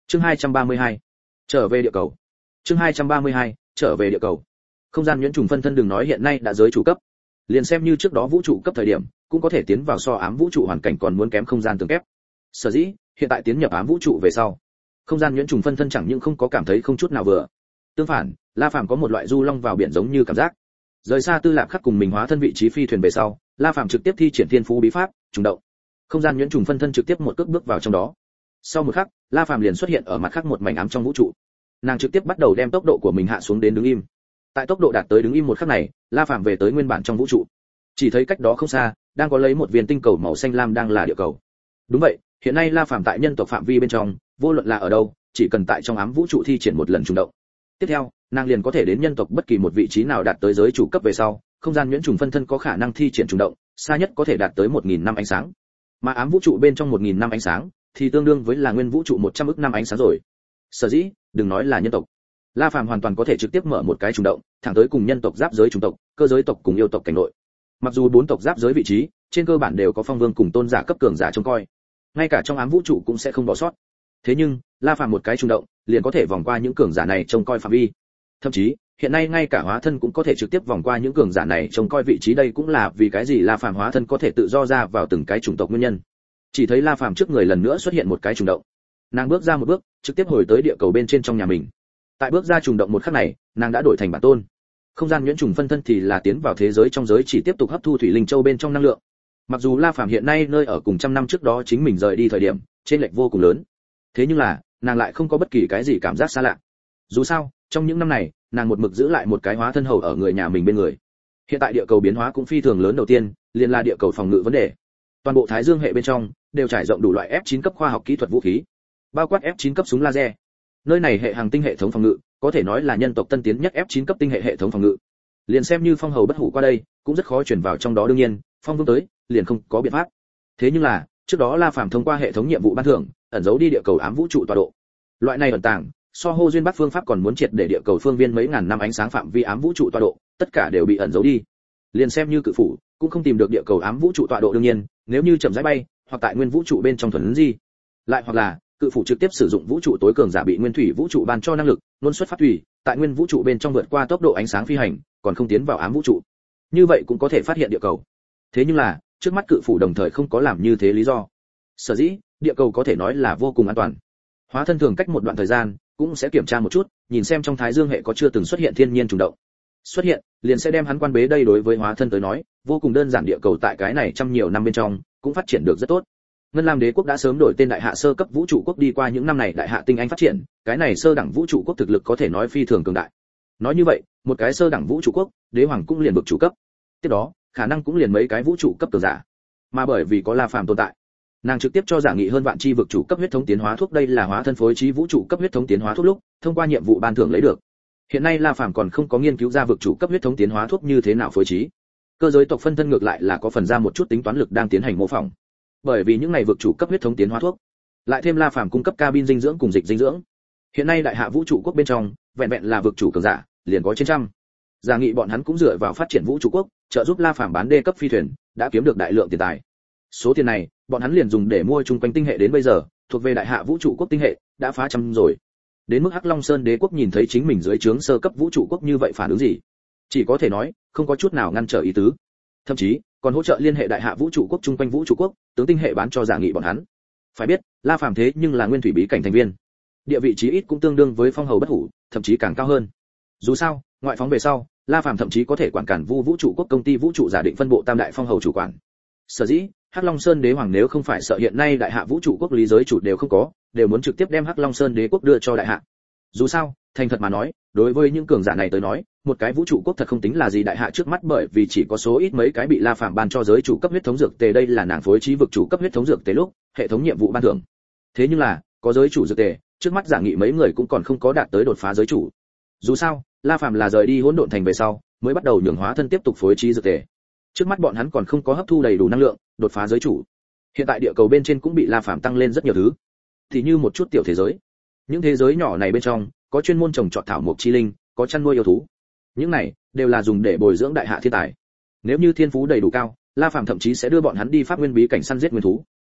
Chương 232. Trở về địa cầu. Chương 232. Trở về địa cầu. Không gian nhuyễn trùng phân thân đừng nói hiện nay đã giới chủ cấp, liền xem như trước đó vũ trụ cấp thời điểm, cũng có thể tiến vào so ám vũ trụ hoàn cảnh còn muốn kém không gian tường kép. Sở dĩ, hiện tại tiến nhập ám vũ trụ về sau, không gian nhuyễn trùng phân thân chẳng những không có cảm thấy không chút nào vừa. Tương phản, La Phàm có một loại du long vào biển giống như cảm giác. Rời xa Tư Lạp Khắc cùng mình hóa thân vị trí phi thuyền về sau, La Phàm trực tiếp thi triển thiên phú bí pháp, trùng động. Không gian nhuyễn trùng phân thân trực tiếp một cước bước vào trong đó. Sau một khắc, La Phàm liền xuất hiện ở mặt khác một mảnh ám trong vũ trụ. Nàng trực tiếp bắt đầu đem tốc độ của mình hạ xuống đến đứng im. Tại tốc độ đạt tới đứng im một khắc này, La Phàm về tới nguyên bản trong vũ trụ. Chỉ thấy cách đó không xa, đang có lấy một viên tinh cầu màu xanh lam đang là địa cầu. Đúng vậy, hiện nay La Phàm tại nhân tộc phạm vi bên trong, vô luận là ở đâu, chỉ cần tại trong ám vũ trụ thi triển một lần trùng động. Tiếp theo, nàng liền có thể đến nhân tộc bất kỳ một vị trí nào đạt tới giới chủ cấp về sau, không gian nhuyễn trùng phân thân có khả năng thi triển trùng động, xa nhất có thể đạt tới 1000 năm ánh sáng. Mà ám vũ trụ bên trong 1000 năm ánh sáng thì tương đương với là nguyên vũ trụ 100 ức năm ánh sáng rồi. Sở dĩ, đừng nói là nhân tộc, La Phàm hoàn toàn có thể trực tiếp mở một cái trùng động, thẳng tới cùng nhân tộc giáp giới chủng tộc, cơ giới tộc cùng yêu tộc cảnh nội. Mặc dù bốn tộc giáp giới vị trí, trên cơ bản đều có phong vương cùng tôn giả cấp cường giả trông coi, ngay cả trong ám vũ trụ cũng sẽ không bỏ sót. Thế nhưng, La Phàm một cái trùng động, liền có thể vòng qua những cường giả này trông coi phạm vi. Thậm chí, hiện nay ngay cả hóa thân cũng có thể trực tiếp vòng qua những cường giả này trông coi vị trí, đây cũng là vì cái gì La Phàm hóa thân có thể tự do ra vào từng cái chủng tộc nguyên nhân. Chỉ thấy La Phàm trước người lần nữa xuất hiện một cái trùng động. Nàng bước ra một bước, trực tiếp hồi tới địa cầu bên trên trong nhà mình. Tại bước ra trùng động một khắc này, nàng đã đổi thành bản tôn. Không gian nhuyễn trùng phân thân thì là tiến vào thế giới trong giới chỉ tiếp tục hấp thu thủy linh châu bên trong năng lượng. Mặc dù La Phàm hiện nay nơi ở cùng trăm năm trước đó chính mình rời đi thời điểm, trên lệch vô cùng lớn. Thế nhưng là, nàng lại không có bất kỳ cái gì cảm giác xa lạ. Dù sao, trong những năm này, nàng một mực giữ lại một cái hóa thân hầu ở người nhà mình bên người. Hiện tại địa cầu biến hóa cũng phi thường lớn, đầu tiên, liền là địa cầu phòng ngự vấn đề. Toàn bộ Thái Dương hệ bên trong đều trải rộng đủ loại F9 cấp khoa học kỹ thuật vũ khí, bao quát F9 cấp súng laser. Nơi này hệ hàng tinh hệ thống phòng ngự, có thể nói là nhân tộc tân tiến nhất F9 cấp tinh hệ hệ thống phòng ngự. Liền xem như phong hầu bất hủ qua đây, cũng rất khó chuyển vào trong đó, đương nhiên, phong vương tới, liền không có biện pháp. Thế nhưng là, trước đó La Phàm thông qua hệ thống nhiệm vụ ban thưởng, ẩn giấu đi địa cầu ám vũ trụ tọa độ. Loại này ẩn tàng, so hô duyên bắt phương pháp còn muốn triệt để địa cầu phương viên mấy ngàn năm ánh sáng phạm vi ám vũ trụ tọa độ, tất cả đều bị ẩn giấu đi. Liền xem như cự phủ, cũng không tìm được địa cầu ám vũ trụ tọa độ, đương nhiên, nếu như chậm rãi bay, hoặc tại nguyên vũ trụ bên trong thuần di, lại hoặc là cự phủ trực tiếp sử dụng vũ trụ tối cường giả bị nguyên thủy vũ trụ ban cho năng lực, luôn xuất phát thủy, tại nguyên vũ trụ bên trong vượt qua tốc độ ánh sáng phi hành, còn không tiến vào ám vũ trụ. Như vậy cũng có thể phát hiện địa cầu. Thế nhưng là, trước mắt cự phủ đồng thời không có làm như thế lý do. Sở dĩ, địa cầu có thể nói là vô cùng an toàn. Hóa thân thường cách một đoạn thời gian, cũng sẽ kiểm tra một chút, nhìn xem trong Thái Dương hệ có chưa từng xuất hiện thiên nhiên trùng động. Xuất hiện, liền sẽ đem hắn quan bế, đây đối với hóa thân tới nói, vô cùng đơn giản, địa cầu tại cái này trăm nhiều năm bên trong, cũng phát triển được rất tốt. Ngân Lam Đế quốc đã sớm đổi tên đại hạ sơ cấp vũ trụ quốc, đi qua những năm này đại hạ tinh anh phát triển, cái này sơ đẳng vũ trụ quốc thực lực có thể nói phi thường cường đại. Nói như vậy, một cái sơ đẳng vũ trụ quốc, đế hoàng cũng liền vực chủ cấp. Tiếp đó, khả năng cũng liền mấy cái vũ trụ cấp cường giả. Mà bởi vì có La Phàm tồn tại, nàng trực tiếp cho giả nghị hơn vạn chi vực chủ cấp huyết thống tiến hóa thuốc, đây là hóa thân phối trí vũ trụ cấp huyết thống tiến hóa thuốc lúc thông qua nhiệm vụ ban thưởng lấy được. Hiện nay La Phàm còn không có nghiên cứu ra vực chủ cấp huyết thống tiến hóa thuốc như thế nào phối trí. Cơ giới tộc phân thân ngược lại là có phần ra một chút tính toán lực đang tiến hành mô phỏng. Bởi vì những này vực chủ cấp huyết thống tiến hóa thuốc, lại thêm La Phàm cung cấp cabin dinh dưỡng cùng dịch dinh dưỡng. Hiện nay đại hạ vũ trụ quốc bên trong, vẹn vẹn là vực chủ cường giả, liền có trên trăm. Giả nghị bọn hắn cũng dựa vào phát triển vũ trụ quốc, trợ giúp La Phàm bán đê cấp phi thuyền, đã kiếm được đại lượng tiền tài. Số tiền này, bọn hắn liền dùng để mua chung quanh tinh hệ, đến bây giờ, thuộc về đại hạ vũ trụ quốc tinh hệ, đã phá trăm rồi. Đến mức Hắc Long Sơn Đế quốc nhìn thấy chính mình dưới trướng sơ cấp vũ trụ quốc như vậy phản ứng gì? Chỉ có thể nói, không có chút nào ngăn trở ý tứ. Thậm chí, còn hỗ trợ liên hệ đại hạ vũ trụ quốc chung quanh vũ trụ quốc, tướng tinh hệ bán cho giả nghị bọn hắn. Phải biết, La Phàm thế nhưng là nguyên thủy bí cảnh thành viên, địa vị chí ít cũng tương đương với phong hầu bất hủ, thậm chí càng cao hơn. Dù sao, ngoại phóng về sau, La Phàm thậm chí có thể quản cản vũ trụ quốc công ty vũ trụ giả định phân bộ tam đại phong hầu chủ quản. Sở dĩ, Hắc Long Sơn Đế hoàng nếu không phải sợ hiện nay đại hạ vũ trụ quốc lý giới chủ đều không có, đều muốn trực tiếp đem Hắc Long Sơn Đế quốc đưa cho đại hạ. Dù sao, thành thật mà nói, đối với những cường giả này tới nói, một cái vũ trụ quốc thật không tính là gì, đại hạ trước mắt bởi vì chỉ có số ít mấy cái bị La Phàm ban cho giới chủ cấp huyết thống dược tề, đây là nàng phối trí vực chủ cấp huyết thống dược tề lúc hệ thống nhiệm vụ ban thưởng. Thế nhưng là, có giới chủ dược tề, trước mắt giả nghị mấy người cũng còn không có đạt tới đột phá giới chủ. Dù sao, La Phàm là rời đi hỗn độn thành về sau, mới bắt đầu nhường hóa thân tiếp tục phối trí dược tề. Trước mắt bọn hắn còn không có hấp thu đầy đủ năng lượng, đột phá giới chủ. Hiện tại địa cầu bên trên cũng bị La Phàm tăng lên rất nhiều thứ, thì như một chút tiểu thế giới. Những thế giới nhỏ này bên trong, có chuyên môn trồng trọt thảo mộc chi linh, có chăn nuôi yêu thú. Những này đều là dùng để bồi dưỡng đại hạ thiên tài. Nếu như thiên phú đầy đủ cao, La Phàm thậm chí sẽ đưa bọn hắn đi pháp nguyên bí cảnh săn giết nguyên thú.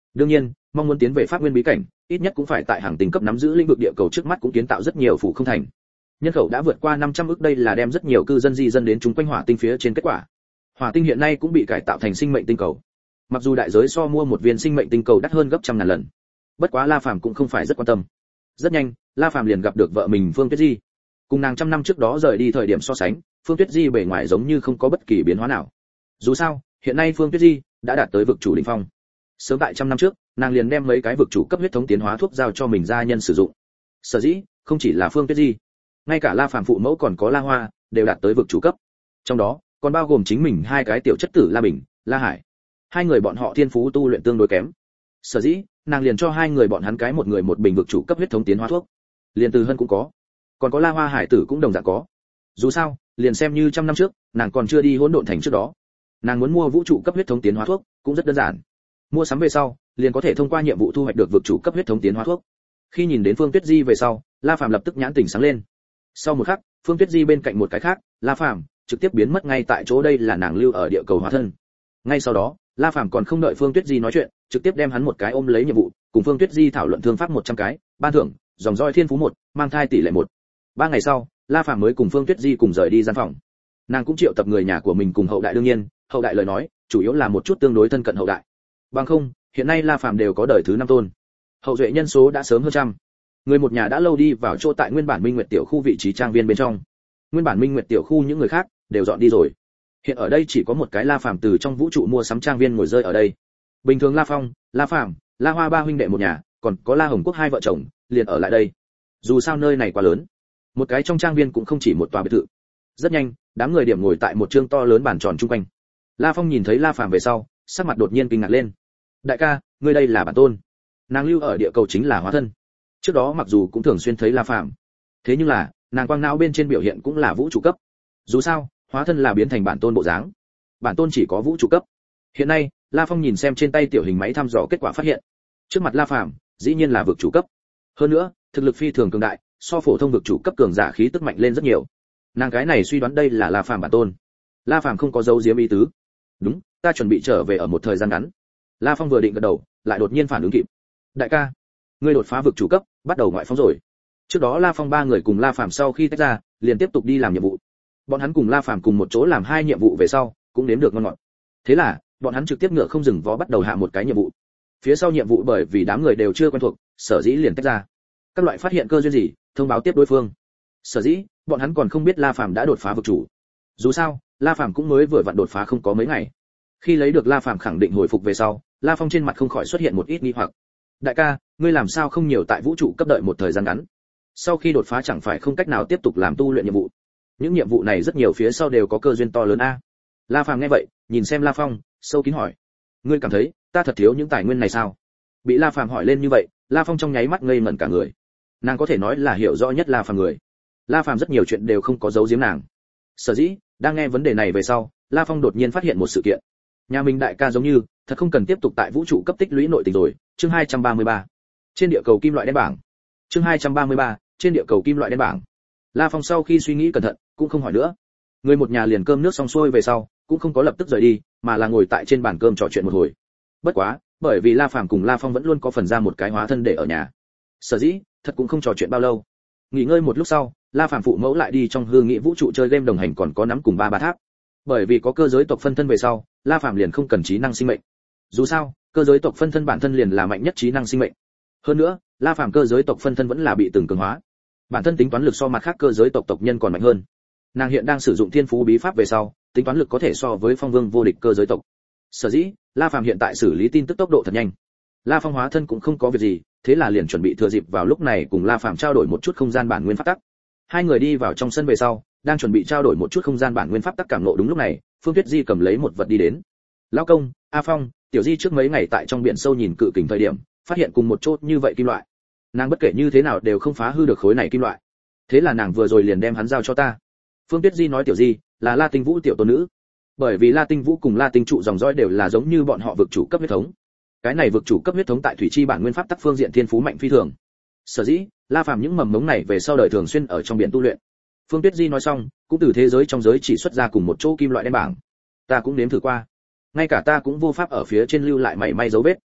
Đương nhiên, mong muốn tiến về pháp nguyên bí cảnh, ít nhất cũng phải tại hàng tinh cấp nắm giữ lĩnh vực địa cầu trước mắt cũng kiến tạo rất nhiều phủ không thành. Nhân khẩu đã vượt qua 500 ức, đây là đem rất nhiều cư dân di dân đến chúng quanh hỏa tinh phía trên kết quả. Hỏa tinh hiện nay cũng bị cải tạo thành sinh mệnh tinh cầu. Mặc dù đại giới so mua một viên sinh mệnh tinh cầu đắt hơn gấp trăm ngàn lần, bất quá La Phàm cũng không phải rất quan tâm. Rất nhanh, La Phàm liền gặp được vợ mình Phương Tuyết Di. Cùng nàng trăm năm trước đó rời đi thời điểm so sánh, Phương Tuyết Di bề ngoài giống như không có bất kỳ biến hóa nào. Dù sao, hiện nay Phương Tuyết Di đã đạt tới vực chủ đỉnh phong. Sớm tại trăm năm trước, nàng liền đem mấy cái vực chủ cấp huyết thống tiến hóa thuốc giao cho mình gia nhân sử dụng. Sở dĩ, không chỉ là Phương Tuyết Di, ngay cả La Phàm phụ mẫu còn có La Hoa đều đạt tới vực chủ cấp. Trong đó, còn bao gồm chính mình hai cái tiểu chất tử La Bình, La Hải. Hai người bọn họ thiên phú tu luyện tương đối kém. Sở dĩ, nàng liền cho hai người bọn hắn cái một người một bình vực chủ cấp huyết thống tiến hóa thuốc. Liền Từ Hân cũng có, còn có La Hoa Hải tử cũng đồng dạng có. Dù sao, liền xem như trăm năm trước, nàng còn chưa đi hỗn độn thành trước đó, nàng muốn mua vũ trụ cấp huyết thống tiến hóa thuốc cũng rất đơn giản. Mua sắm về sau, liền có thể thông qua nhiệm vụ thu hoạch được vực chủ cấp huyết thống tiến hóa thuốc. Khi nhìn đến Phương Tuyết Di về sau, La Phàm lập tức nhãn tỉnh sáng lên. Sau một khắc, Phương Tuyết Di bên cạnh một cái khác, La Phàm trực tiếp biến mất ngay tại chỗ, đây là nàng lưu ở địa cầu hóa thân. Ngay sau đó, La Phàm còn không đợi Phương Tuyết Di nói chuyện, trực tiếp đem hắn một cái ôm lấy nhiệm vụ, cùng Phương Tuyết Di thảo luận thương pháp 100 cái, ban thưởng, dòng roi thiên phú 1, mang thai tỷ lệ 1. 3 ngày sau, La Phàm mới cùng Phương Tuyết Di cùng rời đi gian phòng. Nàng cũng triệu tập người nhà của mình cùng hậu đại, đương nhiên, hậu đại lời nói, chủ yếu là một chút tương đối thân cận hậu đại. Bằng không, hiện nay La Phàm đều có đời thứ 5 tôn. Hậu duệ nhân số đã sớm hơn trăm. Người một nhà đã lâu đi vào chỗ tại nguyên bản Minh Nguyệt tiểu khu vị trí trang viên bên trong. Nguyên bản Minh Nguyệt tiểu khu những người khác đều dọn đi rồi. Hiện ở đây chỉ có một cái La Phàm từ trong vũ trụ mua sắm trang viên ngồi rơi ở đây. Bình thường La Phong, La Phàm, La Hoa ba huynh đệ một nhà, còn có La Hồng Quốc hai vợ chồng, liền ở lại đây. Dù sao nơi này quá lớn, một cái trong trang viên cũng không chỉ một tòa biệt thự. Rất nhanh, đám người điểm ngồi tại một trương to lớn bàn tròn chung quanh. La Phong nhìn thấy La Phàm về sau, sắc mặt đột nhiên kinh ngạc lên. Đại ca, ngươi đây là bản tôn? Nàng lưu ở địa cầu chính là hóa thân. Trước đó mặc dù cũng thường xuyên thấy La Phàm, thế nhưng là nàng quang não bên trên biểu hiện cũng là vũ trụ cấp. Dù sao, hóa thân là biến thành bản tôn bộ dáng, bản tôn chỉ có vũ trụ cấp. Hiện nay, La Phong nhìn xem trên tay tiểu hình máy thăm dò kết quả phát hiện, trước mặt La Phàm dĩ nhiên là vực chủ cấp. Hơn nữa, thực lực phi thường cường đại, so phổ thông vực chủ cấp cường giả khí tức mạnh lên rất nhiều. Nàng cái này suy đoán đây là La Phàm bản tôn. La Phàm không có dấu giếm ý tứ. Đúng, ta chuẩn bị trở về ở một thời gian ngắn. La Phong vừa định gật đầu, lại đột nhiên phản ứng kịp. Đại ca, ngươi đột phá vực chủ cấp, bắt đầu ngoại phóng rồi. Trước đó La Phong ba người cùng La Phàm sau khi tách ra, liền tiếp tục đi làm nhiệm vụ. Bọn hắn cùng La Phàm cùng một chỗ làm 2 nhiệm vụ về sau, cũng nếm được ngon ngọt. Thế là, bọn hắn trực tiếp ngựa không dừng vó bắt đầu hạ một cái nhiệm vụ. Phía sau nhiệm vụ bởi vì đám người đều chưa quen thuộc, sở dĩ liền tách ra. Các loại phát hiện cơ duyên gì, thông báo tiếp đối phương. Sở dĩ, bọn hắn còn không biết La Phàm đã đột phá vực chủ. Dù sao, La Phàm cũng mới vừa vặn đột phá không có mấy ngày. Khi lấy được La Phàm khẳng định hồi phục về sau, La Phong trên mặt không khỏi xuất hiện một ít nghi hoặc. Đại ca, ngươi làm sao không nhiều tại vũ trụ cấp đợi một thời gian ngắn? Sau khi đột phá chẳng phải không cách nào tiếp tục làm tu luyện nhiệm vụ? Những nhiệm vụ này rất nhiều phía sau đều có cơ duyên to lớn a. La Phàm nghe vậy, nhìn xem La Phong, sâu kín hỏi: ngươi cảm thấy ta thật thiếu những tài nguyên này sao? Bị La Phàm hỏi lên như vậy, La Phong trong nháy mắt ngây ngẩn cả người. Nàng có thể nói là hiểu rõ nhất La Phàm người. La Phàm rất nhiều chuyện đều không có giấu giếm nàng. Sở dĩ, đang nghe vấn đề này về sau, La Phong đột nhiên phát hiện một sự kiện. Nhà mình đại ca giống như thật không cần tiếp tục tại vũ trụ cấp tích lũy nội tình rồi. Chương 233. Trên địa cầu kim loại đen bảng. Chương 233. Trên địa cầu kim loại đen bảng. La Phong sau khi suy nghĩ cẩn thận, cũng không hỏi nữa. Người một nhà liền cơm nước xong xuôi về sau, cũng không có lập tức rời đi, mà là ngồi tại trên bàn cơm trò chuyện một hồi. Bất quá, bởi vì La Phàm cùng La Phong vẫn luôn có phần ra một cái hóa thân để ở nhà, sở dĩ thật cũng không trò chuyện bao lâu. Nghỉ ngơi một lúc sau, La Phàm phụ mẫu lại đi trong hương nghị vũ trụ chơi game đồng hành, còn có nắm cùng ba tháp. Bởi vì có cơ giới tộc phân thân về sau, La Phàm liền không cần trí năng sinh mệnh. Dù sao, cơ giới tộc phân thân bản thân liền là mạnh nhất trí năng sinh mệnh. Hơn nữa, La Phàm cơ giới tộc phân thân vẫn là bị từng cường hóa, bản thân tính toán lực so mặt khác cơ giới tộc tộc nhân còn mạnh hơn. Nàng hiện đang sử dụng thiên phú bí pháp về sau, tính toán lực có thể so với phong vương vô địch cơ giới tộc. Sở dĩ, La Phàm hiện tại xử lý tin tức tốc độ thật nhanh. La Phong hóa thân cũng không có việc gì, thế là liền chuẩn bị thừa dịp vào lúc này cùng La Phàm trao đổi một chút không gian bản nguyên pháp tắc. Hai người đi vào trong sân về sau, đang chuẩn bị trao đổi một chút không gian bản nguyên pháp tắc cảm ngộ, đúng lúc này, Phương Tuyết Di cầm lấy một vật đi đến. Lão công, A Phong, Tiểu Di trước mấy ngày tại trong biển sâu nhìn cự kình thời điểm, phát hiện cùng một chốt như vậy kim loại. Nàng bất kể như thế nào đều không phá hư được khối này kim loại. Thế là nàng vừa rồi liền đem hắn giao cho ta. Phương Tuyết Di nói Tiểu Di là La Tinh Vũ tiểu tôn nữ. Bởi vì La Tinh Vũ cùng La Tinh trụ dòng dõi đều là giống như bọn họ vực chủ cấp huyết thống. Cái này vực chủ cấp huyết thống tại thủy chi bản nguyên pháp tắc phương diện thiên phú mạnh phi thường. Sở dĩ, La Phàm những mầm mống này về sau đời thường xuyên ở trong biển tu luyện. Phương Tuyết Di nói xong, cũng từ thế giới trong giới chỉ xuất ra cùng một chỗ kim loại đen bảng. Ta cũng nếm thử qua, ngay cả ta cũng vô pháp ở phía trên lưu lại mảy may dấu vết.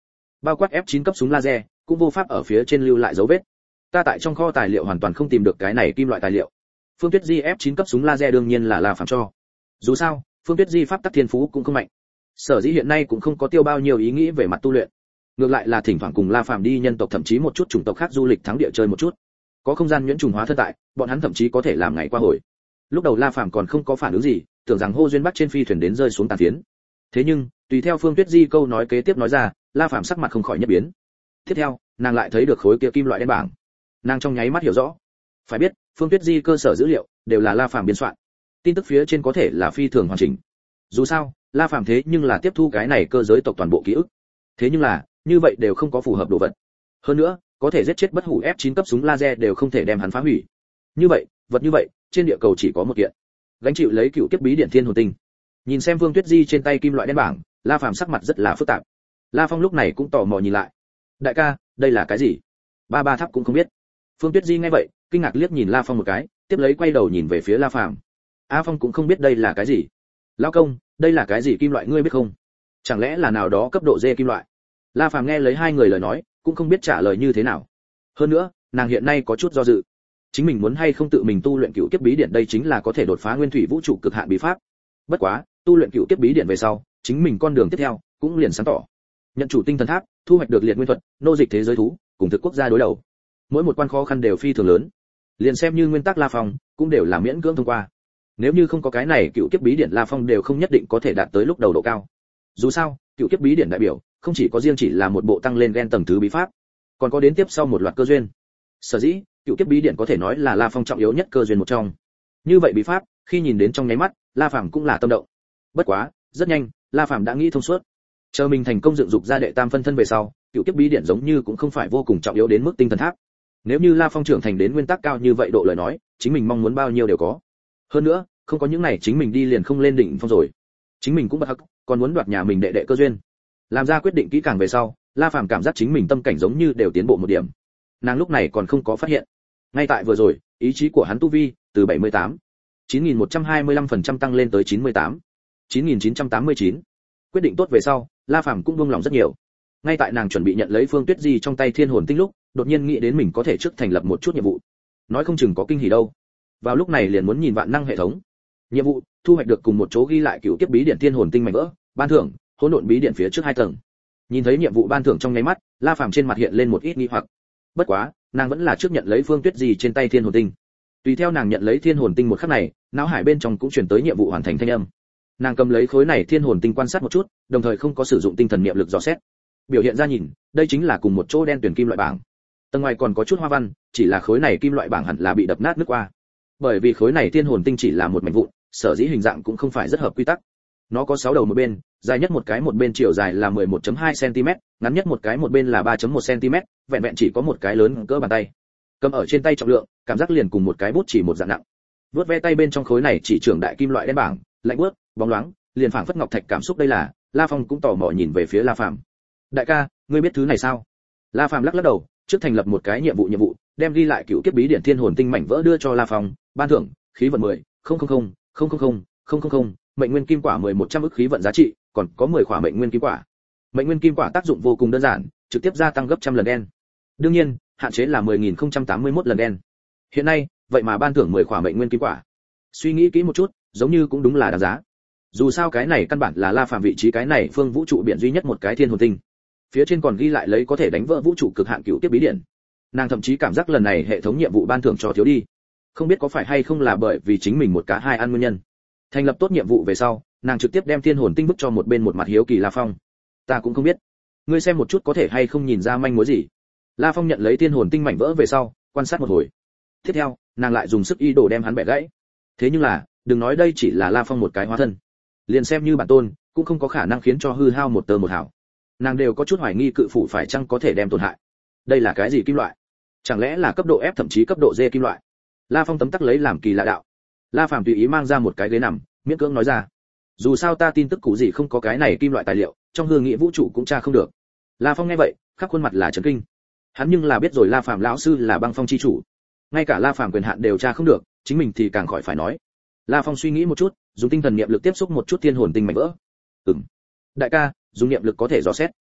bao quát F9 cấp súng laser, cũng vô pháp ở phía trên lưu lại dấu vết. Ta tại trong kho tài liệu hoàn toàn không tìm được cái này kim loại tài liệu. Phương Tuyết Di F9 cấp súng laser đương nhiên là La Phàm cho. Dù sao, Phương Tuyết Di pháp tắc thiên phú cũng không mạnh. Sở dĩ hiện nay cũng không có tiêu bao nhiêu ý nghĩ về mặt tu luyện. Ngược lại là thỉnh thoảng cùng La Phàm đi nhân tộc thậm chí một chút chủng tộc khác du lịch thắng địa chơi một chút. Có không gian nhuyễn trùng hóa thân tại, bọn hắn thậm chí có thể làm ngày qua hồi. Lúc đầu La Phàm còn không có phản ứng gì, tưởng rằng hô duyên bắt trên phi thuyền đến rơi xuống tàn phiến. Thế nhưng, tùy theo Phương Tuyết Di câu nói kế tiếp nói ra, La Phàm sắc mặt không khỏi nhất biến. Tiếp theo, nàng lại thấy được khối kia kim loại đen bảng. Nàng trong nháy mắt hiểu rõ. Phải biết, Phương Tuyết Di cơ sở dữ liệu đều là La Phàm biên soạn. Tin tức phía trên có thể là phi thường hoàn chỉnh. Dù sao, La Phàm thế nhưng là tiếp thu cái này cơ giới tộc toàn bộ ký ức. Thế nhưng là, như vậy đều không có phù hợp đồ vật. Hơn nữa, có thể giết chết bất hủ F9 cấp súng laser đều không thể đem hắn phá hủy. Như vậy, vật như vậy, trên địa cầu chỉ có một kiện. Gánh chịu lấy cựu kiếp bí điển thiên hồn tinh. Nhìn xem Phương Tuyết Di trên tay kim loại đen bảng, La Phàm sắc mặt rất là phức tạp. La Phong lúc này cũng tò mò nhìn lại. Đại ca, đây là cái gì? Ba tháp cũng không biết. Phương Tuyết Di nghe vậy, kinh ngạc liếc nhìn La Phong một cái, tiếp lấy quay đầu nhìn về phía La Phàm. A Phong cũng không biết đây là cái gì. Lão công, đây là cái gì kim loại ngươi biết không? Chẳng lẽ là nào đó cấp độ D kim loại? La Phàm nghe lấy hai người lời nói, cũng không biết trả lời như thế nào. Hơn nữa, nàng hiện nay có chút do dự. Chính mình muốn hay không tự mình tu luyện cựu kiếp bí điển đây chính là có thể đột phá nguyên thủy vũ trụ cực hạn bí pháp. Bất quá, tu luyện cựu kiếp bí điển về sau, chính mình con đường tiếp theo cũng liền sáng tỏ. Nhận chủ tinh thần tháp, thu hoạch được liệt nguyên thuật, nô dịch thế giới thú, cùng thực quốc gia đối đầu. Mỗi một quan khó khăn đều phi thường lớn. Liền xem như nguyên tắc La Phong, cũng đều là miễn cưỡng thông qua. Nếu như không có cái này cựu kiếp bí điển La Phong đều không nhất định có thể đạt tới lúc đầu độ cao. Dù sao, cựu kiếp bí điển đại biểu, không chỉ có riêng chỉ là một bộ tăng lên gen tầng thứ bí pháp, còn có đến tiếp sau một loạt cơ duyên. Sở dĩ, cựu kiếp bí điển có thể nói là La Phong trọng yếu nhất cơ duyên một trong. Như vậy bí pháp, khi nhìn đến trong nháy mắt, La Phàm cũng là tâm động. Bất quá, rất nhanh, La Phàm đã nghĩ thông suốt. Chờ mình thành công dựng dục ra đệ tam phân thân về sau, cựu kiếp bí điển giống như cũng không phải vô cùng trọng yếu đến mức tinh thần tháp. Nếu như La Phong trưởng thành đến nguyên tắc cao như vậy độ lời nói, chính mình mong muốn bao nhiêu đều có. Hơn nữa, không có những này chính mình đi liền không lên đỉnh phong rồi. Chính mình cũng bất hắc, còn muốn đoạt nhà mình đệ đệ cơ duyên. Làm ra quyết định kỹ càng về sau, La Phàm cảm giác chính mình tâm cảnh giống như đều tiến bộ một điểm. Nàng lúc này còn không có phát hiện. Ngay tại vừa rồi, ý chí của hắn tu vi từ 78 9125% tăng lên tới 98 9989. Quyết định tốt về sau, La Phàm cũng buông lòng rất nhiều. Ngay tại nàng chuẩn bị nhận lấy Phương Tuyết Di trong tay thiên hồn tinh lúc, đột nhiên nghĩ đến mình có thể trước thành lập một chút nhiệm vụ. Nói không chừng có kinh hỉ đâu. Vào lúc này liền muốn nhìn vạn năng hệ thống. Nhiệm vụ, thu hoạch được cùng một chỗ ghi lại cựu kiếp bí điển thiên hồn tinh mảnh vỡ, ban thưởng, hỗn độn bí điển phía trước 2 tầng. Nhìn thấy nhiệm vụ ban thưởng trong nháy mắt, La Phàm trên mặt hiện lên một ít nghi hoặc. Bất quá, nàng vẫn là trước nhận lấy Phương Tuyết Di trên tay thiên hồn tinh. Tùy theo nàng nhận lấy thiên hồn tinh một khắc này, não hải bên trong cũng truyền tới nhiệm vụ hoàn thành thanh âm. Nàng cầm lấy khối này thiên hồn tinh quan sát một chút, đồng thời không có sử dụng tinh thần niệm lực dò xét. Biểu hiện ra nhìn, đây chính là cùng một chỗ đen tuyển kim loại bảng. Tầng ngoài còn có chút hoa văn, chỉ là khối này kim loại bảng hẳn là bị đập nát nước qua. Bởi vì khối này thiên hồn tinh chỉ là một mảnh vụn, sở dĩ hình dạng cũng không phải rất hợp quy tắc. Nó có 6 đầu một bên, dài nhất một cái một bên chiều dài là 11.2 cm, ngắn nhất một cái một bên là 3.1 cm, vẹn vẹn chỉ có một cái lớn cỡ bàn tay. Cầm ở trên tay trọng lượng, cảm giác liền cùng một cái bút chỉ một dạng nặng. Vớt ve tay bên trong khối này chỉ trưởng đại kim loại đen bảng, lạnh buốt, bóng loáng, liền phảng phất ngọc thạch cảm xúc đây là. La Phong cũng tò mò nhìn về phía La Phàm. Đại ca, ngươi biết thứ này sao? La Phàm lắc lắc đầu, trước thành lập một cái nhiệm vụ, đem ghi lại cựu kiếp bí điển thiên hồn tinh mảnh vỡ đưa cho La Phong, ban thưởng, khí vận 10, 000, mệnh nguyên kim quả 1100 ức khí vận giá trị, còn có 10 khỏa mệnh nguyên kim quả. Mệnh nguyên kim quả tác dụng vô cùng đơn giản, trực tiếp gia tăng gấp trăm lần đen. Đương nhiên, hạn chế là 10.081 lần đen. Hiện nay, vậy mà ban thưởng 10 khỏa mệnh nguyên kim quả. Suy nghĩ kỹ một chút, giống như cũng đúng là đáng giá. Dù sao cái này căn bản là La Phàm vị trí cái này phương vũ trụ biển duy nhất một cái thiên hồn tinh. Phía trên còn ghi lại lấy có thể đánh vỡ vũ trụ cực hạn cựu kiếp bí điển. Nàng thậm chí cảm giác lần này hệ thống nhiệm vụ ban thưởng cho thiếu đi. Không biết có phải hay không là bởi vì chính mình một cá hai ăn nguyên nhân. Thành lập tốt nhiệm vụ về sau, nàng trực tiếp đem thiên hồn tinh bức cho một bên một mặt hiếu kỳ La Phong. Ta cũng không biết, ngươi xem một chút có thể hay không nhìn ra manh mối gì. La Phong nhận lấy thiên hồn tinh mảnh vỡ về sau, quan sát một hồi. Tiếp theo, nàng lại dùng sức y đồ đem hắn bẻ gãy. Thế nhưng là, đừng nói đây chỉ là La Phong một cái hóa thân, liền xem như bản tôn, cũng không có khả năng khiến cho hư hao một tơ một hào. Nàng đều có chút hoài nghi cự phủ phải chăng có thể đem tổn hại. Đây là cái gì kim loại? Chẳng lẽ là cấp độ F thậm chí cấp độ D kim loại? La Phong tấm tắc lấy làm kỳ lạ đạo. La Phàm tùy ý mang ra một cái ghế nằm, miễn cưỡng nói ra. Dù sao ta tin tức cụ gì không có cái này kim loại tài liệu, trong hương nghị vũ trụ cũng tra không được. La Phong nghe vậy, khắp khuôn mặt là chấn kinh. Hắn nhưng là biết rồi La Phàm lão sư là băng phong chi chủ, ngay cả La Phàm quyền hạn đều tra không được, chính mình thì càng khỏi phải nói. La Phong suy nghĩ một chút, dùng tinh thần niệm lực tiếp xúc một chút thiên hồn tinh mảnh vỡ. Đại ca, dùng niệm lực có thể dò xét.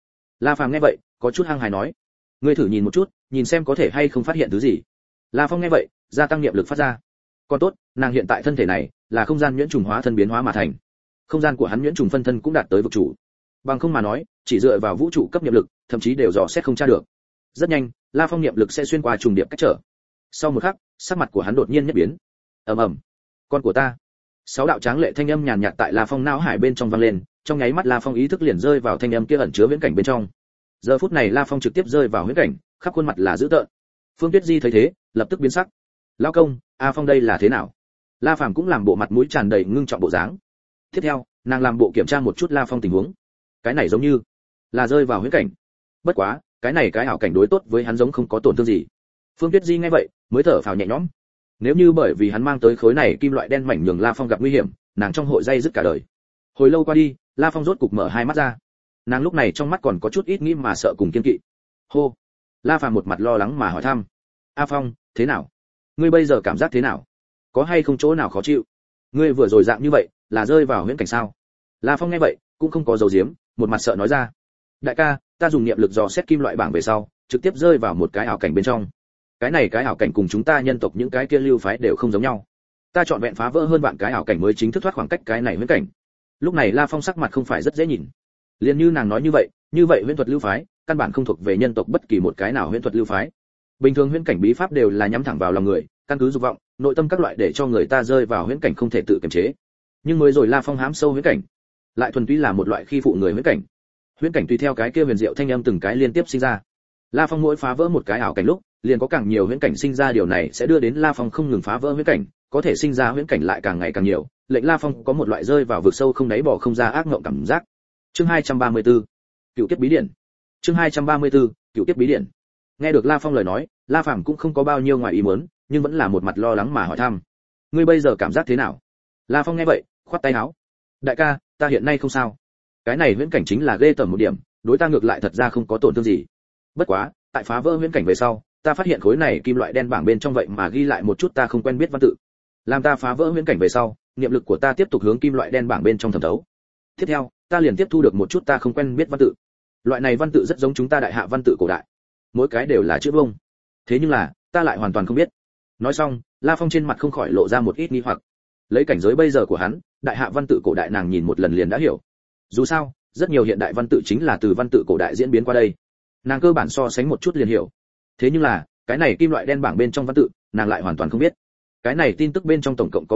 La Phàm nghe vậy có chút hăng hái nói, ngươi thử nhìn một chút, nhìn xem có thể hay không phát hiện thứ gì. La Phong nghe vậy gia tăng niệm lực phát ra. Còn tốt, nàng hiện tại thân thể này là không gian nhuyễn trùng hóa thân biến hóa mà thành, không gian của hắn nhuyễn trùng phân thân cũng đạt tới vực chủ, bằng không mà nói chỉ dựa vào vũ trụ cấp niệm lực thậm chí đều dò xét không tra được. Rất nhanh La Phong niệm lực sẽ xuyên qua trùng điệp cách trở. Sau một khắc sắc mặt của hắn đột nhiên nhất biến. ầm ầm, con của ta. Sáu đạo tráng lệ thanh âm nhàn nhạt tại La Phong não hải bên trong vang lên, trong nháy mắt La Phong ý thức liền rơi vào thanh âm kia ẩn chứa viễn cảnh bên trong. Giờ phút này La Phong trực tiếp rơi vào huyễn cảnh, khắp khuôn mặt là dữ tợn. Phương Tuyết Di thấy thế lập tức biến sắc. Lão công, A Phong đây là thế nào? La Phàm cũng làm bộ mặt mũi tràn đầy ngưng trọng bộ dáng. Tiếp theo nàng làm bộ kiểm tra một chút La Phong tình huống. Cái này giống như là rơi vào huyễn cảnh. Bất quá cái này cái ảo cảnh đối tốt với hắn giống không có tổn thương gì. Phương Tuyết Di nghe vậy mới thở phào nhẹ nhõm. Nếu như bởi vì hắn mang tới khối này kim loại đen mảnh nhường La Phong gặp nguy hiểm, nàng trong hội dây dứt cả đời. Hồi lâu qua đi, La Phong rốt cục mở hai mắt ra. Nàng lúc này trong mắt còn có chút ít nghĩ mà sợ cùng kiên kỵ. Hô. La Phàm một mặt lo lắng mà hỏi thăm. A Phong, thế nào? Ngươi bây giờ cảm giác thế nào? Có hay không chỗ nào khó chịu? Ngươi vừa rồi dạng như vậy, là rơi vào huyễn cảnh sao? La Phong nghe vậy, cũng không có giấu giếm, một mặt sợ nói ra. Đại ca, ta dùng niệm lực dò xét kim loại bảng về sau, trực tiếp rơi vào một cái ảo cảnh bên trong. Cái này cái ảo cảnh cùng chúng ta nhân tộc những cái kia lưu phái đều không giống nhau. Ta chọn vẹn phá vỡ hơn vạn cái ảo cảnh mới chính thức thoát khoảng cách cái này huyễn cảnh. Lúc này La Phong sắc mặt không phải rất dễ nhìn. Liên như nàng nói như vậy huyễn thuật lưu phái, căn bản không thuộc về nhân tộc bất kỳ một cái nào huyễn thuật lưu phái. Bình thường huyễn cảnh bí pháp đều là nhắm thẳng vào lòng người, căn cứ dục vọng, nội tâm các loại để cho người ta rơi vào huyễn cảnh không thể tự kiềm chế. Nhưng mới rồi La Phong hám sâu huyễn cảnh, lại thuần túy là một loại khi phụ người huyễn cảnh. Huyễn cảnh tùy theo cái kia huyền diệu thanh âm từng cái liên tiếp sinh ra. La Phong mỗi phá vỡ một cái ảo cảnh lúc, liền có càng nhiều huyễn cảnh sinh ra, điều này sẽ đưa đến La Phong không ngừng phá vỡ huyễn cảnh, có thể sinh ra huyễn cảnh lại càng ngày càng nhiều, lệnh La Phong có một loại rơi vào vực sâu không đáy bỏ không ra ác ngộng cảm giác. Chương 234. Cựu kiếp bí điển. Chương 234. Cựu kiếp bí điển. Nghe được La Phong lời nói, La Phàm cũng không có bao nhiêu ngoài ý muốn, nhưng vẫn là một mặt lo lắng mà hỏi thăm. Ngươi bây giờ cảm giác thế nào? La Phong nghe vậy, khoát tay áo. Đại ca, ta hiện nay không sao. Cái này huyễn cảnh chính là ghê tởm một điểm, đối ta ngược lại thật ra không có tổn thương gì. Bất quá, tại phá vỡ huyễn cảnh về sau, ta phát hiện khối này kim loại đen bảng bên trong vậy mà ghi lại một chút ta không quen biết văn tự. Làm ta phá vỡ huyễn cảnh về sau, niệm lực của ta tiếp tục hướng kim loại đen bảng bên trong thẩm thấu. Tiếp theo, ta liền tiếp thu được một chút ta không quen biết văn tự. Loại này văn tự rất giống chúng ta đại hạ văn tự cổ đại, mỗi cái đều là chữ vông. Thế nhưng là, ta lại hoàn toàn không biết. Nói xong, La Phong trên mặt không khỏi lộ ra một ít nghi hoặc. Lấy cảnh giới bây giờ của hắn, đại hạ văn tự cổ đại nàng nhìn một lần liền đã hiểu. Dù sao, rất nhiều hiện đại văn tự chính là từ văn tự cổ đại diễn biến qua đây. Nàng cơ bản so sánh một chút liền hiểu. Thế nhưng là, cái này kim loại đen bảng bên trong văn tự, nàng lại hoàn toàn không biết. Cái này tin tức bên trong tổng cộng có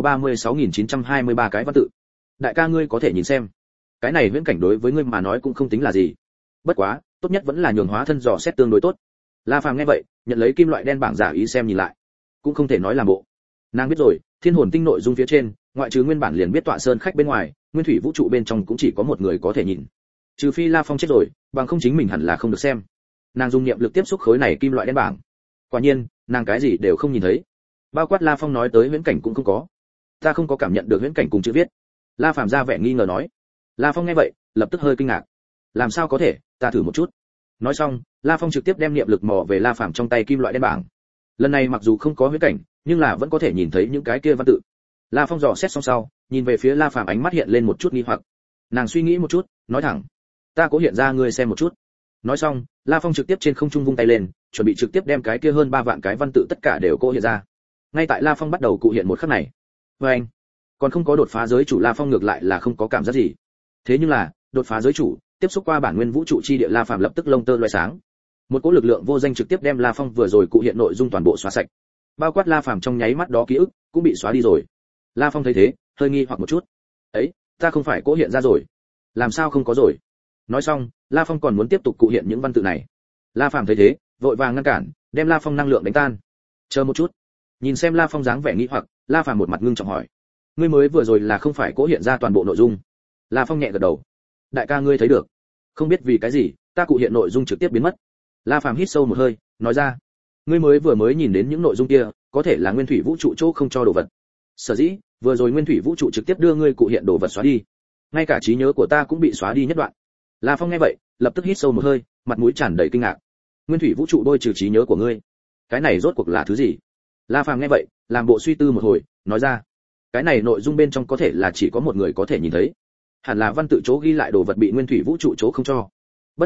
36.923 cái văn tự. Đại ca ngươi có thể nhìn xem. Cái này viễn cảnh đối với ngươi mà nói cũng không tính là gì. Bất quá, tốt nhất vẫn là nhường hóa thân dò xét tương đối tốt. La Phàm nghe vậy, nhận lấy kim loại đen bảng giả ý xem nhìn lại. Cũng không thể nói làm bộ. Nàng biết rồi, thiên hồn tinh nội dung phía trên, ngoại trừ nguyên bản liền biết tọa sơn khách bên ngoài, nguyên thủy vũ trụ bên trong cũng chỉ có một người có thể nhìn. Trừ phi La Phong chết rồi, bằng không chính mình hẳn là không được xem. Nàng dùng niệm lực tiếp xúc khối này kim loại đen bảng. Quả nhiên, nàng cái gì đều không nhìn thấy. Bao quát La Phong nói tới huyễn cảnh cũng không có. Ta không có cảm nhận được huyễn cảnh cùng chữ viết. La Phàm ra vẻ nghi ngờ nói. La Phong nghe vậy, lập tức hơi kinh ngạc. Làm sao có thể, ta thử một chút. Nói xong, La Phong trực tiếp đem niệm lực mò về La Phàm trong tay kim loại đen bảng. Lần này mặc dù không có huyễn cảnh, nhưng là vẫn có thể nhìn thấy những cái kia văn tự. La Phong dò xét xong sau, nhìn về phía La Phàm ánh mắt hiện lên một chút nghi hoặc. Nàng suy nghĩ một chút, nói thẳng, ta cố hiện ra ngươi xem một chút. Nói xong, La Phong trực tiếp trên không trung vung tay lên, chuẩn bị trực tiếp đem cái kia hơn 3 vạn cái văn tự tất cả đều cố hiện ra. Ngay tại La Phong bắt đầu cụ hiện một khắc này, với anh, còn không có đột phá giới chủ La Phong ngược lại là không có cảm giác gì. Thế nhưng là, đột phá giới chủ, tiếp xúc qua bản nguyên vũ trụ chi địa La Phàm lập tức lông tơ loé sáng. Một cỗ lực lượng vô danh trực tiếp đem La Phong vừa rồi cụ hiện nội dung toàn bộ xóa sạch. Bao quát La Phàm trong nháy mắt đó ký ức cũng bị xóa đi rồi. La Phong thấy thế, hơi nghi hoặc một chút. "Ấy, ta không phải cố hiện ra rồi? Làm sao không có rồi?" Nói xong, La Phong còn muốn tiếp tục cụ hiện những văn tự này. La Phàm thấy thế, vội vàng ngăn cản, đem La Phong năng lượng đánh tan. "Chờ một chút." Nhìn xem La Phong dáng vẻ nghi hoặc, La Phàm một mặt ngưng trọng hỏi: "Ngươi mới vừa rồi là không phải cố hiện ra toàn bộ nội dung?" La Phong nhẹ gật đầu. "Đại ca ngươi thấy được?" "Không biết vì cái gì, ta cụ hiện nội dung trực tiếp biến mất." La Phàm hít sâu một hơi, nói ra: "Ngươi mới nhìn đến những nội dung kia, có thể là nguyên thủy vũ trụ chỗ không cho đồ vật. Sở dĩ, vừa rồi nguyên thủy vũ trụ trực tiếp đưa ngươi cụ hiện đồ vật xóa đi. Ngay cả trí nhớ của ta cũng bị xóa đi nhất đoạn." La Phong nghe vậy, lập tức hít sâu một hơi, mặt mũi tràn đầy kinh ngạc. "Nguyên thủy vũ trụ đôi trừ trí nhớ của ngươi, cái này rốt cuộc là thứ gì?" La Phàm nghe vậy, làm bộ suy tư một hồi, nói ra: "Cái này nội dung bên trong có thể là chỉ có một người có thể nhìn thấy. Hẳn là văn tự chỗ ghi lại đồ vật bị nguyên thủy vũ trụ chỗ không cho. Bất quá,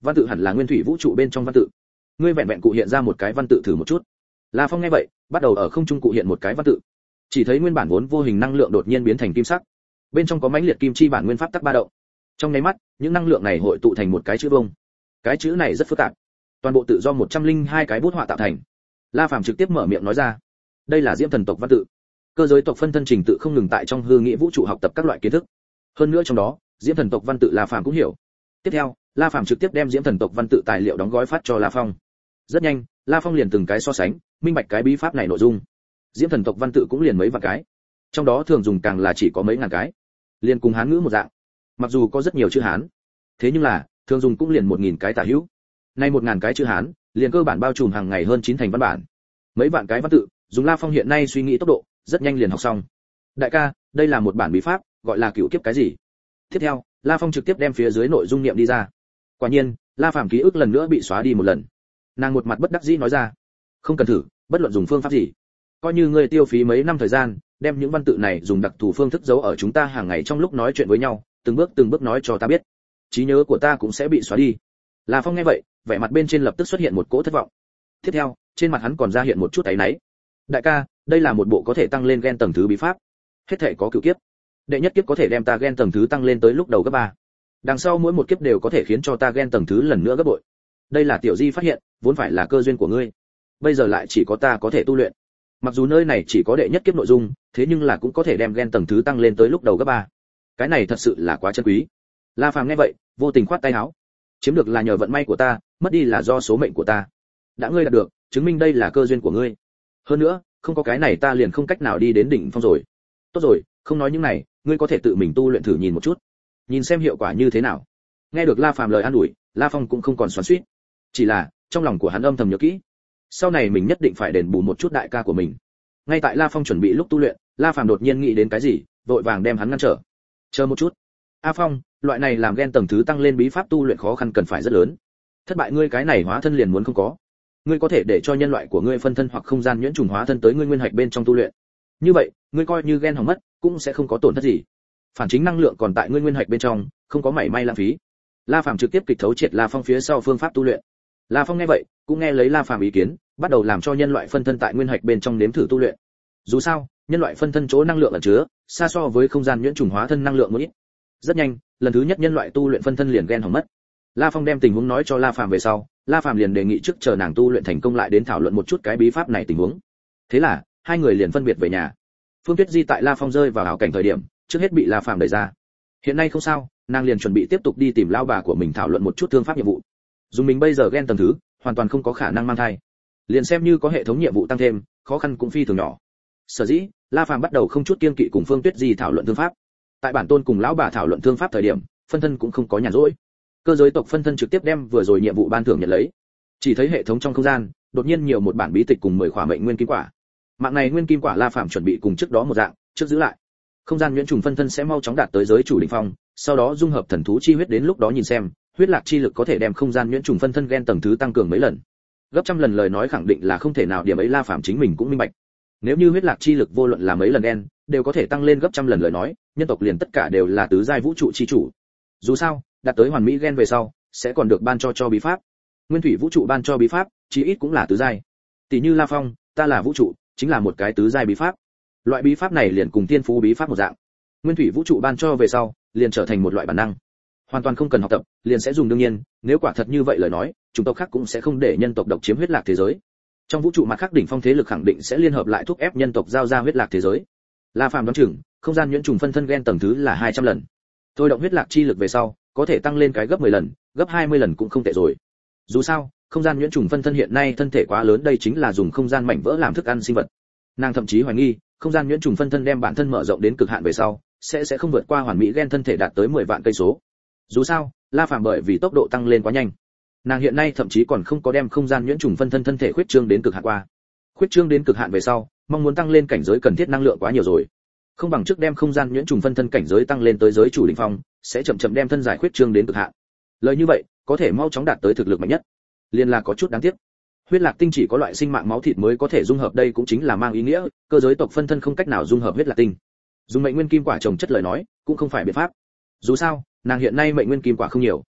Văn tự hẳn là nguyên thủy vũ trụ bên trong văn tự. Ngươi vẹn vẹn cụ hiện ra một cái văn tự thử một chút. La Phong nghe vậy, bắt đầu ở không trung cụ hiện một cái văn tự. Chỉ thấy nguyên bản vốn vô hình năng lượng đột nhiên biến thành kim sắc. Bên trong có mãnh liệt kim chi bản nguyên pháp tắc ba động. Trong nháy mắt, những năng lượng này hội tụ thành một cái chữ vông. Cái chữ này rất phức tạp. Toàn bộ tự do 102 cái bút họa tạo thành. La Phàm trực tiếp mở miệng nói ra, đây là Diễm Thần tộc văn tự. Cơ giới tộc phân thân trình tự không ngừng tại trong hư nghĩa vũ trụ học tập các loại kiến thức. Hơn nữa trong đó, Diễm Thần tộc văn tự La Phàm cũng hiểu. Tiếp theo, La Phàm trực tiếp đem Diễm Thần tộc văn tự tài liệu đóng gói phát cho La Phong. Rất nhanh, La Phong liền từng cái so sánh, minh bạch cái bí pháp này nội dung. Diễm Thần tộc văn tự cũng liền mấy vạn cái. Trong đó thường dùng càng là chỉ có mấy ngàn cái. Liền cùng Hán ngữ một dạng. Mặc dù có rất nhiều chữ Hán, thế nhưng là thường dùng cũng liền 1000 cái tả hữu. Nay 1000 cái chữ Hán, liền cơ bản bao trùm hàng ngày hơn 9 thành văn bản. Mấy vạn cái văn tự, dùng La Phong hiện nay suy nghĩ tốc độ, rất nhanh liền học xong. Đại ca, đây là một bản bí pháp, gọi là cửu kiếp cái gì? Tiếp theo, La Phong trực tiếp đem phía dưới nội dung niệm đi ra. Quả nhiên, La Phàm ký ức lần nữa bị xóa đi một lần. Nàng một mặt bất đắc dĩ nói ra, không cần thử, bất luận dùng phương pháp gì, coi như ngươi tiêu phí mấy năm thời gian, đem những văn tự này dùng đặc thù phương thức giấu ở chúng ta hàng ngày trong lúc nói chuyện với nhau, từng bước nói cho ta biết, trí nhớ của ta cũng sẽ bị xóa đi. La Phong nghe vậy, vẻ mặt bên trên lập tức xuất hiện một cỗ thất vọng. Tiếp theo, trên mặt hắn còn ra hiện một chút áy náy. Đại ca, đây là một bộ có thể tăng lên gen tầng thứ bí pháp. Hết thể có cửu kiếp. Đệ nhất kiếp có thể đem ta gen tầng thứ tăng lên tới lúc đầu gấp 3. Đằng sau mỗi một kiếp đều có thể khiến cho ta gen tầng thứ lần nữa gấp bội. Đây là tiểu di phát hiện, vốn phải là cơ duyên của ngươi. Bây giờ lại chỉ có ta có thể tu luyện. Mặc dù nơi này chỉ có đệ nhất kiếp nội dung, thế nhưng là cũng có thể đem gen tầng thứ tăng lên tới lúc đầu gấp 3. Cái này thật sự là quá chân quý. La Phàm nghe vậy, vô tình khoát tay áo. Chiếm được là nhờ vận may của ta, mất đi là do số mệnh của ta. Đã ngươi đạt được, chứng minh đây là cơ duyên của ngươi. Hơn nữa, không có cái này ta liền không cách nào đi đến đỉnh phong rồi. Tốt rồi, không nói những này, ngươi có thể tự mình tu luyện thử nhìn một chút, nhìn xem hiệu quả như thế nào. Nghe được La Phàm lời an ủi, La Phong cũng không còn xoắn xuýt, chỉ là trong lòng của hắn âm thầm nhớ kỹ, sau này mình nhất định phải đền bù một chút đại ca của mình. Ngay tại La Phong chuẩn bị lúc tu luyện, La Phàm đột nhiên nghĩ đến cái gì, vội vàng đem hắn ngăn trở. Chờ một chút, A Phong, loại này làm gen tầng thứ tăng lên bí pháp tu luyện khó khăn cần phải rất lớn. Thất bại ngươi cái này hóa thân liền muốn không có. Ngươi có thể để cho nhân loại của ngươi phân thân hoặc không gian nhuyễn trùng hóa thân tới ngươi nguyên hạch bên trong tu luyện. Như vậy, ngươi coi như gen hỏng mất, cũng sẽ không có tổn thất gì. Phản chính năng lượng còn tại ngươi nguyên hạch bên trong, không có mảy may lãng phí. La Phàm trực tiếp kịch thấu triệt La Phong phía sau phương pháp tu luyện. La Phong nghe vậy, cũng nghe lấy La Phàm ý kiến, bắt đầu làm cho nhân loại phân thân tại nguyên hạch bên trong nếm thử tu luyện. Dù sao, nhân loại phân thân chỗ năng lượng ẩn chứa, xa so với không gian nhuyễn trùng hóa thân năng lượng một ít. Rất nhanh, lần thứ nhất nhân loại tu luyện phân thân liền gen hỏng mất. La Phong đem tình huống nói cho La Phàm về sau, La Phàm liền đề nghị trước chờ nàng tu luyện thành công lại đến thảo luận một chút cái bí pháp này tình huống. Thế là, hai người liền phân biệt về nhà. Phương Tuyết Di tại La Phong rơi vào ảo cảnh thời điểm, trước hết bị La Phàm đẩy ra. Hiện nay không sao, nàng liền chuẩn bị tiếp tục đi tìm lão bà của mình thảo luận một chút thương pháp nhiệm vụ. Dùng mình bây giờ gen tầng thứ, hoàn toàn không có khả năng mang thai. Liền xem như có hệ thống nhiệm vụ tăng thêm, khó khăn cũng phi thường nhỏ. Sở dĩ, La Phàm bắt đầu không chút kiêng kỵ cùng Phương Tuyết Di thảo luận thương pháp. Tại bản tôn cùng lão bà thảo luận thương pháp thời điểm, phân thân cũng không có nhàn rỗi. Cơ giới tộc phân thân trực tiếp đem vừa rồi nhiệm vụ ban thưởng nhận lấy. Chỉ thấy hệ thống trong không gian, đột nhiên nhiều một bản bí tịch cùng 10 khỏa mệnh nguyên kim quả. Mạng này nguyên kim quả La Phàm chuẩn bị cùng trước đó một dạng, trước giữ lại. Không gian nhuyễn trùng phân thân sẽ mau chóng đạt tới giới chủ đỉnh phong, sau đó dung hợp thần thú chi huyết, đến lúc đó nhìn xem, huyết lạc chi lực có thể đem không gian nhuyễn trùng phân thân gen tầng thứ tăng cường mấy lần. Gấp trăm lần lời nói khẳng định là không thể nào, điểm ấy La Phàm chính mình cũng minh bạch. Nếu như huyết lạc chi lực vô luận là mấy lần gen, đều có thể tăng lên gấp trăm lần lời nói, nhân tộc liền tất cả đều là tứ giai vũ trụ chi chủ. Dù sao, đạt tới hoàn mỹ gen về sau, sẽ còn được ban cho bí pháp. Nguyên thủy vũ trụ ban cho bí pháp, chí ít cũng là tứ giai. Tỷ như La Phong, ta là vũ trụ, chính là một cái tứ giai bí pháp. Loại bí pháp này liền cùng tiên phú bí pháp một dạng. Nguyên thủy vũ trụ ban cho về sau, liền trở thành một loại bản năng. Hoàn toàn không cần học tập, liền sẽ dùng đương nhiên, nếu quả thật như vậy lời nói, chủng tộc khác cũng sẽ không để nhân tộc độc chiếm huyết lạc thế giới. Trong vũ trụ mặt khác đỉnh phong thế lực khẳng định sẽ liên hợp lại thúc ép nhân tộc giao ra huyết lạc thế giới. La Phàm đoán chừng, không gian nhuyễn trùng phân thân gen tầng thứ là 200 lần. Thôi động huyết lạc chi lực về sau, có thể tăng lên cái gấp 10 lần, gấp 20 lần cũng không tệ rồi. Dù sao, không gian nhuyễn trùng phân thân hiện nay thân thể quá lớn, đây chính là dùng không gian mảnh vỡ làm thức ăn sinh vật. Nàng thậm chí hoài nghi, không gian nhuyễn trùng phân thân đem bản thân mở rộng đến cực hạn về sau, sẽ không vượt qua hoàn mỹ gen thân thể đạt tới 10 vạn cây số. Dù sao, La Phàm bởi vì tốc độ tăng lên quá nhanh, nàng hiện nay thậm chí còn không có đem không gian nhuyễn trùng phân thân thân thể khuyết trương đến cực hạn qua. Khuyết trương đến cực hạn về sau, mong muốn tăng lên cảnh giới cần thiết năng lượng quá nhiều rồi. Không bằng trước đem không gian nhuyễn trùng phân thân cảnh giới tăng lên tới giới chủ đỉnh phong, sẽ chậm chậm đem thân giải khuyết trương đến cực hạn. Lời như vậy, có thể mau chóng đạt tới thực lực mạnh nhất. Liên là có chút đáng tiếc. Huyết lạc tinh chỉ có loại sinh mạng máu thịt mới có thể dung hợp, đây cũng chính là mang ý nghĩa, cơ giới tộc phân thân không cách nào dung hợp huyết lạc tinh. Dùng mệnh nguyên kim quả trồng chất lời nói, cũng không phải biện pháp. Dù sao, nàng hiện nay mệnh nguyên kim quả không nhiều.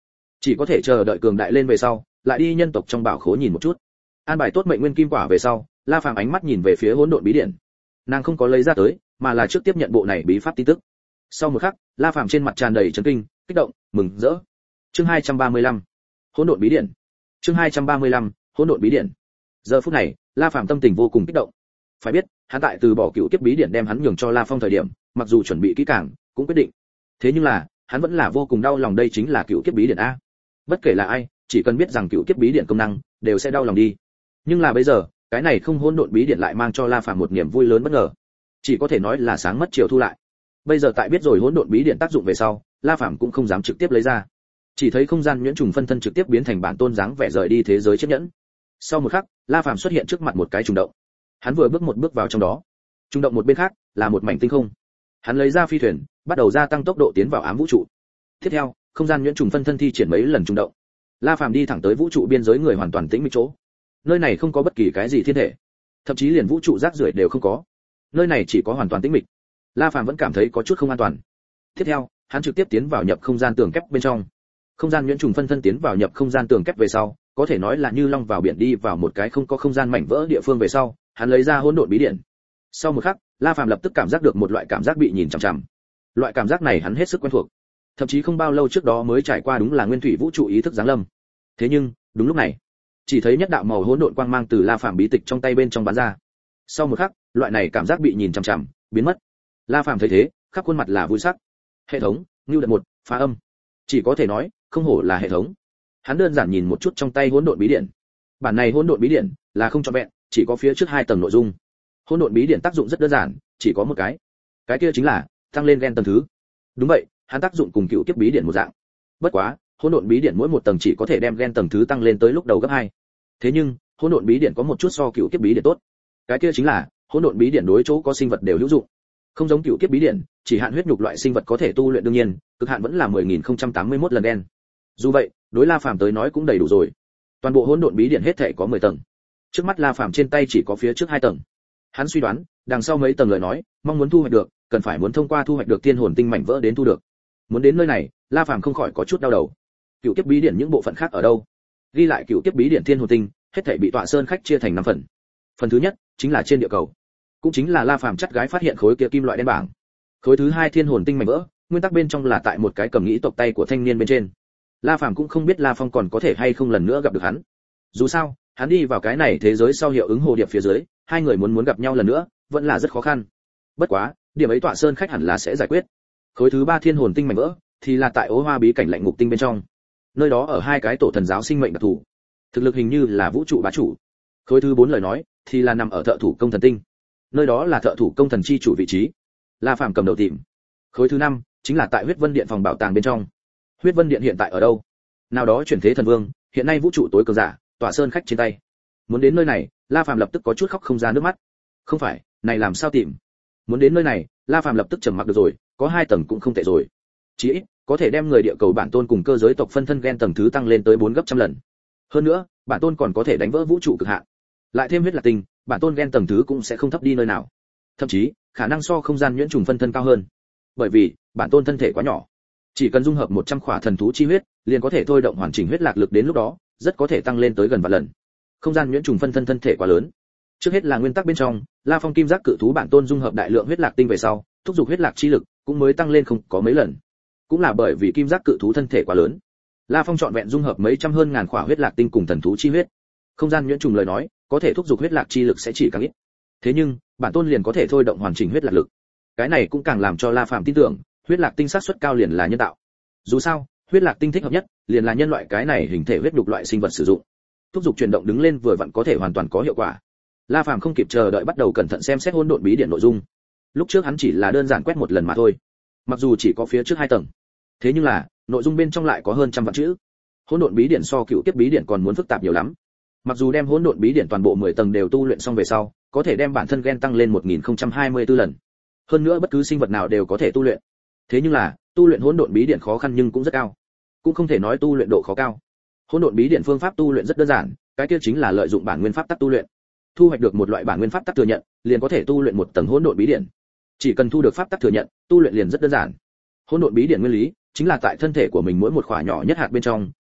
chỉ có thể chờ đợi cường đại lên về sau, lại đi nhân tộc trong bảo khố nhìn một chút. An bài tốt mệnh nguyên kim quả về sau, La Phàm ánh mắt nhìn về phía hỗn độn bí điển. Nàng không có lấy ra tới, mà là trước tiếp nhận bộ này bí pháp tin tức. Sau một khắc, La Phàm trên mặt tràn đầy chấn kinh, kích động, mừng rỡ. Chương 235. Hỗn độn bí điển. Chương 235. Hỗn độn bí điển. Giờ phút này, La Phàm tâm tình vô cùng kích động. Phải biết, hắn tại từ bỏ cựu kiếp bí điển đem hắn nhường cho La Phong thời điểm, mặc dù chuẩn bị kỹ càng, cũng quyết định. Thế nhưng là, hắn vẫn là vô cùng đau lòng, đây chính là cựu kiếp bí điển a. Bất kể là ai, chỉ cần biết rằng cựu kiếp bí điển công năng, đều sẽ đau lòng đi. Nhưng là bây giờ, cái này không hỗn độn bí điển lại mang cho La Phàm một niềm vui lớn bất ngờ. Chỉ có thể nói là sáng mất chiều thu lại. Bây giờ tại biết rồi hỗn độn bí điển tác dụng về sau, La Phàm cũng không dám trực tiếp lấy ra. Chỉ thấy không gian nhuyễn trùng phân thân trực tiếp biến thành bản tôn dáng vẻ rời đi thế giới chiếc nhẫn. Sau một khắc, La Phàm xuất hiện trước mặt một cái trùng động. Hắn vừa bước một bước vào trong đó. Trùng động một bên khác là một mảnh tinh không. Hắn lấy ra phi thuyền, bắt đầu gia tăng tốc độ tiến vào ám vũ trụ. Tiếp theo, không gian nhuyễn trùng phân thân thi triển mấy lần trùng động. La Phàm đi thẳng tới vũ trụ biên giới người hoàn toàn tĩnh mịch chỗ. Nơi này không có bất kỳ cái gì thiên thể, thậm chí liền vũ trụ rác rưởi đều không có. Nơi này chỉ có hoàn toàn tĩnh mịch. La Phàm vẫn cảm thấy có chút không an toàn. Tiếp theo, hắn trực tiếp tiến vào nhập không gian tường kép bên trong. Không gian nhuyễn trùng phân thân tiến vào nhập không gian tường kép về sau, có thể nói là như long vào biển đi vào một cái không có không gian mảnh vỡ địa phương về sau, hắn lấy ra hỗn độn bí điển. Sau một khắc, La Phàm lập tức cảm giác được một loại cảm giác bị nhìn chằm chằm. Loại cảm giác này hắn hết sức quen thuộc. Thậm chí không bao lâu trước đó mới trải qua, đúng là nguyên thủy vũ trụ ý thức giáng lâm. Thế nhưng, đúng lúc này, chỉ thấy nhất đạo màu hỗn độn quang mang từ La Phàm bí tịch trong tay bên trong bắn ra. Sau một khắc, loại này cảm giác bị nhìn chằm chằm biến mất. La Phàm thấy thế, khắp khuôn mặt là vui sắc. Hệ thống, Ngưu Đợt 1, phá âm. Chỉ có thể nói, không hổ là hệ thống. Hắn đơn giản nhìn một chút trong tay hỗn độn bí điển. Bản này hỗn độn bí điển là không trọn vẹn, chỉ có phía trước 2 tầng nội dung. Hỗn độn bí điển tác dụng rất đơn giản, chỉ có một cái. Cái kia chính là tăng lên gen tầng thứ. Đúng vậy, hắn tác dụng cùng cựu kiếp bí điển một dạng. Bất quá, hỗn độn bí điển mỗi một tầng chỉ có thể đem gen tầng thứ tăng lên tới lúc đầu gấp 2. Thế nhưng, hỗn độn bí điển có một chút so cựu kiếp bí điển tốt. Cái kia chính là, hỗn độn bí điển đối chỗ có sinh vật đều hữu dụng. Không giống cựu kiếp bí điển, chỉ hạn huyết nhục loại sinh vật có thể tu luyện, đương nhiên, cực hạn vẫn là 10.081 lần gen. Dù vậy, đối La Phàm tới nói cũng đầy đủ rồi. Toàn bộ hỗn độn bí điển hết thảy có 10 tầng. Trước mắt La Phàm trên tay chỉ có phía trước 2 tầng. Hắn suy đoán, đằng sau mấy tầng lời nói, mong muốn thu hoạch được, cần phải muốn thông qua thu hoạch được thiên hồn tinh mảnh vỡ đến thu được. Muốn đến nơi này, La Phàm không khỏi có chút đau đầu. Cựu kiếp bí điển những bộ phận khác ở đâu? Ghi lại cựu kiếp bí điển thiên hồn tinh, hết thảy bị Tọa Sơn khách chia thành 5 phần. Phần thứ nhất chính là trên địa cầu, cũng chính là La Phàm chắt gái phát hiện khối kia kim loại đen bảng. Khối thứ 2 thiên hồn tinh mảnh vỡ, nguyên tắc bên trong là tại một cái cầm nghĩ tộc tay của thanh niên bên trên. La Phàm cũng không biết La Phong còn có thể hay không lần nữa gặp được hắn. Dù sao, hắn đi vào cái này thế giới sau hiệu ứng hồ điệp phía dưới, hai người muốn gặp nhau lần nữa, vẫn là rất khó khăn. Bất quá, điểm ấy Tọa Sơn khách hẳn là sẽ giải quyết. Khối thứ 3 thiên hồn tinh mảnh vỡ, thì là tại Ố Hoa bí cảnh lạnh ngục tinh bên trong. Nơi đó ở 2 cái tổ thần giáo sinh mệnh đặc thù, thực lực hình như là vũ trụ bá chủ. Khối thứ 4 lời nói, thì là nằm ở thợ thủ công thần tinh. Nơi đó là thợ thủ công thần chi chủ vị trí. La Phàm cầm đầu tìm. Khối thứ 5 chính là tại Huyết Vân Điện phòng bảo tàng bên trong. Huyết Vân Điện hiện tại ở đâu? Nào đó chuyển thế thần vương, hiện nay vũ trụ tối cường giả, Tọa Sơn khách trên tay. Muốn đến nơi này, La Phàm lập tức có chút khóc không ra nước mắt. Không phải, này làm sao tìm? Muốn đến nơi này, La Phàm lập tức trầm mặc được rồi, có 2 tầng cũng không tệ rồi. Chỉ ít có thể đem người địa cầu bản tôn cùng cơ giới tộc phân thân gen tầng thứ tăng lên tới 4 gấp trăm lần. Hơn nữa, bản tôn còn có thể đánh vỡ vũ trụ cực hạn. Lại thêm huyết lạc tinh, bản tôn gen tầng thứ cũng sẽ không thấp đi nơi nào. Thậm chí, khả năng so không gian nhuyễn trùng phân thân cao hơn. Bởi vì, bản tôn thân thể quá nhỏ. Chỉ cần dung hợp 100 khỏa thần thú chi huyết, liền có thể thôi động hoàn chỉnh huyết lạc lực, đến lúc đó, rất có thể tăng lên tới gần vạn lần. Không gian nhuyễn trùng phân thân thân thể quá lớn. Trước hết là nguyên tắc bên trong, La Phong kim giác cự thú bản tôn dung hợp đại lượng huyết lạc tinh về sau, thúc giục huyết lạc chi lực, cũng mới tăng lên không có mấy lần. Cũng là bởi vì kim giác cự thú thân thể quá lớn, La Phong chọn vẹn dung hợp mấy trăm hơn ngàn khỏa huyết lạc tinh cùng thần thú chi huyết. Không gian nhuyễn trùng lời nói, có thể thúc giục huyết lạc chi lực sẽ chỉ càng ít. Thế nhưng, bản tôn liền có thể thôi động hoàn chỉnh huyết lạc lực. Cái này cũng càng làm cho La Phàm tin tưởng, huyết lạc tinh xác suất cao liền là nhân tạo. Dù sao, huyết lạc tinh thích hợp nhất, liền là nhân loại cái này hình thể huyết nhục loại sinh vật sử dụng. Thúc giục chuyển động đứng lên vừa vặn có thể hoàn toàn có hiệu quả. La Phàm không kịp chờ đợi bắt đầu cẩn thận xem xét hỗn độn bí điển nội dung. Lúc trước hắn chỉ là đơn giản quét một lần mà thôi. Mặc dù chỉ có phía trước 2 tầng, thế nhưng là nội dung bên trong lại có hơn trăm vạn chữ. Hỗn độn bí điển so cựu kiếp bí điển còn muốn phức tạp nhiều lắm. Mặc dù đem hỗn độn bí điển toàn bộ 10 tầng đều tu luyện xong về sau, có thể đem bản thân gen tăng lên 1024 lần. Hơn nữa bất cứ sinh vật nào đều có thể tu luyện. Thế nhưng là, tu luyện hỗn độn bí điển khó khăn nhưng cũng rất cao. Cũng không thể nói tu luyện độ khó cao. Hỗn độn bí điển phương pháp tu luyện rất đơn giản, cái kia chính là lợi dụng bản nguyên pháp tắc tu luyện. Thu hoạch được một loại bản nguyên pháp tắc thừa nhận, liền có thể tu luyện một tầng hỗn độn bí điển. Chỉ cần thu được pháp tắc thừa nhận, tu luyện liền rất đơn giản. Hỗn độn bí điển nguyên lý chính là tại thân thể của mình mỗi một khỏa nhỏ nhất hạt bên trong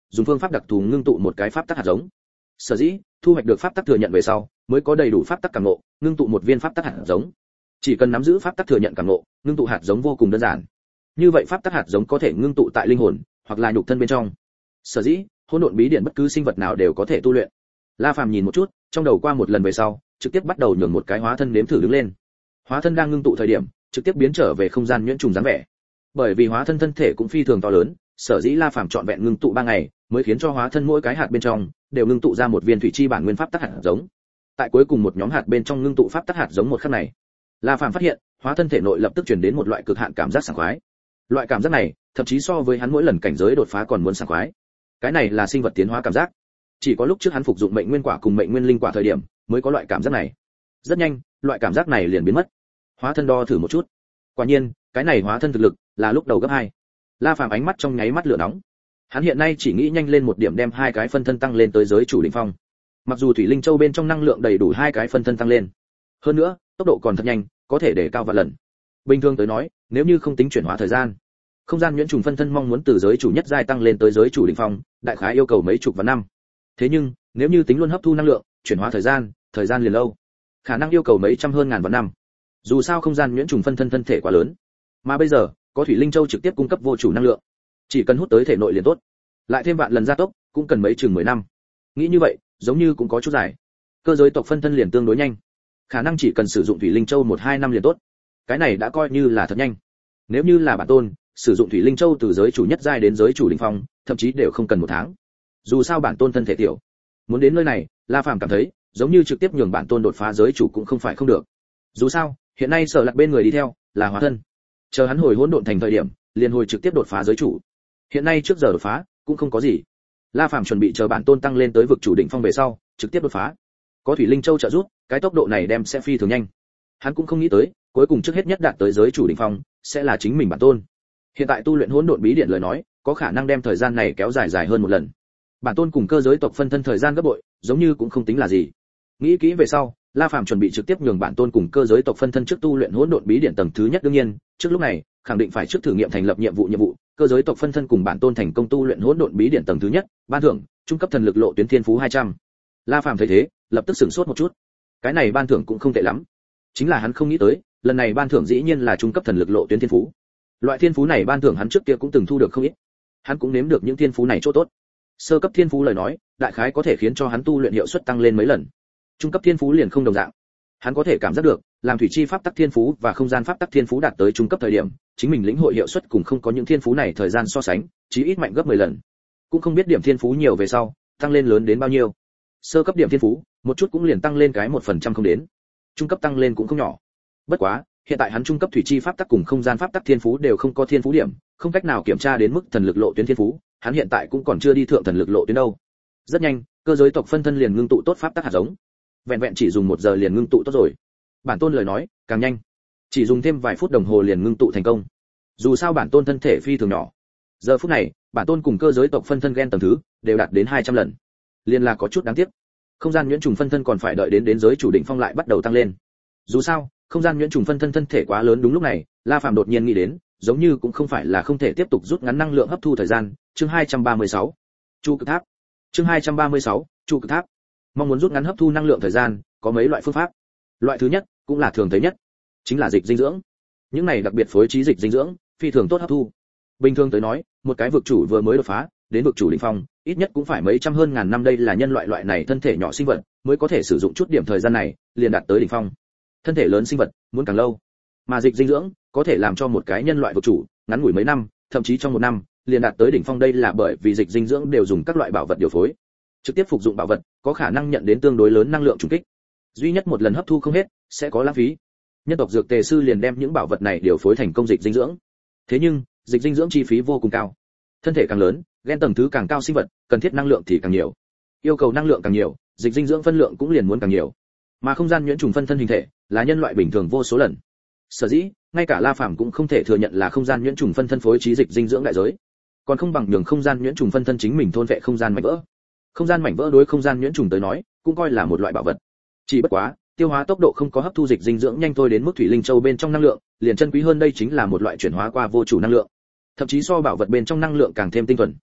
dùng phương pháp đặc thù ngưng tụ một cái pháp tắc hạt giống. Sở dĩ thu hoạch được pháp tắc thừa nhận về sau mới có đầy đủ pháp tắc cảm ngộ, ngưng tụ một viên pháp tắc hạt giống. Chỉ cần nắm giữ pháp tắc thừa nhận cảm ngộ, ngưng tụ hạt giống vô cùng đơn giản. Như vậy pháp tắc hạt giống có thể ngưng tụ tại linh hồn hoặc là nhục thân bên trong. Sở dĩ hỗn độn bí điển bất cứ sinh vật nào đều có thể tu luyện. La Phàm nhìn một chút, trong đầu qua một lần về sau, trực tiếp bắt đầu nhường một cái hóa thân nếm thử đứng lên. Hóa thân đang ngưng tụ thời điểm, trực tiếp biến trở về không gian nhuyễn trùng dáng vẻ. Bởi vì hóa thân thân thể cũng phi thường to lớn, sở dĩ La Phàm trọn vẹn ngưng tụ 3 ngày, mới khiến cho hóa thân mỗi cái hạt bên trong đều ngưng tụ ra một viên thủy chi bản nguyên pháp tắc hạt giống. Tại cuối cùng một nhóm hạt bên trong ngưng tụ pháp tắc hạt giống một khắc này, La Phàm phát hiện, hóa thân thể nội lập tức truyền đến một loại cực hạn cảm giác sảng khoái. Loại cảm giác này, thậm chí so với hắn mỗi lần cảnh giới đột phá còn muốn sảng khoái. Cái này là sinh vật tiến hóa cảm giác. Chỉ có lúc trước hắn phục dụng mệnh nguyên quả cùng mệnh nguyên linh quả thời điểm, mới có loại cảm giác này. Rất nhanh, loại cảm giác này liền biến mất. Hóa thân đo thử một chút. Quả nhiên, cái này hóa thân thực lực là lúc đầu gấp 2. La Phàm ánh mắt trong nháy mắt lửa nóng. Hắn hiện nay chỉ nghĩ nhanh lên một điểm đem 2 cái phân thân tăng lên tới giới chủ đỉnh phong. Mặc dù thủy linh châu bên trong năng lượng đầy đủ 2 cái phân thân tăng lên, hơn nữa, tốc độ còn thật nhanh, có thể để cao vạn lần. Bình thường tới nói, nếu như không tính chuyển hóa thời gian, không gian nhuyễn trùng phân thân mong muốn từ giới chủ nhất giai tăng lên tới giới chủ đỉnh phong, đại khái yêu cầu mấy chục vạn năm. Thế nhưng, nếu như tính luôn hấp thu năng lượng, chuyển hóa thời gian liền lâu, khả năng yêu cầu mấy trăm hơn ngàn vạn năm. Dù sao không gian nhuyễn trùng phân thân thân thể quá lớn, mà bây giờ có thủy linh châu trực tiếp cung cấp vô chủ năng lượng, chỉ cần hút tới thể nội liền tốt. Lại thêm vạn lần gia tốc, cũng cần mấy chừng 10 năm. Nghĩ như vậy, giống như cũng có chút dài. Cơ giới tộc phân thân liền tương đối nhanh, khả năng chỉ cần sử dụng thủy linh châu 1-2 năm liền tốt. Cái này đã coi như là thật nhanh. Nếu như là bản tôn, sử dụng thủy linh châu từ giới chủ nhất giai đến giới chủ đỉnh phong, thậm chí đều không cần 1 tháng. Dù sao bản tôn thân thể tiểu, muốn đến nơi này, La Phàm cảm thấy, giống như trực tiếp nhường bản tôn đột phá giới chủ cũng không phải không được. Dù sao, hiện nay Sở Lạc bên người đi theo là hóa thân. Chờ hắn hồi hỗn độn thành thời điểm, liền hồi trực tiếp đột phá giới chủ. Hiện nay trước giờ đột phá cũng không có gì. La Phàm chuẩn bị chờ bản tôn tăng lên tới vực chủ đỉnh phong về sau, trực tiếp đột phá. Có thủy linh châu trợ giúp, cái tốc độ này đem sẽ phi thường nhanh. Hắn cũng không nghĩ tới, cuối cùng trước hết nhất đạt tới giới chủ đỉnh phong sẽ là chính mình bản tôn. Hiện tại tu luyện hỗn độn bí điển lời nói, có khả năng đem thời gian này kéo dài hơn một lần. Bản tôn cùng cơ giới tộc phân thân thời gian gấp bội, giống như cũng không tính là gì. Nghĩ kỹ về sau, La Phàm chuẩn bị trực tiếp nhường bản tôn cùng cơ giới tộc phân thân trước tu luyện hỗn độn bí điển tầng thứ nhất, đương nhiên, trước lúc này, khẳng định phải trước thử nghiệm thành lập nhiệm vụ, cơ giới tộc phân thân cùng bản tôn thành công tu luyện hỗn độn bí điển tầng thứ nhất, ban thưởng, trung cấp thần lực lộ tuyến thiên phú 200. La Phàm thấy thế, lập tức sửng sốt một chút. Cái này ban thưởng cũng không tệ lắm. Chính là hắn không nghĩ tới, lần này ban thưởng dĩ nhiên là trung cấp thần lực lộ tuyến thiên phú. Loại thiên phú này ban thưởng hắn trước kia cũng từng thu được không ít. Hắn cũng nếm được những thiên phú này chỗ tốt. Sơ cấp thiên phú lời nói, đại khái có thể khiến cho hắn tu luyện hiệu suất tăng lên mấy lần. Trung cấp thiên phú liền không đồng dạng. Hắn có thể cảm giác được, làm thủy chi pháp tắc thiên phú và không gian pháp tắc thiên phú đạt tới trung cấp thời điểm, chính mình lĩnh hội hiệu suất cùng không có những thiên phú này thời gian so sánh, chí ít mạnh gấp 10 lần. Cũng không biết điểm thiên phú nhiều về sau, tăng lên lớn đến bao nhiêu. Sơ cấp điểm thiên phú, một chút cũng liền tăng lên cái 1% không đến. Trung cấp tăng lên cũng không nhỏ. Bất quá, hiện tại hắn trung cấp thủy chi pháp tắc cùng không gian pháp tắc thiên phú đều không có thiên phú điểm, không cách nào kiểm tra đến mức thần lực lộ tuyến thiên phú, hắn hiện tại cũng còn chưa đi thượng thần lực lộ tuyến đâu. Rất nhanh, cơ giới tộc phân thân liền ngưng tụ tốt pháp tắc hạt giống. Vẹn vẹn chỉ dùng 1 giờ liền ngưng tụ tốt rồi. Bản tôn lời nói, càng nhanh. Chỉ dùng thêm vài phút đồng hồ liền ngưng tụ thành công. Dù sao bản tôn thân thể phi thường nhỏ. Giờ phút này, bản tôn cùng cơ giới tộc phân thân gen tầng thứ đều đạt đến 200 lần. Liên là có chút đáng tiếc. Không gian nhuyễn trùng phân thân còn phải đợi đến giới chủ đỉnh phong lại bắt đầu tăng lên. Dù sao, không gian nhuyễn trùng phân thân thân thể quá lớn, đúng lúc này, La Phàm đột nhiên nghĩ đến, giống như cũng không phải là không thể tiếp tục rút ngắn năng lượng hấp thu thời gian. Chương 236. Chu Cực Tháp. Chương 236. Chu Cực Tháp. Mong muốn rút ngắn hấp thu năng lượng thời gian, có mấy loại phương pháp. Loại thứ nhất, cũng là thường thấy nhất, chính là dịch dinh dưỡng. Những này đặc biệt phối trí dịch dinh dưỡng, phi thường tốt hấp thu. Bình thường tới nói, một cái vực chủ vừa mới đột phá, đến vực chủ đỉnh phong, ít nhất cũng phải mấy trăm hơn ngàn năm, đây là nhân loại này thân thể nhỏ sinh vật, mới có thể sử dụng chút điểm thời gian này, liền đạt tới đỉnh phong. Thân thể lớn sinh vật, muốn càng lâu. Mà dịch dinh dưỡng, có thể làm cho một cái nhân loại vực chủ, ngắn ngủi mấy năm, thậm chí trong 1 năm, liền đạt tới đỉnh phong, đây là bởi vì dịch dinh dưỡng đều dùng các loại bảo vật điều phối. Trực tiếp phục dụng bảo vật, có khả năng nhận đến tương đối lớn năng lượng trùng kích. Duy nhất một lần hấp thu không hết, sẽ có lãng phí. Nhân tộc dược tề sư liền đem những bảo vật này điều phối thành công dịch dinh dưỡng. Thế nhưng, dịch dinh dưỡng chi phí vô cùng cao. Thân thể càng lớn, gen tầng thứ càng cao sinh vật, cần thiết năng lượng thì càng nhiều. Yêu cầu năng lượng càng nhiều, dịch dinh dưỡng phân lượng cũng liền muốn càng nhiều. Mà không gian nhuyễn trùng phân thân hình thể, là nhân loại bình thường vô số lần. Sở dĩ, ngay cả La Phàm cũng không thể thừa nhận là không gian nhuyễn trùng phân thân phối trí dịch dinh dưỡng đại giới. Còn không bằng nhường không gian nhuyễn trùng phân thân chính mình thôn vệ không gian mảnh vỡ. Không gian mảnh vỡ đối không gian nhuyễn trùng tới nói, cũng coi là một loại bảo vật. Chỉ bất quá, tiêu hóa tốc độ không có hấp thu dịch dinh dưỡng nhanh thôi đến mức thủy linh châu bên trong năng lượng, liền chân quý hơn, đây chính là một loại chuyển hóa qua vô chủ năng lượng. Thậm chí so bảo vật bên trong năng lượng càng thêm tinh thuần.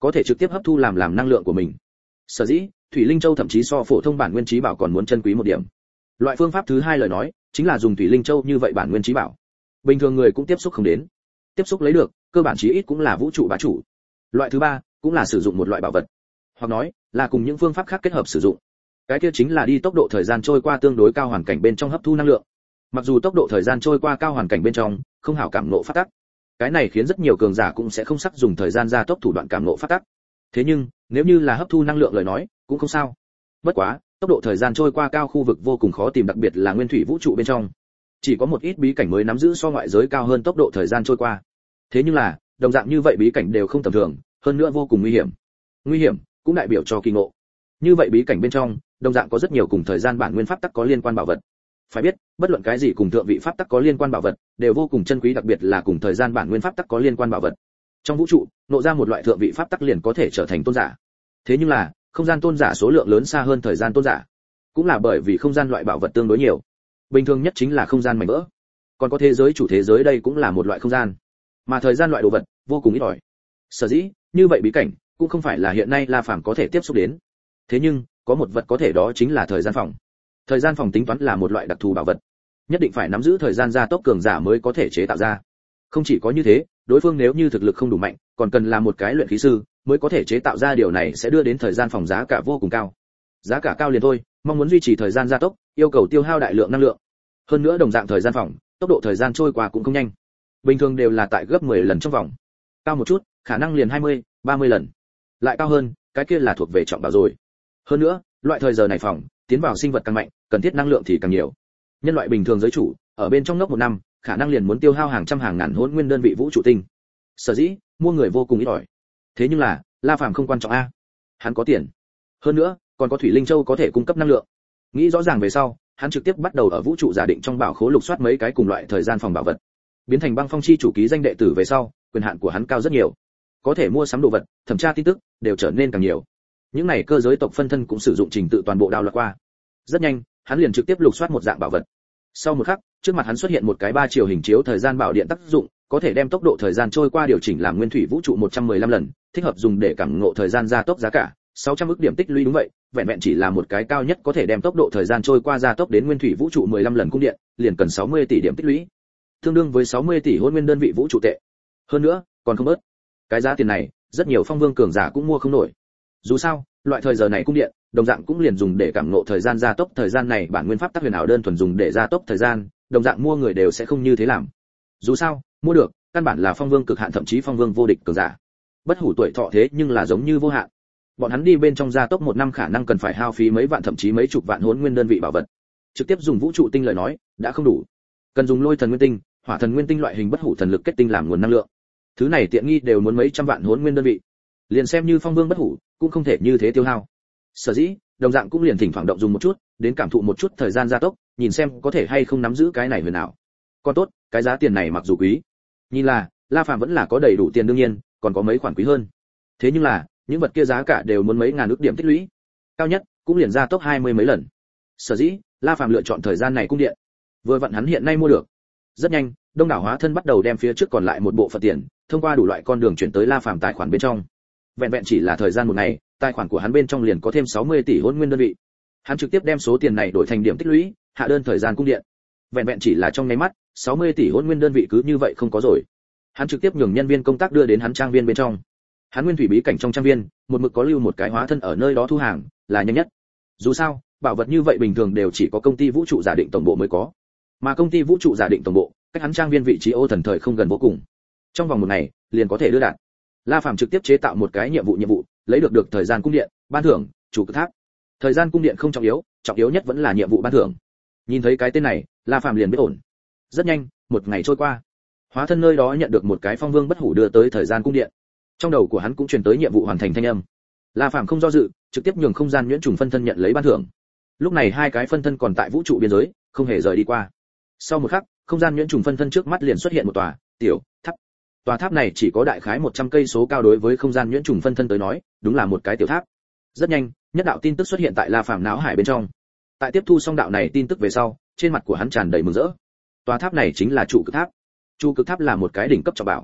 có thể trực tiếp hấp thu làm năng lượng của mình. Sở dĩ, Thủy Linh Châu thậm chí so phổ thông bản nguyên trí bảo còn muốn chân quý một điểm. Loại phương pháp thứ hai lời nói, chính là dùng Thủy Linh Châu như vậy bản nguyên trí bảo. Bình thường người cũng tiếp xúc không đến. Tiếp xúc lấy được, cơ bản chí ít cũng là vũ trụ bá chủ. Loại thứ ba, cũng là sử dụng một loại bảo vật, hoặc nói là cùng những phương pháp khác kết hợp sử dụng. Cái kia chính là đi tốc độ thời gian trôi qua tương đối cao hoàn cảnh bên trong hấp thu năng lượng. Mặc dù tốc độ thời gian trôi qua cao hoàn cảnh bên trong không hảo cảm ngộ pháp tắc, cái này khiến rất nhiều cường giả cũng sẽ không sắc dùng thời gian gia tốc thủ đoạn cảm ngộ pháp tắc. Thế nhưng, nếu như là hấp thu năng lượng lời nói, cũng không sao. Bất quá, tốc độ thời gian trôi qua cao khu vực vô cùng khó tìm, đặc biệt là nguyên thủy vũ trụ bên trong. Chỉ có một ít bí cảnh mới nắm giữ so ngoại giới cao hơn tốc độ thời gian trôi qua. Thế nhưng là, đồng dạng như vậy bí cảnh đều không tầm thường, hơn nữa vô cùng nguy hiểm. Nguy hiểm cũng đại biểu cho kỳ ngộ. Như vậy bí cảnh bên trong, đồng dạng có rất nhiều cùng thời gian bản nguyên pháp tắc có liên quan bảo vật. Phải biết, bất luận cái gì cùng thượng vị pháp tắc có liên quan bảo vật, đều vô cùng chân quý, đặc biệt là cùng thời gian bản nguyên pháp tắc có liên quan bảo vật. Trong vũ trụ, nộ ra một loại thượng vị pháp tắc liền có thể trở thành tôn giả. Thế nhưng là, không gian tôn giả số lượng lớn xa hơn thời gian tôn giả. Cũng là bởi vì không gian loại bảo vật tương đối nhiều. Bình thường nhất chính là không gian mảnh vỡ. Còn có thế giới chủ thế giới đây cũng là một loại không gian. Mà thời gian loại đồ vật vô cùng ít ỏi. Sở dĩ, như vậy bí cảnh cũng không phải là hiện nay La Phàm có thể tiếp xúc đến. Thế nhưng, có một vật có thể, đó chính là thời gian phòng. Thời gian phòng tính toán là một loại đặc thù bảo vật, nhất định phải nắm giữ thời gian gia tốc cường giả mới có thể chế tạo ra. Không chỉ có như thế, đối phương nếu như thực lực không đủ mạnh, còn cần là một cái luyện khí sư mới có thể chế tạo ra, điều này sẽ đưa đến thời gian phòng giá cả vô cùng cao. Giá cả cao liền thôi, mong muốn duy trì thời gian gia tốc, yêu cầu tiêu hao đại lượng năng lượng. Hơn nữa đồng dạng thời gian phòng, tốc độ thời gian trôi qua cũng không nhanh. Bình thường đều là tại gấp 10 lần trong vòng. Cao một chút, khả năng liền 20, 30 lần. Lại cao hơn, cái kia là thuộc về trọng bảo rồi. Hơn nữa, loại thời giờ này phòng, tiến vào sinh vật càng mạnh, cần thiết năng lượng thì càng nhiều. Nhân loại bình thường giới chủ, ở bên trong ngốc một năm, khả năng liền muốn tiêu hao hàng trăm hàng ngàn hỗn nguyên đơn vị vũ trụ tinh. Sở dĩ, mua người vô cùng ít ỏi. Thế nhưng là, La Phàm không quan trọng a. Hắn có tiền. Hơn nữa, còn có Thủy Linh Châu có thể cung cấp năng lượng. Nghĩ rõ ràng về sau, hắn trực tiếp bắt đầu ở vũ trụ giả định trong bảo khố lục soát mấy cái cùng loại thời gian phòng bảo vật. Biến thành Băng Phong chi chủ ký danh đệ tử về sau, quyền hạn của hắn cao rất nhiều. Có thể mua sắm đồ vật, thẩm tra tin tức, đều trở nên càng nhiều. Những này cơ giới tộc phân thân cũng sử dụng trình tự toàn bộ đào loạt qua. Rất nhanh, hắn liền trực tiếp lục soát một dạng bảo vật. Sau một khắc, trước mặt hắn xuất hiện một cái 3 chiều hình chiếu thời gian bảo điện tác dụng, có thể đem tốc độ thời gian trôi qua điều chỉnh làm nguyên thủy vũ trụ 115 lần, thích hợp dùng để cảm ngộ thời gian gia tốc, giá cả 600 ức điểm tích lũy. Đúng vậy, vẹn vẹn chỉ là một cái cao nhất có thể đem tốc độ thời gian trôi qua gia tốc đến nguyên thủy vũ trụ 15 lần cung điện, liền cần 60 tỷ điểm tích lũy, tương đương với 60 tỷ hỗn nguyên đơn vị vũ trụ tệ. Hơn nữa, còn không bớt. Cái giá tiền này, rất nhiều phong vương cường giả cũng mua không nổi. Dù sao, loại thời giờ này cung điện, đồng dạng cũng liền dùng để cảm ngộ thời gian gia tốc, thời gian này bản nguyên pháp tắc huyền ảo đơn thuần dùng để gia tốc thời gian, đồng dạng mua người đều sẽ không như thế làm. Dù sao, mua được, căn bản là phong vương cực hạn, thậm chí phong vương vô địch cường giả. Bất hủ tuổi thọ thế nhưng là giống như vô hạn. Bọn hắn đi bên trong gia tốc một năm khả năng cần phải hao phí mấy vạn thậm chí mấy chục vạn hỗn nguyên đơn vị bảo vật. Trực tiếp dùng vũ trụ tinh lời nói, đã không đủ. Cần dùng lôi thần nguyên tinh, hỏa thần nguyên tinh loại hình bất hủ thần lực kết tinh làm nguồn năng lượng. Thứ này tiện nghi đều muốn mấy trăm vạn hỗn nguyên đơn vị. Liền xem như phong vương bất hủ, cũng không thể như thế tiêu hao. Sở dĩ, đồng dạng cũng liền thỉnh thoảng động dùng một chút, đến cảm thụ một chút thời gian gia tốc, nhìn xem có thể hay không nắm giữ cái này huyền ảo. Còn tốt, cái giá tiền này mặc dù quý, nhìn là La Phàm vẫn là có đầy đủ tiền, đương nhiên, còn có mấy khoản quý hơn. Thế nhưng là, những vật kia giá cả đều muốn mấy ngàn ức điểm tích lũy. Cao nhất cũng liền gia tốc 20 mấy lần. Sở dĩ, La Phàm lựa chọn thời gian này cung điện. Vừa vặn hắn hiện nay mua được. Rất nhanh, đông đảo hóa thân bắt đầu đem phía trước còn lại một bộ phận tiền, thông qua đủ loại con đường chuyển tới La Phàm tài khoản bên trong. Vẹn vẹn chỉ là thời gian một ngày, tài khoản của hắn bên trong liền có thêm 60 tỷ hỗn nguyên đơn vị. Hắn trực tiếp đem số tiền này đổi thành điểm tích lũy, hạ đơn thời gian cung điện. Vẹn vẹn chỉ là trong nháy mắt, 60 tỷ hỗn nguyên đơn vị cứ như vậy không có rồi. Hắn trực tiếp nhường nhân viên công tác đưa đến hắn trang viên bên trong. Hắn nguyên thủy bí cảnh trong trang viên, một mực có lưu một cái hóa thân ở nơi đó thu hàng, là nhanh nhất. Dù sao, bảo vật như vậy bình thường đều chỉ có công ty vũ trụ giả định tổng bộ mới có. Mà công ty vũ trụ giả định tổng bộ, cách hắn trang viên vị trí ô thần thời không gần vô cùng. Trong vòng một ngày, liền có thể đưa đạt. La Phàm trực tiếp chế tạo một cái nhiệm vụ, lấy được thời gian cung điện, ban thưởng, chủ cực tháp. Thời gian cung điện không trọng yếu nhất vẫn là nhiệm vụ ban thưởng. Nhìn thấy cái tên này, La Phàm liền biết ổn. Rất nhanh, một ngày trôi qua. Hóa thân nơi đó nhận được một cái phong vương bất hủ đưa tới thời gian cung điện. Trong đầu của hắn cũng truyền tới nhiệm vụ hoàn thành thanh âm. La Phàm không do dự, trực tiếp nhường không gian nhuyễn trùng phân thân nhận lấy ban thưởng. Lúc này hai cái phân thân còn tại vũ trụ biên giới, không hề rời đi qua. Sau một khắc, không gian nhuyễn trùng phân thân trước mắt liền xuất hiện một tòa tiểu tháp. Tòa tháp này chỉ có đại khái 100 cây số cao, đối với không gian nhuyễn trùng phân thân tới nói, đúng là một cái tiểu tháp. Rất nhanh, nhất đạo tin tức xuất hiện tại La Phàm não hải bên trong. Tại tiếp thu xong đạo này tin tức về sau, trên mặt của hắn tràn đầy mừng rỡ. Tòa tháp này chính là trụ cực tháp. Trụ cực tháp là một cái đỉnh cấp trọng bảo.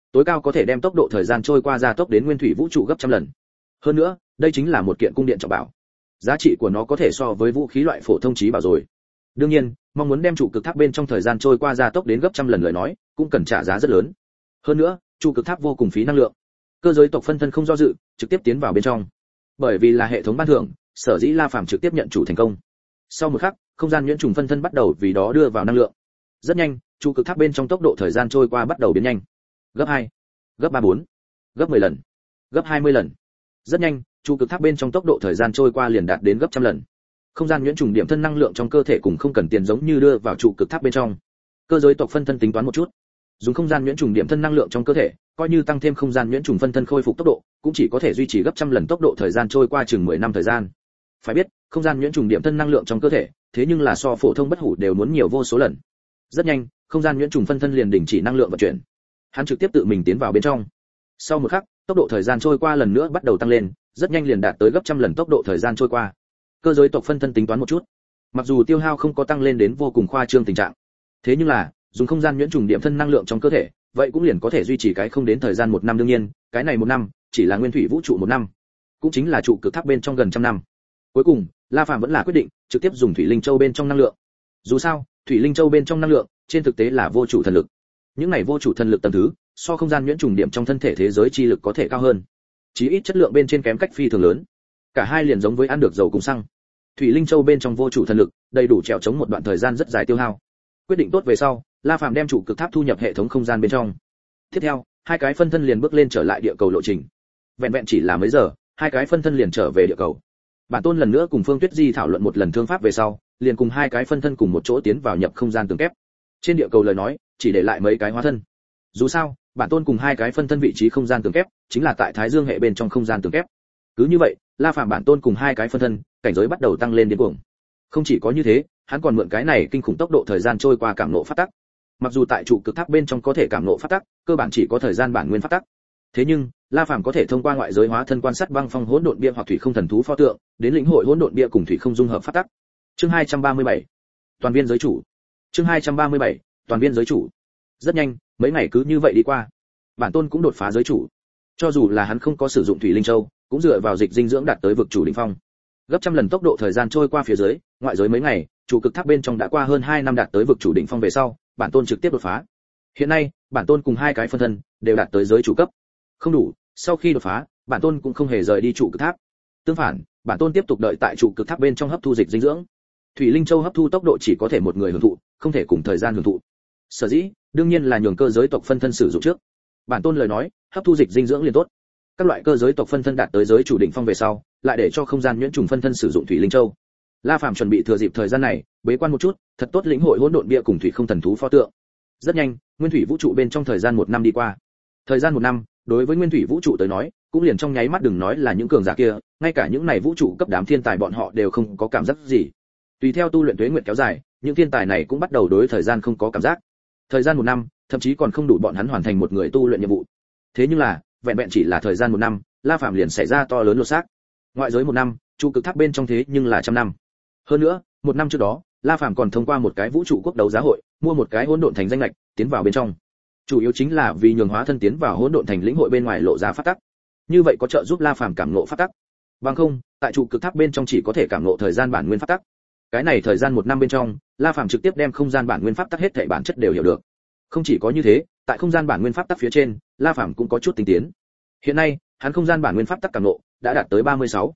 tối cao có thể đem tốc độ thời gian trôi qua gia tốc đến nguyên thủy vũ trụ gấp trăm lần. Hơn nữa, đây chính là một kiện cung điện trọng bảo. Giá trị của nó có thể so với vũ khí loại phổ thông trí bảo rồi. Đương nhiên, mong muốn đem trụ cực tháp bên trong thời gian trôi qua gia tốc đến gấp trăm lần lời nói, cũng cần trả giá rất lớn. Hơn nữa, trụ cực tháp vô cùng phí năng lượng. Cơ giới tộc phân thân không do dự, trực tiếp tiến vào bên trong. Bởi vì là hệ thống ban thưởng, sở dĩ La Phàm trực tiếp nhận chủ thành công. Sau một khắc, không gian nhuyễn trùng phân thân bắt đầu vì đó đưa vào năng lượng. Rất nhanh, trụ cực tháp bên trong tốc độ thời gian trôi qua bắt đầu biến nhanh. Gấp 2, gấp 34, gấp 10 lần, gấp 20 lần. Rất nhanh, trụ cực tháp bên trong tốc độ thời gian trôi qua liền đạt đến gấp trăm lần. Không gian nhuyễn trùng điểm thân năng lượng trong cơ thể cũng không cần tiền giống như đưa vào trụ cực tháp bên trong. Cơ giới tộc phân thân tính toán một chút, dùng không gian nhuyễn trùng điểm thân năng lượng trong cơ thể, coi như tăng thêm không gian nhuyễn trùng phân thân khôi phục tốc độ, cũng chỉ có thể duy trì gấp trăm lần tốc độ thời gian trôi qua chừng 10 năm thời gian. Phải biết, không gian nhuyễn trùng điểm thân năng lượng trong cơ thể, thế nhưng là so phổ thông bất hủ đều muốn nhiều vô số lần. Rất nhanh, không gian nhuyễn trùng phân thân liền đình chỉ năng lượng vận chuyển. Hắn trực tiếp tự mình tiến vào bên trong. Sau một khắc, tốc độ thời gian trôi qua lần nữa bắt đầu tăng lên, rất nhanh liền đạt tới gấp trăm lần tốc độ thời gian trôi qua. Cơ giới tộc phân thân tính toán một chút, mặc dù tiêu hao không có tăng lên đến vô cùng khoa trương tình trạng, thế nhưng là dùng không gian nhuyễn trùng điểm thân năng lượng trong cơ thể, vậy cũng liền có thể duy trì cái không đến thời gian một năm. Đương nhiên, cái này một năm chỉ là nguyên thủy vũ trụ một năm, cũng chính là trụ cực tháp bên trong gần trăm năm. Cuối cùng, La Phàm vẫn là quyết định trực tiếp dùng thủy linh châu bên trong năng lượng. Dù sao, thủy linh châu bên trong năng lượng trên thực tế là vô chủ thần lực. Những này vô chủ thần lực tầng thứ, so không gian nhuyễn trùng điểm trong thân thể thế giới chi lực có thể cao hơn. Chí ít chất lượng bên trên kém cách phi thường lớn. Cả hai liền giống với ăn được dầu cùng xăng. Thủy linh châu bên trong vô chủ thần lực, đầy đủ trèo chống một đoạn thời gian rất dài tiêu hao. Quyết định tốt về sau, La Phàm đem trụ cực tháp thu nhập hệ thống không gian bên trong. Tiếp theo, hai cái phân thân liền bước lên trở lại địa cầu lộ trình. Vẹn vẹn chỉ là mấy giờ, hai cái phân thân liền trở về địa cầu. Bản Tôn lần nữa cùng Phương Tuyết Di thảo luận một lần thương pháp về sau, liền cùng hai cái phân thân cùng một chỗ tiến vào nhập không gian tường kép. Trên địa cầu lời nói, chỉ để lại mấy cái hóa thân. Dù sao, Bản Tôn cùng hai cái phân thân vị trí không gian tường kép, chính là tại Thái Dương hệ bên trong không gian tường kép. Cứ như vậy, La Phàm Bản Tôn cùng hai cái phân thân, cảnh giới bắt đầu tăng lên điên cuồng. Không chỉ có như thế, hắn còn mượn cái này kinh khủng tốc độ thời gian trôi qua cảm ngộ pháp tắc. Mặc dù tại trụ cực tháp bên trong có thể cảm ngộ pháp tắc, cơ bản chỉ có thời gian bản nguyên pháp tắc. Thế nhưng, La Phàm có thể thông qua ngoại giới hóa thân quan sát băng phong hỗn độn bia hoặc thủy không thần thú pho tượng, đến lĩnh hội hỗn độn bia cùng thủy không dung hợp pháp tắc. Chương 237. Toàn viên giới chủ. Chương 237. Toàn viên giới chủ. Rất nhanh, mấy ngày cứ như vậy đi qua. Bản Tôn cũng đột phá giới chủ. Cho dù là hắn không có sử dụng thủy linh châu, cũng dựa vào dịch dinh dưỡng đạt tới vực chủ đỉnh phong. Gấp trăm lần tốc độ thời gian trôi qua phía dưới, ngoại giới mấy ngày, trụ cực tháp bên trong đã qua hơn 2 năm đạt tới vực chủ đỉnh phong về sau, Bản Tôn trực tiếp đột phá. Hiện nay, Bản Tôn cùng hai cái phân thân đều đạt tới giới chủ cấp. Không đủ, sau khi đột phá, Bản Tôn cũng không hề rời đi trụ cực tháp. Tương phản, Bản Tôn tiếp tục đợi tại trụ cực tháp bên trong hấp thu dịch dinh dưỡng. Thủy linh châu hấp thu tốc độ chỉ có thể một người hưởng thụ, không thể cùng thời gian hưởng thụ. Sở dĩ, đương nhiên là nhường cơ giới tộc phân thân sử dụng trước. Bản Tôn lời nói, hấp thu dịch dinh dưỡng liền tốt. Các loại cơ giới tộc phân thân đạt tới giới chủ đỉnh phong về sau, lại để cho không gian nhuyễn trùng phân thân sử dụng thủy linh châu. La Phàm chuẩn bị thừa dịp thời gian này, bế quan một chút, thật tốt lĩnh hội hỗn độn bia cùng thủy không thần thú pho tượng. Rất nhanh, nguyên thủy vũ trụ bên trong thời gian một năm đi qua. Thời gian một năm, đối với nguyên thủy vũ trụ tới nói, cũng liền trong nháy mắt, đừng nói là những cường giả kia, ngay cả những này vũ trụ cấp đám thiên tài bọn họ đều không có cảm giác gì. Tùy theo tu luyện tuế nguyệt kéo dài, những thiên tài này cũng bắt đầu đối thời gian không có cảm giác. Thời gian một năm, thậm chí còn không đủ bọn hắn hoàn thành một người tu luyện nhiệm vụ. Thế nhưng là, vẹn vẹn chỉ là thời gian một năm, La Phàm liền xảy ra to lớn lột xác. Ngoại giới một năm, trụ cực tháp bên trong thế nhưng là trăm năm. Hơn nữa, một năm trước đó, La Phàm còn thông qua một cái vũ trụ quốc đấu giá hội, mua một cái hỗn độn thành danh lệch, tiến vào bên trong. Chủ yếu chính là vì nhường hóa thân tiến vào hỗn độn thành lĩnh hội bên ngoài lộ ra pháp tắc. Như vậy có trợ giúp La Phàm cảm ngộ pháp tắc. Bằng không, tại trụ cực tháp bên trong chỉ có thể cảm ngộ thời gian bản nguyên pháp tắc. Cái này thời gian một năm bên trong, La Phàm trực tiếp đem không gian bản nguyên pháp tắc hết thảy bản chất đều hiểu được. Không chỉ có như thế, tại không gian bản nguyên pháp tắc phía trên, La Phàm cũng có chút tinh tiến. Hiện nay, hắn không gian bản nguyên pháp tắc cảm ngộ đã đạt tới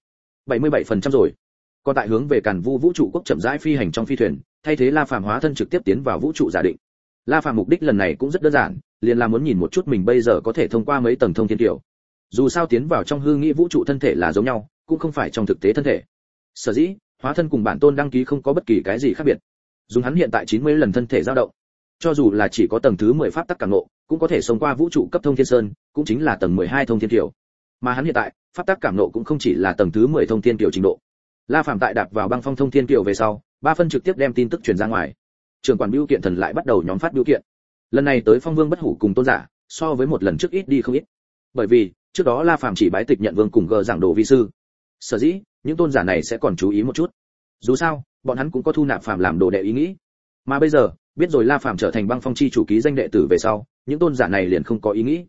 77% rồi. Còn tại hướng về Càn Vu vũ trụ quốc chậm rãi phi hành trong phi thuyền, thay thế La Phàm hóa thân trực tiếp tiến vào vũ trụ giả định. La Phàm mục đích lần này cũng rất đơn giản, liền là muốn nhìn một chút mình bây giờ có thể thông qua mấy tầng thông thiên tiểu. Dù sao tiến vào trong hư nghĩ vũ trụ thân thể là giống nhau, cũng không phải trong thực tế thân thể. Sở dĩ, hóa thân cùng bản tôn đăng ký không có bất kỳ cái gì khác biệt. Dùng hắn hiện tại 90 lần thân thể dao động, cho dù là chỉ có tầng thứ 10 pháp tắc cảm ngộ, cũng có thể xông qua vũ trụ cấp thông thiên sơn, cũng chính là tầng 12 thông thiên tiểu. Mà hắn hiện tại, pháp tắc cảm ngộ cũng không chỉ là tầng thứ 10 thông thiên tiểu trình độ. La Phàm tại đạp vào băng phong thông thiên tiểu về sau, ba phân trực tiếp đem tin tức truyền ra ngoài. Trưởng quản bưu kiện thần lại bắt đầu nhóm phát bưu kiện. Lần này tới Phong Vương Bất Hủ cùng tôn giả, so với một lần trước ít đi không ít. Bởi vì, trước đó La Phàm chỉ bái tịch nhận vương cùng gờ giảng đồ vi sư. Sở dĩ, những tôn giả này sẽ còn chú ý một chút. Dù sao, bọn hắn cũng có thu nạp Phàm làm đồ đệ ý nghĩ. Mà bây giờ, biết rồi La Phàm trở thành băng phong chi chủ ký danh đệ tử về sau, những tôn giả này liền không có ý nghĩ.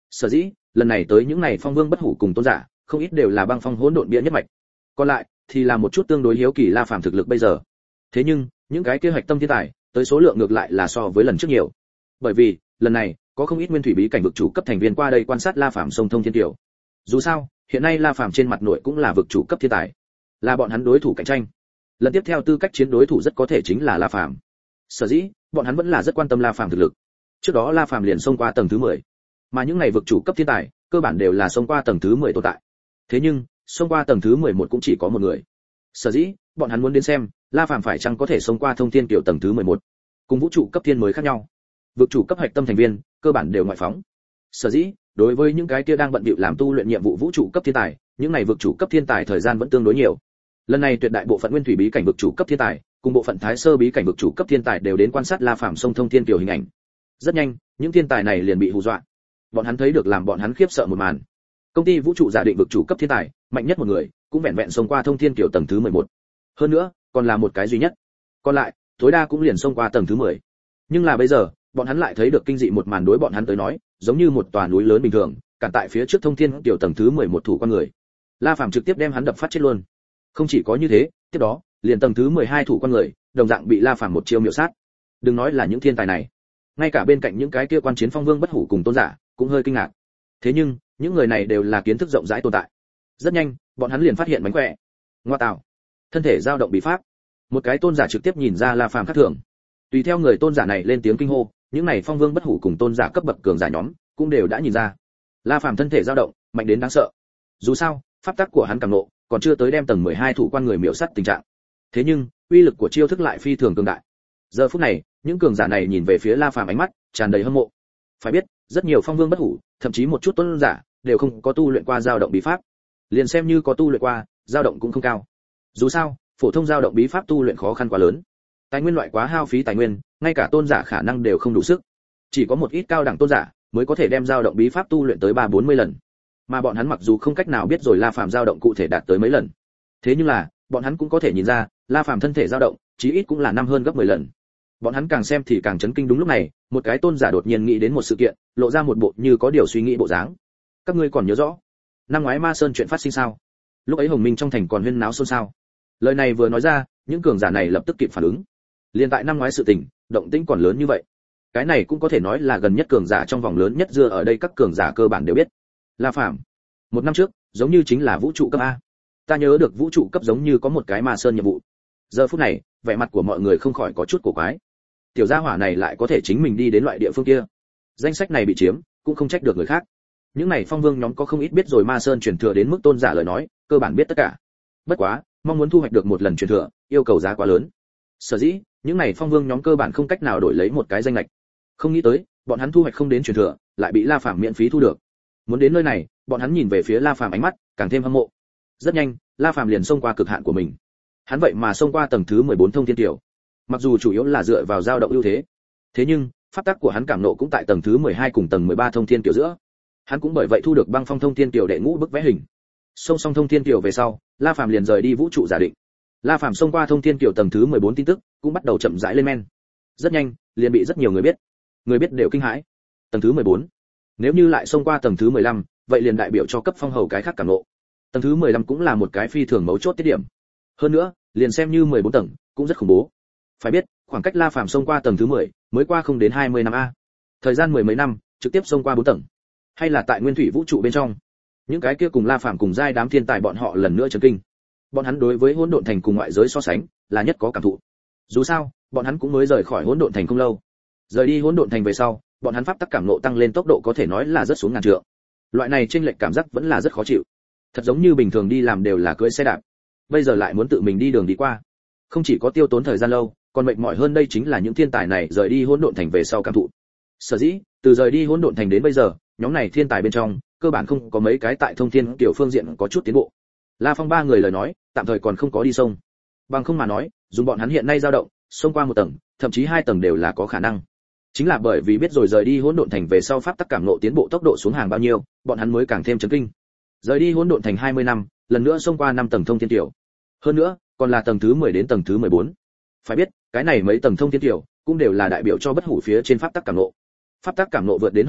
Sở dĩ, lần này tới những này phong vương bất hủ cùng tôn giả, không ít đều là băng phong hỗn độn bia nhất mạch. Còn lại thì là một chút tương đối hiếu kỳ La Phàm thực lực bây giờ. Thế nhưng, những cái kế hoạch tâm thiên tài, tới số lượng ngược lại là so với lần trước nhiều. Bởi vì, lần này, có không ít nguyên thủy bí cảnh vực chủ cấp thành viên qua đây quan sát La Phàm sông thông thiên tiểu. Dù sao, hiện nay La Phàm trên mặt nội cũng là vực chủ cấp thiên tài, là bọn hắn đối thủ cạnh tranh. Lần tiếp theo tư cách chiến đối thủ rất có thể chính là La Phàm. Sở dĩ, bọn hắn vẫn là rất quan tâm La Phàm thực lực. Trước đó La Phàm liền xông qua tầng thứ 10, mà những này vực chủ cấp thiên tài, cơ bản đều là xông qua tầng thứ 10 tồn tại. Thế nhưng, xông qua tầng thứ 11 cũng chỉ có một người. Sở dĩ, bọn hắn muốn đến xem, La Phàm phải chăng có thể xông qua thông thiên tiểu tầng thứ 11. Cùng vũ trụ cấp thiên mới khác nhau. Vực chủ cấp hạch tâm thành viên, cơ bản đều ngoại phóng. Sở dĩ, đối với những cái kia đang bận bịu làm tu luyện nhiệm vụ vũ trụ cấp thiên tài, những này vực chủ cấp thiên tài thời gian vẫn tương đối nhiều. Lần này tuyệt đại bộ phận nguyên thủy bí cảnh vực chủ cấp thiên tài, cùng bộ phận thái sơ bí cảnh vực chủ cấp thiên tài đều đến quan sát La Phàm sông thông thiên tiểu hình ảnh. Rất nhanh, những thiên tài này liền bị hù dọa. Bọn hắn thấy được làm bọn hắn khiếp sợ một màn. Công ty vũ trụ giả định vực chủ cấp thiên tài, mạnh nhất một người, cũng vẹn vẹn xông qua thông thiên tiểu tầng thứ 11. Hơn nữa, còn là một cái duy nhất. Còn lại, tối đa cũng liền xông qua tầng thứ 10. Nhưng là bây giờ, bọn hắn lại thấy được kinh dị một màn đối bọn hắn tới nói, giống như một tòa núi lớn bình thường, cản tại phía trước thông thiên tiểu tầng thứ 11 thủ quan người. La Phàm trực tiếp đem hắn đập phát chết luôn. Không chỉ có như thế, tiếp đó, liền tầng thứ 12 thủ quan người, đồng dạng bị La Phàm một chiêu miểu sát. Đừng nói là những thiên tài này, ngay cả bên cạnh những cái kia quan chiến phong vương bất hủ cùng tôn giả, cũng hơi kinh ngạc. Thế nhưng, những người này đều là kiến thức rộng rãi tồn tại. Rất nhanh, bọn hắn liền phát hiện mánh khỏe. Ngoa tạo, thân thể dao động bí pháp. Một cái tôn giả trực tiếp nhìn ra La Phàm khác thường. Tùy theo người tôn giả này lên tiếng kinh hô, những này phong vương bất hủ cùng tôn giả cấp bậc cường giả nhóm, cũng đều đã nhìn ra. La Phàm thân thể dao động, mạnh đến đáng sợ. Dù sao, pháp tắc của hắn càng nộ, còn chưa tới đem tầng 12 thủ quan người miểu sát tình trạng. Thế nhưng, uy lực của chiêu thức lại phi thường cường đại. Giờ phút này, những cường giả này nhìn về phía La Phàm ánh mắt tràn đầy hâm mộ. Phải biết, rất nhiều phong vương bất hủ, thậm chí một chút tôn giả, đều không có tu luyện qua dao động bí pháp. Liền xem như có tu luyện qua, dao động cũng không cao. Dù sao, phổ thông dao động bí pháp tu luyện khó khăn quá lớn. Tài nguyên loại quá hao phí tài nguyên, ngay cả tôn giả khả năng đều không đủ sức. Chỉ có một ít cao đẳng tôn giả mới có thể đem dao động bí pháp tu luyện tới 3-40 lần. Mà bọn hắn mặc dù không cách nào biết rồi La Phàm dao động cụ thể đạt tới mấy lần. Thế nhưng là, bọn hắn cũng có thể nhìn ra, La Phàm thân thể dao động, chí ít cũng là năm hơn gấp 10 lần. Bọn hắn càng xem thì càng chấn kinh. Đúng lúc này, một cái tôn giả đột nhiên nghĩ đến một sự kiện, lộ ra một bộ như có điều suy nghĩ bộ dáng. Các ngươi còn nhớ rõ, năm ngoái Ma Sơn chuyện phát sinh sao? Lúc ấy Hồng Minh trong thành còn huyên náo xôn xao. Lời này vừa nói ra, những cường giả này lập tức kịp phản ứng. Liên tại năm ngoái sự tình, động tĩnh còn lớn như vậy. Cái này cũng có thể nói là gần nhất cường giả trong vòng lớn nhất dưa ở đây các cường giả cơ bản đều biết. La Phàm, một năm trước, giống như chính là vũ trụ cấp A. Ta nhớ được vũ trụ cấp giống như có một cái Ma Sơn nhiệm vụ. Giờ phút này, vẻ mặt của mọi người không khỏi có chút cổ quái. Tiểu gia hỏa này lại có thể chính mình đi đến loại địa phương kia. Danh sách này bị chiếm, cũng không trách được người khác. Những này phong vương nhóm có không ít biết rồi Ma Sơn truyền thừa đến mức tôn giả lời nói, cơ bản biết tất cả. Bất quá, mong muốn thu hoạch được một lần truyền thừa, yêu cầu giá quá lớn. Sở dĩ, những này phong vương nhóm cơ bản không cách nào đổi lấy một cái danh lệch. Không nghĩ tới, bọn hắn thu hoạch không đến truyền thừa, lại bị La Phàm miễn phí thu được. Muốn đến nơi này, bọn hắn nhìn về phía La Phàm ánh mắt càng thêm hâm mộ. Rất nhanh, La Phàm liền xông qua cực hạn của mình. Hắn vậy mà xông qua tầng thứ 14 thông thiên tiểu. Mặc dù chủ yếu là dựa vào dao động ưu thế, thế nhưng pháp tắc của hắn cảm nộ cũng tại tầng thứ 12 cùng tầng 13 thông thiên tiểu giữa. Hắn cũng bởi vậy thu được băng phong thông thiên tiểu đệ ngũ bức vẽ hình. Xông xong thông thiên tiểu về sau, La Phàm liền rời đi vũ trụ giả định. La Phàm xông qua thông thiên tiểu tầng thứ 14 tin tức cũng bắt đầu chậm rãi lên men. Rất nhanh, liền bị rất nhiều người biết. Người biết đều kinh hãi. Tầng thứ 14. Nếu như lại xông qua tầng thứ 15, vậy liền đại biểu cho cấp phong hầu cái khác cảm nộ. Tầng thứ 15 cũng là một cái phi thường mấu chốt tiết điểm. Hơn nữa, liền xem như 14 tầng, cũng rất khủng bố. Phải biết, khoảng cách La Phàm xông qua tầng thứ 10, mới qua không đến 20 năm a. Thời gian mười mấy năm, trực tiếp xông qua 4 tầng. Hay là tại nguyên thủy vũ trụ bên trong, những cái kia cùng La Phàm cùng giai đám thiên tài bọn họ lần nữa chấn kinh. Bọn hắn đối với hỗn độn thành cùng ngoại giới so sánh, là nhất có cảm thụ. Dù sao, bọn hắn cũng mới rời khỏi hỗn độn thành không lâu. Rời đi hỗn độn thành về sau, bọn hắn pháp tắc cảm ngộ tăng lên tốc độ có thể nói là rất xuống ngàn trượng. Loại này chênh lệch cảm giác vẫn là rất khó chịu. Thật giống như bình thường đi làm đều là cưỡi xe đạp, bây giờ lại muốn tự mình đi đường đi qua. Không chỉ có tiêu tốn thời gian lâu, còn mệt mỏi hơn đây chính là những thiên tài này rời đi hỗn độn thành về sau cảm thụ. Sở dĩ, từ rời đi hỗn độn thành đến bây giờ, nhóm này thiên tài bên trong, cơ bản không có mấy cái tại thông thiên tiểu phương diện có chút tiến bộ. La Phong ba người lời nói, tạm thời còn không có đi sông. Bằng không mà nói, dùng bọn hắn hiện nay dao động, xông qua một tầng, thậm chí 2 tầng đều là có khả năng. Chính là bởi vì biết rồi rời đi hỗn độn thành về sau pháp tắc cảm ngộ tiến bộ tốc độ xuống hàng bao nhiêu, bọn hắn mới càng thêm chấn kinh. Rời đi hỗn độn thành 20 năm, lần nữa xông qua 5 tầng thông thiên tiểu. Hơn nữa, còn là tầng thứ 10 đến tầng thứ 14. Phải biết, cái này mấy tầng thông thiên tiểu cũng đều là đại biểu cho bất hủ phía trên pháp tắc cảm ngộ. Pháp tắc cảm ngộ vượt đến hậu kỳ,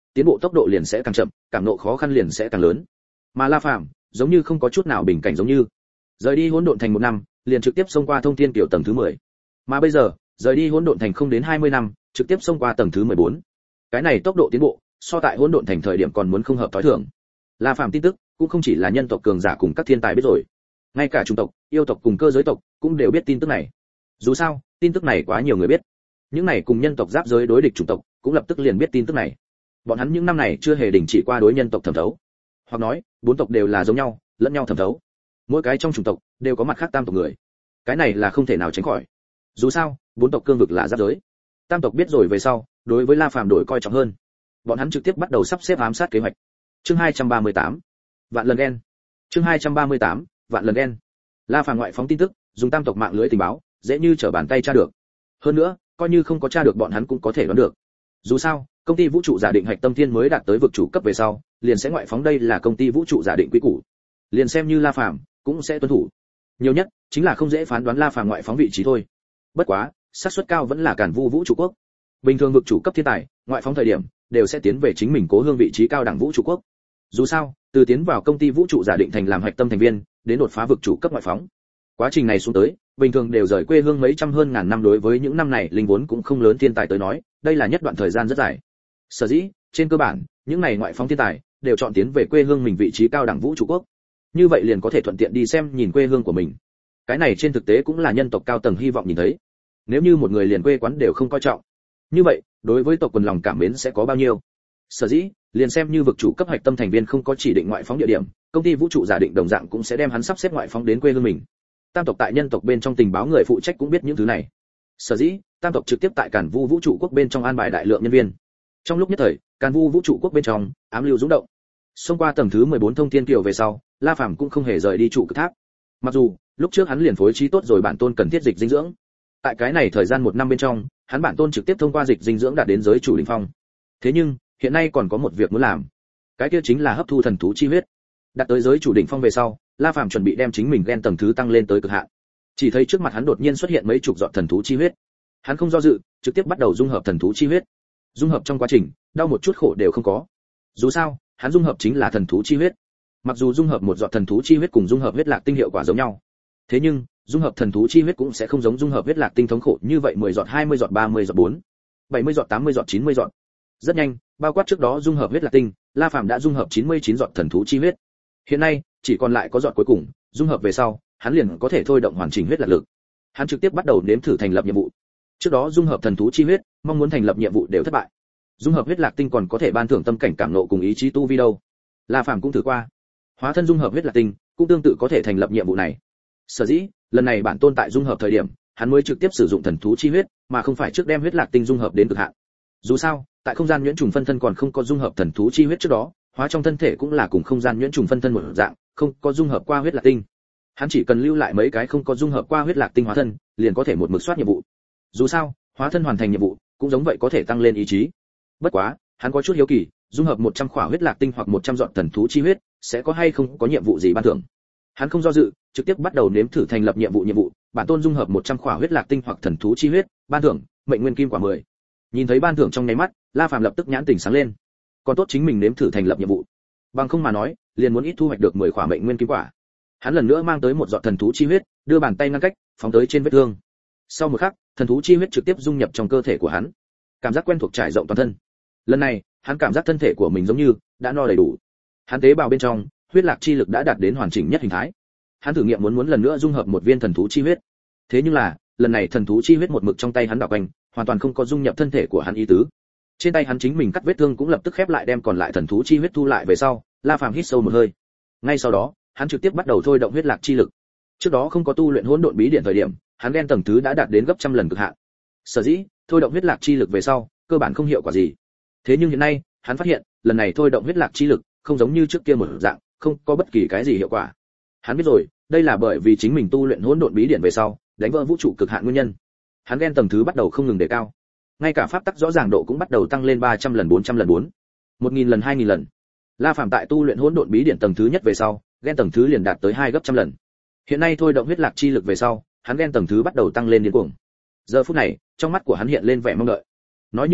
tiến bộ tốc độ liền sẽ càng chậm, cảm ngộ khó khăn liền sẽ càng lớn. Mà La Phàm giống như không có chút nào bình cảnh, giống như rời đi hỗn độn thành 1 năm, liền trực tiếp xông qua thông thiên kiểu tầng thứ 10. Mà bây giờ, rời đi hỗn độn thành không đến 20 năm, trực tiếp xông qua tầng thứ 14. Cái này tốc độ tiến bộ, so tại hỗn độn thành thời điểm còn muốn không hợp tối thường. La Phàm tin tức cũng không chỉ là nhân tộc cường giả cùng các thiên tài biết rồi, ngay cả chủng tộc, yêu tộc cùng cơ giới tộc cũng đều biết tin tức này. Dù sao, tin tức này quá nhiều người biết. Những này cùng nhân tộc giáp giới đối địch chủng tộc cũng lập tức liền biết tin tức này. Bọn hắn những năm này chưa hề đình chỉ qua đối nhân tộc thẩm thấu, hoặc nói, 4 tộc đều là giống nhau, lẫn nhau thẩm thấu. Mỗi cái trong chủng tộc đều có mặt khác tam tộc người. Cái này là không thể nào tránh khỏi. Dù sao, 4 tộc cương vực là giáp giới. Tam tộc biết rồi về sau, đối với La Phàm đổi coi trọng hơn. Bọn hắn trực tiếp bắt đầu sắp xếp ám sát kế hoạch. Chương 238. Vạn lần đen. Chương 238. Vạn lần đen. La Phàm ngoại phóng tin tức, dùng tam tộc mạng lưới tình báo, dễ như trở bàn tay tra được. Hơn nữa, coi như không có tra được bọn hắn cũng có thể đoán được. Dù sao, công ty vũ trụ giả định hạch tâm thiên mới đạt tới vực chủ cấp về sau, liền sẽ ngoại phóng, đây là công ty vũ trụ giả định quy củ. Liền xem như La Phàm cũng sẽ tuân thủ. Nhiều nhất chính là không dễ phán đoán La Phàm ngoại phóng vị trí thôi. Bất quá, xác suất cao vẫn là Càn Vu vũ trụ quốc. Bình thường vực chủ cấp thiên tài, ngoại phóng thời điểm đều sẽ tiến về chính mình cố hương vị trí cao đẳng vũ trụ quốc. Dù sao, từ tiến vào công ty vũ trụ giả định thành làm hạch tâm thành viên, đến đột phá vực chủ cấp ngoại phóng. Quá trình này xuống tới, bình thường đều rời quê hương mấy trăm hơn ngàn năm, đối với những năm này linh vốn cũng không lớn thiên tài tới nói, đây là nhất đoạn thời gian rất dài. Sở dĩ, trên cơ bản, những này ngoại phóng thiên tài đều chọn tiến về quê hương mình vị trí cao đẳng vũ trụ quốc. Như vậy liền có thể thuận tiện đi xem nhìn quê hương của mình. Cái này trên thực tế cũng là nhân tộc cao tầng hy vọng nhìn thấy. Nếu như một người liền quê quán đều không coi trọng, như vậy, đối với tộc quần lòng cảm mến sẽ có bao nhiêu? Sở dĩ, liền xem như vực chủ cấp hạch tâm thành viên không có chỉ định ngoại phóng địa điểm, công ty vũ trụ giả định đồng dạng cũng sẽ đem hắn sắp xếp ngoại phóng đến quê hương mình. Tam tộc tại nhân tộc bên trong tình báo người phụ trách cũng biết những thứ này. Sở dĩ, tam tộc trực tiếp tại Càn Vu vũ trụ quốc bên trong an bài đại lượng nhân viên. Trong lúc nhất thời, Càn Vu vũ trụ quốc bên trong ám lưu dũng động. Xông qua tầng thứ 14 thông thiên kiều về sau, La Phàm cũng không hề rời đi trụ cực tháp. Mặc dù, lúc trước hắn liền phối trí tốt rồi bản tôn cần thiết dịch dinh dưỡng. Tại cái này thời gian 1 năm bên trong, hắn bản tôn trực tiếp thông qua dịch dinh dưỡng đạt đến giới chủ đỉnh phong. Thế nhưng, hiện nay còn có một việc muốn làm. Cái kia chính là hấp thu thần thú chi huyết. Đạt tới giới chủ đỉnh phong về sau, La Phàm chuẩn bị đem chính mình gen tầng thứ tăng lên tới cực hạn. Chỉ thấy trước mặt hắn đột nhiên xuất hiện mấy chục giọt thần thú chi huyết. Hắn không do dự, trực tiếp bắt đầu dung hợp thần thú chi huyết. Dung hợp trong quá trình, đau một chút khổ đều không có. Dù sao, hắn dung hợp chính là thần thú chi huyết. Mặc dù dung hợp một giọt thần thú chi huyết cùng dung hợp huyết lạc tinh hiệu quả giống nhau, thế nhưng dung hợp thần thú chi huyết cũng sẽ không giống dung hợp huyết lạc tinh thống khổ như vậy, 10 giọt, 20 giọt, 30 giọt, 70 giọt, 80 giọt, 90 giọt. Rất nhanh, bao quát trước đó dung hợp huyết lạc tinh, La Phàm đã dung hợp 99 giọt thần thú chi huyết. Hiện nay, chỉ còn lại có giọt cuối cùng, dung hợp về sau, hắn liền có thể thôi động hoàn chỉnh huyết lạc lực. Hắn trực tiếp bắt đầu nếm thử thành lập nhiệm vụ. Trước đó dung hợp thần thú chi huyết, mong muốn thành lập nhiệm vụ đều thất bại. Dung hợp huyết lạc tinh còn có thể ban thưởng tâm cảnh cảm ngộ cùng ý chí tu vi đâu. La Phàm cũng thử qua. Hóa thân dung hợp huyết lạc tinh, cũng tương tự có thể thành lập nhiệm vụ này. Sở dĩ, lần này bản tôn tại dung hợp thời điểm, hắn mới trực tiếp sử dụng thần thú chi huyết, mà không phải trước đem huyết lạc tinh dung hợp đến cực hạn. Dù sao, tại không gian nhuyễn trùng phân thân còn không có dung hợp thần thú chi huyết trước đó, hóa trong thân thể cũng là cùng không gian nhuyễn trùng phân thân một dạng, không có dung hợp qua huyết lạc tinh. Hắn chỉ cần lưu lại mấy cái không có dung hợp qua huyết lạc tinh hóa thân, liền có thể một mực soát nhiệm vụ. Dù sao, hóa thân hoàn thành nhiệm vụ, cũng giống vậy có thể tăng lên ý chí. Bất quá, hắn có chút hiếu kỳ, dung hợp 100 khỏa huyết lạc tinh hoặc 100 giọt thần thú chi huyết, sẽ có hay không có nhiệm vụ gì ban thưởng. Hắn không do dự, trực tiếp bắt đầu nếm thử thành lập nhiệm vụ, bản tôn dung hợp 100 khỏa huyết lạc tinh hoặc thần thú chi huyết, ban thưởng mệnh nguyên kim quả 10. Nhìn thấy ban thưởng trong nháy mắt, La Phàm lập tức nhãn tỉnh sáng lên. Còn tốt chính mình nếm thử thành lập nhiệm vụ. Bằng không mà nói, liền muốn ít thu hoạch được 10 khỏa mệnh nguyên kim quả. Hắn lần nữa mang tới một giọt thần thú chi huyết, đưa bàn tay ngăn cách, phóng tới trên vết thương. Sau một khắc, thần thú chi huyết trực tiếp dung nhập trong cơ thể của hắn. Cảm giác quen thuộc trải rộng toàn thân. Lần này, hắn cảm giác thân thể của mình giống như đã no đầy đủ. Hắn tế bào bên trong, huyết lạc chi lực đã đạt đến hoàn chỉnh nhất hình thái. Hắn thử nghiệm muốn lần nữa dung hợp một viên thần thú chi huyết. Thế nhưng là, lần này thần thú chi huyết một mực trong tay hắn đảo quanh, hoàn toàn không có dung nhập thân thể của hắn ý tứ. Trên tay hắn chính mình cắt vết thương cũng lập tức khép lại, đem còn lại thần thú chi huyết thu lại về sau, La Phàm hít sâu một hơi. Ngay sau đó, hắn trực tiếp bắt đầu thôi động huyết lạc chi lực. Trước đó không có tu luyện hỗn độn bí điển thời điểm, hắn gen tầng thứ đã đạt đến gấp trăm lần cực hạn. Sở dĩ, thôi động huyết lạc chi lực về sau, cơ bản không hiệu quả gì. Thế nhưng hiện nay, hắn phát hiện, lần này thôi động huyết lạc chi lực, không giống như trước kia một dạng, không có bất kỳ cái gì hiệu quả. Hắn biết rồi, đây là bởi vì chính mình tu luyện hỗn độn bí điển về sau, đánh vỡ vũ trụ cực hạn nguyên nhân. Hắn gen tầng thứ bắt đầu không ngừng đề cao. Ngay cả pháp tắc rõ ràng độ cũng bắt đầu tăng lên 300 lần, 400 lần, 1000 lần, 2000 lần. La Phàm tại tu luyện hỗn độn bí điển tầng thứ nhất về sau, gen tầng thứ liền đạt tới 2 gấp trăm lần. Hiện nay thôi động huyết lạc chi lực về sau, hắn gen tầng thứ bắt đầu tăng lên điên cuồng. Giờ phút này, trong mắt của hắn hiện lên vẻ mong đợi. Nói như vậy,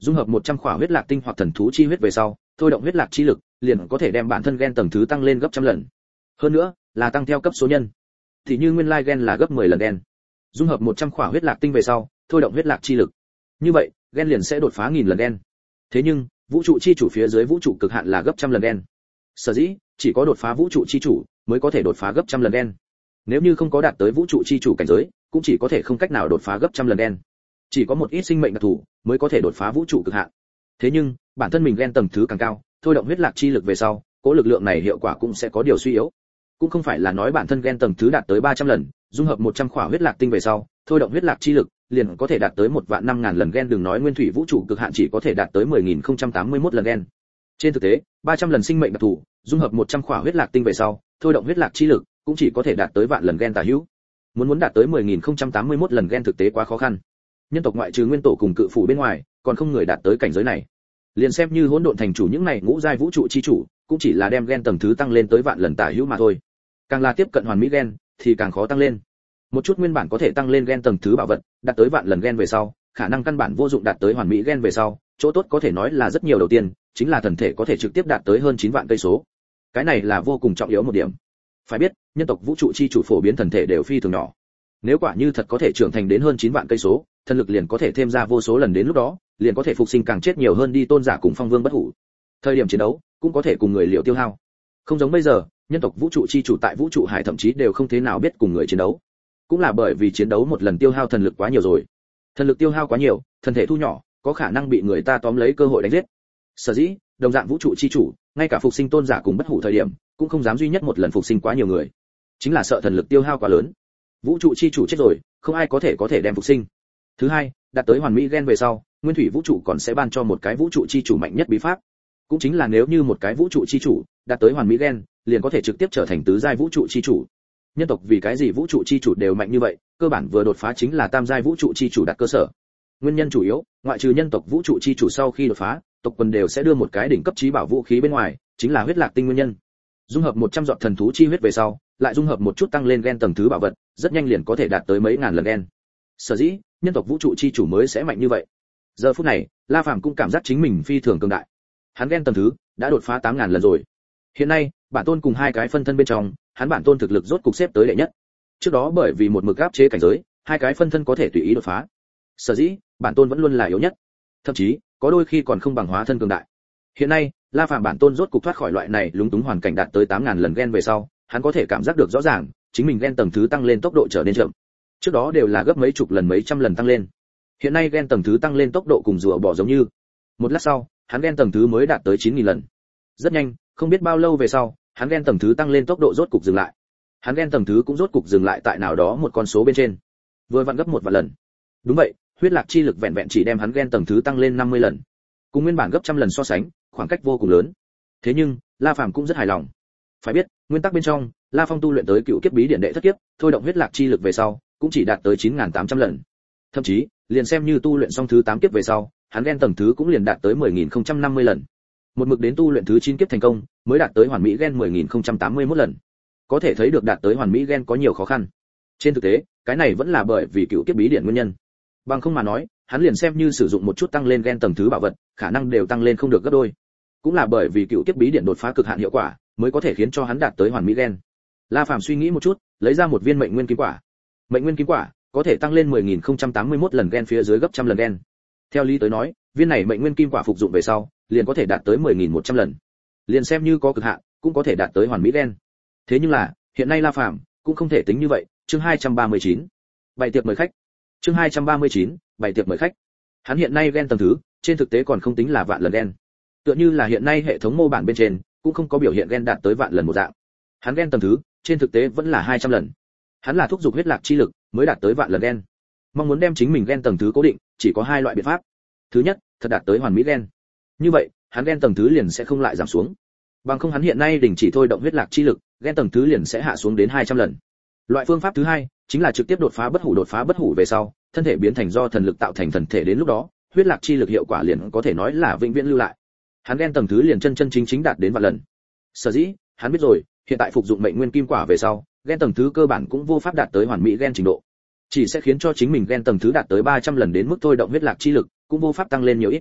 dung hợp 100 khỏa huyết lạc tinh hoặc thần thú chi huyết về sau, thôi động huyết lạc chi lực, liền có thể đem bản thân gen tầng thứ tăng lên gấp trăm lần. Hơn nữa, là tăng theo cấp số nhân. Thì như nguyên lai gen là gấp 10 lần gen. Dung hợp 100 khỏa huyết lạc tinh về sau, thôi động huyết lạc chi lực. Như vậy, gen liền sẽ đột phá 1000 lần gen. Thế nhưng, vũ trụ chi chủ phía dưới vũ trụ cực hạn là gấp trăm lần gen. Sở dĩ, chỉ có đột phá vũ trụ chi chủ mới có thể đột phá gấp trăm lần gen. Nếu như không có đạt tới vũ trụ chi chủ cảnh giới, cũng chỉ có thể không cách nào đột phá gấp trăm lần gen. Chỉ có một ít sinh mệnh đặc thù mới có thể đột phá vũ trụ cực hạn. Thế nhưng, bản thân mình gen tầng thứ càng cao, thôi động huyết lạc chi lực về sau, cỗ lực lượng này hiệu quả cũng sẽ có điều suy yếu. Cũng không phải là nói bản thân gen tầng thứ đạt tới 300 lần, dung hợp 100 khỏa huyết lạc tinh về sau, thôi động huyết lạc chi lực, liền có thể đạt tới 1.500.000 lần gen, đừng nói nguyên thủy vũ trụ cực hạn chỉ có thể đạt tới 10.081 lần gen. Trên thực tế, 300 lần sinh mệnh đặc thù, dung hợp 100 khỏa huyết lạc tinh về sau, thôi động huyết lạc chi lực, cũng chỉ có thể đạt tới vạn lần gen tả hữu. Muốn đạt tới 10.081 lần gen thực tế quá khó khăn. Nhân tộc ngoại trừ nguyên tổ cùng cự phủ bên ngoài, còn không người đạt tới cảnh giới này. Liền xem như hỗn độn thành chủ những này ngũ giai vũ trụ chi chủ, cũng chỉ là đem gen tầng thứ tăng lên tới vạn lần tả hữu mà thôi. Càng là tiếp cận hoàn mỹ gen, thì càng khó tăng lên. Một chút nguyên bản có thể tăng lên gen tầng thứ bảo vật, đạt tới vạn lần gen về sau, khả năng căn bản vô dụng đạt tới hoàn mỹ gen về sau, chỗ tốt có thể nói là rất nhiều. Đầu tiên, chính là thần thể có thể trực tiếp đạt tới hơn 9 vạn cây số. Cái này là vô cùng trọng yếu một điểm. Phải biết, nhân tộc vũ trụ chi chủ phổ biến thần thể đều phi thường nhỏ. Nếu quả như thật có thể trưởng thành đến hơn 9 vạn cây số, thần lực liền có thể thêm ra vô số lần, đến lúc đó, liền có thể phục sinh càng chết nhiều hơn đi tôn giả cùng phong vương bất hủ. Thời điểm chiến đấu, cũng có thể cùng người liệu tiêu hao. Không giống bây giờ, nhân tộc vũ trụ chi chủ tại vũ trụ hải thậm chí đều không thế nào biết cùng người chiến đấu. Cũng là bởi vì chiến đấu một lần tiêu hao thần lực quá nhiều rồi. Thần lực tiêu hao quá nhiều, thân thể thu nhỏ, có khả năng bị người ta tóm lấy cơ hội đánh giết. Sở dĩ, đồng dạng vũ trụ chi chủ, ngay cả phục sinh tôn giả cùng bất hủ thời điểm, cũng không dám duy nhất một lần phục sinh quá nhiều người. Chính là sợ thần lực tiêu hao quá lớn. Vũ trụ chi chủ chết rồi, không ai có thể đem phục sinh. Thứ hai, đạt tới hoàn mỹ gen về sau, nguyên thủy vũ trụ còn sẽ ban cho một cái vũ trụ chi chủ mạnh nhất bí pháp. Cũng chính là nếu như một cái vũ trụ chi chủ đạt tới hoàn mỹ gen, liền có thể trực tiếp trở thành tứ giai vũ trụ chi chủ. Nhân tộc vì cái gì vũ trụ chi chủ đều mạnh như vậy, cơ bản vừa đột phá chính là tam giai vũ trụ chi chủ đặt cơ sở. Nguyên nhân chủ yếu, ngoại trừ nhân tộc vũ trụ chi chủ sau khi đột phá, tộc quần đều sẽ đưa một cái đỉnh cấp chí bảo vũ khí bên ngoài, chính là huyết lạc tinh nguyên nhân. Dung hợp 100 giọt thần thú chi huyết về sau, lại dung hợp một chút tăng lên gen tầng thứ bảo vật, rất nhanh liền có thể đạt tới mấy ngàn lần gen. Sở dĩ, nhân tộc vũ trụ chi chủ mới sẽ mạnh như vậy. Giờ phút này, La Phàm cũng cảm giác chính mình phi thường cường đại. Hắn gen tầng thứ đã đột phá 8000 lần rồi. Hiện nay, bản tôn cùng hai cái phân thân bên trong, hắn bản tôn thực lực rốt cục xếp tới đệ nhất. Trước đó bởi vì một mực áp chế cảnh giới, hai cái phân thân có thể tùy ý đột phá. Sở dĩ, bản tôn vẫn luôn là yếu nhất. Thậm chí, có đôi khi còn không bằng hóa thân cường đại. Hiện nay, La Phàm bản tôn rốt cục thoát khỏi loại này lúng túng hoàn cảnh, đạt tới 8000 lần gen về sau, hắn có thể cảm giác được rõ ràng, chính mình gen tầng thứ tăng lên tốc độ trở nên chậm. Trước đó đều là gấp mấy chục lần mấy trăm lần tăng lên. Hiện nay gen tầng thứ tăng lên tốc độ cùng rùa bò giống như. Một lát sau, hắn gen tầng thứ mới đạt tới 9000 lần. Rất nhanh, không biết bao lâu về sau, hắn gen tầng thứ tăng lên tốc độ rốt cục dừng lại. Hắn gen tầng thứ cũng rốt cục dừng lại tại nào đó một con số bên trên. Vừa vặn gấp một vạn lần. Đúng vậy, huyết lạc chi lực vẹn vẹn chỉ đem hắn gen tầng thứ tăng lên 50 lần. Cùng nguyên bản gấp trăm lần so sánh, khoảng cách vô cùng lớn. Thế nhưng, La Phàm cũng rất hài lòng. Phải biết, nguyên tắc bên trong, La Phong tu luyện tới cựu kiếp bí điển đệ thất kiếp, thôi động huyết lạc chi lực về sau, cũng chỉ đạt tới 9800 lần. Thậm chí, liền xem như tu luyện xong thứ 8 kiếp về sau, hắn gen tầng thứ cũng liền đạt tới 10050 lần. Một mực đến tu luyện thứ 9 kiếp thành công, mới đạt tới hoàn mỹ gen 10081 lần. Có thể thấy được đạt tới hoàn mỹ gen có nhiều khó khăn. Trên thực tế, cái này vẫn là bởi vì cựu kiếp bí điển nguyên nhân. Bằng không mà nói, hắn liền xem như sử dụng một chút tăng lên gen tầng thứ bảo vật, khả năng đều tăng lên không được gấp đôi. Cũng là bởi vì cựu kiếp bí điển đột phá cực hạn hiệu quả, mới có thể khiến cho hắn đạt tới hoàn mỹ gen. La Phàm suy nghĩ một chút, lấy ra một viên mệnh nguyên kim quả. Mệnh nguyên kim quả có thể tăng lên 10081 lần gen phía dưới gấp trăm lần gen. Theo lý tới nói, viên này mệnh nguyên kim quả phục dụng về sau, liền có thể đạt tới 10100 lần. Liền xem như có cực hạn, cũng có thể đạt tới hoàn mỹ gen. Thế nhưng là, hiện nay La Phàm cũng không thể tính như vậy. Chương 239. Bày tiệc mời khách. Chương 239. Bày tiệc mời khách. Hắn hiện nay gen tầng thứ, trên thực tế còn không tính là vạn lần gen. Tựa như là hiện nay hệ thống mô bản bên trên, cũng không có biểu hiện gen đạt tới vạn lần một dạng. Hắn gen tầng thứ, trên thực tế vẫn là 200 lần. Hắn là thúc dục huyết lạc chi lực mới đạt tới vạn lần gen. Mong muốn đem chính mình gen tầng thứ cố định, chỉ có hai loại biện pháp. Thứ nhất, thật đạt tới hoàn mỹ gen. Như vậy, hắn gen tầng thứ liền sẽ không lại giảm xuống. Bằng không hắn hiện nay đình chỉ thôi động huyết lạc chi lực, gen tầng thứ liền sẽ hạ xuống đến 200 lần. Loại phương pháp thứ hai, chính là trực tiếp đột phá bất hủ về sau, thân thể biến thành do thần lực tạo thành thần thể, đến lúc đó, huyết lạc chi lực hiệu quả liền có thể nói là vĩnh viễn lưu lại. Hắn gen tầng thứ liền chân chính đạt đến vạn lần. Sở dĩ, hắn biết rồi, hiện tại phục dụng mệnh nguyên kim quả về sau, gen tầng thứ cơ bản cũng vô pháp đạt tới hoàn mỹ gen trình độ. Chỉ sẽ khiến cho chính mình gen tầng thứ đạt tới 300 lần, đến mức thôi động huyết lạc chi lực, cũng vô pháp tăng lên nhiều ít.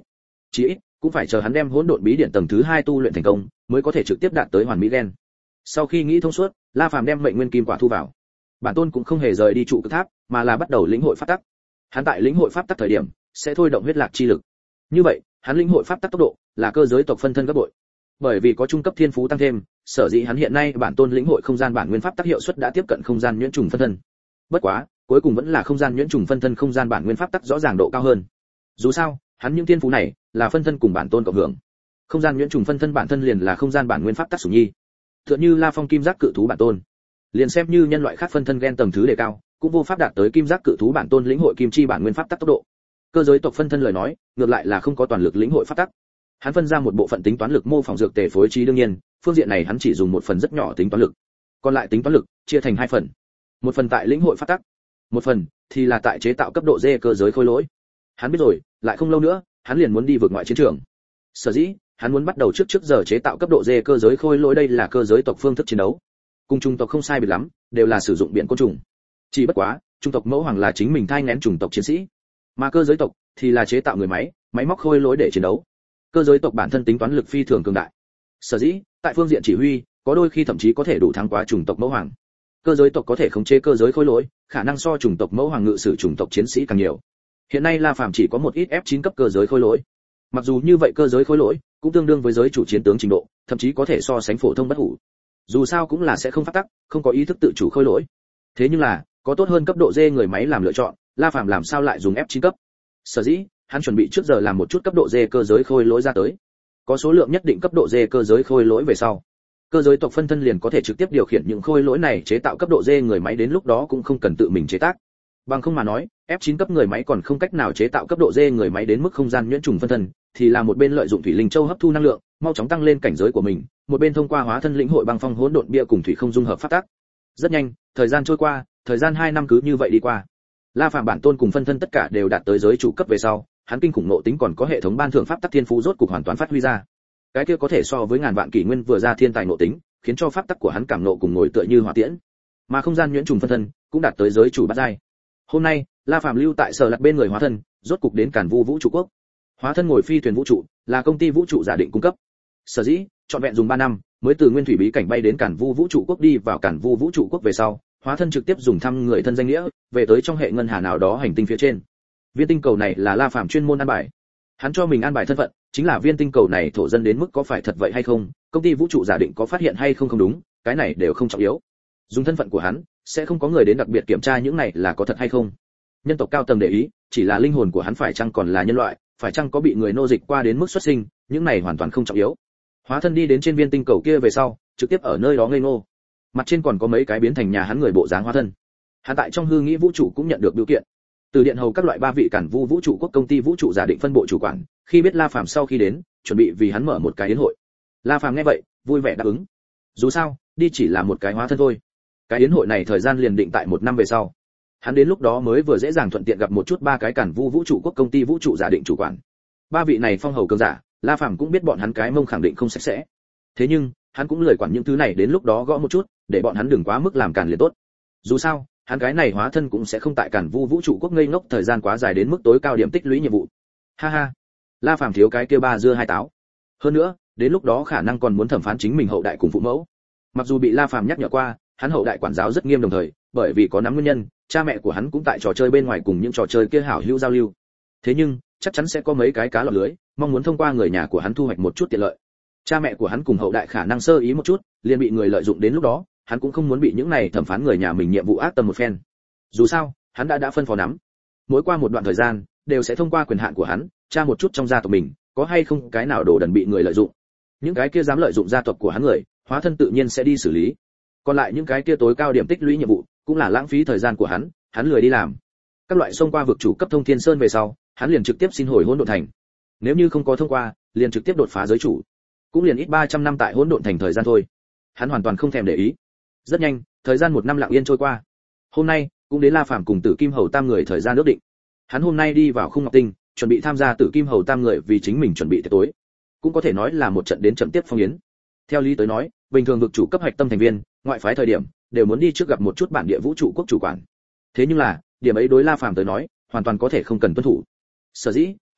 Chỉ ít cũng phải chờ hắn đem hỗn độn bí điển tầng thứ 2 tu luyện thành công, mới có thể trực tiếp đạt tới hoàn mỹ gen. Sau khi nghĩ thông suốt, La Phàm đem mệnh nguyên kim quả thu vào. Bản tôn cũng không hề rời đi trụ cực tháp, mà là bắt đầu lĩnh hội pháp tắc. Hắn tại lĩnh hội pháp tắc thời điểm, sẽ thôi động huyết lạc chi lực. Như vậy, hắn lĩnh hội pháp tắc tốc độ là cơ giới tộc phân thân gấp bội. Bởi vì có trung cấp thiên phú tăng thêm, sở dĩ hắn hiện nay bản tôn lĩnh hội không gian bản nguyên pháp tắc hiệu suất đã tiếp cận không gian nhuyễn trùng phân thân. Bất quá, cuối cùng vẫn là không gian nhuyễn trùng phân thân không gian bản nguyên pháp tắc rõ ràng độ cao hơn. Dù sao, hắn những thiên phú này là phân thân cùng bản tôn cộng hưởng. Không gian nhuyễn trùng phân thân bản thân liền là không gian bản nguyên pháp tắc sủng nhi. Tựa như La Phong kim giác cự thú bản tôn, liền xem như nhân loại khác phân thân gen tầng thứ đề cao, cũng vô pháp đạt tới kim giác cự thú bản tôn lĩnh hội kim chi bản nguyên pháp tắc tốc độ. Cơ giới tộc phân thân lời nói, ngược lại là không có toàn lực lĩnh hội pháp tắc. Hắn phân ra một bộ phận tính toán lực mô phỏng dược tề phối trí, đương nhiên, phương diện này hắn chỉ dùng một phần rất nhỏ tính toán lực. Còn lại tính toán lực chia thành hai phần. Một phần tại lĩnh hội pháp tắc, một phần thì là tại chế tạo cấp độ D cơ giới khối lỗi. Hắn biết rồi, lại không lâu nữa, hắn liền muốn đi vượt ngoại chiến trường. Sở dĩ, hắn muốn bắt đầu trước giờ chế tạo cấp độ D cơ giới khối lỗi, đây là cơ giới tộc phương thức chiến đấu. Cùng chủng tộc không sai biệt lắm, đều là sử dụng biển côn trùng. Chỉ bất quá, chủng tộc mẫu hoàng là chính mình thai nghén chủng tộc chiến sĩ, mà cơ giới tộc thì là chế tạo người máy, máy móc khôi lỗi để chiến đấu. Cơ giới tộc bản thân tính toán lực phi thường cường đại. Sở dĩ, tại phương diện chỉ huy, có đôi khi thậm chí có thể đủ thắng quá chủng tộc mẫu hoàng. Cơ giới tộc có thể khống chế cơ giới khôi lỗi, khả năng so chủng tộc mẫu hoàng ngự sử chủng tộc chiến sĩ càng nhiều. Hiện nay La Phàm chỉ có một ít F9 cấp cơ giới khôi lỗi. Mặc dù như vậy cơ giới khôi lỗi cũng tương đương với giới chủ chiến tướng trình độ, thậm chí có thể so sánh phổ thông bất hủ. Dù sao cũng là sẽ không phát tắc, không có ý thức tự chủ khôi lỗi. Thế nhưng là, có tốt hơn cấp độ D người máy làm lựa chọn, La Phàm làm sao lại dùng F9 cấp? Sở dĩ, hắn chuẩn bị trước giờ làm một chút cấp độ D cơ giới khôi lỗi ra tới. Có số lượng nhất định cấp độ D cơ giới khôi lỗi về sau, cơ giới tộc phân thân liền có thể trực tiếp điều khiển những khôi lỗi này chế tạo cấp độ D người máy, đến lúc đó cũng không cần tự mình chế tác. Bằng không mà nói, F9 cấp người máy còn không cách nào chế tạo cấp độ D người máy đến mức không gian nhuyễn trùng phân thân, thì là một bên lợi dụng thủy linh châu hấp thu năng lượng, mau chóng tăng lên cảnh giới của mình, một bên thông qua hóa thân lĩnh hội băng phong hỗn độn bia cùng thủy không dung hợp phát tác. Rất nhanh, thời gian trôi qua, thời gian 2 năm cứ như vậy đi qua. La Phàm bản tôn cùng phân thân tất cả đều đạt tới giới chủ cấp về sau, hắn kinh khủng nộ tính còn có hệ thống ban thưởng pháp tắc thiên phú rốt cục hoàn toàn phát huy ra. Cái kia có thể so với ngàn vạn kỷ nguyên vừa ra thiên tài nộ tính, khiến cho pháp tắc của hắn cảm nộ cùng ngồi tựa như hỏa tiễn. Mà không gian nhuyễn trùng phân thân cũng đạt tới giới chủ bát giai. Hôm nay, La Phàm lưu tại Sở Lạc bên người hóa thân, rốt cục đến Càn Vu vũ trụ quốc. Hóa thân ngồi phi thuyền vũ trụ, là công ty vũ trụ giả định cung cấp. Sở dĩ, trọn vẹn dùng 3 năm, mới từ nguyên thủy bí cảnh bay đến Càn Vu vũ trụ quốc, đi vào Càn Vu vũ trụ quốc về sau, hóa thân trực tiếp dùng thăm người thân danh nghĩa, về tới trong hệ ngân hà nào đó hành tinh phía trên. Viên tinh cầu này là La Phàm chuyên môn an bài. Hắn cho mình an bài thân phận, chính là viên tinh cầu này thổ dân đến mức có phải thật vậy hay không, công ty vũ trụ giả định có phát hiện hay không không đúng, cái này đều không trọng yếu. Dùng thân phận của hắn, sẽ không có người đến đặc biệt kiểm tra những này là có thật hay không. Nhân tộc cao tầng để ý, chỉ là linh hồn của hắn phải chăng còn là nhân loại, phải chăng có bị người nô dịch qua đến mức xuất sinh, những này hoàn toàn không trọng yếu. Hóa thân đi đến trên viên tinh cầu kia về sau, trực tiếp ở nơi đó ngây ngô. Mặt trên còn có mấy cái biến thành nhà hắn người bộ dáng hóa thân. Hắn tại trong hư nghĩ vũ trụ cũng nhận được biểu kiện. Từ điện hầu các loại 3 vị Càn Vu vũ trụ quốc công ty vũ trụ giả định phân bộ chủ quản, khi biết La Phàm sau khi đến, chuẩn bị vì hắn mở một cái yến hội. La Phàm nghe vậy, vui vẻ đáp ứng. Dù sao, đi chỉ là một cái hóa thân thôi. Cái yến hội này thời gian liền định tại 1 năm về sau. Hắn đến lúc đó mới vừa dễ dàng thuận tiện gặp một chút 3 cái Càn Vu vũ trụ quốc công ty vũ trụ giả định chủ quản. 3 vị này phong hầu cường giả, La Phàm cũng biết bọn hắn cái mông khẳng định không sạch sẽ. Thế nhưng, hắn cũng lười quản những thứ này, đến lúc đó gõ một chút, để bọn hắn đừng quá mức làm càn liền tốt. Dù sao, hắn cái này hóa thân cũng sẽ không tại Càn Vu vũ trụ quốc ngây ngốc thời gian quá dài đến mức tối cao điểm tích lũy nhiệm vụ. Ha ha, La Phàm thiếu cái kia 3 dưa 2 táo. Hơn nữa, đến lúc đó khả năng còn muốn thẩm phán chính mình hậu đại cùng phụ mẫu. Mặc dù bị La Phàm nhắc nhở qua, hắn hậu đại quản giáo rất nghiêm, đồng thời, bởi vì có nắm nguyên nhân, cha mẹ của hắn cũng tại trò chơi bên ngoài cùng những trò chơi kia hảo hữu giao lưu. Thế nhưng, chắc chắn sẽ có mấy cái cá lọt lưới, mong muốn thông qua người nhà của hắn thu hoạch một chút tiện lợi. Cha mẹ của hắn cùng hậu đại khả năng sơ ý một chút, liền bị người lợi dụng, đến lúc đó, hắn cũng không muốn bị những này thẩm phán người nhà mình nhiệm vụ ác tâm một phen. Dù sao, hắn đã phân phó nắm. Mỗi qua một đoạn thời gian, đều sẽ thông qua quyền hạn của hắn, tra một chút trong gia tộc mình, có hay không cái nào đồ đần bị người lợi dụng. Những cái kia dám lợi dụng gia tộc của hắn người, hóa thân tự nhiên sẽ đi xử lý. Còn lại những cái kia tối cao điểm tích lũy nhiệm vụ, cũng là lãng phí thời gian của hắn lười đi làm. Các loại xông qua vực chủ cấp thông thiên sơn về sau, hắn liền trực tiếp xin hồi hỗn độn thành. Nếu như không có thông qua, liền trực tiếp đột phá giới chủ. Cũng liền ít 300 năm tại hỗn độn thành thời gian thôi. Hắn hoàn toàn không thèm để ý. Rất nhanh, thời gian 1 năm lặng yên trôi qua. Hôm nay, cũng đến La Phàm cùng Tử Kim Hầu Tam người thời gian ước định. Hắn hôm nay đi vào Khung Ngọc Tinh, chuẩn bị tham gia Tử Kim Hầu Tam người vì chính mình chuẩn bị tiệc tối. Cũng có thể nói là một trận đến chậm tiếp phong yến. Theo lý tới nói, bình thường vực chủ cấp hạch tâm thành viên, ngoại phái thời điểm, đều muốn đi trước gặp một chút bản địa vũ trụ quốc chủ quản. Thế nhưng là, điểm ấy đối La Phàm tới nói, hoàn toàn có thể không cần tuân thủ. Sở dĩ,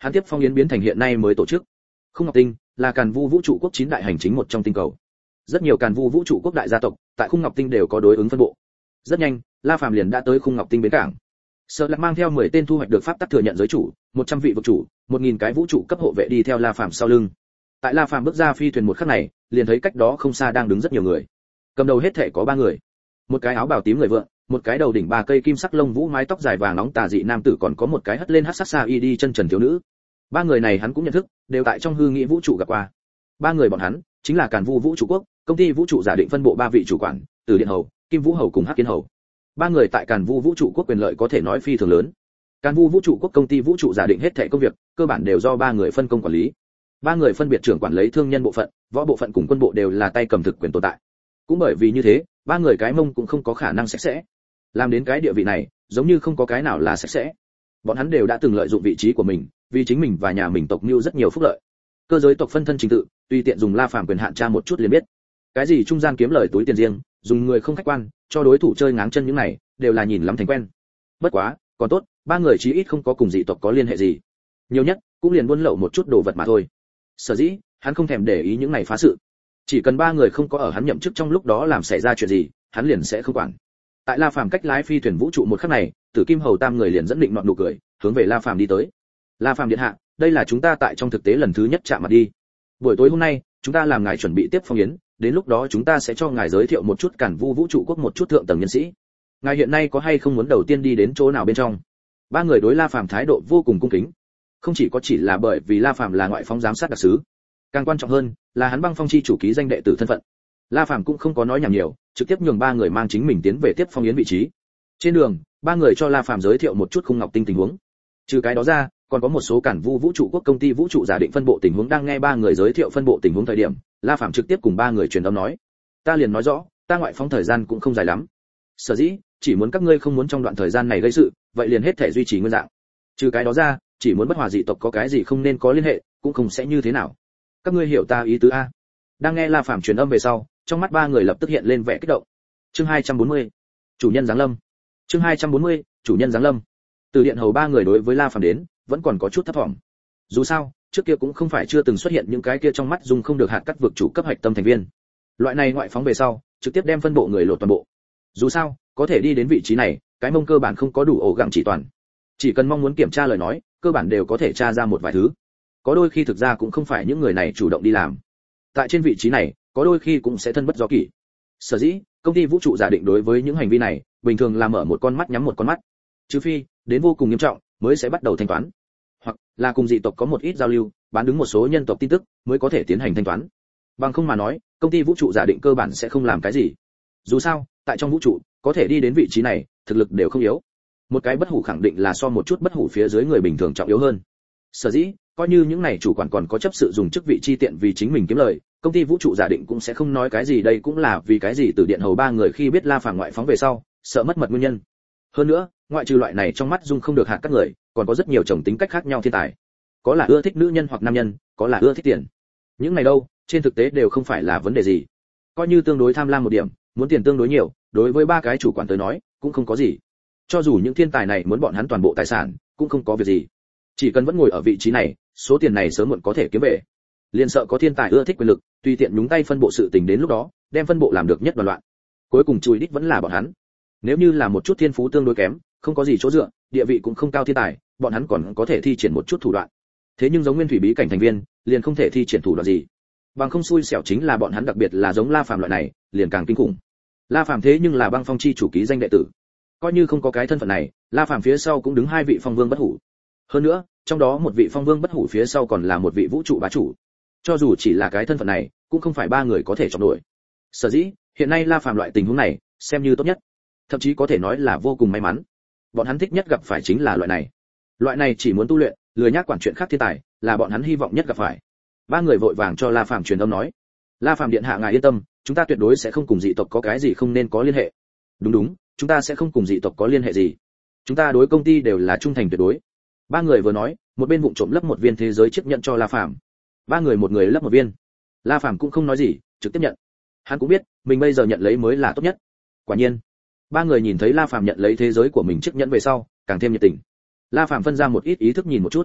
hắn tiếp phong yến biến thành hiện nay mới tổ chức. Khung Ngọc Tinh là Càn Vu vũ trụ quốc 9 đại hành chính một trong tinh cầu. Rất nhiều Càn Vu vũ trụ quốc đại gia tộc tại Khung Ngọc Tinh đều có đối ứng phân bộ. Rất nhanh, La Phàm liền đã tới Khung Ngọc Tinh bến cảng. Sở Lạc mang theo 10 tên thu hoạch được pháp tắc thừa nhận giới chủ, 100 vị vực chủ, 1000 cái vũ trụ cấp hộ vệ đi theo La Phàm sau lưng. Tại La Phàm bước ra phi thuyền một khắc này, liền thấy cách đó không xa đang đứng rất nhiều người. Cầm đầu hết thảy có 3 người. Một cái áo bào tím người vượng, một cái đầu đỉnh 3 cây kim sắc lông vũ mái tóc dài vàng nóng tà dị nam tử, còn có một cái hất lên hắc sắc sa y đi chân trần thiếu nữ. 3 người này hắn cũng nhận thức, đều tại trong hư nghị vũ trụ gặp qua. 3 người bọn hắn chính là Càn Vu vũ trụ quốc, công ty vũ trụ giả định phân bộ 3 vị chủ quản, Từ Điện Hầu, Kim Vũ Hầu cùng Hắc Kiến Hầu. 3 người tại Càn Vu vũ trụ quốc quyền lợi có thể nói phi thường lớn. Càn Vu vũ trụ quốc công ty vũ trụ giả định hết thảy công việc, cơ bản đều do 3 người phân công quản lý. 3 người phân biệt trưởng quản lấy thương nhân bộ phận, võ bộ phận cùng quân bộ đều là tay cầm thực quyền tồn tại. Cũng bởi vì như thế, 3 người cái mông cũng không có khả năng sạch sẽ. Làm đến cái địa vị này, giống như không có cái nào là sạch sẽ. Bọn hắn đều đã từng lợi dụng vị trí của mình, vì chính mình và nhà mình tộc mưu rất nhiều phúc lợi. Cơ giới tộc phân thân trình tự, tùy tiện dùng La Phàm quyền hạn tra một chút liền biết. Cái gì trung gian kiếm lời túi tiền riêng, dùng người không khách quan, cho đối thủ chơi ngáng chân những này, đều là nhìn lắm thành quen. Bất quá, còn tốt, 3 người chí ít không có cùng dị tộc có liên hệ gì. Nhiều nhất cũng liền buôn lậu một chút đồ vật mà thôi. Sở dĩ, hắn không thèm để ý những này phá sự. Chỉ cần 3 người không có ở hắn nhậm chức trong lúc đó làm xảy ra chuyện gì, hắn liền sẽ không quản. Tại La Phàm cách lái phi thuyền vũ trụ một khắc này, Tử Kim Hầu tam người liền dẫn định nọ nụ cười, hướng về La Phàm đi tới. La Phàm điện hạ, đây là chúng ta tại trong thực tế lần thứ nhất chạm mặt đi. Buổi tối hôm nay, chúng ta làm ngài chuẩn bị tiếp phong yến, đến lúc đó chúng ta sẽ cho ngài giới thiệu một chút Càn Vu vũ trụ quốc một chút thượng tầng nhân sĩ. Ngài hiện nay có hay không muốn đầu tiên đi đến chỗ nào bên trong? 3 người đối La Phàm thái độ vô cùng cung kính. Không chỉ có chỉ là bởi vì La Phàm là ngoại phóng giám sát đặc sứ, càng quan trọng hơn là hắn băng phong chi chủ ký danh đệ tử thân phận. La Phàm cũng không có nói nhảm nhiều, trực tiếp nhường 3 người mang chính mình tiến về tiếp phong yến vị trí. Trên đường, 3 người cho La Phàm giới thiệu một chút Khung Ngọc Tinh tình huống. Trừ cái đó ra, còn có một số Càn Vu vũ trụ quốc công ty vũ trụ giả định phân bộ tình huống. Đang nghe 3 người giới thiệu phân bộ tình huống thời điểm, La Phàm trực tiếp cùng 3 người truyền âm nói: "Ta liền nói rõ, ta ngoại phóng thời gian cũng không dài lắm. Sở dĩ, chỉ muốn các ngươi không muốn trong đoạn thời gian này gây sự, vậy liền hết thể duy trì nguyên dạng. Trừ cái đó ra, chỉ muốn bất hòa dị tộc có cái gì không nên có liên hệ, cũng không sẽ như thế nào. Các ngươi hiểu ta ý tứ a?" Đang nghe La Phàm truyền âm về sau, trong mắt 3 người lập tức hiện lên vẻ kích động. Chương 240, chủ nhân giáng lâm. Chương 240, chủ nhân giáng lâm. Từ Điện Hầu 3 người đối với La Phàm đến, vẫn còn có chút thấp vọng. Dù sao, trước kia cũng không phải chưa từng xuất hiện những cái kia trong mắt dùng không được hạt cắt vực chủ cấp hạch tâm thành viên. Loại này ngoại phóng về sau, trực tiếp đem phân bộ người lột toàn bộ. Dù sao, có thể đi đến vị trí này, cái mông cơ bản không có đủ ổ gặng chỉ toàn. Chỉ cần mong muốn kiểm tra lời nói, cơ bản đều có thể tra ra một vài thứ. Có đôi khi thực ra cũng không phải những người này chủ động đi làm. Tại trên vị trí này, có đôi khi cũng sẽ thân bất do kỷ. Sở dĩ, công ty vũ trụ giả định đối với những hành vi này, bình thường là mở một con mắt nhắm một con mắt. Trừ phi, đến vô cùng nghiêm trọng, mới sẽ bắt đầu thanh toán. Hoặc là cùng dị tộc có một ít giao lưu, bán đứng một số nhân tộc tin tức, mới có thể tiến hành thanh toán. Bằng không mà nói, công ty vũ trụ giả định cơ bản sẽ không làm cái gì. Dù sao, tại trong vũ trụ, có thể đi đến vị trí này, thực lực đều không yếu. Một cái bất hủ khẳng định là so một chút bất hủ phía dưới người bình thường trọng yếu hơn. Sở dĩ, coi như những này chủ quản còn có chấp sự dùng chức vị chi tiện vì chính mình kiếm lời, công ty vũ trụ giả định cũng sẽ không nói cái gì. Đây cũng là vì cái gì Từ Điện Hầu 3 người khi biết La Phàm ngoại phóng về sau, sợ mất mật nguyên nhân. Hơn nữa, ngoại trừ loại này trong mắt dung không được hạt các người, còn có rất nhiều chồng tính cách khác nhau thiên tài. Có là ưa thích nữ nhân hoặc nam nhân, có là ưa thích tiền. Những này đâu, trên thực tế đều không phải là vấn đề gì. Coi như tương đối tham lam một điểm, muốn tiền tương đối nhiều, đối với 3 cái chủ quản tới nói, cũng không có gì. Cho dù những thiên tài này muốn bọn hắn toàn bộ tài sản, cũng không có việc gì. Chỉ cần vẫn ngồi ở vị trí này, số tiền này sớm muộn có thể kiếm về. Liên sợ có thiên tài ưa thích quyền lực, tùy tiện nhúng tay phân bộ sự tình, đến lúc đó, đem phân bộ làm được nhất đoàn loạn. Cuối cùng chùi đít vẫn là bọn hắn. Nếu như là một chút thiên phú tương đối kém, không có gì chỗ dựa, địa vị cũng không cao thiên tài, bọn hắn còn có thể thi triển một chút thủ đoạn. Thế nhưng giống Nguyên Thủy bí cảnh thành viên, liền không thể thi triển thủ đoạn gì. Bằng không xui xẻo chính là bọn hắn, đặc biệt là giống La Phàm loại này, liền càng kinh khủng. La Phàm thế nhưng là băng phong chi chủ ký danh đệ tử. Coi như không có cái thân phận này, La Phàm phía sau cũng đứng 2 vị phong vương bất hủ. Hơn nữa, trong đó một vị phong vương bất hủ phía sau còn là một vị vũ trụ bá chủ. Cho dù chỉ là cái thân phận này, cũng không phải 3 người có thể chọn nổi. Sở dĩ, hiện nay La Phàm loại tình huống này, xem như tốt nhất. Thậm chí có thể nói là vô cùng may mắn. Bọn hắn thích nhất gặp phải chính là loại này. Loại này chỉ muốn tu luyện, lười nhác quản chuyện khác thiên tài, là bọn hắn hy vọng nhất gặp phải. 3 người vội vàng cho La Phàm truyền âm nói: "La Phàm điện hạ ngài yên tâm, chúng ta tuyệt đối sẽ không cùng dị tộc có cái gì không nên có liên hệ." Đúng, chúng ta sẽ không cùng dị tộc có liên hệ gì. Chúng ta đối công ty đều là trung thành tuyệt đối. 3 người vừa nói, một bên vụng trộm lấp một viên thế giới chiếc nhận cho La Phàm. 3 người một người lấp một viên. La Phàm cũng không nói gì, trực tiếp nhận. Hắn cũng biết, mình bây giờ nhận lấy mới là tốt nhất. Quả nhiên, 3 người nhìn thấy La Phàm nhận lấy thế giới của mình chiếc nhẫn về sau, càng thêm nhiệt tình. La Phàm phân ra một ít ý thức nhìn một chút.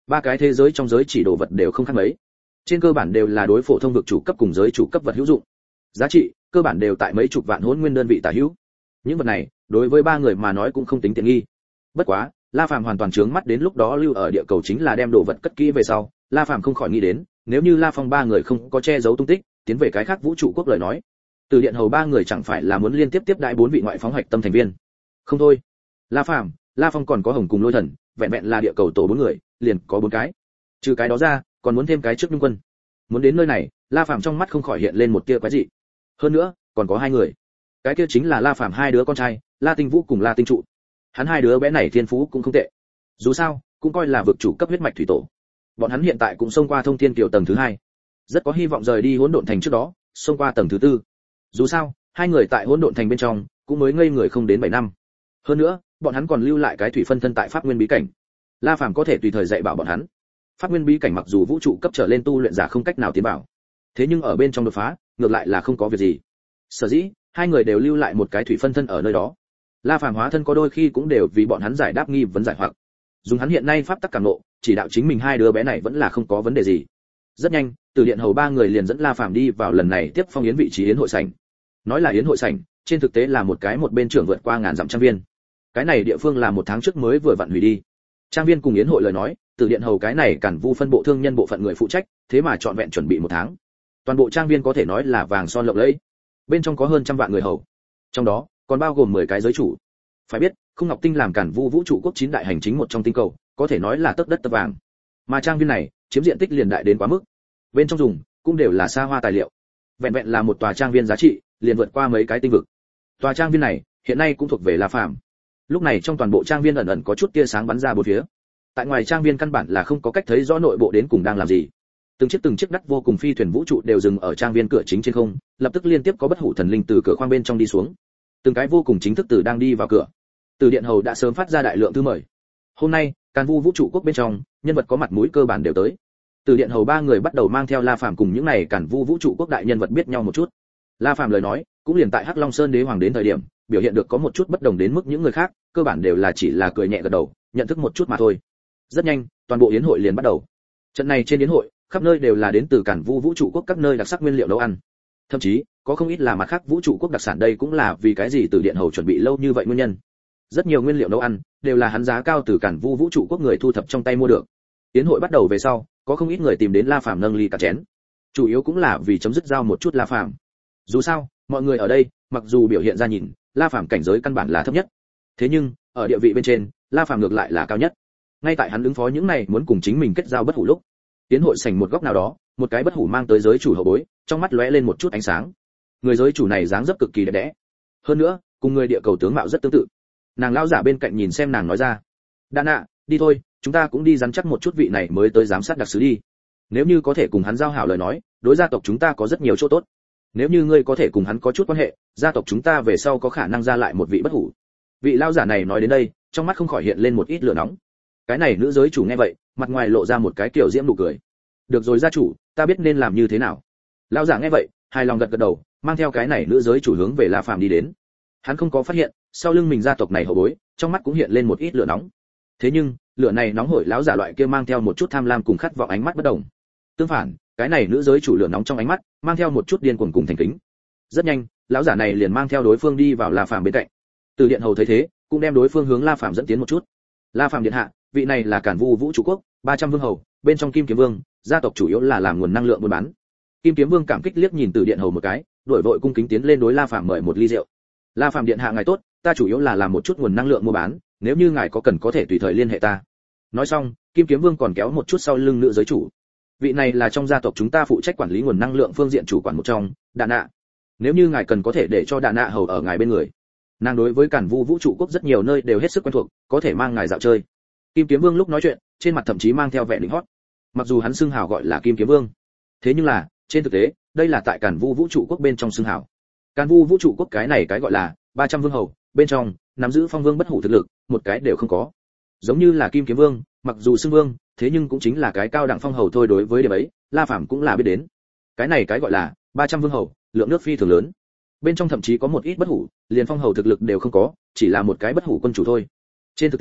ba cái thế giới trong giới chỉ đồ vật đều không khác mấy, trên cơ bản đều là đối phổ thông vực chủ cấp cùng giới chủ cấp vật hữu dụng, giá trị cơ bản đều tại mấy chục vạn hỗn nguyên đơn vị tả hữu. Những vật này đối với ba người mà nói cũng không tính tiện nghi. Bất quá La Phàm hoàn toàn trướng mắt đến lúc đó lưu ở địa cầu chính là đem đồ vật cất kỹ về sau, La Phàm không khỏi nghĩ đến, nếu như La Phong ba người không có che giấu tung tích, tiến về cái khác vũ trụ quốc lời nói, Từ Điện Hầu ba người chẳng phải là muốn liên tiếp tiếp đãi bốn vị ngoại phóng hoạch tâm thành viên. Không thôi, La Phàm, La Phong còn có Hồng cùng Lôi Thần, vẹn vẹn là địa cầu tổ bốn người, liền có bốn cái. Trừ cái đó ra, còn muốn thêm cái trước Nhung Quân. Muốn đến nơi này, La Phàm trong mắt không khỏi hiện lên một tia quái dị. Hơn nữa, còn có hai người. Cái kia chính là La Phàm hai đứa con trai, La Tinh Vũ cùng La Tinh Trụ. Hắn hai đứa bé này thiên phú cũng không tệ. Dù sao, cũng coi là vực chủ cấp huyết mạch thủy tổ. Bọn hắn hiện tại cũng xông qua thông thiên kiều tầng thứ hai, rất có hy vọng rời đi hỗn độn thành trước đó, xông qua tầng thứ tư. Dù sao, hai người tại hỗn độn thành bên trong cũng mới ngây người không đến 7 năm. Hơn nữa, bọn hắn còn lưu lại cái thủy phân thân tại pháp nguyên bí cảnh. La Phàm có thể tùy thời dạy bảo bọn hắn. Pháp nguyên bí cảnh mặc dù vũ trụ cấp trở lên tu luyện giả không cách nào tiến vào, thế nhưng ở bên trong đột phá, ngược lại là không có việc gì. Sở dĩ, hai người đều lưu lại một cái thủy phân thân ở nơi đó. La Phàm hóa thân có đôi khi cũng đều vì bọn hắn giải đáp nghi vấn giải hoặc. Dùng hắn hiện nay pháp tắc cảm ngộ, chỉ đạo chính mình hai đứa bé này vẫn là không có vấn đề gì. Rất nhanh, Từ Điện Hầu ba người liền dẫn La Phàm đi vào lần này tiếp phong yến vị trí yến hội sảnh. Nói là yến hội sảnh, trên thực tế là một cái một bên trưởng vượt qua ngàn dặm trang viên. Cái này địa phương là một tháng trước mới vừa vặn hủy đi. Trang viên cùng yến hội lời nói, Từ Điện Hầu cái này cản vu phân bộ thương nhân bộ phận người phụ trách, thế mà chọn vẹn chuẩn bị một tháng. Toàn bộ trang viên có thể nói là vàng son lộng lẫy. Bên trong có hơn trăm vạn người hầu. Trong đó, còn bao gồm 10 cái giới chủ. Phải biết, Không Ngọc Tinh làm cản vu vũ trụ quốc 9 đại hành chính một trong tinh cầu, có thể nói là tấc đất tấc vàng. Mà trang viên này, chiếm diện tích liền đại đến quá mức. Bên trong dùng cũng đều là xa hoa tài liệu. Vẹn vẹn là một tòa trang viên giá trị, liền vượt qua mấy cái tinh vực. Tòa trang viên này, hiện nay cũng thuộc về La Phàm. Lúc này trong toàn bộ trang viên ẩn ẩn có chút tia sáng bắn ra bốn phía. Tại ngoài trang viên căn bản là không có cách thấy rõ nội bộ đến cùng đang làm gì. Từng chiếc đắt vô cùng phi thuyền vũ trụ đều dừng ở trang viên cửa chính trên không, lập tức liên tiếp có bất hủ thần linh từ cửa khoang bên trong đi xuống. Từng cái vô cùng chính thức từ đang đi vào cửa. Từ Điện Hầu đã sớm phát ra đại lượng thư mời. Hôm nay, Càn Vu vũ trụ quốc bên trong, nhân vật có mặt mũi cơ bản đều tới. Từ Điện Hầu ba người bắt đầu mang theo La Phàm cùng những này Càn Vu vũ trụ quốc đại nhân vật biết nhau một chút. La Phàm lời nói, cũng liền tại Hắc Long Sơn Đế Hoàng đến thời điểm, biểu hiện được có một chút bất đồng đến mức những người khác, cơ bản đều là chỉ là cười nhẹ gật đầu, nhận thức một chút mà thôi. Rất nhanh, toàn bộ yến hội liền bắt đầu. Trận này trên yến hội, khắp nơi đều là đến từ Càn Vu vũ trụ quốc các nơi đặc sắc nguyên liệu nấu ăn. Thậm chí, có không ít là mặt khác vũ trụ quốc đặc sản, đây cũng là vì cái gì Từ Điện Hầu chuẩn bị lâu như vậy nguyên nhân. Rất nhiều nguyên liệu nấu ăn đều là hắn giá cao từ Càn Vu vũ trụ quốc người thu thập trong tay mua được. Yến hội bắt đầu về sau, có không ít người tìm đến La Phàm nâng ly cả chén. Chủ yếu cũng là vì chấm dứt giao một chút La Phàm. Dù sao, mọi người ở đây, mặc dù biểu hiện ra nhìn, La Phàm cảnh giới căn bản là thấp nhất. Thế nhưng, ở địa vị bên trên, La Phàm ngược lại là cao nhất. Ngay tại hắn ứng phó những này muốn cùng chính mình kết giao bất hủ lúc, tiến hội sảnh một góc nào đó, một cái bất hủ mang tới giới chủ hậu bối, trong mắt lóe lên một chút ánh sáng. Người giới chủ này dáng dấp cực kỳ đẹp đẽ. Hơn nữa, cùng người địa cầu tướng mạo rất tương tự. Nàng lão giả bên cạnh nhìn xem nàng nói ra: "Đa nạ, đi thôi, chúng ta cũng đi rắn chắc một chút vị này mới tới giám sát đặc sứ đi. Nếu như có thể cùng hắn giao hảo lời nói, đối gia tộc chúng ta có rất nhiều chỗ tốt. Nếu như ngươi có thể cùng hắn có chút quan hệ, gia tộc chúng ta về sau có khả năng ra lại một vị bất hủ." Vị lão giả này nói đến đây, trong mắt không khỏi hiện lên một ít lửa nóng. Cái này nữ giới chủ nghe vậy, mặt ngoài lộ ra một cái kiểu diễm nụ cười. "Được rồi gia chủ, ta biết nên làm như thế nào." Lão giả nghe vậy, hài lòng gật gật đầu, mang theo cái này nữ giới chủ hướng về La Phàm đi đến. Hắn không có phát hiện, sau lưng mình gia tộc này hậu bối, trong mắt cũng hiện lên một ít lửa nóng. Thế nhưng, lửa này nóng hổi lão giả loại kia mang theo một chút tham lam cùng khát vọng ánh mắt bất đồng. Tương phản, cái này nữ giới chủ lửa nóng trong ánh mắt, mang theo một chút điên cuồng cùng thành kính. Rất nhanh, lão giả này liền mang theo đối phương đi vào La Phàm bên cạnh. Từ Điện Hầu thấy thế, cũng đem đối phương hướng La Phàm dẫn tiến một chút. La Phàm điện hạ, vị này là Càn Vu vũ trụ quốc 300 vương hầu, bên trong Kim Kiếm Vương, gia tộc chủ yếu là làm nguồn năng lượng buôn bán. Kim Kiếm Vương cảm kích liếc nhìn Từ Điện Hầu một cái, đổi vội cung kính tiến lên đối La Phàm mời một ly rượu. La Phàm điện hạ ngài tốt, ta chủ yếu là làm một chút nguồn năng lượng mua bán, nếu như ngài có cần có thể tùy thời liên hệ ta. Nói xong, Kim Kiếm Vương còn kéo một chút sau lưng nữ giới chủ. Vị này là trong gia tộc chúng ta phụ trách quản lý nguồn năng lượng phương diện chủ quản một trong, Đà Nạ. Nếu như ngài cần có thể để cho Đà Nạ hầu ở ngài bên người. Nàng đối với Càn Vu vũ trụ quốc rất nhiều nơi đều hết sức quen thuộc, có thể mang ngài dạo chơi. Kim Kiếm Vương lúc nói chuyện, trên mặt thậm chí mang theo vẻ đỉnh hót. Mặc dù hắn xưng hào gọi là Kim Kiếm Vương, thế nhưng là, trên thực tế, đây là tại Càn Vu vũ trụ quốc bên trong xưng hào. Càn Vu vũ trụ quốc cái này cái gọi là 300 vương hầu, bên trong nắm giữ phong vương bất hủ thực lực, một cái đều không có. Giống như là Kim Kiếm Vương, mặc dù xưng vương, thế nhưng cũng chính là cái cao đẳng phong hầu thôi, đối với điểm ấy, La Phàm cũng là biết đến. Cái này cái gọi là 300 vương hầu, lượng nước phi thường lớn. Bên trong thậm chí có một ít bất hủ, liền phong hầu thực lực đều không có, chỉ là một cái bất hủ quân chủ thôi. Trên thực tế,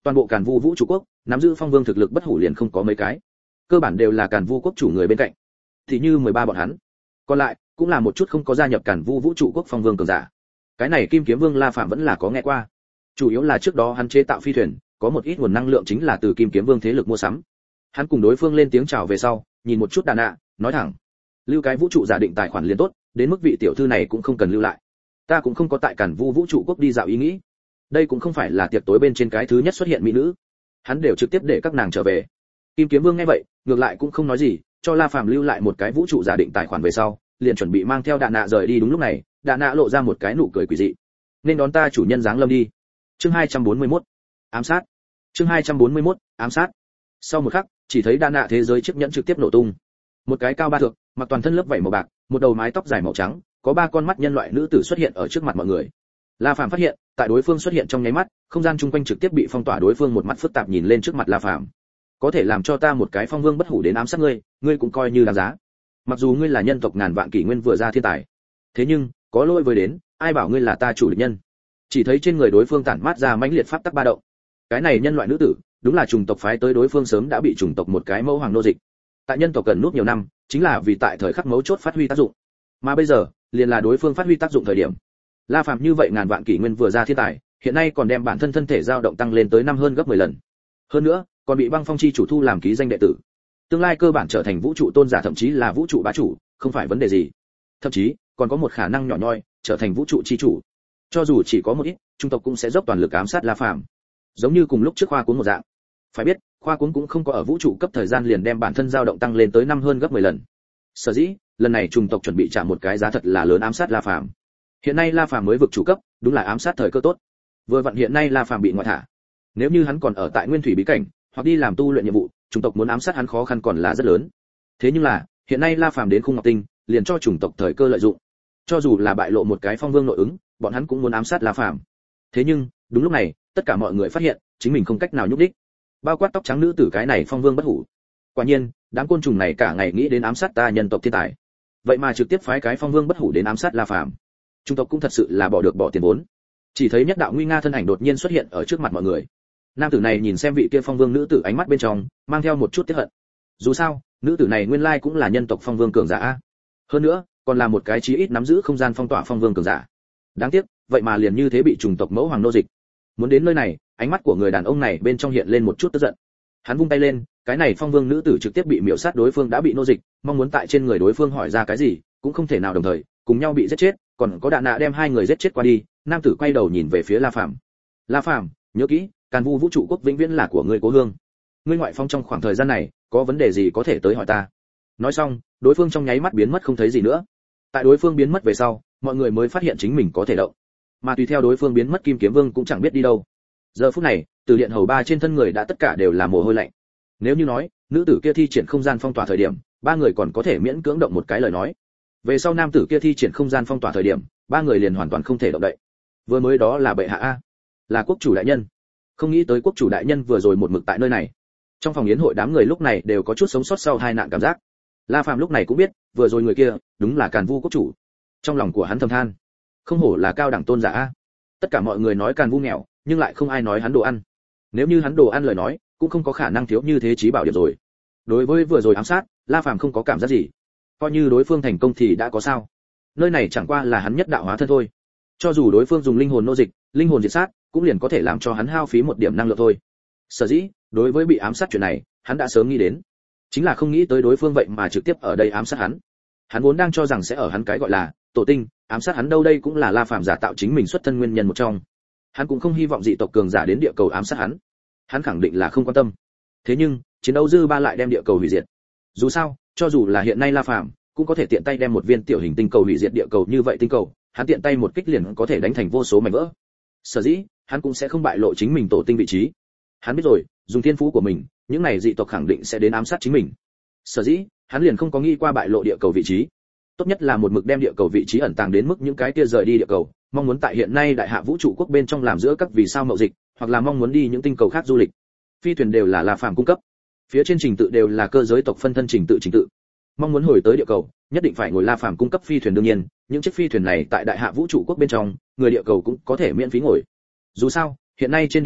toàn bộ Càn Vu vũ trụ quốc nắm giữ phong vương thực lực bất hủ liền không có mấy cái, cơ bản đều là Càn Vu quốc chủ người bên cạnh, thì như 13 bọn hắn, còn lại cũng là một chút không có gia nhập Càn Vu vũ trụ quốc phong vương cường giả. Cái này Kim Kiếm Vương La Phạm vẫn là có nghe qua, chủ yếu là trước đó hắn chế tạo phi thuyền, có một ít nguồn năng lượng chính là từ Kim Kiếm Vương thế lực mua sắm. Hắn cùng đối phương lên tiếng chào về sau, nhìn một chút Đà Nạ, nói thẳng, lưu cái vũ trụ giả định tài khoản liền tốt, đến mức vị tiểu thư này cũng không cần lưu lại. Ta cũng không có tại Càn Vu vũ trụ quốc đi dạo ý nghĩ. Đây cũng không phải là tiệc tối bên trên cái thứ nhất xuất hiện mỹ nữ. Hắn đều trực tiếp để các nàng trở về. Kim Kiếm Vương nghe vậy, ngược lại cũng không nói gì, cho La Phàm lưu lại một cái vũ trụ giả định tài khoản về sau, liền chuẩn bị mang theo Đà Nạ rời đi. Đúng lúc này, Đà Nạ lộ ra một cái nụ cười quỷ dị. Nên đón ta chủ nhân giáng lâm đi. Chương 241. Ám sát. Chương 241. Ám sát. Sau một khắc, chỉ thấy Đà Nạ thế giới chiếc nhẫn trực tiếp nổ tung. Một cái cao ba thước, mặc toàn thân lớp vảy màu bạc, một đầu mái tóc dài màu trắng, có ba con mắt nhân loại nữ tử xuất hiện ở trước mặt mọi người. La Phàm phát hiện, tại đối phương xuất hiện trong nháy mắt, không gian chung quanh trực tiếp bị phong tỏa, đối phương một mặt phức tạp nhìn lên trước mặt La Phàm. Có thể làm cho ta một cái phong vương bất hủ đến ám sát ngươi, ngươi cũng coi như đáng giá. Mặc dù ngươi là nhân tộc ngàn vạn kỷ nguyên vừa ra thiên tài, thế nhưng có lỗi với đến, ai bảo ngươi là ta chủ địch nhân. Chỉ thấy trên người đối phương tản mát ra mãnh liệt pháp tắc ba động. Cái này nhân loại nữ tử, đúng là chủng tộc phái tới, đối phương sớm đã bị chủng tộc một cái mẫu hoàng nô dịch. Tại nhân tộc cần nút nhiều năm, chính là vì tại thời khắc mấu chốt phát huy tác dụng. Mà bây giờ, liền là đối phương phát huy tác dụng thời điểm. La Phàm như vậy ngàn vạn kỷ nguyên vừa ra thiên tài, hiện nay còn đem bản thân thân thể dao động tăng lên tới năm hơn gấp 10 lần. Hơn nữa, còn bị băng phong chi chủ thu làm ký danh đệ tử. Tương lai cơ bản trở thành vũ trụ tôn giả, thậm chí là vũ trụ bá chủ, không phải vấn đề gì. Thậm chí, còn có một khả năng nhỏ nhoi, trở thành vũ trụ chi chủ. Cho dù chỉ có một ít, trung tộc cũng sẽ dốc toàn lực ám sát La Phàm. Giống như cùng lúc trước Khoa Cuốn một dạng. Phải biết, Khoa Cuốn cũng không có ở vũ trụ cấp thời gian liền đem bản thân dao động tăng lên tới năm hơn gấp 10 lần. Sở dĩ, lần này trung tộc chuẩn bị trả một cái giá thật là lớn ám sát La Phàm. Hiện nay La Phàm mới vực chủ cấp, đúng là ám sát thời cơ tốt. Vừa vặn hiện nay La Phàm bị ngoại thả. Nếu như hắn còn ở tại Nguyên Thủy bí cảnh, hoặc đi làm tu luyện nhiệm vụ, chủng tộc muốn ám sát hắn khó khăn còn là rất lớn. Thế nhưng là, hiện nay La Phàm đến Khung Ngọc Tinh, liền cho chủng tộc thời cơ lợi dụng. Cho dù là bại lộ một cái phong vương nội ứng, bọn hắn cũng muốn ám sát La Phàm. Thế nhưng, đúng lúc này, tất cả mọi người phát hiện, chính mình không cách nào nhúc đích. Bao quát tóc trắng nữ tử cái này phong vương bất hủ. Quả nhiên, đám côn trùng này cả ngày nghĩ đến ám sát ta nhân tộc thiên tài. Vậy mà trực tiếp phái cái phong vương bất hủ đến ám sát La Phàm. Chủng tộc cũng thật sự là bỏ được bỏ tiền vốn. Chỉ thấy nhất đạo nguy nga thân ảnh đột nhiên xuất hiện ở trước mặt mọi người. Nam tử này nhìn xem vị kia phong vương nữ tử, ánh mắt bên trong mang theo một chút tiếc hận. Dù sao, nữ tử này nguyên lai cũng là nhân tộc phong vương cường giả a. Hơn nữa, còn là một cái chí ít nắm giữ không gian phong tỏa phong vương cường giả. Đáng tiếc, vậy mà liền như thế bị chủng tộc mẫu hoàng nô dịch. Muốn đến nơi này, ánh mắt của người đàn ông này bên trong hiện lên một chút tức giận. Hắn vung tay lên, cái này phong vương nữ tử trực tiếp bị miểu sát, đối phương đã bị nô dịch, mong muốn tại trên người đối phương hỏi ra cái gì, cũng không thể nào đồng thời, cùng nhau bị giết chết, còn có Đà Nạ đem hai người giết chết qua đi. Nam tử quay đầu nhìn về phía La Phàm. La Phàm, nhớ kỹ, Càn Vu vũ trụ quốc vĩnh viễn là của ngươi cố hương. Ngươi ngoại phong trong khoảng thời gian này, có vấn đề gì có thể tới hỏi ta. Nói xong, đối phương trong nháy mắt biến mất không thấy gì nữa. Tại đối phương biến mất về sau, mọi người mới phát hiện chính mình có thể động. Mà tùy theo đối phương biến mất, Kim Kiếm Vương cũng chẳng biết đi đâu. Giờ phút này, từ điện hầu ba trên thân người đã tất cả đều là mồ hôi lạnh. Nếu như nói, nữ tử kia thi triển không gian phong tỏa thời điểm, ba người còn có thể miễn cưỡng động một cái lời nói. Về sau nam tử kia thi triển không gian phong tỏa thời điểm, ba người liền hoàn toàn không thể động đậy. Vừa mới đó là bệ hạ a, là quốc chủ đại nhân. Không nghĩ tới quốc chủ đại nhân vừa rồi một mực tại nơi này. Trong phòng yến hội đám người lúc này đều có chút sống sót sau hai nạn cảm giác. La Phàm lúc này cũng biết, vừa rồi người kia đúng là Càn Vu quốc chủ. Trong lòng của hắn thầm than, không hổ là cao đẳng tôn giả a. Tất cả mọi người nói Càn Vu nghèo, nhưng lại không ai nói hắn đồ ăn. Nếu như hắn đồ ăn lời nói, cũng không có khả năng thiếu như thế trí bảo điểm rồi. Đối với vừa rồi ám sát, La Phàm không có cảm giác gì. Coi như đối phương thành công thì đã có sao? Nơi này chẳng qua là hắn nhất đạo hóa thân thôi. Cho dù đối phương dùng linh hồn nô dịch, linh hồn diệt sát, cũng liền có thể làm cho hắn hao phí một điểm năng lượng thôi. Sở dĩ, đối với bị ám sát chuyện này, hắn đã sớm nghĩ đến. Chính là không nghĩ tới đối phương vậy mà trực tiếp ở đây ám sát hắn. Hắn vốn đang cho rằng sẽ ở hắn cái gọi là tổ tinh, ám sát hắn đâu, đây cũng là La Phàm giả tạo chính mình xuất thân nguyên nhân một trong. Hắn cũng không hy vọng dị tộc cường giả đến địa cầu ám sát hắn. Hắn khẳng định là không quan tâm. Thế nhưng, chiến đấu dư ba lại đem địa cầu hủy diệt. Dù sao, cho dù là hiện nay La Phàm cũng có thể tiện tay đem một viên tiểu hình tinh cầu hủy diệt địa cầu như vậy tinh cầu, hắn tiện tay một kích liền có thể đánh thành vô số mảnh vỡ. Sở dĩ, hắn cũng sẽ không bại lộ chính mình tổ tinh vị trí. Hắn biết rồi, dùng thiên phú của mình, những này dị tộc khẳng định sẽ đến ám sát chính mình. Sở dĩ, hắn liền không có nghĩ qua bại lộ địa cầu vị trí. Tốt nhất là một mực đem địa cầu vị trí ẩn tàng đến mức những cái kia rời đi địa cầu, mong muốn tại hiện nay đại hạ vũ trụ quốc bên trong làm giữa các vì sao mậu dịch, hoặc là mong muốn đi những tinh cầu khác du lịch. Phi thuyền đều là La Phàm cung cấp. Phía trên trình tự đều là cơ giới tộc phân thân trình tự. Mong muốn hồi tới địa cầu, nhất định phải ngồi La Phàm cung cấp phi thuyền, đương nhiên, những chiếc phi thuyền này tại đại hạ vũ trụ quốc bên trong, người địa cầu cũng có thể miễn phí ngồi. Dù sao, hiện nay trên địa cầu,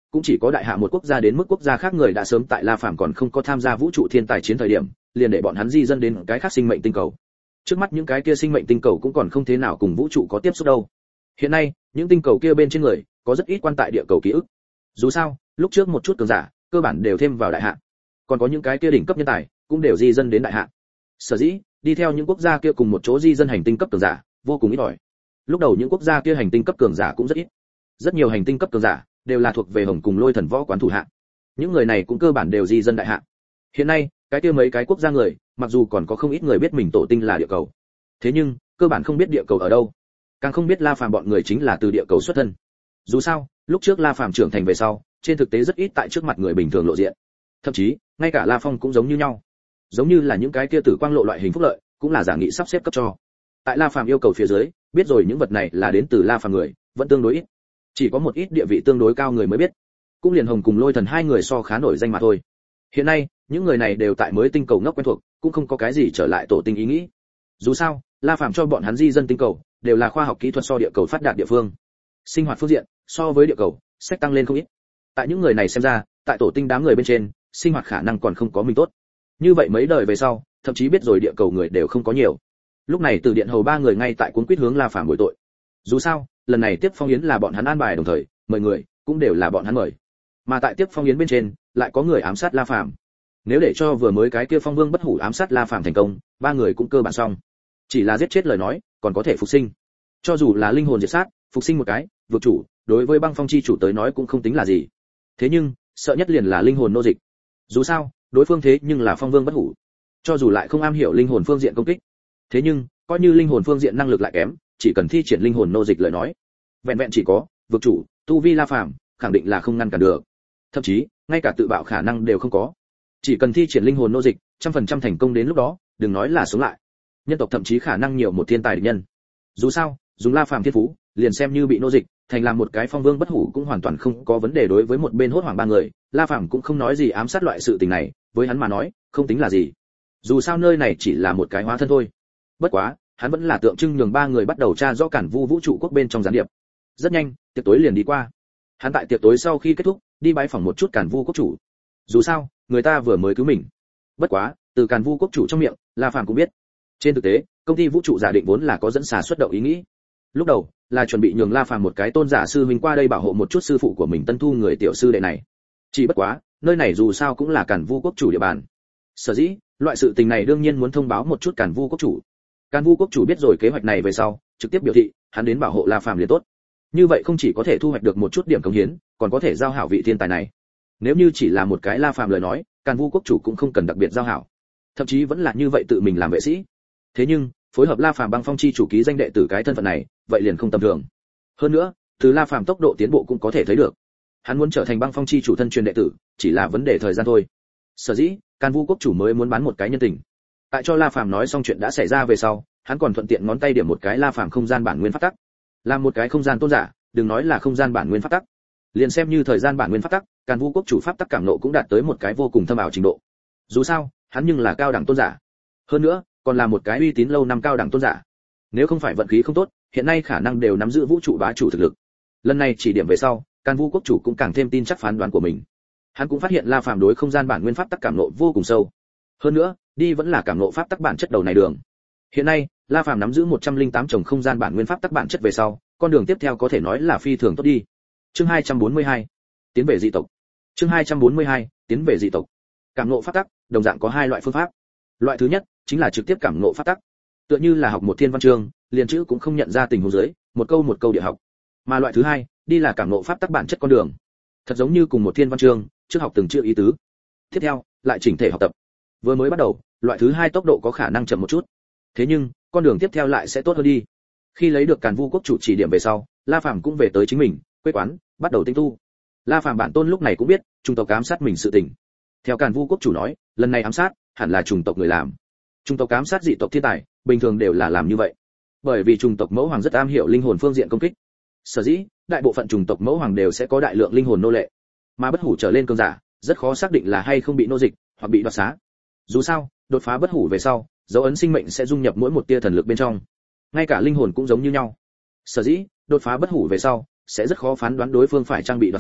cũng chỉ có đại hạ một quốc gia, đến mức quốc gia khác người đã sớm tại La Phàm còn không có tham gia vũ trụ thiên tài chiến thời điểm, liền để bọn hắn di dân đến cái khác sinh mệnh tinh cầu. Trước mắt những cái kia sinh mệnh tinh cầu cũng còn không thế nào cùng vũ trụ có tiếp xúc đâu. Hiện nay, những tinh cầu kia bên trên người có rất ít quan tại địa cầu ký ức. Dù sao, lúc trước một chút cường giả, cơ bản đều thêm vào đại hạ. Còn có những cái kia đỉnh cấp nhân tài, cũng đều di dân đến đại hạ. Sở dĩ, đi theo những quốc gia kia cùng một chỗ di dân hành tinh cấp cường giả, vô cùng ít ỏi. Lúc đầu những quốc gia kia hành tinh cấp cường giả cũng rất ít. Rất nhiều hành tinh cấp cường giả đều là thuộc về Hồng cùng Lôi Thần võ quán thủ hạ. Những người này cũng cơ bản đều di dân đại hạ. Hiện nay, cái kia mấy cái quốc gia người, mặc dù còn có không ít người biết mình tổ tinh là địa cầu, thế nhưng cơ bản không biết địa cầu ở đâu, càng không biết La Phàm bọn người chính là từ địa cầu xuất thân. Dù sao, lúc trước La Phàm trưởng thành về sau, trên thực tế rất ít tại trước mặt người bình thường lộ diện. Thậm chí, ngay cả La Phong cũng giống như nhau. Giống như là những cái kia tử quang lộ loại hình phúc lợi, cũng là giả nghị sắp xếp cấp cho. Tại La Phàm yêu cầu phía dưới, biết rồi những vật này là đến từ La Phàm người, vẫn tương đối ít. Chỉ có một ít địa vị tương đối cao người mới biết. Cũng liền Hồng cùng Lôi Thần hai người so khá nổi danh mà thôi. Hiện nay, những người này đều tại mới tinh cầu ngốc quen thuộc, cũng không có cái gì trở lại tổ tinh ý nghĩ. Dù sao, La Phàm cho bọn hắn di dân tinh cầu, đều là khoa học kỹ thuật so địa cầu phát đạt địa phương. Sinh hoạt phương diện, so với địa cầu, sách tăng lên không ít. Tại những người này xem ra, tại tổ tinh đám người bên trên, sinh hoạt khả năng còn không có mình tốt. Như vậy mấy đời về sau, thậm chí biết rồi địa cầu người đều không có nhiều. Lúc này Từ Điện Hầu ba người ngay tại cuốn quýt hướng La Phàm bồi tội. Dù sao, lần này tiếp phong yến là bọn hắn an bài đồng thời, mời người cũng đều là bọn hắn mời. Mà tại tiếp phong yến bên trên, lại có người ám sát La Phàm. Nếu để cho vừa mới cái kia Phong Vương Bất Hủ ám sát La Phàm thành công, ba người cũng cơ bản xong. Chỉ là giết chết lời nói, còn có thể phục sinh. Cho dù là linh hồn diệt sát, phục sinh một cái, vực chủ, đối với Băng Phong chi chủ tới nói cũng không tính là gì. Thế nhưng, sợ nhất liền là linh hồn nô dịch. Dù sao, đối phương thế nhưng là Phong Vương Bất Hủ. Cho dù lại không am hiểu linh hồn phương diện công kích, thế nhưng, coi như linh hồn phương diện năng lực lại kém, chỉ cần thi triển linh hồn nô dịch lời nói, vẹn vẹn chỉ có vực chủ, tu vi La Phàm, khẳng định là không ngăn cản được. Thậm chí, ngay cả tự bạo khả năng đều không có. Chỉ cần thi triển linh hồn nô dịch, 100% thành công đến lúc đó, đừng nói là sống lại. Nhân tộc thậm chí khả năng nhiều một thiên tài địch nhân. Dù sao, dùng La Phàm thiên phú, liền xem như bị nô dịch, thành làm một cái Phong Vương Bất Hủ cũng hoàn toàn không có vấn đề. Đối với một bên hốt hoảng ba người, La Phàm cũng không nói gì ám sát loại sự tình này, với hắn mà nói, không tính là gì. Dù sao nơi này chỉ là một cái hóa thân thôi. Bất quá, hắn vẫn là tượng trưng nhường ba người bắt đầu tra rõ Cản Vu vũ trụ quốc bên trong gián điệp. Rất nhanh, tiệc tối liền đi qua. Hắn tại tiệc tối sau khi kết thúc, đi bái phỏng một chút Cản Vu quốc chủ. Dù sao, người ta vừa mới cứu mình. Bất quá, từ Càn Vu quốc chủ trong miệng, La Phàm cũng biết. Trên thực tế, công ty vũ trụ giả định vốn là có dẫn xà xuất động ý nghĩ. Lúc đầu, là chuẩn bị nhường La Phàm một cái tôn giả sư huynh qua đây bảo hộ một chút sư phụ của mình tân thu người tiểu sư đệ này. Chỉ bất quá, nơi này dù sao cũng là Càn Vu quốc chủ địa bàn. Sở dĩ, loại sự tình này đương nhiên muốn thông báo một chút Càn Vu quốc chủ. Càn Vu quốc chủ biết rồi kế hoạch này về sau, trực tiếp biểu thị, hắn đến bảo hộ La Phàm liền tốt. Như vậy không chỉ có thể thu hoạch được một chút điểm cống hiến, còn có thể giao hảo vị thiên tài này. Nếu như chỉ là một cái La Phàm lời nói, Càn Vu quốc chủ cũng không cần đặc biệt giao hảo, thậm chí vẫn là như vậy tự mình làm vệ sĩ. Thế nhưng, phối hợp La Phàm Băng Phong chi chủ ký danh đệ tử cái thân phận này, vậy liền không tầm thường. Hơn nữa, từ La Phàm tốc độ tiến bộ cũng có thể thấy được. Hắn muốn trở thành Băng Phong chi chủ thân truyền đệ tử, chỉ là vấn đề thời gian thôi. Sở dĩ, Càn Vu quốc chủ mới muốn bán một cái nhân tình. Tại cho La Phàm nói xong chuyện đã xảy ra về sau, hắn còn thuận tiện ngón tay điểm một cái La Phàm không gian bản nguyên pháp tắc. Làm một cái không gian tôn giả, đừng nói là không gian bản nguyên pháp tắc, liền xem như thời gian bản nguyên pháp tắc, Càn Vu quốc chủ pháp tắc cảm nộ cũng đạt tới một cái vô cùng thâm ảo trình độ. Dù sao, hắn nhưng là cao đẳng tôn giả, hơn nữa còn là một cái uy tín lâu năm cao đẳng tôn giả. Nếu không phải vận khí không tốt, hiện nay khả năng đều nắm giữ vũ trụ bá chủ thực lực. Lần này chỉ điểm về sau, Càn Vu quốc chủ cũng càng thêm tin chắc phán đoán của mình. Hắn cũng phát hiện La Phàm đối không gian bản nguyên pháp tắc cảm nộ vô cùng sâu. Hơn nữa, đi vẫn là cảm nộ pháp tắc bản chất đầu này đường. Hiện nay, La Phàm nắm giữ 108 chồng không gian bản nguyên pháp tắc bản chất về sau, con đường tiếp theo có thể nói là phi thường tốt đi. Chương 242, tiến về dị tộc. Chương 242, tiến về dị tộc. Cảm ngộ pháp tắc, đồng dạng có hai loại phương pháp. Loại thứ nhất chính là trực tiếp cảm ngộ pháp tắc. Tựa như là học một thiên văn chương, liền chữ cũng không nhận ra tình huống dưới, một câu địa học. Mà loại thứ hai, đi là cảm ngộ pháp tắc bản chất con đường. Thật giống như cùng một thiên văn chương, trước học từng chữ ý tứ. Tiếp theo, lại chỉnh thể học tập. Vừa mới bắt đầu, loại thứ hai tốc độ có khả năng chậm một chút. Thế nhưng, con đường tiếp theo lại sẽ tốt hơn đi. Khi lấy được Càn Vu quốc chủ chỉ điểm về sau, La Phàm cũng về tới chính mình quê quán, bắt đầu tinh tu. La Phàm bản tôn lúc này cũng biết, chủng tộc ám sát mình sự tình. Theo Càn Vu quốc chủ nói, lần này ám sát hẳn là chủng tộc người làm. Chủng tộc ám sát dị tộc thiên tài, bình thường đều là làm như vậy. Bởi vì chủng tộc mẫu hoàng rất am hiểu linh hồn phương diện công kích. Sở dĩ, đại bộ phận chủng tộc mẫu hoàng đều sẽ có đại lượng linh hồn nô lệ. Mà bất hủ trở lên cường giả, rất khó xác định là hay không bị nô dịch, hoặc bị đoạt xá. Dù sao, đột phá bất hủ về sau, dấu ấn sinh mệnh sẽ dung nhập mỗi một tia thần lực bên trong. Ngay cả linh hồn cũng giống như nhau. Sở dĩ, đột phá bất hủ về sau, sẽ rất khó phán đoán đối phương phải trang bị đoạt xá,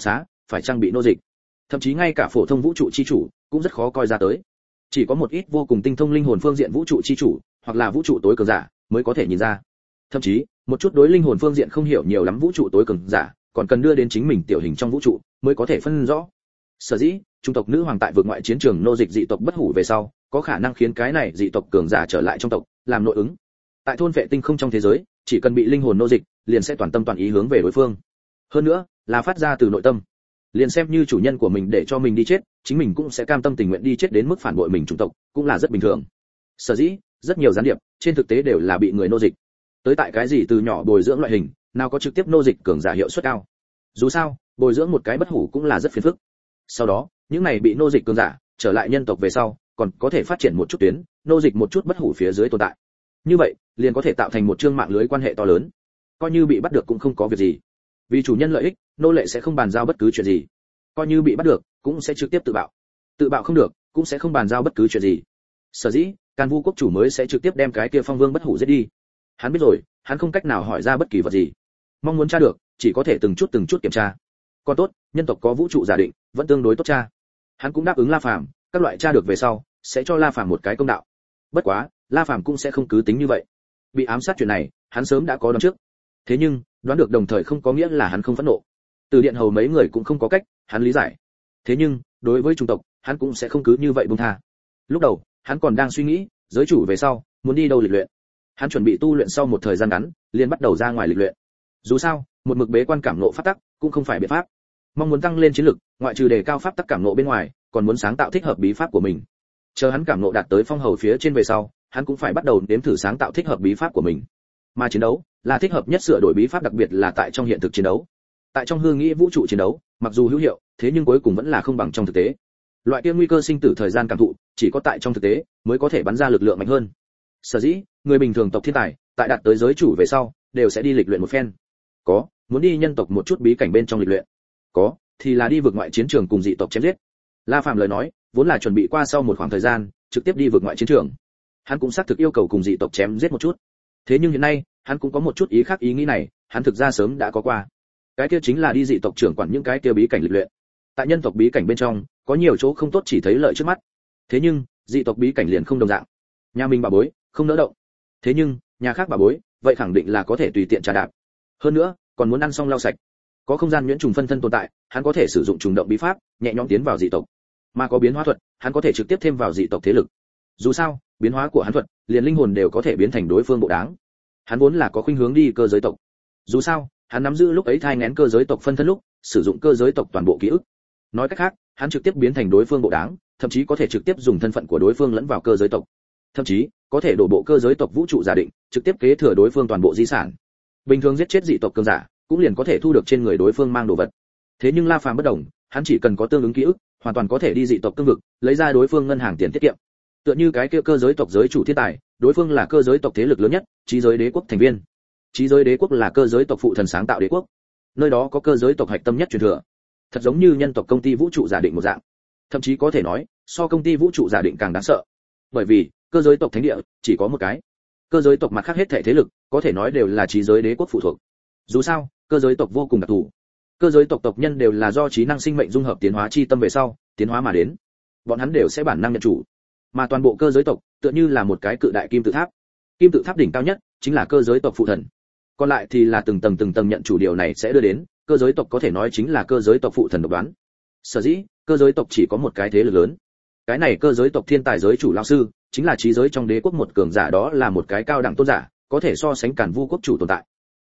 phải trang bị nô dịch. Thậm chí ngay cả phổ thông vũ trụ chi chủ cũng rất khó coi ra tới. Chỉ có một ít vô cùng tinh thông linh hồn phương diện vũ trụ chi chủ, hoặc là vũ trụ tối cường giả mới có thể nhìn ra. Thậm chí, một chút đối linh hồn phương diện không hiểu nhiều lắm vũ trụ tối cường giả, còn cần đưa đến chính mình tiểu hình trong vũ trụ mới có thể phân rõ. Sở dĩ, chủng tộc nữ hoàng tại vượt ngoại chiến trường nô dịch dị tộc bất hủ về sau, có khả năng khiến cái này dị tộc cường giả trở lại trong tộc, làm nội ứng. Tại thôn vệ tinh không trong thế giới, chỉ cần bị linh hồn nô dịch, liền sẽ toàn tâm toàn ý hướng về đối phương. Hơn nữa, là phát ra từ nội tâm. Liền xem như chủ nhân của mình để cho mình đi chết, chính mình cũng sẽ cam tâm tình nguyện đi chết đến mức phản bội mình chủng tộc, cũng là rất bình thường. Sở dĩ, rất nhiều gián điệp, trên thực tế đều là bị người nô dịch. Tới tại cái gì từ nhỏ bồi dưỡng loại hình, nào có trực tiếp nô dịch cường giả hiệu suất cao. Dù sao, bồi dưỡng một cái bất hủ cũng là rất phiền phức. Sau đó, những này bị nô dịch cường giả trở lại nhân tộc về sau, còn có thể phát triển một chút tuyến, nô dịch một chút bất hủ phía dưới tồn tại. Như vậy, liền có thể tạo thành một chương mạng lưới quan hệ to lớn. Coi như bị bắt được cũng không có việc gì. Vì chủ nhân lợi ích, nô lệ sẽ không bàn giao bất cứ chuyện gì. Coi như bị bắt được, cũng sẽ trực tiếp tự bạo. Tự bạo không được, cũng sẽ không bàn giao bất cứ chuyện gì. Sở dĩ, Càn Vu quốc chủ mới sẽ trực tiếp đem cái kia Phong Vương bất hủ giết đi. Hắn biết rồi, hắn không cách nào hỏi ra bất kỳ vật gì. Mong muốn tra được, chỉ có thể từng chút kiểm tra. Còn tốt, nhân tộc có vũ trụ giả định, vẫn tương đối tốt tra. Hắn cũng đáp ứng La Phàm, các loại tra được về sau, sẽ cho La Phàm một cái công đạo. Bất quá, La Phàm cũng sẽ không cứ tính như vậy. Bị ám sát chuyện này, hắn sớm đã có đoán trước. Thế nhưng, đoán được đồng thời không có nghĩa là hắn không phẫn nộ. Từ Điện Hầu mấy người cũng không có cách, hắn lý giải. Thế nhưng, đối với chủng tộc, hắn cũng sẽ không cứ như vậy buông tha. Lúc đầu, hắn còn đang suy nghĩ, giới chủ về sau, muốn đi đâu lịch luyện. Hắn chuẩn bị tu luyện sau một thời gian ngắn, liền bắt đầu ra ngoài lịch luyện. Dù sao, một mực bế quan cảm ngộ pháp tắc, cũng không phải biện pháp. Mong muốn tăng lên chiến lực, ngoại trừ đề cao pháp tắc cảm ngộ bên ngoài, còn muốn sáng tạo thích hợp bí pháp của mình. Chờ hắn cảm ngộ đạt tới phong hầu phía trên về sau, hắn cũng phải bắt đầu nếm thử sáng tạo thích hợp bí pháp của mình. Mà chiến đấu là thích hợp nhất sửa đổi bí pháp, đặc biệt là tại trong hiện thực chiến đấu. Tại trong hư nghĩ vũ trụ chiến đấu, mặc dù hữu hiệu, thế nhưng cuối cùng vẫn là không bằng trong thực tế. Loại kia nguy cơ sinh tử thời gian cảm thụ, chỉ có tại trong thực tế mới có thể bắn ra lực lượng mạnh hơn. Sở dĩ, người bình thường tộc thiên tài, tại đạt tới giới chủ về sau, đều sẽ đi lịch luyện một phen. Có, muốn đi nhân tộc một chút bí cảnh bên trong lịch luyện. Có, thì là đi vượt ngoại chiến trường cùng dị tộc chém giết. La Phàm lời nói, vốn là chuẩn bị qua sau một khoảng thời gian, trực tiếp đi vượt ngoại chiến trường. Hắn cũng xác thực yêu cầu cùng dị tộc chém giết một chút. Thế nhưng hiện nay, hắn cũng có một chút ý khác, ý nghĩ này, hắn thực ra sớm đã có qua. Cái kia chính là đi dị tộc trưởng quản những cái kia bí cảnh lịch luyện. Tại nhân tộc bí cảnh bên trong, có nhiều chỗ không tốt chỉ thấy lợi trước mắt. Thế nhưng, dị tộc bí cảnh liền không đồng dạng. Nhà mình bà bối, không nỡ động. Thế nhưng, nhà khác bà bối, vậy khẳng định là có thể tùy tiện trà đạp. Hơn nữa, còn muốn ăn xong lau sạch. Có không gian nhuyễn trùng phân thân tồn tại, hắn có thể sử dụng trùng động bí pháp, nhẹ nhõm tiến vào dị tộc. Mà có biến hóa thuật, hắn có thể trực tiếp thêm vào dị tộc thế lực. Dù sao, biến hóa của hắn thuật, liền linh hồn đều có thể biến thành đối phương bộ đáng. Hắn vốn là có khuynh hướng đi cơ giới tộc. Dù sao, hắn nắm giữ lúc ấy thai nghén cơ giới tộc phân thân lúc, sử dụng cơ giới tộc toàn bộ ký ức. Nói cách khác, hắn trực tiếp biến thành đối phương bộ đáng, thậm chí có thể trực tiếp dùng thân phận của đối phương lẫn vào cơ giới tộc. Thậm chí, có thể đổ bộ cơ giới tộc vũ trụ giả định, trực tiếp kế thừa đối phương toàn bộ di sản. Bình thường giết chết dị tộc cường giả, cũng liền có thể thu được trên người đối phương mang đồ vật. Thế nhưng La Phàm bất đồng, hắn chỉ cần có tương ứng ký ức, hoàn toàn có thể đi dị tộc cương vực, lấy ra đối phương ngân hàng tiền tiết kiệm. Tựa như cái kia cơ giới tộc giới chủ thiên tài, đối phương là cơ giới tộc thế lực lớn nhất, trí giới đế quốc thành viên. Trí giới đế quốc là cơ giới tộc phụ thần sáng tạo đế quốc. Nơi đó có cơ giới tộc hạch tâm nhất truyền thừa. Thật giống như nhân tộc công ty vũ trụ giả định một dạng. Thậm chí có thể nói, so công ty vũ trụ giả định càng đáng sợ. Bởi vì, cơ giới tộc thánh địa chỉ có một cái. Cơ giới tộc mặt khác hết thảy thế lực, có thể nói đều là trí giới đế quốc phụ thuộc. Dù sao, cơ giới tộc vô cùng đặc thù. Cơ giới tộc tộc nhân đều là do trí năng sinh mệnh dung hợp tiến hóa chi tâm về sau, tiến hóa mà đến. Bọn hắn đều sẽ bản năng nhận chủ. Mà toàn bộ cơ giới tộc, tựa như là một cái cự đại kim tự tháp. Kim tự tháp đỉnh cao nhất chính là cơ giới tộc phụ thần. Còn lại thì là từng tầng nhận chủ, điều này sẽ đưa đến, cơ giới tộc có thể nói chính là cơ giới tộc phụ thần độc đoán. Sở dĩ, cơ giới tộc chỉ có một cái thế lực lớn. Cái này cơ giới tộc thiên tài giới chủ lão sư, chính là trí giới trong đế quốc một cường giả, đó là một cái cao đẳng tôn giả, có thể so sánh Càn Vu quốc chủ tồn tại.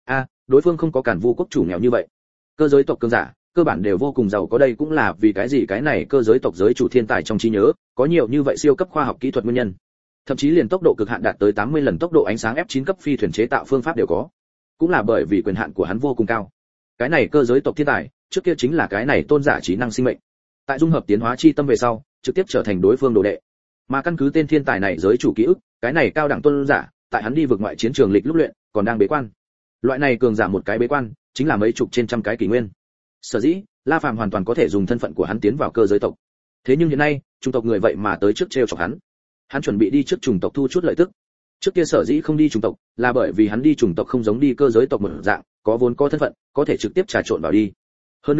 Đối phương không có Càn Vu quốc chủ nghèo như vậy. Cơ giới tộc cường giả, cơ bản đều vô cùng giàu có, đây cũng là vì cái gì cái này cơ giới tộc giới chủ thiên tài trong trí nhớ, có nhiều như vậy siêu cấp khoa học kỹ thuật nguyên nhân. Thậm chí liền tốc độ cực hạn đạt tới 80 lần tốc độ ánh sáng F9 cấp phi thuyền chế tạo phương pháp đều có. Cũng là bởi vì quyền hạn của hắn vô cùng cao. Cái này cơ giới tộc thiên tài, trước kia chính là cái này tôn giả trí năng sinh mệnh. Tại dung hợp tiến hóa chi tâm về sau, trực tiếp trở thành đối phương đồ đệ. Mà căn cứ tên thiên tài này giới chủ ký ức, cái này cao đẳng tôn giả, tại hắn đi vượt ngoại chiến trường lịch lúc luyện, còn đang bế quan. Loại này cường giả một cái bế quan, chính là mấy chục trên trăm cái kỷ nguyên. Sở dĩ, La Phàm hoàn toàn có thể dùng thân phận của hắn tiến vào cơ giới tộc. Thế nhưng hiện nay, chủng tộc người vậy mà tới trước trêu chọc hắn. Hắn chuẩn bị đi trước chủng tộc thu chút lợi tức. Trước kia sở dĩ không đi chủng tộc, là bởi vì hắn đi chủng tộc không giống đi cơ giới tộc một dạng, có vốn có thân phận, có thể trực tiếp trà trộn vào đi. Hơn nữa,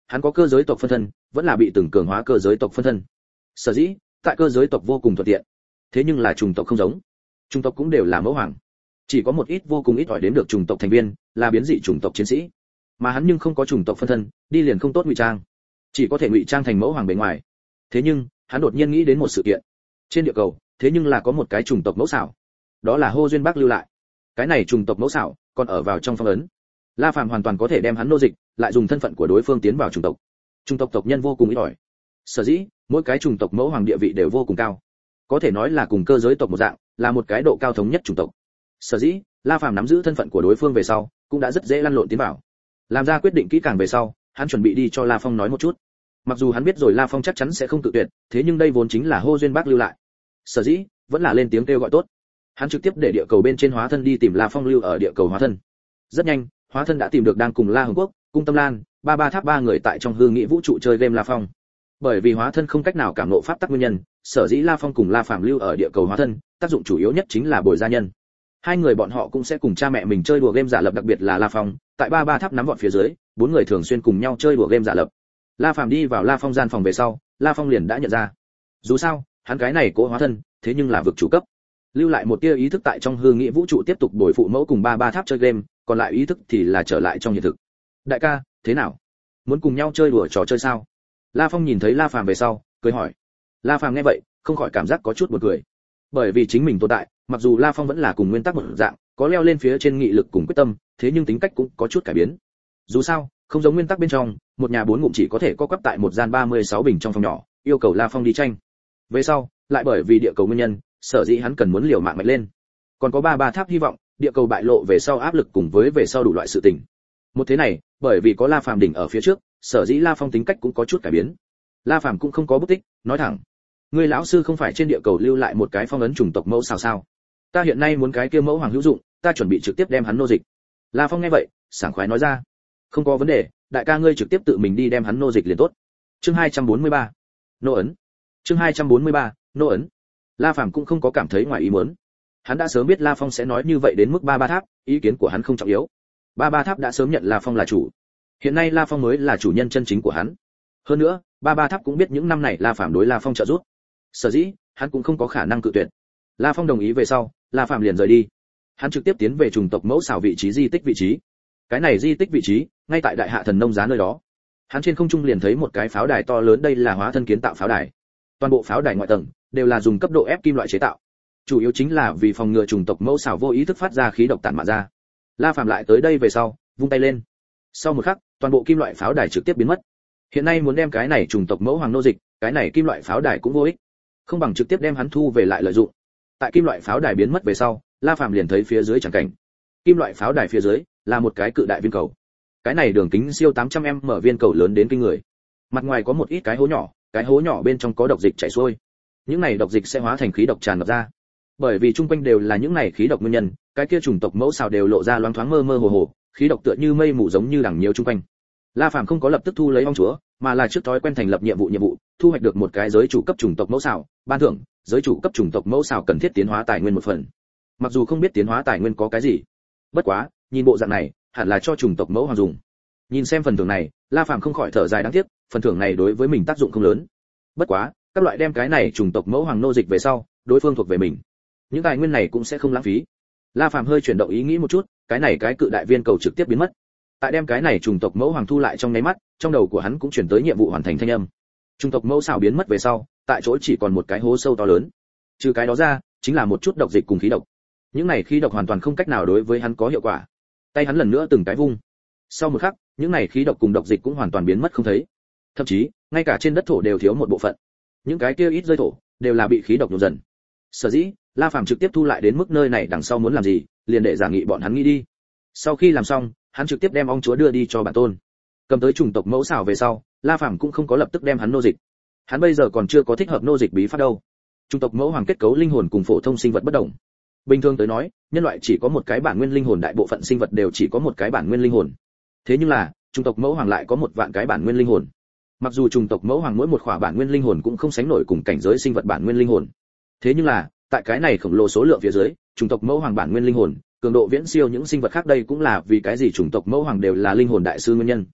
hắn có cơ giới tộc phân thân, vẫn là bị từng cường hóa cơ giới tộc phân thân. Sở dĩ, tại cơ giới tộc vô cùng thuận tiện. Thế nhưng là chủng tộc không giống. Chủng tộc cũng đều là mẫu hoàng. Chỉ có một ít vô cùng ít ỏi đến được chủng tộc thành viên, là biến dị chủng tộc chiến sĩ. Mà hắn nhưng không có chủng tộc phân thân, đi liền không tốt ngụy trang. Chỉ có thể ngụy trang thành mẫu hoàng bề ngoài. Thế nhưng, hắn đột nhiên nghĩ đến một sự kiện. Trên địa cầu, thế nhưng là có một cái chủng tộc mẫu xảo. Đó là Hô Duyên Bác lưu lại. Cái này chủng tộc mẫu xảo, còn ở vào trong phong ấn. La Phàm hoàn toàn có thể đem hắn nô dịch, lại dùng thân phận của đối phương tiến vào chủng tộc. Chủng tộc tộc nhân vô cùng ít ỏi. Sở dĩ, mỗi cái chủng tộc mẫu hoàng địa vị đều vô cùng cao. Có thể nói là cùng cơ giới tộc một dạng, là một cái độ cao thống nhất chủng tộc. Sở dĩ, La Phàm nắm giữ thân phận của đối phương về sau, cũng đã rất dễ lăn lộn tiến vào. Làm ra quyết định kỹ càng về sau, hắn chuẩn bị đi cho La Phong nói một chút. Mặc dù hắn biết rồi La Phong chắc chắn sẽ không tự tuyệt, thế nhưng đây vốn chính là Hô Duyên Bác lưu lại. Sở dĩ, vẫn là lên tiếng kêu gọi tốt. Hắn trực tiếp để địa cầu bên trên hóa thân đi tìm La Phong lưu ở địa cầu hóa thân. Rất nhanh, hóa thân đã tìm được đang cùng La Hồng Quốc, Cung Tâm Lan, ba tháp ba người tại trong hư nghị vũ trụ chơi game La Phong. Bởi vì hóa thân không cách nào cảm ngộ pháp tắc nguyên nhân, sở dĩ La Phong cùng La Phàm lưu ở địa cầu hóa thân, tác dụng chủ yếu nhất chính là bồi gia nhân. Hai người bọn họ cũng sẽ cùng cha mẹ mình chơi đùa game giả lập, đặc biệt là La Phong, tại ba tháp nắm gọn phía dưới, bốn người thường xuyên cùng nhau chơi đùa game giả lập. La Phàm đi vào La Phong gian phòng về sau, La Phong liền đã nhận ra. Dù sao, hắn cái này cố hóa thân, thế nhưng là vực chủ cấp. Lưu lại một tia ý thức tại trong hư nghị vũ trụ tiếp tục bồi phụ mẫu cùng ba tháp chơi game, còn lại ý thức thì là trở lại trong hiện thực. Đại ca, thế nào? Muốn cùng nhau chơi đùa trò chơi sao? La Phong nhìn thấy La Phàm về sau, cười hỏi. La Phàm nghe vậy, không khỏi cảm giác có chút buồn cười. Bởi vì chính mình tồn tại, mặc dù La Phong vẫn là cùng nguyên tắc một dạng, có leo lên phía trên nghị lực cùng quyết tâm, thế nhưng tính cách cũng có chút cải biến. Dù sao, không giống nguyên tắc bên trong, một nhà bốn ngụm chỉ có thể co quắp tại một gian 36 bình trong phòng nhỏ, yêu cầu La Phong đi tranh. Về sau, lại bởi vì địa cầu nguyên nhân, sở dĩ hắn cần muốn liều mạng mạnh lên. Còn có ba tháp hy vọng, địa cầu bại lộ về sau áp lực cùng với về sau đủ loại sự tình. Một thế này, bởi vì có La Phàm đỉnh ở phía trước, sở dĩ La Phong tính cách cũng có chút cải biến. La Phàm cũng không có bút tích, nói thẳng: "Ngươi lão sư không phải trên địa cầu lưu lại một cái phong ấn chủng tộc mẫu sao? Ta hiện nay muốn cái kia mẫu hoàng hữu dụng, ta chuẩn bị trực tiếp đem hắn nô dịch." La Phong nghe vậy, sảng khoái nói ra: "Không có vấn đề, đại ca ngươi trực tiếp tự mình đi đem hắn nô dịch liền tốt." Chương 243. Nô ấn. Chương 243. Nô ấn. La Phàm cũng không có cảm thấy ngoài ý muốn. Hắn đã sớm biết La Phong sẽ nói như vậy đến mức ba tháp, ý kiến của hắn không trọng yếu. Ba tháp đã sớm nhận La Phong là chủ. Hiện nay La Phong mới là chủ nhân chân chính của hắn. Hơn nữa, ba tháp cũng biết những năm này La Phàm đối La Phong trợ giúp. Sở dĩ, hắn cũng không có khả năng cự tuyệt. La Phong đồng ý về sau, La Phàm liền rời đi. Hắn trực tiếp tiến về chủng tộc mẫu xảo vị trí di tích vị trí. Cái này di tích vị trí, ngay tại Đại Hạ Thần Nông Giá nơi đó. Hắn trên không trung liền thấy một cái pháo đài to lớn, đây là hóa thân kiến tạo pháo đài. Toàn bộ pháo đài ngoại tầng đều là dùng cấp độ ép kim loại chế tạo. Chủ yếu chính là vì phòng ngừa chủng tộc mẫu xảo vô ý thức phát ra khí độc tản mạn ra. La Phàm lại tới đây về sau, vung tay lên. Sau một khắc, toàn bộ kim loại pháo đài trực tiếp biến mất. Hiện nay muốn đem cái này chủng tộc mẫu hoàng nô dịch, cái này kim loại pháo đài cũng vô ích. Không bằng trực tiếp đem hắn thu về lại lợi dụng. Tại kim loại pháo đài biến mất về sau, La Phàm liền thấy phía dưới chẳng cảnh. Kim loại pháo đài phía dưới là một cái cự đại viên cầu. Cái này đường kính siêu 800m viên cầu lớn đến kinh người. Mặt ngoài có một ít cái hố nhỏ, cái hố nhỏ bên trong có độc dịch chảy xuôi. Những này độc dịch sẽ hóa thành khí độc tràn ngập ra. Bởi vì chung quanh đều là những này khí độc nguyên nhân, cái kia chủng tộc mẫu xào đều lộ ra loáng thoáng mơ mơ hồ hồ, khí độc tựa như mây mù giống như đằng nhiều chung quanh. La Phàm không có lập tức thu lấy ong chúa, mà là trước thói quen thành lập nhiệm vụ, thu hoạch được một cái giới chủ cấp chủng tộc mẫu xào, ban thưởng, giới chủ cấp chủng tộc mẫu xào cần thiết tiến hóa tài nguyên một phần. Mặc dù không biết tiến hóa tài nguyên có cái gì, bất quá, nhìn bộ dạng này, hẳn là cho chủng tộc mẫu hoàng dùng. Nhìn xem phần thưởng này, La Phàm không khỏi thở dài đáng tiếc, phần thưởng này đối với mình tác dụng không lớn. Bất quá, các loại đem cái này chủng tộc mẫu hoàng nô dịch về sau, đối phương thuộc về mình. Những tài nguyên này cũng sẽ không lãng phí. La Phàm hơi chuyển động ý nghĩ một chút, cái này cái cự đại viên cầu trực tiếp biến mất. Tại đem cái này chủng tộc mẫu hoàng thu lại trong nháy mắt, trong đầu của hắn cũng chuyển tới nhiệm vụ hoàn thành thanh âm. Chủng tộc mẫu xảo biến mất về sau, tại chỗ chỉ còn một cái hố sâu to lớn. Trừ cái đó ra, chính là một chút độc dịch cùng khí độc. Những này khí độc hoàn toàn không cách nào đối với hắn có hiệu quả. Tay hắn lần nữa từng cái vung. Sau một khắc, những này khí độc cùng độc dịch cũng hoàn toàn biến mất không thấy. Thậm chí, ngay cả trên đất thổ đều thiếu một bộ phận. Những cái kia ít rơi thổ đều là bị khí độc nhuộm dần. Sở dĩ, La Phàm trực tiếp thu lại đến mức nơi này đằng sau muốn làm gì, liền để giả nghị bọn hắn nghĩ đi. Sau khi làm xong, hắn trực tiếp đem ong chúa đưa đi cho bản tôn. Cầm tới chủng tộc mẫu xảo về sau, La Phàm cũng không có lập tức đem hắn nô dịch. Hắn bây giờ còn chưa có thích hợp nô dịch bí pháp đâu. Chủng tộc mẫu hoàng kết cấu linh hồn cùng phổ thông sinh vật bất đồng. Bình thường tới nói, nhân loại chỉ có một cái bản nguyên linh hồn, đại bộ phận sinh vật đều chỉ có một cái bản nguyên linh hồn. Thế nhưng là, chủng tộc mẫu hoàng lại có một vạn cái bản nguyên linh hồn. Mặc dù chủng tộc mẫu hoàng mỗi một khỏa bản nguyên linh hồn cũng không sánh nổi cùng cảnh giới sinh vật bản nguyên linh hồn. Thế nhưng là, tại cái này khổng lồ số lượng phía dưới, chủng tộc mẫu hoàng bản nguyên linh hồn cường độ viễn siêu những sinh vật khác, đây cũng là vì cái gì chủng tộc mẫu hoàng đều là linh hồn đại sư nguyên nhân.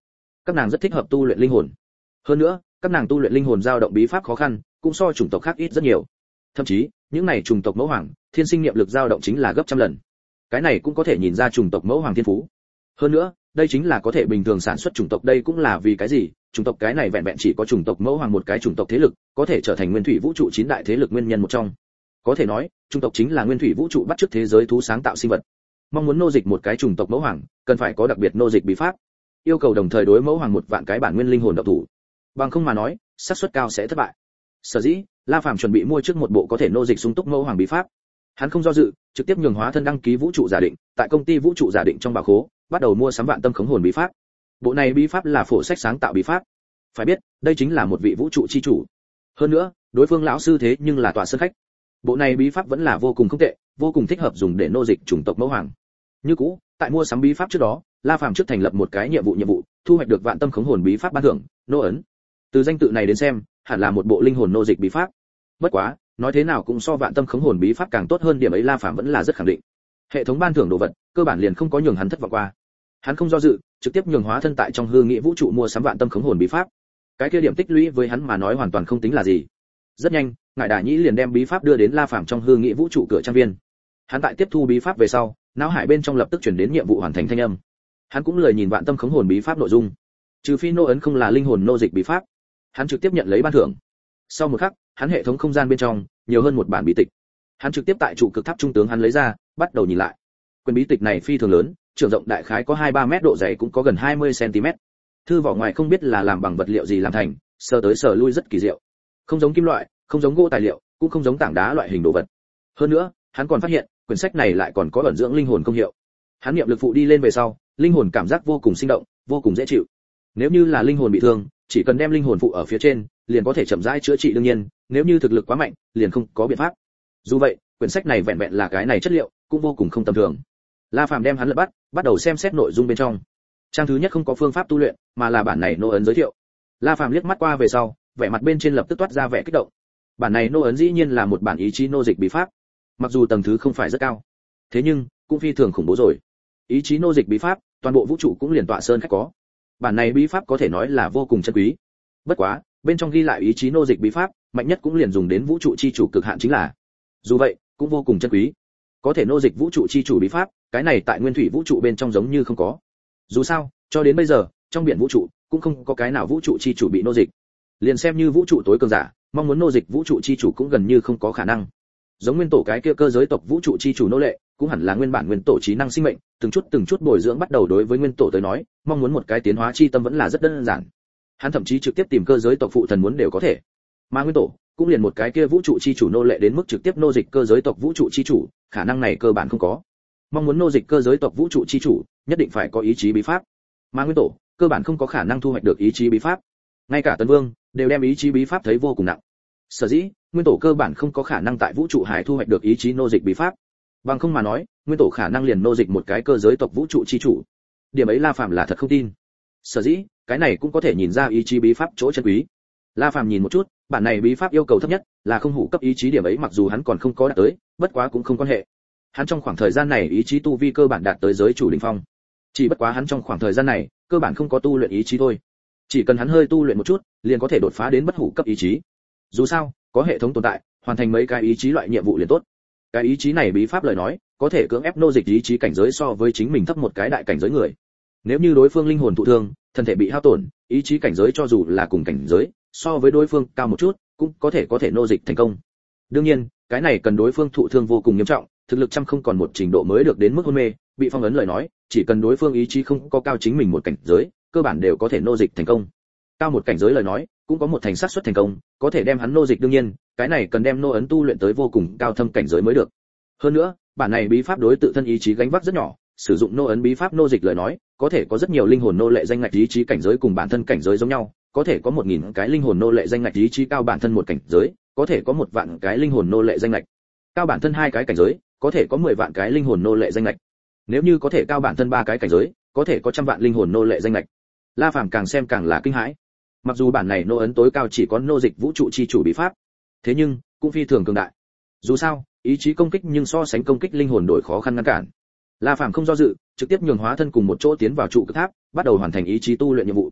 các nàng rất thích hợp tu luyện linh hồn. Hơn nữa, các nàng tu luyện linh hồn dao động bí pháp khó khăn, cũng so chủng tộc khác ít rất nhiều. Thậm chí, những này chủng tộc mẫu hoàng, thiên sinh niệm lực dao động chính là gấp trăm lần. Cái này cũng có thể nhìn ra chủng tộc mẫu hoàng thiên phú. Hơn nữa, đây chính là có thể bình thường sản xuất chủng tộc, đây cũng là vì cái gì? Chủng tộc cái này vẹn vẹn chỉ có chủng tộc mẫu hoàng một cái chủng tộc thế lực, có thể trở thành nguyên thủy vũ trụ 9 đại thế lực nguyên nhân một trong. Có thể nói, chủng tộc chính là nguyên thủy vũ trụ bắt chước thế giới thú sáng tạo sinh vật. Mong muốn nô dịch một cái chủng tộc mẫu hoàng, cần phải có đặc biệt nô dịch bí pháp. Yêu cầu đồng thời đối mẫu hoàng 1 vạn cái bản nguyên linh hồn độc thủ. Bằng không mà nói, xác suất cao sẽ thất bại. Sở dĩ, La Phàm chuẩn bị mua trước một bộ có thể nô dịch sung túc mẫu hoàng bí pháp. Hắn không do dự, trực tiếp nhường hóa thân đăng ký vũ trụ giả định, tại công ty vũ trụ giả định trong bảo khố, bắt đầu mua sắm vạn tâm khống hồn bí pháp. Bộ này bí pháp là phổ sách sáng tạo bí pháp. Phải biết, đây chính là một vị vũ trụ chi chủ. Hơn nữa, đối phương lão sư thế nhưng là tọa sơn khách. Bộ này bí pháp vẫn là vô cùng không tệ, vô cùng thích hợp dùng để nô dịch chủng tộc mẫu hoàng. Như cũ, tại mua sắm bí pháp trước đó, La Phàm trước thành lập một cái nhiệm vụ, thu hoạch được vạn tâm khống hồn bí pháp ban thưởng, nô ấn. Từ danh tự này đến xem, hẳn là một bộ linh hồn nô dịch bí pháp. Bất quá, nói thế nào cũng so vạn tâm khống hồn bí pháp càng tốt hơn, điểm ấy La Phàm vẫn là rất khẳng định. Hệ thống ban thưởng đồ vật, cơ bản liền không có nhường hắn thất vọng qua. Hắn không do dự, trực tiếp nhường hóa thân tại trong hư nghị vũ trụ mua sắm vạn tâm khống hồn bí pháp. Cái kia điểm tích lũy với hắn mà nói hoàn toàn không tính là gì. Rất nhanh, ngài Đả Nhĩ liền đem bí pháp đưa đến La Phàm trong hư nghị vũ trụ cửa trang viên. Hắn tại tiếp thu bí pháp về sau, não hải bên trong lập tức chuyển đến nhiệm vụ hoàn thành thanh âm. Hắn cũng lời nhìn vạn tâm khống hồn bí pháp nội dung. Trừ phi nô ấn không là linh hồn nô dịch bí pháp, hắn trực tiếp nhận lấy ban thưởng. Sau một khắc, hắn hệ thống không gian bên trong nhiều hơn một bản bí tịch. Hắn trực tiếp tại trụ cực tháp trung tướng hắn lấy ra, bắt đầu nhìn lại. Quyển bí tịch này phi thường lớn, chiều rộng đại khái có 2-3 mét, độ dày cũng có gần 20 cm. Thư vỏ ngoài không biết là làm bằng vật liệu gì làm thành, sờ tới sờ lui rất kỳ diệu. Không giống kim loại, không giống gỗ tài liệu, cũng không giống tảng đá loại hình đồ vật. Hơn nữa, hắn còn phát hiện, quyển sách này lại còn có ẩn dưỡng linh hồn công hiệu. Hắn niệm lực phụ đi lên về sau, linh hồn cảm giác vô cùng sinh động, vô cùng dễ chịu. Nếu như là linh hồn bị thương, chỉ cần đem linh hồn phụ ở phía trên, liền có thể chậm rãi chữa trị. Đương nhiên, nếu như thực lực quá mạnh, liền không có biện pháp. Dù vậy, quyển sách này vẹn vẹn là cái này chất liệu, cũng vô cùng không tầm thường. La Phàm đem hắn lật bắt đầu xem xét nội dung bên trong. Trang thứ nhất không có phương pháp tu luyện, mà là bản này nô ấn giới thiệu. La Phàm liếc mắt qua về sau, vẻ mặt bên trên lập tức toát ra vẻ kích động. Bản này nô ấn dĩ nhiên là một bản ý chí nô dịch bí pháp. Mặc dù tầng thứ không phải rất cao, thế nhưng cũng phi thường khủng bố rồi. Ý chí nô dịch bí pháp, toàn bộ vũ trụ cũng liền tọa sơn khách có. Bản này bí pháp có thể nói là vô cùng chân quý. Bất quá, bên trong ghi lại ý chí nô dịch bí pháp, mạnh nhất cũng liền dùng đến vũ trụ chi chủ cực hạn chính là. Dù vậy, cũng vô cùng chân quý. Có thể nô dịch vũ trụ chi chủ bí pháp, cái này tại nguyên thủy vũ trụ bên trong giống như không có. Dù sao, cho đến bây giờ, trong biển vũ trụ cũng không có cái nào vũ trụ chi chủ bị nô dịch. Liền xem như vũ trụ tối cường giả, mong muốn nô dịch vũ trụ chi chủ cũng gần như không có khả năng. Giống nguyên tổ cái kia cơ giới tộc vũ trụ chi chủ nô lệ, cũng hẳn là nguyên bản nguyên tổ trí năng sinh mệnh, từng chút bồi dưỡng bắt đầu. Đối với nguyên tổ tới nói, mong muốn một cái tiến hóa chi tâm vẫn là rất đơn giản. Hắn thậm chí trực tiếp tìm cơ giới tộc phụ thần muốn đều có thể. Mà nguyên tổ cũng liền một cái kia vũ trụ chi chủ nô lệ đến mức trực tiếp nô dịch cơ giới tộc vũ trụ chi chủ, khả năng này cơ bản không có. Mong muốn nô dịch cơ giới tộc vũ trụ chi chủ, nhất định phải có ý chí bí pháp. Mà nguyên tổ, cơ bản không có khả năng thu hoạch được ý chí bí pháp. Ngay cả Tấn Vương đều đem ý chí bí pháp thấy vô cùng nặng. Sở dĩ, nguyên tổ cơ bản không có khả năng tại vũ trụ hải thu hoạch được ý chí nô dịch bí pháp. Bằng không mà nói, nguyên tổ khả năng liền nô dịch một cái cơ giới tộc vũ trụ chi chủ. Điểm ấy La Phàm là thật không tin. Sở dĩ, cái này cũng có thể nhìn ra ý chí bí pháp chỗ chân quý. La Phàm nhìn một chút, bản này bí pháp yêu cầu thấp nhất là không hủ cấp ý chí, điểm ấy mặc dù hắn còn không có đạt tới, bất quá cũng không quan hệ. Hắn trong khoảng thời gian này ý chí tu vi cơ bản đạt tới giới chủ đỉnh phong. Chỉ bất quá hắn trong khoảng thời gian này, cơ bản không có tu luyện ý chí thôi. Chỉ cần hắn hơi tu luyện một chút, liền có thể đột phá đến bất hủ cấp ý chí. Dù sao, có hệ thống tồn tại, hoàn thành mấy cái ý chí loại nhiệm vụ liền tốt. Cái ý chí này bí pháp lời nói, có thể cưỡng ép nô dịch ý chí cảnh giới so với chính mình thấp một cái đại cảnh giới người. Nếu như đối phương linh hồn thụ thương, thân thể bị hao tổn, ý chí cảnh giới cho dù là cùng cảnh giới, so với đối phương cao một chút, cũng có thể nô dịch thành công. Đương nhiên, cái này cần đối phương thụ thương vô cùng nghiêm trọng, thực lực trăm không còn một trình độ mới được đến mức hôn mê, bị phong ấn lời nói, chỉ cần đối phương ý chí không có cao chính mình một cảnh giới, cơ bản đều có thể nô dịch thành công. Cao một cảnh giới lời nói, cũng có một thành xác suất thành công, có thể đem hắn nô dịch. Đương nhiên, cái này cần đem nô ấn tu luyện tới vô cùng cao thâm cảnh giới mới được. Hơn nữa, bản này bí pháp đối tự thân ý chí gánh vác rất nhỏ, sử dụng nô ấn bí pháp nô dịch lời nói, có thể có rất nhiều linh hồn nô lệ danh ngạch ý chí cảnh giới cùng bản thân cảnh giới giống nhau, có thể có 1000 cái linh hồn nô lệ danh ngạch ý chí cao bản thân một cảnh giới, có thể có 1 vạn cái linh hồn nô lệ danh ngạch. Cao bản thân 2 cái cảnh giới, có thể có 10 vạn cái linh hồn nô lệ danh ngạch. Nếu như có thể cao bản thân 3 cái cảnh giới, có thể có trăm vạn linh hồn nô lệ danh ngạch. La Phàm càng xem càng là kinh hãi. Mặc dù bản này nô ấn tối cao chỉ có nô dịch vũ trụ chi chủ bí pháp, thế nhưng cũng phi thường cường đại. Dù sao, ý chí công kích nhưng so sánh công kích linh hồn đổi khó khăn ngăn cản. La Phàm không do dự, trực tiếp nhường hóa thân cùng một chỗ tiến vào trụ cực tháp, bắt đầu hoàn thành ý chí tu luyện nhiệm vụ.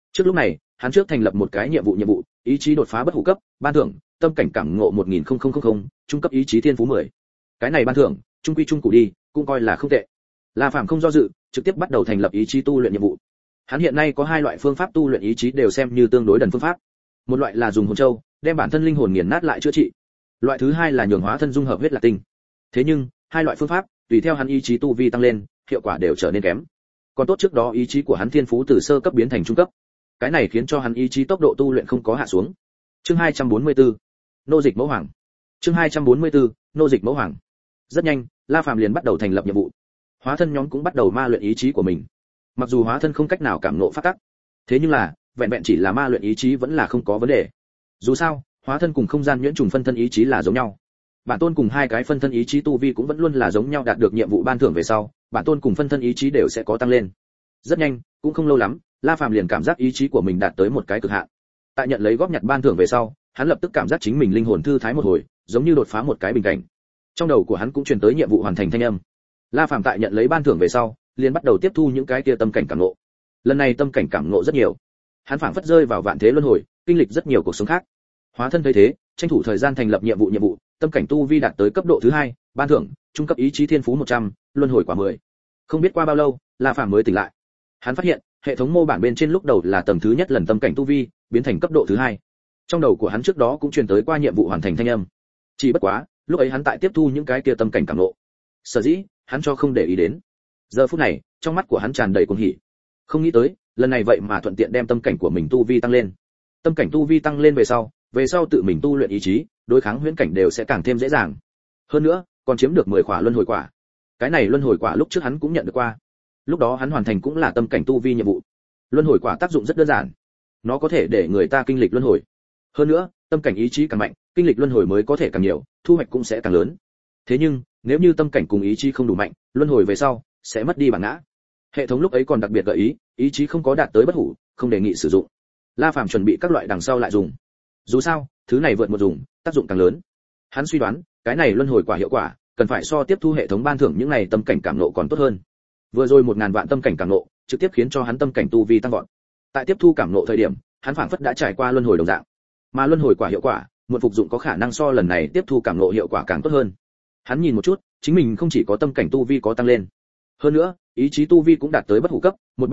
Trước lúc này, hắn trước thành lập một cái nhiệm vụ, ý chí đột phá bất hủ cấp, ban thưởng, tâm cảnh cảm ngộ 1000, trung cấp ý chí thiên phú 10. Cái này ban thưởng, trung quy trung cụ đi, cũng coi là không tệ. La Phàm không do dự, trực tiếp bắt đầu thành lập ý chí tu luyện nhiệm vụ. Hắn hiện nay có hai loại phương pháp tu luyện ý chí đều xem như tương đối đần phương pháp. Một loại là dùng hồn châu, đem bản thân linh hồn nghiền nát lại chữa trị. Loại thứ hai là nhường hóa thân dung hợp huyết lạc tinh. Thế nhưng, hai loại phương pháp, tùy theo hắn ý chí tu vi tăng lên, hiệu quả đều trở nên kém. Còn tốt trước đó ý chí của hắn thiên phú từ sơ cấp biến thành trung cấp. Cái này khiến cho hắn ý chí tốc độ tu luyện không có hạ xuống. Chương 244. Nô dịch mẫu hoàng. Chương 244. Nô dịch mẫu hoàng. Rất nhanh, La Phàm liền bắt đầu thành lập nhiệm vụ. Hóa thân nhóm cũng bắt đầu ma luyện ý chí của mình. Mặc dù hóa thân không cách nào cảm ngộ pháp tắc, thế nhưng là, vẹn vẹn chỉ là ma luyện ý chí vẫn là không có vấn đề. Dù sao, hóa thân cùng không gian nhuyễn trùng phân thân ý chí là giống nhau. Bản tôn cùng hai cái phân thân ý chí tu vi cũng vẫn luôn là giống nhau, đạt được nhiệm vụ ban thưởng về sau, bản tôn cùng phân thân ý chí đều sẽ có tăng lên. Rất nhanh, cũng không lâu lắm, La Phàm liền cảm giác ý chí của mình đạt tới một cái cực hạn. Tại nhận lấy góp nhặt ban thưởng về sau, hắn lập tức cảm giác chính mình linh hồn thư thái một hồi, giống như đột phá một cái bình cảnh. Trong đầu của hắn cũng truyền tới nhiệm vụ hoàn thành thanh âm. La Phàm tại nhận lấy ban thưởng về sau, liền bắt đầu tiếp thu những cái kia tâm cảnh cảm ngộ. Lần này tâm cảnh cảm ngộ rất nhiều. Hắn phảng phất rơi vào vạn thế luân hồi, kinh lịch rất nhiều cuộc sống khác. Hóa thân thấy thế, tranh thủ thời gian thành lập nhiệm vụ, tâm cảnh tu vi đạt tới cấp độ thứ 2, ban thưởng, trung cấp ý chí thiên phú 100, luân hồi quả 10. Không biết qua bao lâu, La Phàm mới tỉnh lại. Hắn phát hiện, hệ thống mô bản bên trên lúc đầu là tầng thứ nhất lần tâm cảnh tu vi, biến thành cấp độ thứ 2. Trong đầu của hắn trước đó cũng truyền tới qua nhiệm vụ hoàn thành thanh âm. Chỉ bất quá, lúc ấy hắn tại tiếp thu những cái kia tâm cảnh cảm ngộ. Sở dĩ, hắn cho không để ý đến. Giờ phút này, trong mắt của hắn tràn đầy cuồng hỉ. Không nghĩ tới, lần này vậy mà thuận tiện đem tâm cảnh của mình tu vi tăng lên. Tâm cảnh tu vi tăng lên về sau tự mình tu luyện ý chí, đối kháng huyễn cảnh đều sẽ càng thêm dễ dàng. Hơn nữa, còn chiếm được 10 quả luân hồi quả. Cái này luân hồi quả lúc trước hắn cũng nhận được qua. Lúc đó hắn hoàn thành cũng là tâm cảnh tu vi nhiệm vụ. Luân hồi quả tác dụng rất đơn giản, nó có thể để người ta kinh lịch luân hồi. Hơn nữa, tâm cảnh ý chí càng mạnh, kinh lịch luân hồi mới có thể càng nhiều, thu hoạch cũng sẽ càng lớn. Thế nhưng, nếu như tâm cảnh cùng ý chí không đủ mạnh, luân hồi về sau sẽ mất đi bản ngã. Hệ thống lúc ấy còn đặc biệt gợi ý, ý chí không có đạt tới bất hủ, không đề nghị sử dụng. La Phàm chuẩn bị các loại đằng sau lại dùng. Dù sao, thứ này vượt một dùng, tác dụng càng lớn. Hắn suy đoán, cái này luân hồi quả hiệu quả, cần phải so tiếp thu hệ thống ban thưởng những này tâm cảnh cảm ngộ còn tốt hơn. Vừa rồi 1000 vạn tâm cảnh cảm ngộ, trực tiếp khiến cho hắn tâm cảnh tu vi tăng vọt. Tại tiếp thu cảm ngộ thời điểm, hắn phảng phất đã trải qua luân hồi đồng dạng. Mà luân hồi quả hiệu quả, muộn phục dụng có khả năng so lần này tiếp thu cảm ngộ hiệu quả càng tốt hơn. Hắn nhìn một chút, chính mình không chỉ có tâm cảnh tu vi có tăng lên, hơn nữa, ý chí tu vi cũng đạt tới bất hủ cấp,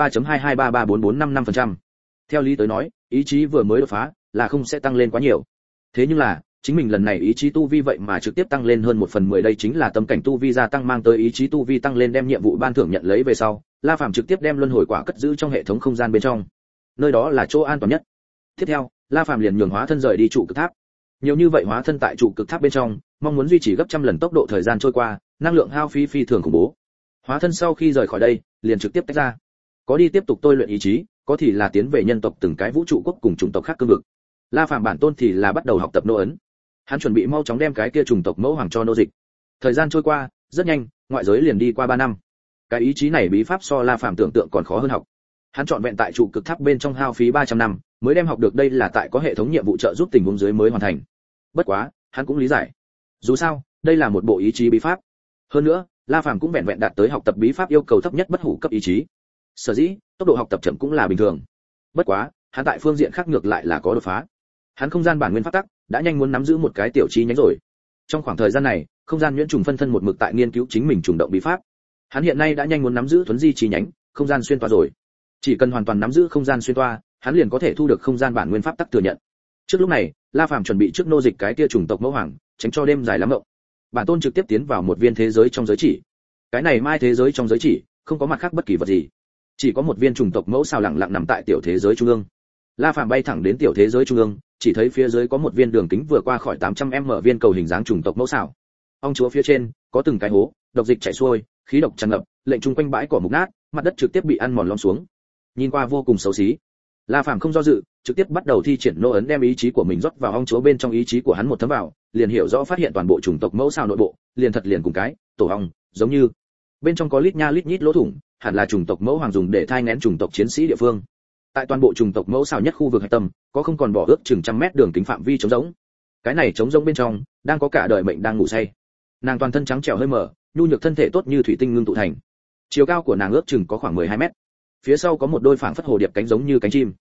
13.22334455%. Theo lý tới nói, ý chí vừa mới đột phá, là không sẽ tăng lên quá nhiều. Thế nhưng là, chính mình lần này ý chí tu vi vậy mà trực tiếp tăng lên hơn 1/10, đây chính là tâm cảnh tu vi gia tăng mang tới ý chí tu vi tăng lên, đem nhiệm vụ ban thưởng nhận lấy về sau, La Phàm trực tiếp đem luân hồi quả cất giữ trong hệ thống không gian bên trong. Nơi đó là chỗ an toàn nhất. Tiếp theo, La Phàm liền nhường hóa thân rời đi trụ cực tháp. Nhiều như vậy hóa thân tại trụ cực tháp bên trong, mong muốn duy trì gấp trăm lần tốc độ thời gian trôi qua, năng lượng hao phí phi thường khủng bố. Hóa thân sau khi rời khỏi đây, liền trực tiếp tách ra. Có đi tiếp tục tôi luyện ý chí, có thì là tiến về nhân tộc từng cái vũ trụ quốc cùng chủng tộc khác cương vực. La Phàm bản tôn thì là bắt đầu học tập nô ấn. Hắn chuẩn bị mau chóng đem cái kia chủng tộc mẫu hoàng cho nô dịch. Thời gian trôi qua, rất nhanh, ngoại giới liền đi qua 3 năm. Cái ý chí này bí pháp so La Phàm tưởng tượng còn khó hơn học. Hắn chọn vẹn tại trụ cực tháp bên trong hao phí 300 năm, mới đem học được, đây là tại có hệ thống nhiệm vụ trợ giúp tình huống dưới mới hoàn thành. Bất quá, hắn cũng lý giải. Dù sao, đây là một bộ ý chí bí pháp. Hơn nữa, La Phàm cũng vẹn vẹn đạt tới học tập bí pháp yêu cầu thấp nhất bất hủ cấp ý chí. Sở dĩ, tốc độ học tập chậm cũng là bình thường. Bất quá, hắn tại phương diện khác ngược lại là có đột phá. Hắn không gian bản nguyên pháp tắc đã nhanh muốn nắm giữ một cái tiểu chi nhánh rồi. Trong khoảng thời gian này, không gian nhuyễn trùng phân thân một mực tại nghiên cứu chính mình trùng động bí pháp. Hắn hiện nay đã nhanh muốn nắm giữ thuấn di chi nhánh, không gian xuyên toa rồi. Chỉ cần hoàn toàn nắm giữ không gian xuyên toa, hắn liền có thể thu được không gian bản nguyên pháp tắc thừa nhận. Trước lúc này, La Phàm chuẩn bị trước nô dịch cái kia chủng tộc mẫu hoàng, tránh cho đêm dài lắm mộng. Bản tôn trực tiếp tiến vào một viên thế giới trong giới chỉ. Cái này mai thế giới trong giới chỉ, không có mặt khác bất kỳ vật gì, chỉ có một viên chủng tộc mẫu sao lặng lặng nằm tại tiểu thế giới trung ương. La Phàm bay thẳng đến tiểu thế giới trung ương, chỉ thấy phía dưới có một viên đường kính vừa qua khỏi 800m viên cầu hình dáng chủng tộc mẫu sao. Ong chúa phía trên có từng cái hố, độc dịch chảy xuôi, khí độc tràn ngập, lệnh chung quanh bãi cỏ mục nát, mặt đất trực tiếp bị ăn mòn lõm xuống. Nhìn qua vô cùng xấu xí. La Phàm không do dự, trực tiếp bắt đầu thi triển nô ấn, đem ý chí của mình rót vào ong chúa bên trong, ý chí của hắn một thấm vào, liền hiểu rõ phát hiện toàn bộ chủng tộc mẫu sao nội bộ, liền thật liền cùng cái tổ ong, giống như bên trong có lít nha lít nhít lỗ thủng, hẳn là chủng tộc mẫu hoàng dùng để thai nghén chủng tộc chiến sĩ địa phương. Tại toàn bộ chủng tộc mẫu sao nhất khu vực hạch tâm, có không còn bỏ ước chừng 100m đường kính phạm vi trống rỗng. Cái này trống rỗng bên trong, đang có cả đời mệnh đang ngủ say. Nàng toàn thân trắng trẻo hơi mở, nhu nhược thân thể tốt như thủy tinh ngưng tụ thành. Chiều cao của nàng ước chừng có khoảng 12 mét. Phía sau có một đôi phảng phất hồ điệp cánh giống như cánh chim.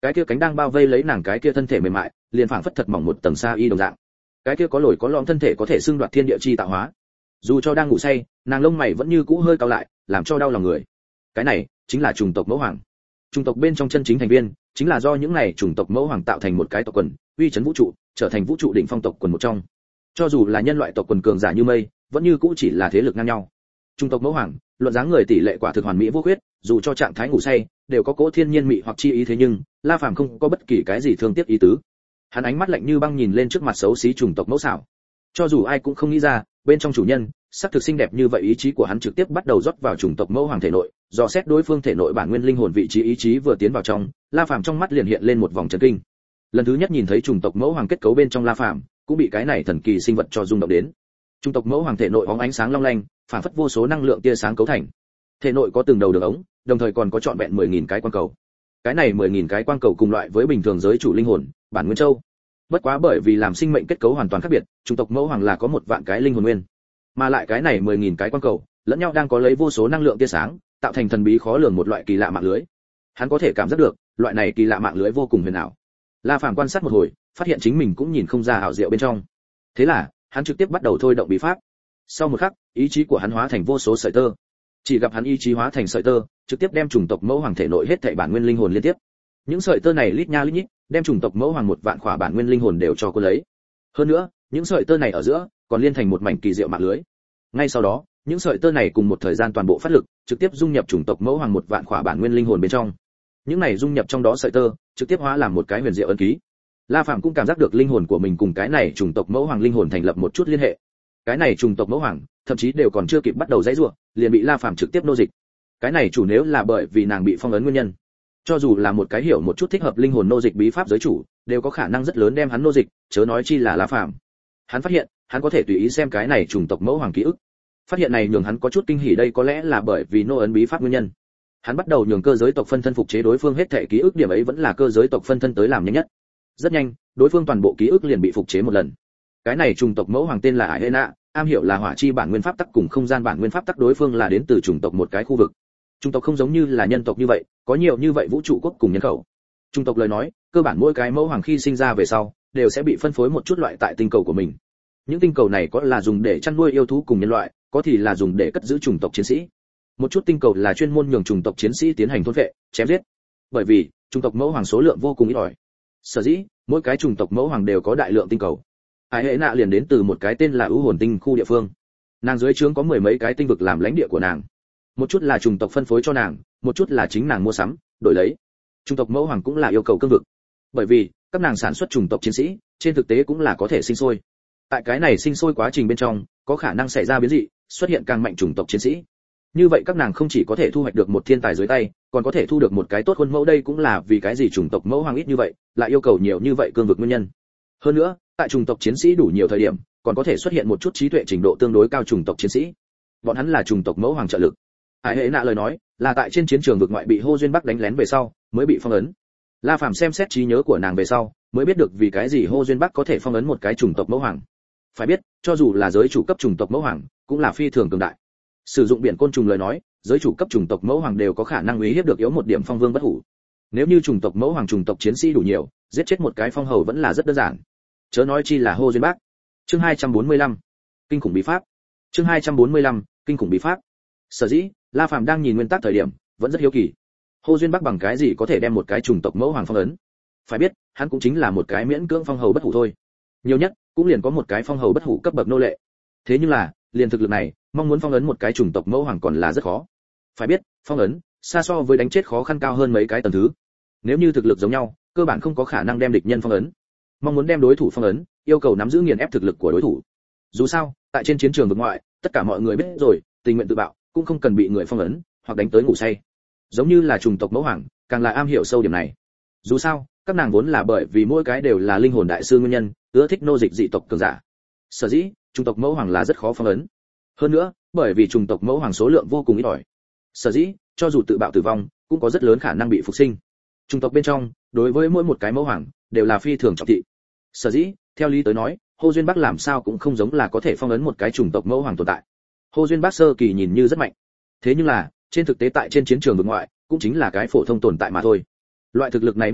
cái kia cánh đang bao vây lấy nàng cái kia thân thể mềm mại liền phảng phất thật mỏng một tầng sa y đồng dạng. Cái kia có lồi có lõm thân thể có thể xưng đoạt thiên địa chi tạo hóa. Dù cho đang ngủ say, nàng lông mày vẫn như cũ hơi cau lại, làm cho đau lòng người. Cái này chính là chủng tộc mẫu hoàng. Chủng tộc bên trong chân chính thành viên chính là do những này chủng tộc mẫu hoàng tạo thành một cái tộc quần, uy chấn vũ trụ, trở thành vũ trụ đỉnh phong tộc quần một trong. Cho dù là nhân loại tộc quần cường giả như mây, vẫn như cũ chỉ là thế lực ngang nhau. Chủng tộc mẫu hoàng, luận dáng người tỷ lệ quả thực hoàn mỹ vô khuyết, dù cho trạng thái ngủ say, đều có cỗ thiên nhiên mị hoặc chi ý, thế nhưng La Phàm không có bất kỳ cái gì thương tiếc ý tứ. Hắn ánh mắt lạnh như băng nhìn lên trước mặt xấu xí chủng tộc mẫu xảo. Cho dù ai cũng không nghĩ ra, bên trong chủ nhân, sắc thực xinh đẹp như vậy, ý chí của hắn trực tiếp bắt đầu rót vào chủng tộc mẫu hoàng thể nội, dò xét đối phương thể nội bản nguyên linh hồn vị trí, ý chí vừa tiến vào trong, La Phàm trong mắt liền hiện lên một vòng chấn kinh. Lần thứ nhất nhìn thấy chủng tộc mẫu hoàng kết cấu bên trong La Phàm, cũng bị cái này thần kỳ sinh vật cho rung động đến. Chủng tộc mẫu hoàng thể nội bóng ánh sáng long lanh, phản phất vô số năng lượng tia sáng cấu thành. Thể nội có từng đầu đường ống, đồng thời còn có trọn vẹn 10.000 cái quang cầu. Cái này 10.000 cái quang cầu cùng loại với bình thường giới chủ linh hồn, bản nguyên châu. Bất quá bởi vì làm sinh mệnh kết cấu hoàn toàn khác biệt, chủng tộc mẫu hoàng là có 1 vạn cái linh hồn nguyên. Mà lại cái này 10.000 cái quang cầu, lẫn nhau đang có lấy vô số năng lượng tia sáng, tạo thành thần bí khó lường một loại kỳ lạ mạng lưới. Hắn có thể cảm giác được, loại này kỳ lạ mạng lưới vô cùng huyền ảo. La Phàm quan sát một hồi, phát hiện chính mình cũng nhìn không ra ảo diệu bên trong. Thế là, hắn trực tiếp bắt đầu thôi động bí pháp. Sau một khắc, ý chí của hắn hóa thành vô số sợi tơ. Chỉ gặp hắn ý chí hóa thành sợi tơ, trực tiếp đem chủng tộc mẫu hoàng thể nội hết thảy bản nguyên linh hồn liên tiếp. Những sợi tơ này lít nha lít nhít, đem chủng tộc mẫu hoàng 1 vạn khỏa bản nguyên linh hồn đều cho cô lấy. Hơn nữa, những sợi tơ này ở giữa còn liên thành một mảnh kỳ diệu mạng lưới. Ngay sau đó, những sợi tơ này cùng một thời gian toàn bộ phát lực, trực tiếp dung nhập chủng tộc mẫu hoàng 1 vạn khỏa bản nguyên linh hồn bên trong. Những này dung nhập trong đó sợi tơ, trực tiếp hóa làm một cái huyền diệu ấn ký. La Phàm cũng cảm giác được linh hồn của mình cùng cái này chủng tộc mẫu hoàng linh hồn thành lập một chút liên hệ. Cái này chủng tộc mẫu hoàng, thậm chí đều còn chưa kịp bắt đầu giãy giụa, liền bị La Phàm trực tiếp nô dịch. Cái này chủ nếu là bởi vì nàng bị phong ấn nguyên nhân, cho dù là một cái hiểu một chút thích hợp linh hồn nô dịch bí pháp giới chủ, đều có khả năng rất lớn đem hắn nô dịch, chớ nói chi là La Phàm. Hắn phát hiện, hắn có thể tùy ý xem cái này chủng tộc mẫu hoàng ký ức. Phát hiện này nhường hắn có chút kinh hỉ, đây có lẽ là bởi vì nô ấn bí pháp nguyên nhân. Hắn bắt đầu nhường cơ giới tộc phân thân phục chế đối phương hết thảy ký ức, điểm ấy vẫn là cơ giới tộc phân thân tới làm nhanh nhất. Rất nhanh, đối phương toàn bộ ký ức liền bị phục chế một lần. Cái này chủng tộc mẫu hoàng tên là Aena, am hiểu là hỏa chi bản nguyên pháp tắc cùng không gian bản nguyên pháp tắc, đối phương là đến từ chủng tộc một cái khu vực. Chủng tộc không giống như là nhân tộc như vậy, có nhiều như vậy vũ trụ quốc cùng nhân khẩu. Chủng tộc lời nói, cơ bản mỗi cái mẫu hoàng khi sinh ra về sau, đều sẽ bị phân phối một chút loại tại tinh cầu của mình. Những tinh cầu này có là dùng để chăn nuôi yêu thú cùng nhân loại, có thì là dùng để cất giữ chủng tộc chiến sĩ. Một chút tinh cầu là chuyên môn nhường chủng tộc chiến sĩ tiến hành thôn vệ, chém giết. Bởi vì, chủng tộc mẫu hoàng số lượng vô cùng ít ỏi. Sở dĩ, mỗi cái chủng tộc mẫu hoàng đều có đại lượng tinh cầu. Ai hệ nạ liền đến từ một cái tên là ưu hồn tinh khu địa phương. Nàng dưới trướng có 10 mấy cái tinh vực làm lãnh địa của nàng. Một chút là chủng tộc phân phối cho nàng, một chút là chính nàng mua sắm, đổi lấy. Chủng tộc mẫu hoàng cũng là yêu cầu cương vực. Bởi vì, các nàng sản xuất chủng tộc chiến sĩ, trên thực tế cũng là có thể sinh sôi. Tại cái này sinh sôi quá trình bên trong, có khả năng xảy ra biến dị, xuất hiện càng mạnh chủng tộc chiến sĩ. Như vậy các nàng không chỉ có thể thu hoạch được một thiên tài dưới tay, còn có thể thu được một cái tốt khuôn mẫu, đây cũng là vì cái gì chủng tộc mẫu hoàng ít như vậy, lại yêu cầu nhiều như vậy cương vực nguyên nhân. Hơn nữa, tại chủng tộc chiến sĩ đủ nhiều thời điểm, còn có thể xuất hiện một chút trí tuệ trình độ tương đối cao chủng tộc chiến sĩ. Bọn hắn là chủng tộc mẫu hoàng trợ lực. Hải hệ nạ lời nói, là tại trên chiến trường vực ngoại bị Hồ Duyên Bắc đánh lén về sau, mới bị phong ấn. La Phàm xem xét trí nhớ của nàng về sau, mới biết được vì cái gì Hồ Duyên Bắc có thể phong ấn một cái chủng tộc mẫu hoàng. Phải biết, cho dù là giới chủ cấp chủng tộc mẫu hoàng, cũng là phi thường cường đại. Sử dụng biển côn trùng lời nói, giới chủ cấp chủng tộc mẫu hoàng đều có khả năng uy hiếp được yếu một điểm phong vương bất hủ. Nếu như chủng tộc mẫu hoàng chủng tộc chiến sĩ đủ nhiều, giết chết một cái phong hầu vẫn là rất đơn giản. Chớ nói chi là Hồ Duyên Bắc. Chương 245. Kinh khủng bí pháp. Chương 245. Kinh khủng bí pháp. Sở dĩ, La Phàm đang nhìn nguyên tắc thời điểm, vẫn rất hiếu kỳ. Hồ Duyên Bắc bằng cái gì có thể đem một cái chủng tộc mẫu hoàng phong ấn? Phải biết, hắn cũng chính là một cái miễn cưỡng phong hầu bất hủ thôi. Nhiều nhất cũng liền có một cái phong hầu bất hủ cấp bậc nô lệ. Thế nhưng là, liền thực lực này, mong muốn phong ấn một cái chủng tộc mẫu hoàng còn là rất khó. Phải biết, phong ấn xa so với đánh chết khó khăn cao hơn mấy cái tầng thứ. Nếu như thực lực giống nhau, cơ bản không có khả năng đem địch nhân phong ấn. Mong muốn đem đối thủ phong ấn, yêu cầu nắm giữ nghiền ép thực lực của đối thủ. Dù sao, tại trên chiến trường vực ngoại, tất cả mọi người biết rồi, tình nguyện tự bạo, cũng không cần bị người phong ấn, hoặc đánh tới ngủ say. Giống như là chủng tộc mẫu hoàng, càng là am hiểu sâu điểm này. Dù sao, các nàng vốn là bởi vì mỗi cái đều là linh hồn đại sư nguyên nhân, ưa thích nô dịch dị tộc cường giả. Sở dĩ, chủng tộc mẫu hoàng là rất khó phong ấn. Hơn nữa, bởi vì chủng tộc mẫu hoàng số lượng vô cùng ít ỏi. Sở dĩ, cho dù tự bạo tử vong, cũng có rất lớn khả năng bị phục sinh. Chủng tộc bên trong, đối với mỗi một cái mẫu hoàng, đều là phi thường trọng thị. Sở dĩ, theo lý tới nói, Hồ Duyên Bắc làm sao cũng không giống là có thể phong ấn một cái chủng tộc mẫu hoàng tồn tại. Hồ Duyên Bắc sơ kỳ nhìn như rất mạnh, thế nhưng là, trên thực tế tại trên chiến trường vực ngoại, cũng chính là cái phổ thông tồn tại mà thôi. Loại thực lực này bất hủ,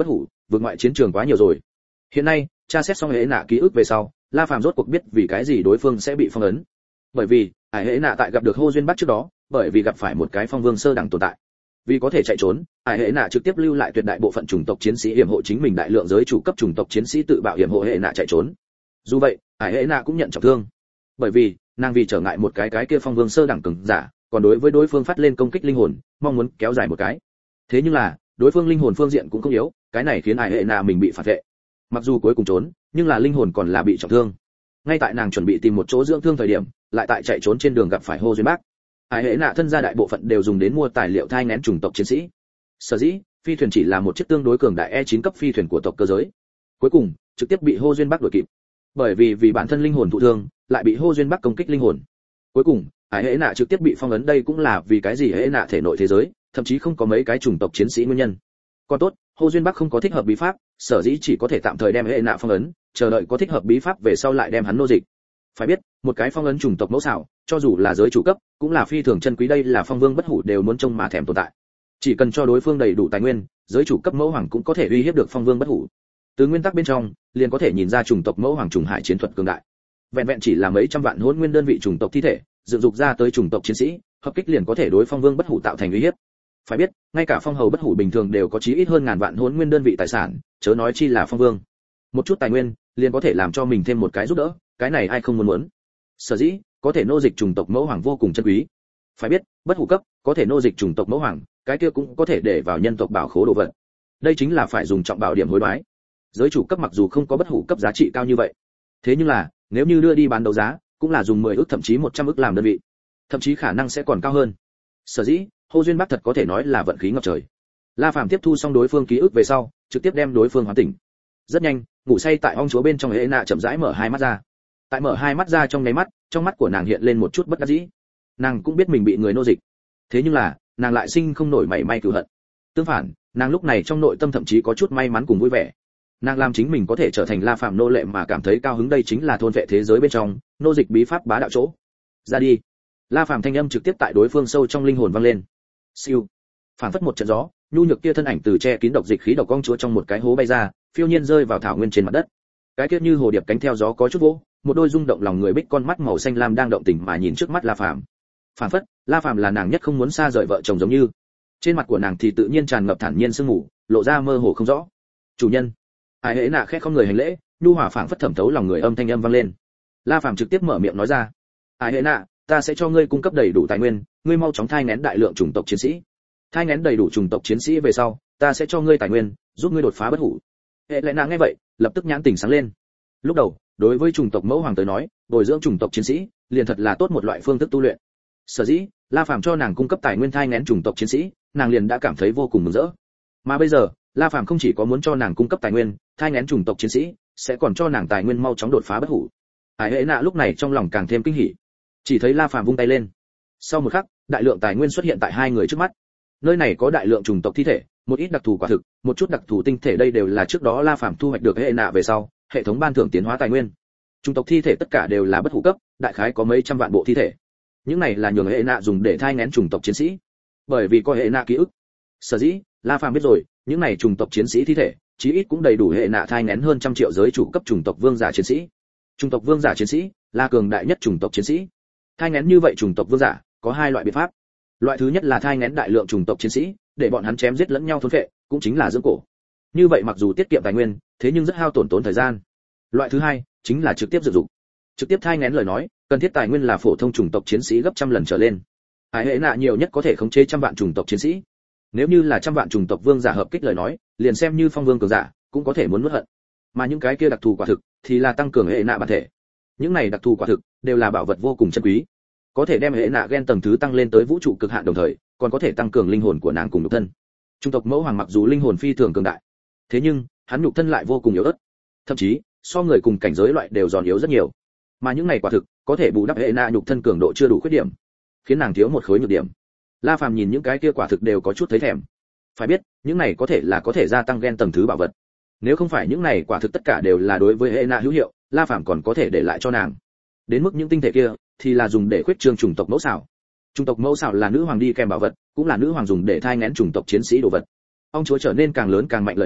vượt ngoại chiến trường quá nhiều rồi. Hiện nay, tra xét xong hệ nạ ký ức về sau, La Phàm rốt cuộc biết vì cái gì đối phương sẽ bị phong ấn. Bởi vì, Ải Hệ Nạ tại gặp được Hồ Duyên Bắc trước đó, bởi vì gặp phải một cái phong vương sơ đẳng tồn tại. Vì có thể chạy trốn, Ải Hệ Nạ trực tiếp lưu lại tuyệt đại bộ phận chủng tộc chiến sĩ hiểm hộ chính mình đại lượng giới chủ cấp chủng tộc chiến sĩ tự bạo hiểm hộ Hệ Nạ chạy trốn. Dù vậy, Ải Hệ Nạ cũng nhận trọng thương. Bởi vì, nàng vì trở ngại một cái kia phong vương sơ đẳng cường giả, còn đối với đối phương phát lên công kích linh hồn, mong muốn kéo dài một cái. Thế nhưng là, đối phương linh hồn phương diện cũng không yếu, cái này khiến Ải Hệ Nạ mình bị phản vệ. Mặc dù cuối cùng trốn, nhưng là linh hồn còn là bị trọng thương. Ngay tại nàng chuẩn bị tìm một chỗ dưỡng thương thời điểm, lại tại chạy trốn trên đường gặp phải Hồ Duyên Bắc. Ải Hệ Nạ thân gia đại bộ phận đều dùng đến mua tài liệu thai nghén chủng tộc chiến sĩ. Sở dĩ, phi thuyền chỉ là một chiếc tương đối cường đại E9 cấp phi thuyền của tộc cơ giới. Cuối cùng, trực tiếp bị Hồ Duyên Bắc đuổi kịp. Bởi vì bản thân linh hồn thụ thương, lại bị Hồ Duyên Bắc công kích linh hồn. Cuối cùng, Ải Hệ Nạ trực tiếp bị phong ấn, đây cũng là vì cái gì Hệ Nạ thể nội thế giới, thậm chí không có mấy cái chủng tộc chiến sĩ nguyên nhân. Còn tốt, Hồ Duyên Bắc không có thích hợp bí pháp, sở dĩ chỉ có thể tạm thời đem Hệ Nạ phong ấn, chờ đợi có thích hợp bí pháp về sau lại đem hắn nô dịch. Phải biết, một cái phong ấn chủng tộc mẫu xảo, cho dù là giới chủ cấp, cũng là phi thường chân quý, đây là phong vương bất hủ đều muốn trông mà thèm tồn tại. Chỉ cần cho đối phương đầy đủ tài nguyên, giới chủ cấp mẫu hoàng cũng có thể uy hiếp được phong vương bất hủ. Từ nguyên tắc bên trong, liền có thể nhìn ra chủng tộc mẫu hoàng trùng hải chiến thuật cường đại. Vẹn vẹn chỉ là mấy trăm vạn hỗn nguyên đơn vị chủng tộc thi thể, dựng dục ra tới chủng tộc chiến sĩ, hợp kích liền có thể đối phong vương bất hủ tạo thành uy hiếp. Phải biết, ngay cả phong hầu bất hủ bình thường đều có chí ít hơn ngàn vạn hỗn nguyên đơn vị tài sản, chớ nói chi là phong vương. Một chút tài nguyên, liền có thể làm cho mình thêm một cái giúp đỡ, cái này ai không muốn. Sở dĩ, có thể nô dịch chủng tộc mẫu hoàng vô cùng chân quý. Phải biết, bất hủ cấp, có thể nô dịch chủng tộc mẫu hoàng, cái kia cũng có thể để vào nhân tộc bảo khố đồ vật. Đây chính là phải dùng trọng bảo điểm hối đoái. Giới chủ cấp mặc dù không có bất hủ cấp giá trị cao như vậy, thế nhưng là, nếu như đưa đi bán đấu giá, cũng là dùng 10 ức thậm chí 100 ức làm đơn vị. Thậm chí khả năng sẽ còn cao hơn. Sở dĩ, Hồ Duyên Bắc thật có thể nói là vận khí ngập trời. La Phàm tiếp thu xong đối phương ký ức về sau, trực tiếp đem đối phương hoán tỉnh. Rất nhanh, ngủ say tại ong chúa bên trong Hệ Nạ chậm rãi mở hai mắt ra. Tại mở hai mắt ra trong nháy mắt, trong mắt của nàng hiện lên một chút bất đắc dĩ. Nàng cũng biết mình bị người nô dịch, thế nhưng là, nàng lại sinh không nổi mảy may cừu hận. Tương phản, nàng lúc này trong nội tâm thậm chí có chút may mắn cùng vui vẻ. Nàng làm chính mình có thể trở thành La Phàm nô lệ mà cảm thấy cao hứng, đây chính là thôn vệ thế giới bên trong, nô dịch bí pháp bá đạo chỗ. Ra đi. La Phàm thanh âm trực tiếp tại đối phương sâu trong linh hồn vang lên. Siêu. Phản phất một trận gió, nhu nhược kia thân ảnh từ che kín độc dịch khí độc ong chúa trong một cái hố bay ra, phiêu nhiên rơi vào thảo nguyên trên mặt đất. Cái kia như hồ điệp cánh theo gió có chút vỗ, một đôi rung động lòng người bích con mắt màu xanh lam đang động tình mà nhìn trước mắt La Phàm. Phản phất, La Phàm là nàng nhất không muốn xa rời vợ chồng giống như. Trên mặt của nàng thì tự nhiên tràn ngập thản nhiên sương mù, lộ ra mơ hồ không rõ. Chủ nhân. Ải Hệ Nạ khẽ không người hành lễ, nhu hòa phảng phất thẩm thấu lòng người, âm thanh âm vang lên. La Phàm trực tiếp mở miệng nói ra. Ải Hệ Nạ, ta sẽ cho ngươi cung cấp đầy đủ tài nguyên, ngươi mau chóng thai nghén đại lượng chủng tộc chiến sĩ. Thai nghén đầy đủ chủng tộc chiến sĩ về sau, ta sẽ cho ngươi tài nguyên, giúp ngươi đột phá bất hủ. Hệ Lệ Nạ nghe vậy, lập tức nhãn tỉnh sáng lên. Lúc đầu, đối với chủng tộc mẫu hoàng tới nói, bồi dưỡng chủng tộc chiến sĩ, liền thật là tốt một loại phương thức tu luyện. Sở dĩ, La Phàm cho nàng cung cấp tài nguyên thai nghén chủng tộc chiến sĩ, nàng liền đã cảm thấy vô cùng mừng rỡ. Mà bây giờ, La Phàm không chỉ có muốn cho nàng cung cấp tài nguyên, thai nghén chủng tộc chiến sĩ, sẽ còn cho nàng tài nguyên mau chóng đột phá bất hủ. Ải Hệ Nạ lúc này trong lòng càng thêm kinh hỉ. Chỉ thấy La Phàm vung tay lên. Sau một khắc, đại lượng tài nguyên xuất hiện tại hai người trước mắt. Nơi này có đại lượng chủng tộc thi thể, một ít đặc thù quả thực, một chút đặc thù tinh thể, đây đều là trước đó La Phàm thu hoạch được Hệ Nạ về sau, hệ thống ban thưởng tiến hóa tài nguyên. Chủng tộc thi thể tất cả đều là bất hủ cấp, đại khái có mấy trăm vạn bộ thi thể. Những này là nhường Hệ Nạ dùng để thai nghén chủng tộc chiến sĩ. Bởi vì có Hệ Nạ ký ức, sở dĩ La Phàm biết rồi, những này chủng tộc chiến sĩ thi thể, chí ít cũng đầy đủ Hệ Nạ thai nghén hơn trăm triệu giới chủ cấp chủng tộc vương giả chiến sĩ. Chủng tộc vương giả chiến sĩ là cường đại nhất chủng tộc chiến sĩ. Thai nghén như vậy chủng tộc vương giả có hai loại biện pháp. Loại thứ nhất là thai nghén đại lượng chủng tộc chiến sĩ, để bọn hắn chém giết lẫn nhau thôn phệ, cũng chính là dưỡng cổ. Như vậy mặc dù tiết kiệm tài nguyên, thế nhưng rất hao tổn thời gian. Loại thứ hai chính là trực tiếp sử dụng. Trực tiếp thai nghén lời nói, cần thiết tài nguyên là phổ thông chủng tộc chiến sĩ gấp trăm lần trở lên. Ải Hệ Nạ nhiều nhất có thể khống chế trăm vạn chủng tộc chiến sĩ. Nếu như là trăm vạn chủng tộc vương giả hợp kích lời nói, liền xem như phong vương cường giả, cũng có thể muốn nuốt hận. Mà những cái kia đặc thù quả thực, thì là tăng cường Hệ Nạ bản thể. Những này đặc thù quả thực đều là bảo vật vô cùng chân quý, có thể đem Hệ Nạ gen tầng thứ tăng lên tới vũ trụ cực hạn, đồng thời còn có thể tăng cường linh hồn của nàng cùng nhục thân. Chủng tộc mẫu hoàng mặc dù linh hồn phi thường cường đại, thế nhưng hắn nhục thân lại vô cùng yếu ớt, thậm chí so người cùng cảnh giới loại đều giòn yếu rất nhiều. Mà những này quả thực có thể bù đắp Hệ Nạ nhục thân cường độ chưa đủ khuyết điểm, khiến nàng thiếu một khối nhược điểm. La Phàm nhìn những cái kia quả thực đều có chút thấy thèm. Phải biết, những này có thể gia tăng gen tầng thứ bảo vật. Nếu không phải những này quả thực tất cả đều là đối với Hệ Nạ hữu hiệu, La Phàm còn có thể để lại cho nàng. Đến mức những tinh thể kia thì là dùng để khuyết trương chủng tộc mẫu xảo. Chủng tộc mẫu xảo là nữ hoàng đi kèm bảo vật, cũng là nữ hoàng dùng để thai nghén chủng tộc chiến sĩ đồ vật. Ông chúa trở nên càng lớn càng mạnh lời nói,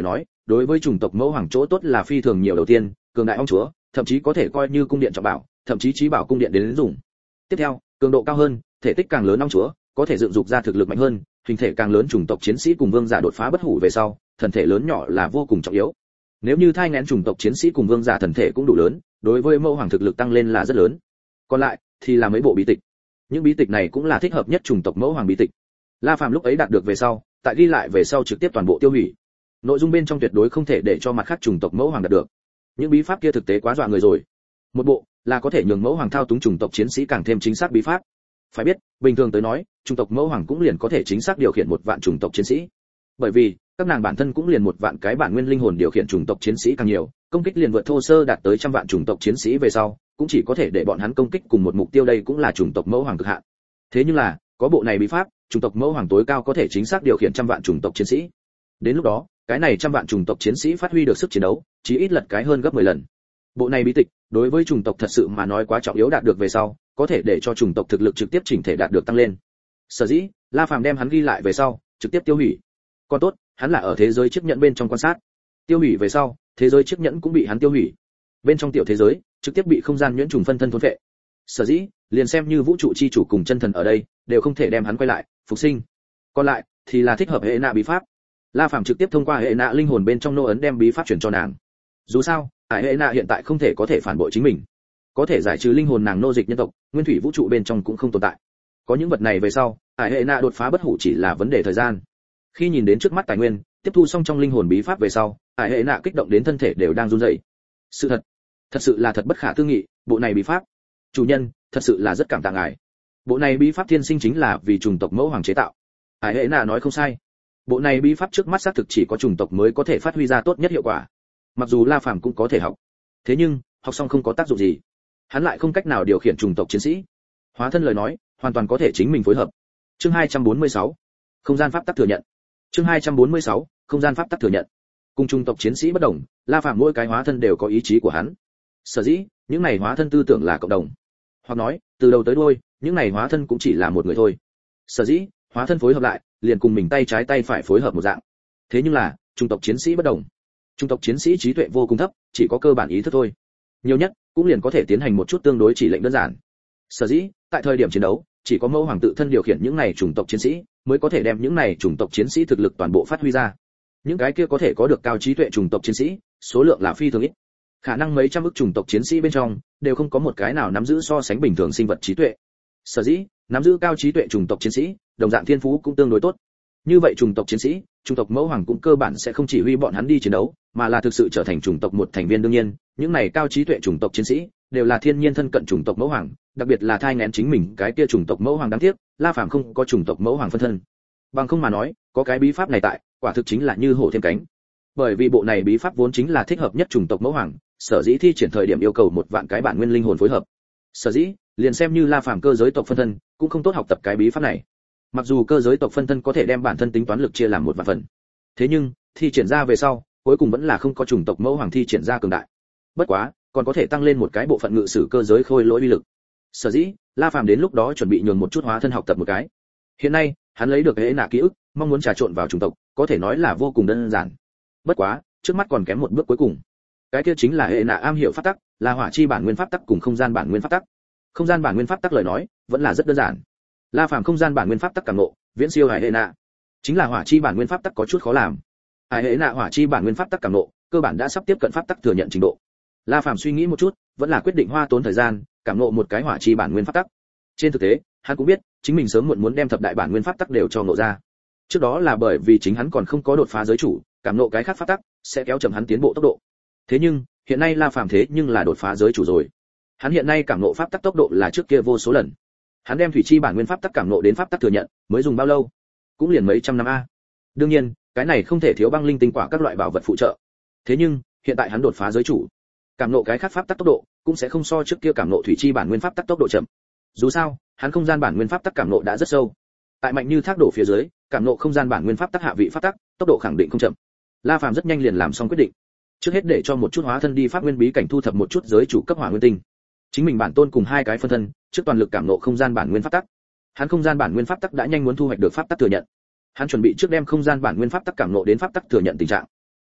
đối với chủng tộc mẫu hoàng chỗ tốt là phi thường nhiều. Đầu tiên, cường đại ong chúa, thậm chí có thể coi như cung điện trọng bảo, thậm chí trí bảo cung điện đến dùng. Tiếp theo, cường độ cao hơn, thể tích càng lớn ong chúa, có thể dựng dục ra thực lực mạnh hơn, hình thể càng lớn chủng tộc chiến sĩ cùng vương giả đột phá bất hủ về sau, thần thể lớn nhỏ là vô cùng trọng yếu. Nếu như thai nghén chủng tộc chiến sĩ cùng vương giả thần thể cũng đủ lớn, đối với mẫu hoàng thực lực tăng lên là rất lớn. Còn lại thì là mấy bộ bí tịch. Những bí tịch này cũng là thích hợp nhất chủng tộc mẫu hoàng bí tịch. La Phàm lúc ấy đạt được về sau, tại ghi lại về sau trực tiếp toàn bộ tiêu hủy. Nội dung bên trong tuyệt đối không thể để cho mặt khác chủng tộc mẫu hoàng đạt được. Những bí pháp kia thực tế quá dọa người rồi. Một bộ là có thể nhường mẫu hoàng thao túng chủng tộc chiến sĩ càng thêm chính xác bí pháp. Phải biết, bình thường tới nói, chủng tộc mẫu hoàng cũng liền có thể chính xác điều khiển 1 vạn chủng tộc chiến sĩ. Bởi vì, các nàng bản thân cũng liền 1 vạn cái bản nguyên linh hồn điều khiển chủng tộc chiến sĩ càng nhiều, công kích liền vượt thô sơ đạt tới 100 vạn chủng tộc chiến sĩ về sau, cũng chỉ có thể để bọn hắn công kích cùng một mục tiêu, đây cũng là chủng tộc mẫu hoàng cực hạn. Thế nhưng là, có bộ này bí pháp, chủng tộc mẫu hoàng tối cao có thể chính xác điều khiển 100 vạn chủng tộc chiến sĩ. Đến lúc đó, cái này 100 vạn chủng tộc chiến sĩ phát huy được sức chiến đấu, chí ít lật cái hơn gấp 10 lần. Bộ này bí tịch, đối với chủng tộc thật sự mà nói quá trọng yếu, đạt được về sau, có thể để cho chủng tộc thực lực trực tiếp chỉnh thể đạt được tăng lên. Sở dĩ, La Phàm đem hắn ghi lại về sau, trực tiếp tiêu hủy. Còn tốt, hắn là ở thế giới chiếc nhẫn bên trong quan sát. Tiêu hủy về sau, thế giới chiếc nhẫn cũng bị hắn tiêu hủy. Bên trong tiểu thế giới, trực tiếp bị không gian nhuyễn trùng phân thân thôn phệ. Sở dĩ, liền xem như vũ trụ chi chủ cùng chân thần ở đây, đều không thể đem hắn quay lại, phục sinh. Còn lại thì là thích hợp hệ nạ bí pháp. La Phàm trực tiếp thông qua hệ nạ linh hồn bên trong nô ấn đem bí pháp chuyển cho nàng. Dù sao, hệ nạ hiện tại không thể có thể phản bội chính mình, có thể giải trừ linh hồn nàng nô dịch nhân tộc, nguyên thủy vũ trụ bên trong cũng không tồn tại. Có những vật này về sau, hệ nạ đột phá bất hủ chỉ là vấn đề thời gian. Khi nhìn đến trước mắt tài nguyên, tiếp thu xong trong linh hồn bí pháp về sau, hệ nạ kích động đến thân thể đều đang run rẩy. Sự thật sự là thật bất khả tư nghị, bộ này bí pháp, chủ nhân, thật sự là rất cảm tạ ngài. Bộ này bí pháp thiên sinh chính là vì chủng tộc mẫu hoàng chế tạo. Hệ nạ nói không sai. Bộ này bí pháp trước mắt xác thực chỉ có chủng tộc mới có thể phát huy ra tốt nhất hiệu quả. Mặc dù La Phàm cũng có thể học, thế nhưng học xong không có tác dụng gì. Hắn lại không cách nào điều khiển chủng tộc chiến sĩ. Hóa thân lời nói, hoàn toàn có thể chính mình phối hợp. Chương 246, không gian pháp tắc thừa nhận. Chương 246, không gian pháp tắc thừa nhận. Cùng chủng tộc chiến sĩ bất đồng, La Phàm mỗi cái hóa thân đều có ý chí của hắn. Sở dĩ, những này hóa thân tư tưởng là cộng đồng. Hoặc nói, từ đầu tới đuôi, những này hóa thân cũng chỉ là một người thôi. Sở dĩ, hóa thân phối hợp lại, liền cùng mình tay trái tay phải phối hợp một dạng. Thế nhưng là, chủng tộc chiến sĩ bất đồng. Chủng tộc chiến sĩ trí tuệ vô cùng thấp, chỉ có cơ bản ý thức thôi. Nhiều nhất, cũng liền có thể tiến hành một chút tương đối chỉ lệnh đơn giản. Sở dĩ, tại thời điểm chiến đấu, chỉ có mẫu hoàng tự thân điều khiển những này chủng tộc chiến sĩ, mới có thể đem những này chủng tộc chiến sĩ thực lực toàn bộ phát huy ra. Những cái kia có thể có được cao trí tuệ chủng tộc chiến sĩ, số lượng là phi thường ít. Khả năng mấy trăm ức chủng tộc chiến sĩ bên trong, đều không có một cái nào nắm giữ so sánh bình thường sinh vật trí tuệ. Sở dĩ, nắm giữ cao trí tuệ chủng tộc chiến sĩ, đồng dạng thiên phú cũng tương đối tốt. Như vậy chủng tộc chiến sĩ, chủng tộc mẫu hoàng cũng cơ bản sẽ không chỉ huy bọn hắn đi chiến đấu, mà là thực sự trở thành chủng tộc một thành viên. Đương nhiên, những này cao trí tuệ chủng tộc chiến sĩ đều là thiên nhiên thân cận chủng tộc mẫu hoàng, đặc biệt là thai nghén chính mình cái kia chủng tộc mẫu hoàng. Đáng tiếc, La Phàm không có chủng tộc mẫu hoàng phân thân. Bằng không mà nói, có cái bí pháp này tại, quả thực chính là như hổ thêm cánh. Bởi vì bộ này bí pháp vốn chính là thích hợp nhất chủng tộc mẫu hoàng, sở dĩ thi triển thời điểm yêu cầu 1 vạn cái bản nguyên linh hồn phối hợp. Sở dĩ, liền xem như La Phàm cơ giới tộc phân thân, cũng không tốt học tập cái bí pháp này. Mặc dù cơ giới tộc phân thân có thể đem bản thân tính toán lực chia làm 1 vạn phần, thế nhưng thi triển ra về sau, cuối cùng vẫn là không có chủng tộc mẫu hoàng thi triển ra cường đại. Bất quá, còn có thể tăng lên một cái bộ phận ngự sử cơ giới khôi lỗi uy lực. Sở dĩ, La Phàm đến lúc đó chuẩn bị nhường một chút hóa thân học tập một cái. Hiện nay, hắn lấy được hệ nạ ký ức, mong muốn trà trộn vào chủng tộc, có thể nói là vô cùng đơn giản. Bất quá, trước mắt còn kém một bước cuối cùng. Cái kia chính là hệ nạ am hiểu pháp tắc, là hỏa chi bản nguyên pháp tắc cùng không gian bản nguyên pháp tắc. Không gian bản nguyên pháp tắc lời nói, vẫn là rất đơn giản. La Phàm không gian bản nguyên pháp tắc cảm ngộ, viễn siêu hệ nạ. Chính là hỏa chi bản nguyên pháp tắc có chút khó làm. Hệ nạ hỏa chi bản nguyên pháp tắc cảm ngộ, cơ bản đã sắp tiếp cận pháp tắc thừa nhận trình độ. La Phàm suy nghĩ một chút, vẫn là quyết định hoa tốn thời gian, cảm ngộ một cái hỏa chi bản nguyên pháp tắc. Trên thực tế, hắn cũng biết, chính mình sớm muộn muốn đem thập đại bản nguyên pháp tắc đều cho ngộ ra. Trước đó là bởi vì chính hắn còn không có đột phá giới chủ, cảm ngộ cái khác pháp tắc sẽ kéo chậm hắn tiến bộ tốc độ. Thế nhưng, hiện nay La Phàm thế nhưng là đột phá giới chủ rồi. Hắn hiện nay cảm ngộ pháp tắc tốc độ là trước kia vô số lần. Hắn đem thủy chi bản nguyên pháp tắc cảm ngộ đến pháp tắc thừa nhận, mới dùng bao lâu? Cũng liền mấy trăm năm a. Đương nhiên, cái này không thể thiếu băng linh tinh quả các loại bảo vật phụ trợ. Thế nhưng, hiện tại hắn đột phá giới chủ, cảm ngộ cái khác pháp tắc tốc độ cũng sẽ không so trước kia cảm ngộ thủy chi bản nguyên pháp tắc tốc độ chậm. Dù sao, hắn không gian bản nguyên pháp tắc cảm ngộ đã rất sâu. Tại mạnh như thác đổ phía dưới, cảm ngộ không gian bản nguyên pháp tắc hạ vị pháp tắc, tốc độ khẳng định không chậm. La Phàm rất nhanh liền làm xong quyết định. Trước hết để cho một chút hóa thân đi pháp nguyên bí cảnh thu thập một chút giới chủ cấp hỏa nguyên tinh. Chính mình bản tôn cùng 2 cái phân thân, trước toàn lực cảm ngộ không gian bản nguyên pháp tắc. Hắn không gian bản nguyên pháp tắc đã nhanh muốn thu hoạch được pháp tắc thừa nhận. Hắn chuẩn bị trước đem không gian bản nguyên pháp tắc cảm ngộ đến pháp tắc thừa nhận tình trạng.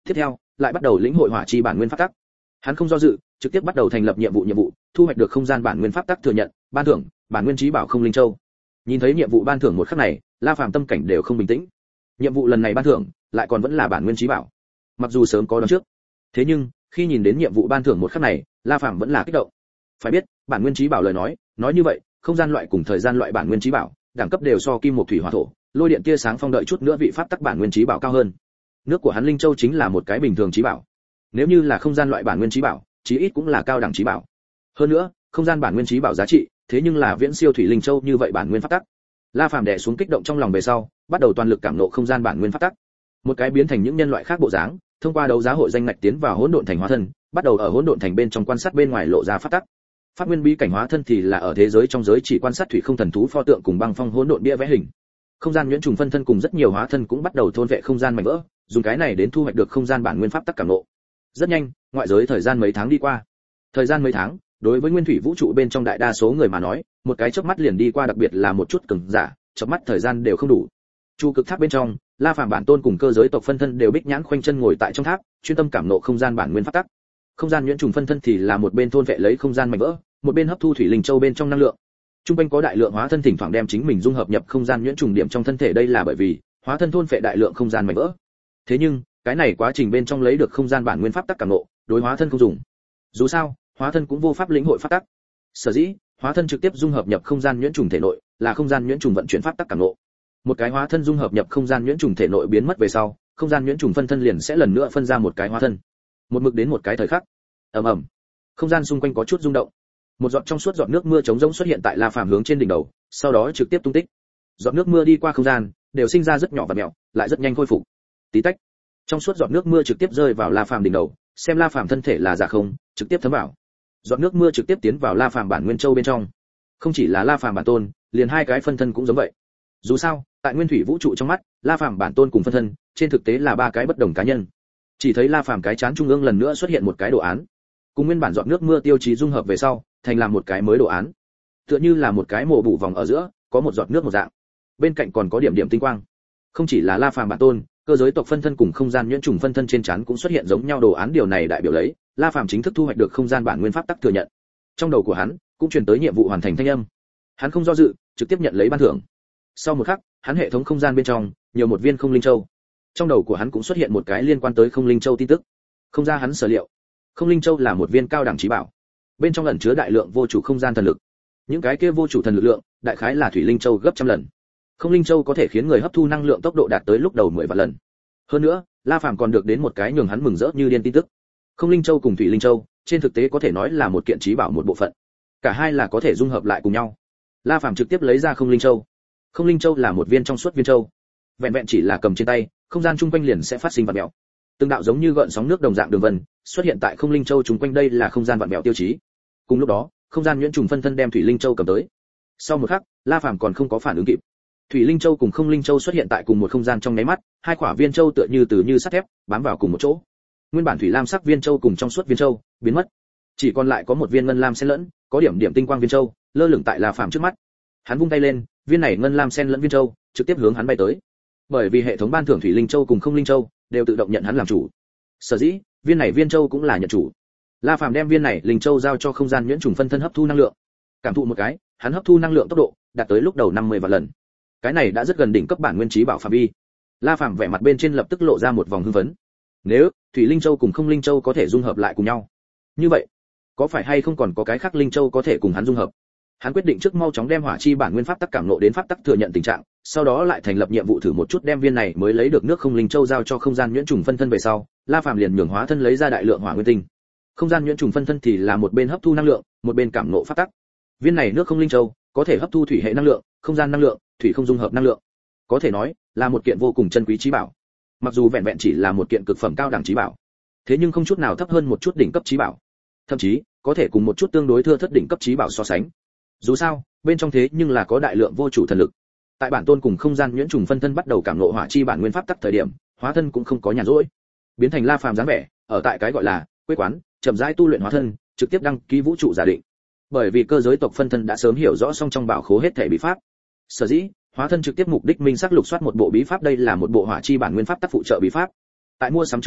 Tiếp theo, lại bắt đầu lĩnh hội hỏa chi bản nguyên pháp tắc. Hắn không do dự, trực tiếp bắt đầu thành lập nhiệm vụ, thu hoạch được không gian bản nguyên pháp tắc thừa nhận, ban thưởng, bản nguyên chí bảo không linh châu. Nhìn thấy nhiệm vụ ban thưởng một khắc này, La Phàm tâm cảnh đều không bình tĩnh. Nhiệm vụ lần này ban thưởng, lại còn vẫn là bản nguyên chí bảo. Mặc dù sớm có đoán trước, thế nhưng, khi nhìn đến nhiệm vụ ban thưởng một khắc này, La Phàm vẫn là kích động. Phải biết, bản nguyên chí bảo lời nói như vậy, không gian loại cùng thời gian loại bản nguyên chí bảo, đẳng cấp đều so kim một thủy hỏa thổ, lôi điện tia sáng phong đợi chút nữa vị pháp tắc bản nguyên chí bảo cao hơn. Nước của hắn linh châu chính là một cái bình thường chí bảo. Nếu như là không gian loại bản nguyên chí bảo, chí ít cũng là cao đẳng chí bảo. Hơn nữa, không gian bản nguyên chí bảo giá trị, thế nhưng là viễn siêu thủy linh châu như vậy bản nguyên pháp tắc. La Phàm đè xuống kích động trong lòng về sau, bắt đầu toàn lực cảm ngộ không gian bản nguyên pháp tắc. Một cái biến thành những nhân loại khác bộ dáng, thông qua đấu giá hội danh ngạch tiến vào hỗn độn thành hóa thân, bắt đầu ở hỗn độn thành bên trong quan sát bên ngoài lộ ra pháp tắc. Pháp nguyên bí cảnh hóa thân thì là ở thế giới trong giới chỉ quan sát thủy không thần thú pho tượng cùng băng phong hỗn độn bia vẽ hình. Không gian nhuyễn trùng phân thân cùng rất nhiều hóa thân cũng bắt đầu thôn vệ không gian mảnh vỡ, dùng cái này đến thu hoạch được không gian bản nguyên pháp tắc cảm ngộ. Rất nhanh, ngoại giới thời gian mấy tháng đi qua. Thời gian mấy tháng, đối với nguyên thủy vũ trụ bên trong đại đa số người mà nói, một cái chớp mắt liền đi qua, đặc biệt là một chút cường giả, chớp mắt thời gian đều không đủ. Chu cực tháp bên trong, La Phàm bản tôn cùng cơ giới tộc phân thân đều bích nhãn khoanh chân ngồi tại trong tháp, chuyên tâm cảm ngộ không gian bản nguyên pháp tắc. Không gian nhuyễn trùng phân thân thì là một bên thôn vệ lấy không gian mảnh vỡ, một bên hấp thu thủy linh châu bên trong năng lượng. Trung quanh có đại lượng hóa thân thỉnh thoảng đem chính mình dung hợp nhập không gian nhuyễn trùng điểm trong thân thể, đây là bởi vì hóa thân thôn vệ đại lượng không gian mảnh vỡ. Thế nhưng, cái này quá trình bên trong lấy được không gian bản nguyên pháp tắc cảm ngộ, đối hóa thân không dùng. Dù sao, hóa thân cũng vô pháp lĩnh hội pháp tắc. Sở dĩ, hóa thân trực tiếp dung hợp nhập không gian nhuyễn trùng thể nội, là không gian nhuyễn trùng vận chuyển pháp tắc cảm ngộ. Một cái hóa thân dung hợp nhập không gian nhuyễn trùng thể nội biến mất về sau, không gian nhuyễn trùng phân thân liền sẽ lần nữa phân ra một cái hóa thân. Một mực đến một cái thời khắc. Ầm ầm. Không gian xung quanh có chút rung động. Một giọt trong suốt giọt nước mưa trống rỗng xuất hiện tại La Phàm hướng trên đỉnh đầu, sau đó trực tiếp tung tích. Giọt nước mưa đi qua không gian, đều sinh ra rất nhỏ và mèo, lại rất nhanh khôi phục. Tí tách. Trong suốt giọt nước mưa trực tiếp rơi vào La Phàm đỉnh đầu, xem La Phàm thân thể là giả không, trực tiếp thấm vào. Giọt nước mưa trực tiếp tiến vào La Phàm bản nguyên châu bên trong. Không chỉ là La Phàm bản tôn, liền hai cái phân thân cũng giống vậy. Dù sao, tại nguyên thủy vũ trụ trong mắt, La Phàm bản tôn cùng phân thân, trên thực tế là ba cái bất đồng cá nhân. Chỉ thấy La Phàm cái chán trung ương lần nữa xuất hiện một cái đồ án, cùng nguyên bản giọt nước mưa tiêu chí dung hợp về sau, thành làm một cái mới đồ án. Tựa như là một cái mổ bù vòng ở giữa, có một giọt nước một dạng. Bên cạnh còn có điểm điểm tinh quang. Không chỉ là La Phàm bản tôn, cơ giới tộc phân thân cùng không gian nhuyễn trùng phân thân trên trán cũng xuất hiện giống nhau đồ án, điều này đại biểu lấy La Phàm chính thức thu hoạch được không gian bản nguyên pháp tắc thừa nhận. Trong đầu của hắn cũng truyền tới nhiệm vụ hoàn thành thanh âm. Hắn không do dự, trực tiếp nhận lấy ban thưởng. Sau một khắc, hắn hệ thống không gian bên trong nhiều một viên không linh châu. Trong đầu của hắn cũng xuất hiện một cái liên quan tới không linh châu tin tức. Không ra hắn sở liệu, không linh châu là một viên cao đẳng chí bảo, bên trong ẩn chứa đại lượng vô chủ không gian thần lực. Những cái kia vô chủ thần lực lượng, đại khái là thủy linh châu gấp trăm lần. Không linh châu có thể khiến người hấp thu năng lượng tốc độ đạt tới lúc đầu 10 vạn lần. Hơn nữa, La Phàm còn được đến một cái nhường hắn mừng rỡ như điên tin tức. Không linh châu cùng thủy linh châu, trên thực tế có thể nói là một kiện chí bảo một bộ phận. Cả hai là có thể dung hợp lại cùng nhau. La Phàm trực tiếp lấy ra không linh châu. Không linh châu là một viên trong suốt viên châu. Vẹn vẹn chỉ là cầm trên tay, không gian chung quanh liền sẽ phát sinh vặn vẹo. Từng đạo giống như gợn sóng nước đồng dạng đường vân xuất hiện tại không linh châu chung quanh, đây là không gian vặn vẹo tiêu chí. Cùng lúc đó, không gian nhuyễn trùng phân thân đem thủy linh châu cầm tới. Sau một khắc, La Phàm còn không có phản ứng kịp. Thủy linh châu cùng không linh châu xuất hiện tại cùng một không gian trong nháy mắt, hai quả viên châu tựa như từ như sắt thép, bám vào cùng một chỗ. Nguyên bản thủy lam sắc viên châu cùng trong suốt viên châu biến mất, chỉ còn lại có một viên ngân lam xen lẫn, có điểm điểm tinh quang viên châu lơ lửng tại La Phàm trước mắt. Hắn vung tay lên, viên này ngân lam xen lẫn viên châu trực tiếp hướng hắn bay tới. Bởi vì hệ thống ban thưởng thủy linh châu cùng không linh châu đều tự động nhận hắn làm chủ, sở dĩ viên này viên châu cũng là nhận chủ. La Phàm đem viên này linh châu giao cho không gian nhuyễn trùng phân thân hấp thu năng lượng. Cảm thụ một cái, hắn hấp thu năng lượng tốc độ đạt tới lúc đầu 50 vạn lần. Cái này đã rất gần đỉnh cấp bản nguyên chí bảo phạm vi. La Phàm vẻ mặt bên trên lập tức lộ ra một vòng hưng phấn. Nếu thủy linh châu cùng không linh châu có thể dung hợp lại cùng nhau, như vậy có phải hay không còn có cái khác linh châu có thể cùng hắn dung hợp? Hắn quyết định trước mau chóng đem hỏa chi bản nguyên pháp tắc cảm ngộ đến pháp tắc thừa nhận tình trạng, sau đó lại thành lập nhiệm vụ thử một chút đem viên này mới lấy được nước không linh châu giao cho không gian nhuyễn trùng phân thân về sau, La Phàm liền nhường hóa thân lấy ra đại lượng hỏa nguyên tinh. Không gian nhuyễn trùng phân thân thì là một bên hấp thu năng lượng, một bên cảm ngộ pháp tắc. Viên này nước không linh châu có thể hấp thu thủy hệ năng lượng, không gian năng lượng, thủy không dung hợp năng lượng. Có thể nói là một kiện vô cùng chân quý chí bảo. Mặc dù vẹn vẹn chỉ là một kiện cực phẩm cao đẳng chí bảo, thế nhưng không chút nào thấp hơn một chút đỉnh cấp chí bảo. Thậm chí có thể cùng một chút tương đối thưa thất đỉnh cấp chí bảo so sánh. Dù sao, bên trong thế nhưng là có đại lượng vô chủ thần lực. Tại bản tôn cùng không gian nhuyễn trùng phân thân bắt đầu cảm ngộ hỏa chi bản nguyên pháp tắc thời điểm, hóa thân cũng không có nhàn rỗi, biến thành La Phàm dáng vẻ, ở tại cái gọi là quế quán, chậm rãi tu luyện hóa thân, trực tiếp đăng ký vũ trụ giả định. Bởi vì cơ giới tộc phân thân đã sớm hiểu rõ song trong bảo khố hết thể bí pháp, sở dĩ hóa thân trực tiếp mục đích minh xác lục soát một bộ bí pháp, đây là một bộ hỏa chi bản nguyên pháp tác phụ trợ bí pháp. Tại mua sắm trước đó,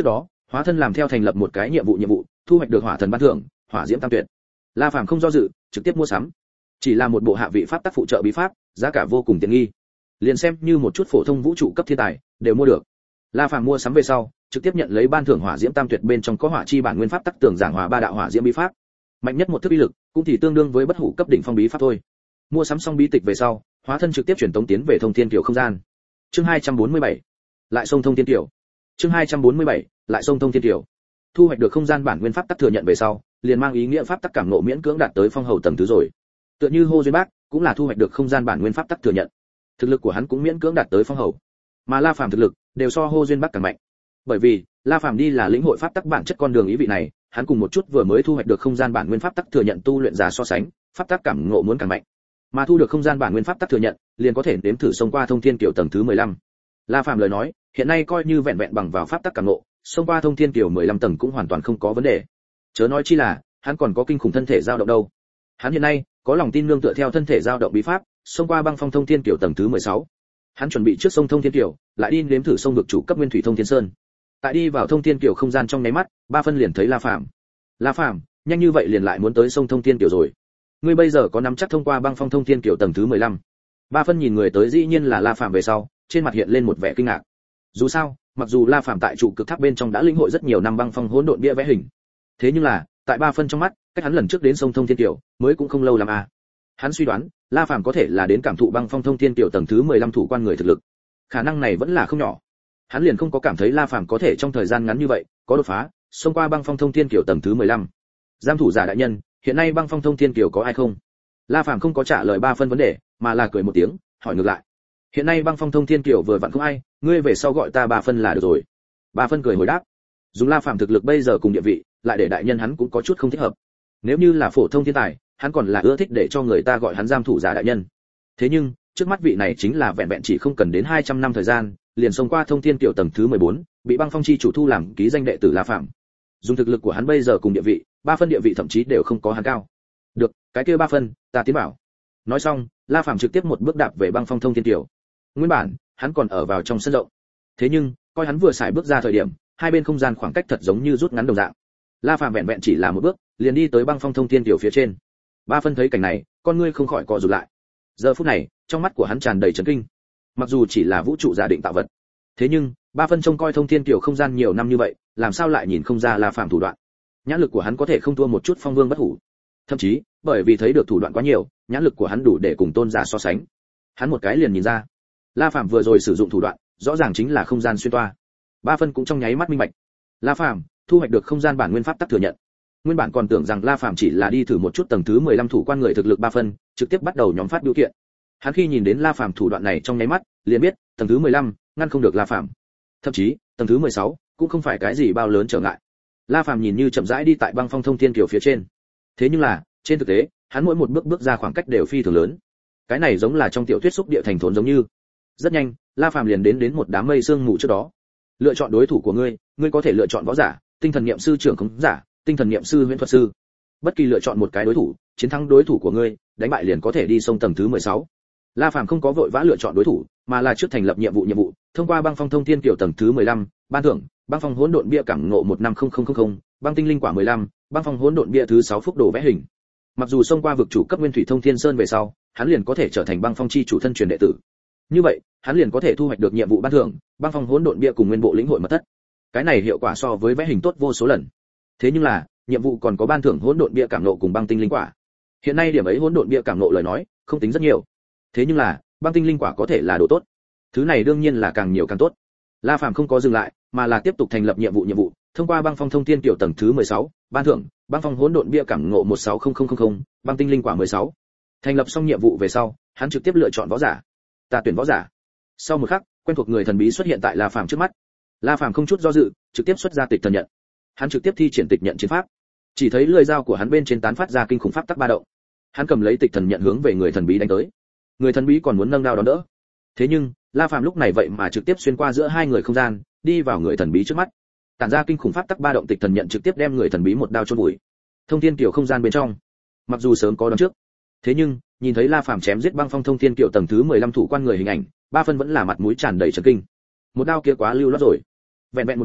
Hóa thân làm theo thành lập một cái nhiệm vụ, thu hoạch được hỏa thần ban thưởng, hỏa diễm tam tuyệt. La Phàm không do dự, trực tiếp mua sắm. Chỉ là một bộ hạ vị pháp tác phụ trợ bí pháp, giá cả vô cùng tiện nghi. Liền xem như một chút phổ thông vũ trụ cấp thiên tài đều mua được. La Phàm mua sắm về sau, trực tiếp nhận lấy ban thưởng hỏa diễm tam tuyệt, bên trong có hỏa chi bản nguyên pháp tắc tường giảng hỏa ba đạo hỏa diễm bí pháp. Mạnh nhất một thức uy lực, cũng thì tương đương với bất hủ cấp đỉnh phong bí pháp thôi. Mua sắm xong bí tịch về sau, hóa thân trực tiếp chuyển tống tiến về thông thiên kiều không gian. Chương 247, lại sông thông thiên kiều. Chương 247, lại sông thông thiên kiều. Thu hoạch được không gian bản nguyên pháp tắc thừa nhận về sau, liền mang ý nghĩa pháp tắc cảm ngộ miễn cưỡng đạt tới phong hầu tầng thứ rồi. Tựa như Hồ Duyên Bác, cũng là thu hoạch được không gian bản nguyên pháp tắc thừa nhận. Thực lực của hắn cũng miễn cưỡng đạt tới phong hầu. Mà La Phàm thực lực đều so Hồ Duyên Bác càng mạnh. Bởi vì, La Phàm đi là lĩnh hội pháp tắc bản chất con đường ý vị này, hắn cùng một chút vừa mới thu hoạch được không gian bản nguyên pháp tắc thừa nhận tu luyện giả so sánh, pháp tắc cảm ngộ muốn càng mạnh. Mà thu được không gian bản nguyên pháp tắc thừa nhận, liền có thể đếm thử xông qua thông thiên kiều tầng thứ 15. La Phàm lời nói, hiện nay coi như vẹn vẹn bằng vào pháp tắc cảm ngộ, xông qua thông thiên kiều 15 tầng cũng hoàn toàn không có vấn đề. Chớ nói chi là, hắn còn có kinh khủng thân thể dao động đâu. Hắn hiện nay có lòng tin nương tựa theo thân thể dao động bí pháp, xông qua băng phong thông thiên kiều tầng thứ 16. Hắn chuẩn bị trước sông thông thiên kiều, lại đi nếm thử sông vực chủ cấp nguyên thủy thông thiên sơn. Tại đi vào thông thiên kiều không gian trong nháy mắt, ba phân liền thấy La Phàm. La Phàm, nhanh như vậy liền lại muốn tới sông thông thiên kiều rồi. Ngươi bây giờ có nắm chắc thông qua băng phong thông thiên kiều tầng thứ 15. Ba phân nhìn người tới dĩ nhiên là La Phàm về sau, trên mặt hiện lên một vẻ kinh ngạc. Dù sao, mặc dù La Phàm tại trụ cực tháp bên trong đã lĩnh hội rất nhiều năm băng phong hỗn độn bia vẽ hình, thế nhưng là, tại ba phân trong mắt, cách hắn lần trước đến sông thông thiên kiều, mới cũng không lâu lắm à. Hắn suy đoán, La Phàm có thể là đến cảm thụ băng phong thông thiên kiều tầng thứ 15 thủ quan người thực lực. Khả năng này vẫn là không nhỏ. Hắn liền không có cảm thấy La Phàm có thể trong thời gian ngắn như vậy có đột phá, xông qua băng phong thông thiên kiều tầng thứ 15. Giám thủ giả đại nhân, hiện nay băng phong thông thiên kiều có ai không? La Phàm không có trả lời ba phân vấn đề, mà là cười một tiếng, hỏi ngược lại. Hiện nay băng phong thông thiên kiều vừa vặn không ai, ngươi về sau gọi ta ba phân là được rồi. Ba phân cười hồi đáp. Dùng La Phàm thực lực bây giờ cùng địa vị, lại để đại nhân hắn cũng có chút không thích hợp. Nếu như là phổ thông thiên tài, hắn còn là ưa thích để cho người ta gọi hắn giám thủ giả đại nhân. Thế nhưng, trước mắt vị này chính là vẹn vẹn chỉ không cần đến 200 năm thời gian, liền xông qua thông thiên kiều tầng thứ 14, bị băng phong chi chủ thu làm ký danh đệ tử La Phàm. Dùng thực lực của hắn bây giờ cùng địa vị, ba phân địa vị thậm chí đều không có hắn cao. Được, cái kia ba phân, ta tiến bảo. Nói xong, La Phàm trực tiếp một bước đạp về băng phong thông thiên kiều. Nguyên bản, hắn còn ở vào trong sân rộng. Thế nhưng, coi hắn vừa xài bước ra thời điểm, hai bên không gian khoảng cách thật giống như rút ngắn đồng dạng. La Phàm vẹn vẹn chỉ là một bước, liền đi tới băng phong thông thiên kiều phía trên. Ba phân thấy cảnh này, con ngươi không khỏi co rụt lại. Giờ phút này, trong mắt của hắn tràn đầy chấn kinh. Mặc dù chỉ là vũ trụ giả định tạo vật, thế nhưng ba phân trông coi thông thiên kiều không gian nhiều năm như vậy, làm sao lại nhìn không ra La Phàm thủ đoạn? Nhãn lực của hắn có thể không thua một chút phong vương bất hủ, thậm chí bởi vì thấy được thủ đoạn quá nhiều, nhãn lực của hắn đủ để cùng tôn giả so sánh. Hắn một cái liền nhìn ra, La Phàm vừa rồi sử dụng thủ đoạn, rõ ràng chính là không gian xuyên toa. Ba phân cũng trong nháy mắt minh bạch. La Phàm thu hoạch được không gian bản nguyên pháp tắc thừa nhận. Nguyên bản còn tưởng rằng La Phàm chỉ là đi thử một chút tầng thứ 15 thủ quan người thực lực ba phân, trực tiếp bắt đầu nhóm phát biểu kiện. Hắn khi nhìn đến La Phàm thủ đoạn này trong nháy mắt, liền biết, tầng thứ 15 ngăn không được La Phàm. Thậm chí, tầng thứ 16 cũng không phải cái gì bao lớn trở ngại. La Phàm nhìn như chậm rãi đi tại băng phong thông thiên kiều phía trên. Thế nhưng là, trên thực tế, hắn mỗi một bước bước ra khoảng cách đều phi thường lớn. Cái này giống là trong tiểu thuyết xúc địa thành thốn giống như. Rất nhanh, La Phàm liền đến một đám mây sương mù trước đó. Lựa chọn đối thủ của ngươi, ngươi có thể lựa chọn võ giả, tinh thần niệm sư trưởng khống giả, tinh thần niệm sư huyễn thuật sư. Bất kỳ lựa chọn một cái đối thủ, chiến thắng đối thủ của ngươi, đánh bại liền có thể đi sông tầng thứ 16. La Phàm không có vội vã lựa chọn đối thủ, mà là trước thành lập nhiệm vụ, thông qua băng phong thông thiên kiều tầng thứ 15, ban thưởng, băng phong hỗn độn bia cảm ngộ 150000, băng tinh linh quả 15, băng phong hỗn độn bia thứ 6 phúc đồ vẽ hình. Mặc dù xông qua vực chủ cấp nguyên thủy thông thiên sơn về sau, hắn liền có thể trở thành băng phong chi chủ thân truyền đệ tử. Như vậy, hắn liền có thể thu hoạch được nhiệm vụ ban thưởng, băng phong hỗn độn bia cùng nguyên bộ lĩnh hội mật thất. Cái này hiệu quả so với vẽ hình tốt vô số lần. Thế nhưng là, nhiệm vụ còn có ban thưởng hỗn độn bia cảm ngộ cùng băng tinh linh quả. Hiện nay điểm ấy hỗn độn bia cảm ngộ lời nói, không tính rất nhiều. Thế nhưng là, băng tinh linh quả có thể là đồ tốt. Thứ này đương nhiên là càng nhiều càng tốt. La Phàm không có dừng lại, mà là tiếp tục thành lập nhiệm vụ, thông qua băng phong thông thiên kiều tầng thứ 16, ban thưởng, băng phong hỗn độn bia cảm ngộ 160000, băng tinh linh quả 16. Thành lập xong nhiệm vụ về sau, hắn trực tiếp lựa chọn võ giả. Ta tuyển võ giả. Sau một khắc, quen thuộc người thần bí xuất hiện tại La Phàm trước mắt. La Phàm không chút do dự, trực tiếp xuất ra tịch thần nhận. Hắn trực tiếp thi triển tịch nhận chiến pháp. Chỉ thấy lưỡi dao của hắn bên trên tán phát ra kinh khủng pháp tắc ba động. Hắn cầm lấy tịch thần nhận hướng về người thần bí đánh tới. Người thần bí còn muốn nâng đao đón đỡ. Thế nhưng, La Phàm lúc này vậy mà trực tiếp xuyên qua giữa hai người không gian, đi vào người thần bí trước mắt. Tản ra kinh khủng pháp tắc ba động tịch thần nhận trực tiếp đem người thần bí một đao chôn vùi. Thông thiên kiều không gian bên trong, mặc dù sớm có đoán trước, thế nhưng, nhìn thấy La Phàm chém giết băng phong thông thiên kiều tầng thứ 15 thủ quan người hình ảnh, ba phân vẫn là mặt mũi tràn đầy chấn kinh. Một đao kia quá lưu loát rồi. Vẹn vẹn một đao,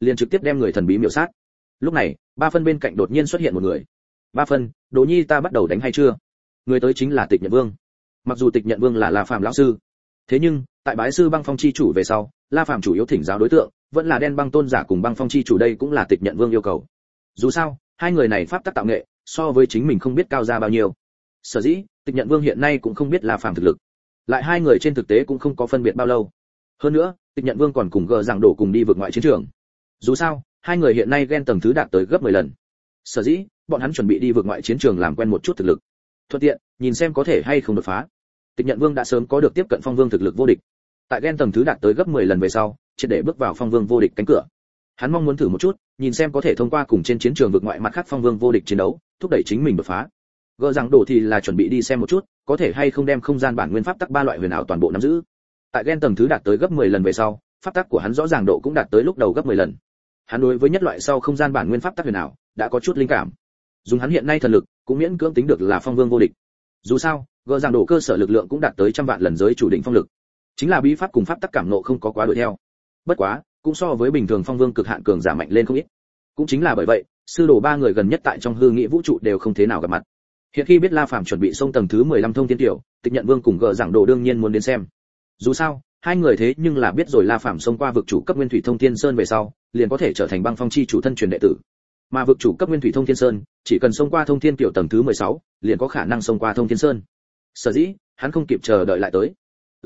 liền trực tiếp đem người thần bí miểu sát. Lúc này, Ba Phân bên cạnh đột nhiên xuất hiện một người. Ba Phân, Đỗ Nhi ta bắt đầu đánh hay chưa? Người tới chính là Tịch Nhận Vương. Mặc dù Tịch Nhận Vương là La Phàm lão sư, thế nhưng tại bái sư Băng Phong chi chủ về sau, La Phàm chủ yếu thỉnh giáo đối tượng vẫn là Đen Băng tôn giả cùng Băng Phong chi chủ, đây cũng là Tịch Nhận Vương yêu cầu. Dù sao, hai người này pháp tắc tạo nghệ so với chính mình không biết cao ra bao nhiêu. Sở dĩ, Tịch Nhận Vương hiện nay cũng không biết La Phàm thực lực. Lại hai người trên thực tế cũng không có phân biệt bao lâu. Hơn nữa, Tịch Nhận Vương còn cùng gờ rằng đổ cùng đi vượt ngoại chiến trường. Dù sao, hai người hiện nay gen tầng thứ đạt tới gấp 10 lần. Sở dĩ, bọn hắn chuẩn bị đi vượt ngoại chiến trường làm quen một chút thực lực. Thuận tiện, nhìn xem có thể hay không đột phá. Tịch Nhận Vương đã sớm có được tiếp cận Phong Vương thực lực vô địch. Tại gen tầng thứ đạt tới gấp 10 lần về sau, triệt để bước vào Phong Vương vô địch cánh cửa. Hắn mong muốn thử một chút, nhìn xem có thể thông qua cùng trên chiến trường vượt ngoại mặt khác Phong Vương vô địch chiến đấu, thúc đẩy chính mình đột phá. Gỡ rằng đổ thì là chuẩn bị đi xem một chút, có thể hay không đem không gian bản nguyên pháp tắc ba loại huyền ảo toàn bộ nắm giữ. Tại gen tầng thứ đạt tới gấp 10 lần về sau, pháp tắc của hắn rõ ràng độ cũng đạt tới lúc đầu gấp 10 lần. Hắn đối với nhất loại sau không gian bản nguyên pháp tắc huyền ảo đã có chút linh cảm. Dùng hắn hiện nay thần lực, cũng miễn cưỡng tính được là Phong Vương vô địch. Dù sao, gỡ rằng đổ cơ sở lực lượng cũng đạt tới trăm vạn lần giới chủ định phong lực. Chính là bí pháp cùng pháp tắc cảm nộ không có quá đuổi theo. Bất quá, cũng so với bình thường Phong Vương cực hạn cường giả mạnh lên không ít. Cũng chính là bởi vậy, sư đồ ba người gần nhất tại trong hư nghĩ vũ trụ đều không thế nào gặp mặt. Hiện khi biết La Phàm chuẩn bị xông tầng thứ 15 thông thiên tiểu, Tịch Nhận Vương cùng gỡ rằng đổ đương nhiên muốn đến xem. Dù sao, hai người thế nhưng là biết rồi La Phàm xông qua vực chủ cấp Nguyên Thủy Thông Thiên Sơn về sau, liền có thể trở thành Băng Phong chi chủ thân truyền đệ tử. Mà vực chủ cấp Nguyên Thủy Thông Thiên Sơn, chỉ cần xông qua Thông Thiên tiểu tầng thứ 16, liền có khả năng xông qua Thông Thiên Sơn. Sở dĩ, hắn không kịp chờ đợi lại tới.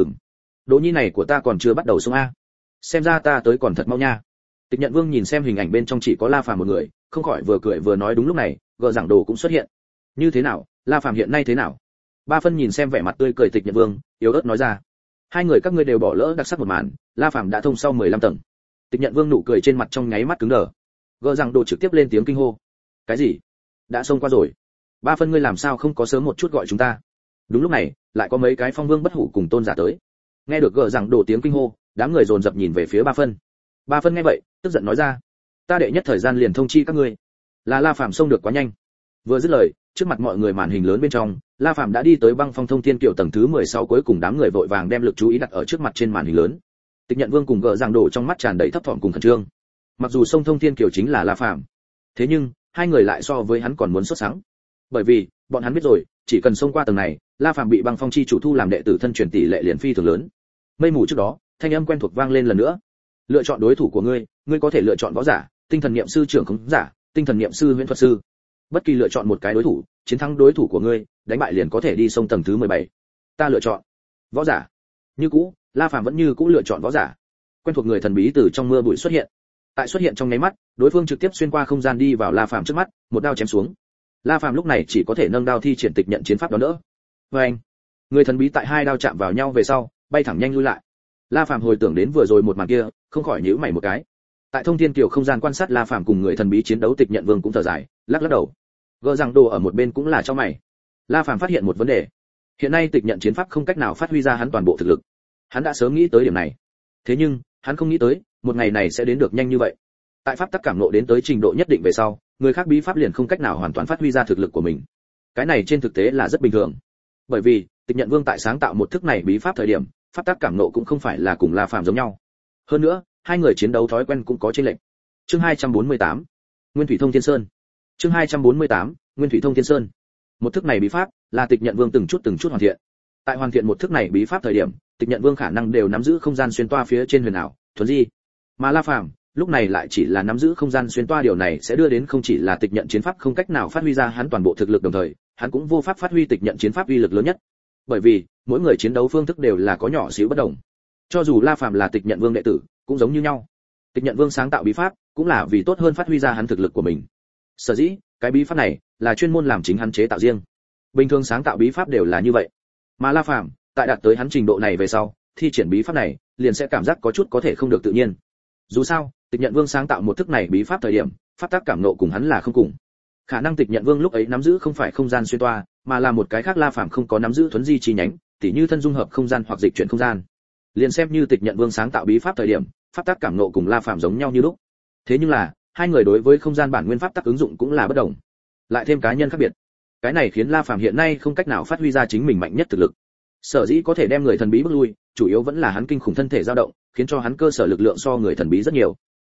Đỗ Nhi này của ta còn chưa bắt đầu xông a. Xem ra ta tới còn thật mau nha. Tịch Nhận Vương nhìn xem hình ảnh bên trong chỉ có La Phàm một người, không khỏi vừa cười vừa nói. Đúng lúc này, gờ giảng đồ cũng xuất hiện. Như thế nào, La Phàm hiện nay thế nào? Ba Phân nhìn xem vẻ mặt tươi cười Tịch Nhận Vương, yếu ớt nói ra. Hai người các ngươi đều bỏ lỡ đặc sắc một màn, La Phàm đã thông sau 15 tầng. Tịch Nhận Vương nụ cười trên mặt trong nháy mắt cứng đờ. Gờ giảng đồ trực tiếp lên tiếng kinh hô. Cái gì? Đã xông qua rồi? Ba Phân ngươi làm sao không có sớm một chút gọi chúng ta? Đúng lúc này, lại có mấy cái Phong Vương bất hủ cùng tôn giả tới. Nghe được gờ giảng đồ tiếng kinh hô, đám người dồn dập nhìn về phía Ba Phân. Ba Phân nghe vậy, tức giận nói ra. Ta đệ nhất thời gian liền thông chi các ngươi. Là La Phàm xông được quá nhanh. Vừa dứt lời, trước mặt mọi người màn hình lớn bên trong, La Phàm đã đi tới Băng Phong Thông Thiên Kiều tầng thứ 16, cuối cùng đám người vội vàng đem lực chú ý đặt ở trước mặt trên màn hình lớn. Tịch Nhận Vương cùng gờ giảng đồ trong mắt tràn đầy thấp thỏm cùng khẩn trương. Mặc dù sông Thông Thiên Kiều chính là La Phàm, thế nhưng hai người lại so với hắn còn muốn xuất sáng. Bởi vì, bọn hắn biết rồi, chỉ cần xông qua tầng này, La Phàm bị Băng Phong chi chủ thu làm đệ tử thân truyền tỷ lệ liền phi thường lớn. Mây mù trước đó, thanh âm quen thuộc vang lên lần nữa. Lựa chọn đối thủ của ngươi, ngươi có thể lựa chọn võ giả, tinh thần niệm sư trưởng khống giả, tinh thần niệm sư huyễn thuật sư. Bất kỳ lựa chọn một cái đối thủ, chiến thắng đối thủ của ngươi, đánh bại liền có thể đi sông tầng thứ 17. Ta lựa chọn võ giả. Như cũ, La Phàm vẫn như cũ lựa chọn võ giả. Quen thuộc người thần bí từ trong mưa bụi xuất hiện. Tại xuất hiện trong nháy mắt, đối phương trực tiếp xuyên qua không gian đi vào La Phàm trước mắt, một đao chém xuống. La Phàm lúc này chỉ có thể nâng đao thi triển tịch nhận chiến pháp đón đỡ. Và anh, người thần bí tại hai đao chạm vào nhau về sau, bay thẳng nhanh lui lại. La Phàm hồi tưởng đến vừa rồi một màn kia, không khỏi nhíu mày một cái. Tại Thông Thiên Kiều không gian quan sát La Phàm cùng người thần bí chiến đấu, Tịch Nhận Vương cũng thở dài, lắc lắc đầu. Gỡ rằng đồ ở một bên cũng là cho mày. La Phàm phát hiện một vấn đề. Hiện nay Tịch Nhận chiến pháp không cách nào phát huy ra hắn toàn bộ thực lực. Hắn đã sớm nghĩ tới điểm này. Thế nhưng, hắn không nghĩ tới, một ngày này sẽ đến được nhanh như vậy. Tại pháp tắc cảm ngộ đến tới trình độ nhất định về sau, người khác bí pháp liền không cách nào hoàn toàn phát huy ra thực lực của mình. Cái này trên thực tế là rất bình thường. Bởi vì, Tịch Nhận Vương tại sáng tạo một thức này bí pháp thời điểm, pháp tắc cảm ngộ cũng không phải là cùng La Phàm giống nhau. Hơn nữa, hai người chiến đấu thói quen cũng có chênh lệch. Chương 248, Nguyên Thủy Thông Thiên Sơn. Chương 248, Nguyên Thủy Thông Thiên Sơn. Một thức này bí pháp là Tịch Nhận Vương từng chút hoàn thiện. Tại hoàn thiện một thức này bí pháp thời điểm, Tịch Nhận Vương khả năng đều nắm giữ không gian xuyên toa phía trên huyền ảo, thuần di. Mà La Phàm, lúc này lại chỉ là nắm giữ không gian xuyên toa, điều này sẽ đưa đến không chỉ là Tịch Nhận chiến pháp không cách nào phát huy ra hắn toàn bộ thực lực, đồng thời, hắn cũng vô pháp phát huy Tịch Nhận chiến pháp uy lực lớn nhất. Bởi vì, mỗi người chiến đấu phương thức đều là có nhỏ xíu bất đồng. Cho dù La Phàm là Tịch Nhận Vương đệ tử, cũng giống như nhau. Tịch Nhận Vương sáng tạo bí pháp, cũng là vì tốt hơn phát huy ra hắn thực lực của mình. Sở dĩ, cái bí pháp này là chuyên môn làm chính hắn chế tạo riêng. Bình thường sáng tạo bí pháp đều là như vậy. Mà La Phàm, tại đạt tới hắn trình độ này về sau, thi triển bí pháp này, liền sẽ cảm giác có chút có thể không được tự nhiên. Dù sao, Tịch Nhận Vương sáng tạo một thức này bí pháp thời điểm, pháp tắc cảm nộ cùng hắn là không cùng. Khả năng Tịch Nhận Vương lúc ấy nắm giữ không phải không gian xuyên toa, mà là một cái khác La Phàm không có nắm giữ thuấn di chi nhánh, tỉ như thân dung hợp không gian hoặc dịch chuyển không gian. Liền xem như Tịch Nhận Vương sáng tạo bí pháp thời điểm, pháp tắc cảm nộ cùng La Phàm giống nhau như lúc. Thế nhưng là, hai người đối với không gian bản nguyên pháp tắc ứng dụng cũng là bất đồng. Lại thêm cá nhân khác biệt. Cái này khiến La Phàm hiện nay không cách nào phát huy ra chính mình mạnh nhất thực lực. Sở dĩ có thể đem người thần bí bước lui, chủ yếu vẫn là hắn kinh khủng thân thể dao động, khiến cho hắn cơ sở lực lượng so người thần bí rất nhiều.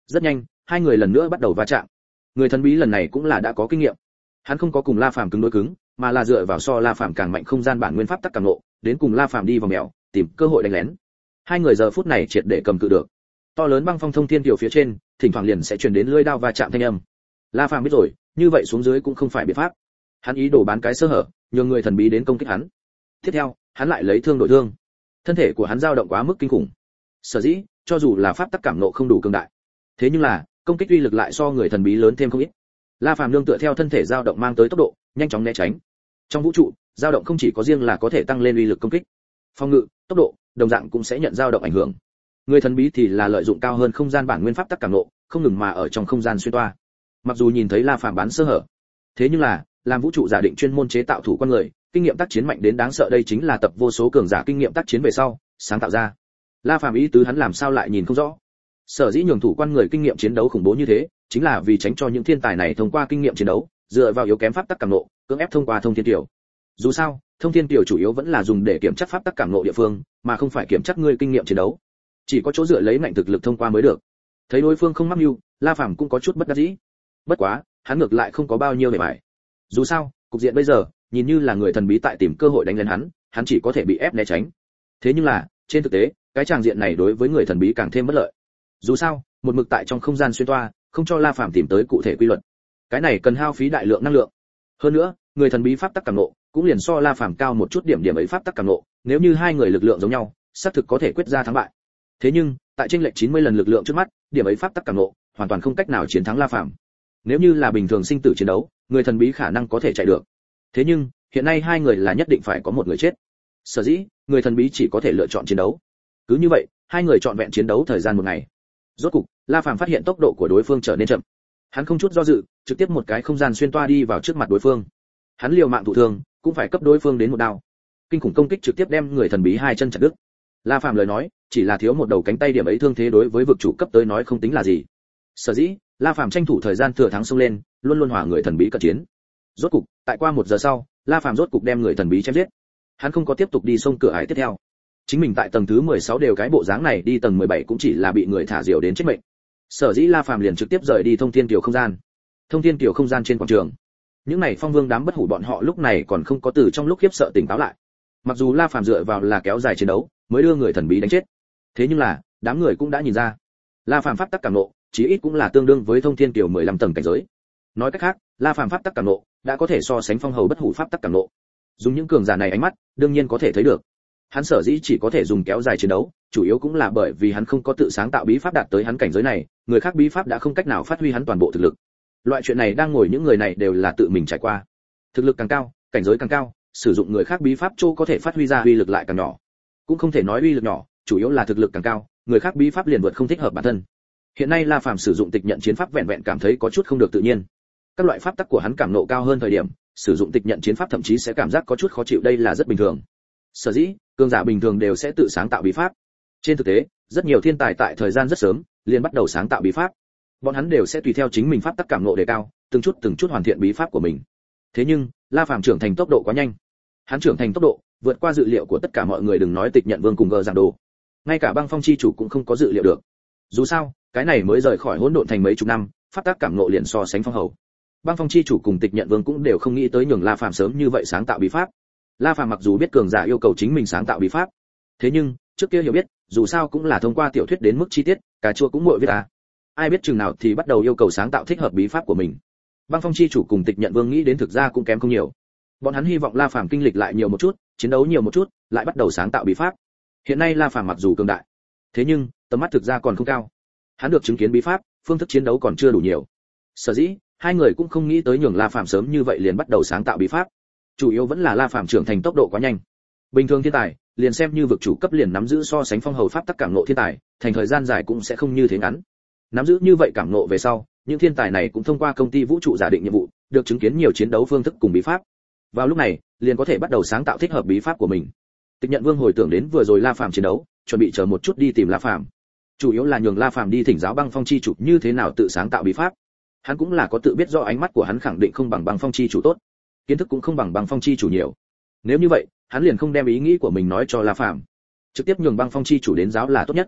Rất nhanh, hai người lần nữa bắt đầu va chạm. Người thần bí lần này cũng là đã có kinh nghiệm. Hắn không có cùng La Phàm cứng đối cứng, mà là dựa vào so La Phàm càng mạnh không gian bản nguyên pháp tắc càng ngộ, đến cùng La Phàm đi vào mèo, tìm cơ hội đánh lén. Hai người giờ phút này triệt để cầm cự được. To lớn băng phong thông thiên tiểu phía trên, thỉnh thoảng liền sẽ truyền đến lưỡi đao va chạm thanh âm. La Phàm biết rồi, như vậy xuống dưới cũng không phải biện pháp. Hắn ý đồ bán cái sơ hở, nhường người thần bí đến công kích hắn. Tiếp theo, hắn lại lấy thương đổi thương. Thân thể của hắn dao động quá mức kinh khủng. Sở dĩ, cho dù là pháp tắc cảm nộ không đủ cường đại, thế nhưng là công kích uy lực lại so người thần bí lớn thêm không ít. La Phàm nương tựa theo thân thể dao động mang tới tốc độ, nhanh chóng né tránh. Trong vũ trụ, dao động không chỉ có riêng là có thể tăng lên uy lực công kích, phòng ngự, tốc độ, đồng dạng cũng sẽ nhận dao động ảnh hưởng. Người thần bí thì là lợi dụng cao hơn không gian bản nguyên pháp tắc cảm nộ, không ngừng mà ở trong không gian xuyên toa. Mặc dù nhìn thấy La Phàm bán sơ hở, thế nhưng là, làm vũ trụ giả định chuyên môn chế tạo thủ quan người, kinh nghiệm tác chiến mạnh đến đáng sợ, đây chính là tập vô số cường giả kinh nghiệm tác chiến về sau sáng tạo ra. La Phàm ý tứ hắn làm sao lại nhìn không rõ. Sở dĩ nhường thủ quan người kinh nghiệm chiến đấu khủng bố như thế, chính là vì tránh cho những thiên tài này thông qua kinh nghiệm chiến đấu, dựa vào yếu kém pháp tắc cảm nộ, cưỡng ép thông qua thông thiên tiểu. Dù sao, thông thiên tiểu chủ yếu vẫn là dùng để kiểm tra pháp tắc cảm nộ địa phương, mà không phải kiểm tra người kinh nghiệm chiến đấu. Chỉ có chỗ dựa lấy mạnh thực lực thông qua mới được. Thấy đối phương không mắc mưu, La Phàm cũng có chút bất đắc dĩ. Bất quá, hắn ngược lại không có bao nhiêu để bài. Dù sao, cục diện bây giờ, nhìn như là người thần bí tại tìm cơ hội đánh lên hắn chỉ có thể bị ép né tránh. Thế nhưng là, trên thực tế, cái tràng diện này đối với người thần bí càng thêm bất lợi. Dù sao, một mực tại trong không gian xuyên toa, không cho La Phàm tìm tới cụ thể quy luật. Cái này cần hao phí đại lượng năng lượng. Hơn nữa, người thần bí pháp tắc cảm nộ cũng liền so La Phàm cao một chút điểm ấy pháp tắc cảm nộ, nếu như hai người lực lượng giống nhau, xác thực có thể quyết ra thắng bại. Thế nhưng, tại chênh lệch 90 lần lực lượng trước mắt, điểm ấy pháp tắc cảm nộ hoàn toàn không cách nào chiến thắng La Phàm. Nếu như là bình thường sinh tử chiến đấu, người thần bí khả năng có thể chạy được. Thế nhưng, hiện nay hai người là nhất định phải có một người chết. Sở dĩ, người thần bí chỉ có thể lựa chọn chiến đấu. Cứ như vậy, hai người chọn vẹn chiến đấu thời gian một ngày. Rốt cục, La Phàm phát hiện tốc độ của đối phương trở nên chậm. Hắn không chút do dự, trực tiếp một cái không gian xuyên toa đi vào trước mặt đối phương. Hắn liều mạng thụ thương, cũng phải cấp đối phương đến một đao. Kinh khủng công kích trực tiếp đem người thần bí hai chân chặt đứt. La Phàm lời nói, chỉ là thiếu một đầu cánh tay, điểm ấy thương thế đối với vực chủ cấp tới nói không tính là gì. Sở dĩ, La Phàm tranh thủ thời gian thừa thắng xông lên, luôn luôn hòa người thần bí cận chiến. Rốt cục, tại qua một giờ sau, La Phàm rốt cục đem người thần bí chém giết. Hắn không có tiếp tục đi sông cửa ải tiếp theo. Chính mình tại tầng thứ 16 đều cái bộ dáng này, đi tầng 17 cũng chỉ là bị người thả diều đến chết mệnh. Sở dĩ La Phàm liền trực tiếp rời đi thông thiên tiểu không gian. Thông thiên tiểu không gian trên quảng trường, những này phong vương đám bất hủ bọn họ lúc này còn không có từ trong lúc khiếp sợ tỉnh táo lại. Mặc dù La Phàm dựa vào là kéo dài chiến đấu mới đưa người thần bí đánh chết, thế nhưng là đám người cũng đã nhìn ra, La Phàm pháp tắc cảm nộ chí ít cũng là tương đương với thông thiên tiểu 15 tầng cảnh giới. Nói cách khác, La Phàm pháp tắc cảm nộ đã có thể so sánh phong hầu bất hủ pháp tắc cảm nộ. Dùng những cường giả này ánh mắt, đương nhiên có thể thấy được, hắn sở dĩ chỉ có thể dùng kéo dài chiến đấu, chủ yếu cũng là bởi vì hắn không có tự sáng tạo bí pháp đạt tới hắn cảnh giới này, người khác bí pháp đã không cách nào phát huy hắn toàn bộ thực lực. Loại chuyện này đang ngồi những người này đều là tự mình trải qua. Thực lực càng cao, cảnh giới càng cao, sử dụng người khác bí pháp chỗ có thể phát huy ra uy lực lại càng nhỏ. Cũng không thể nói uy lực nhỏ, chủ yếu là thực lực càng cao, người khác bí pháp liền vượt không thích hợp bản thân. Hiện nay La Phàm sử dụng tịch nhận chiến pháp vẹn vẹn cảm thấy có chút không được tự nhiên. Các loại pháp tắc của hắn cảm nộ cao hơn thời điểm, sử dụng tịch nhận chiến pháp thậm chí sẽ cảm giác có chút khó chịu, đây là rất bình thường. Sở dĩ, cường giả bình thường đều sẽ tự sáng tạo bí pháp. Trên thực tế, rất nhiều thiên tài tại thời gian rất sớm liền bắt đầu sáng tạo bí pháp. Bọn hắn đều sẽ tùy theo chính mình pháp tắc cảm nộ đề cao, từng chút hoàn thiện bí pháp của mình. Thế nhưng, La Phàm trưởng thành tốc độ quá nhanh. Hắn trưởng thành tốc độ vượt qua dự liệu của tất cả mọi người, đừng nói tịch nhận vương cùng gờ giảng đồ, ngay cả băng phong chi chủ cũng không có dự liệu được. Dù sao, cái này mới rời khỏi hỗn độn thành mấy chục năm, pháp tắc cảm nộ liền so sánh phong hầu. Băng phong chi chủ cùng tịch nhận vương cũng đều không nghĩ tới nhường La Phàm sớm như vậy sáng tạo bí pháp. La Phàm mặc dù biết cường giả yêu cầu chính mình sáng tạo bí pháp, thế nhưng trước kia hiểu biết, dù sao cũng là thông qua tiểu thuyết đến mức chi tiết, cà chua cũng muội viết à. Ai biết chừng nào thì bắt đầu yêu cầu sáng tạo thích hợp bí pháp của mình. Băng phong chi chủ cùng tịch nhận vương nghĩ đến thực ra cũng kém không nhiều. Bọn hắn hy vọng La Phàm kinh lịch lại nhiều một chút, chiến đấu nhiều một chút, lại bắt đầu sáng tạo bí pháp. Hiện nay La Phàm mặc dù cường đại, thế nhưng tầm mắt thực ra còn không cao. Hắn được chứng kiến bí pháp, phương thức chiến đấu còn chưa đủ nhiều. Sở dĩ, hai người cũng không nghĩ tới nhường La Phàm sớm như vậy liền bắt đầu sáng tạo bí pháp. Chủ yếu vẫn là La Phàm trưởng thành tốc độ quá nhanh. Bình thường thiên tài, liền xem như vực chủ cấp liền nắm giữ so sánh phong hầu pháp tắc cảm ngộ thiên tài, thành thời gian dài cũng sẽ không như thế ngắn. Nắm giữ như vậy cảm ngộ về sau, những thiên tài này cũng thông qua công ty vũ trụ giả định nhiệm vụ, được chứng kiến nhiều chiến đấu phương thức cùng bí pháp. Vào lúc này, liền có thể bắt đầu sáng tạo thích hợp bí pháp của mình. Tịch Nhận Vương hồi tưởng đến vừa rồi La Phàm chiến đấu, chuẩn bị chờ một chút đi tìm La Phàm. Chủ yếu là nhường La Phàm đi thỉnh giáo Băng Phong chi chủ như thế nào tự sáng tạo bí pháp. Hắn cũng là có tự biết do ánh mắt của hắn khẳng định không bằng Băng Phong chi chủ tốt, kiến thức cũng không bằng Băng Phong chi chủ nhiều. Nếu như vậy, hắn liền không đem ý nghĩ của mình nói cho La Phàm, trực tiếp nhường Băng Phong chi chủ đến giáo là tốt nhất.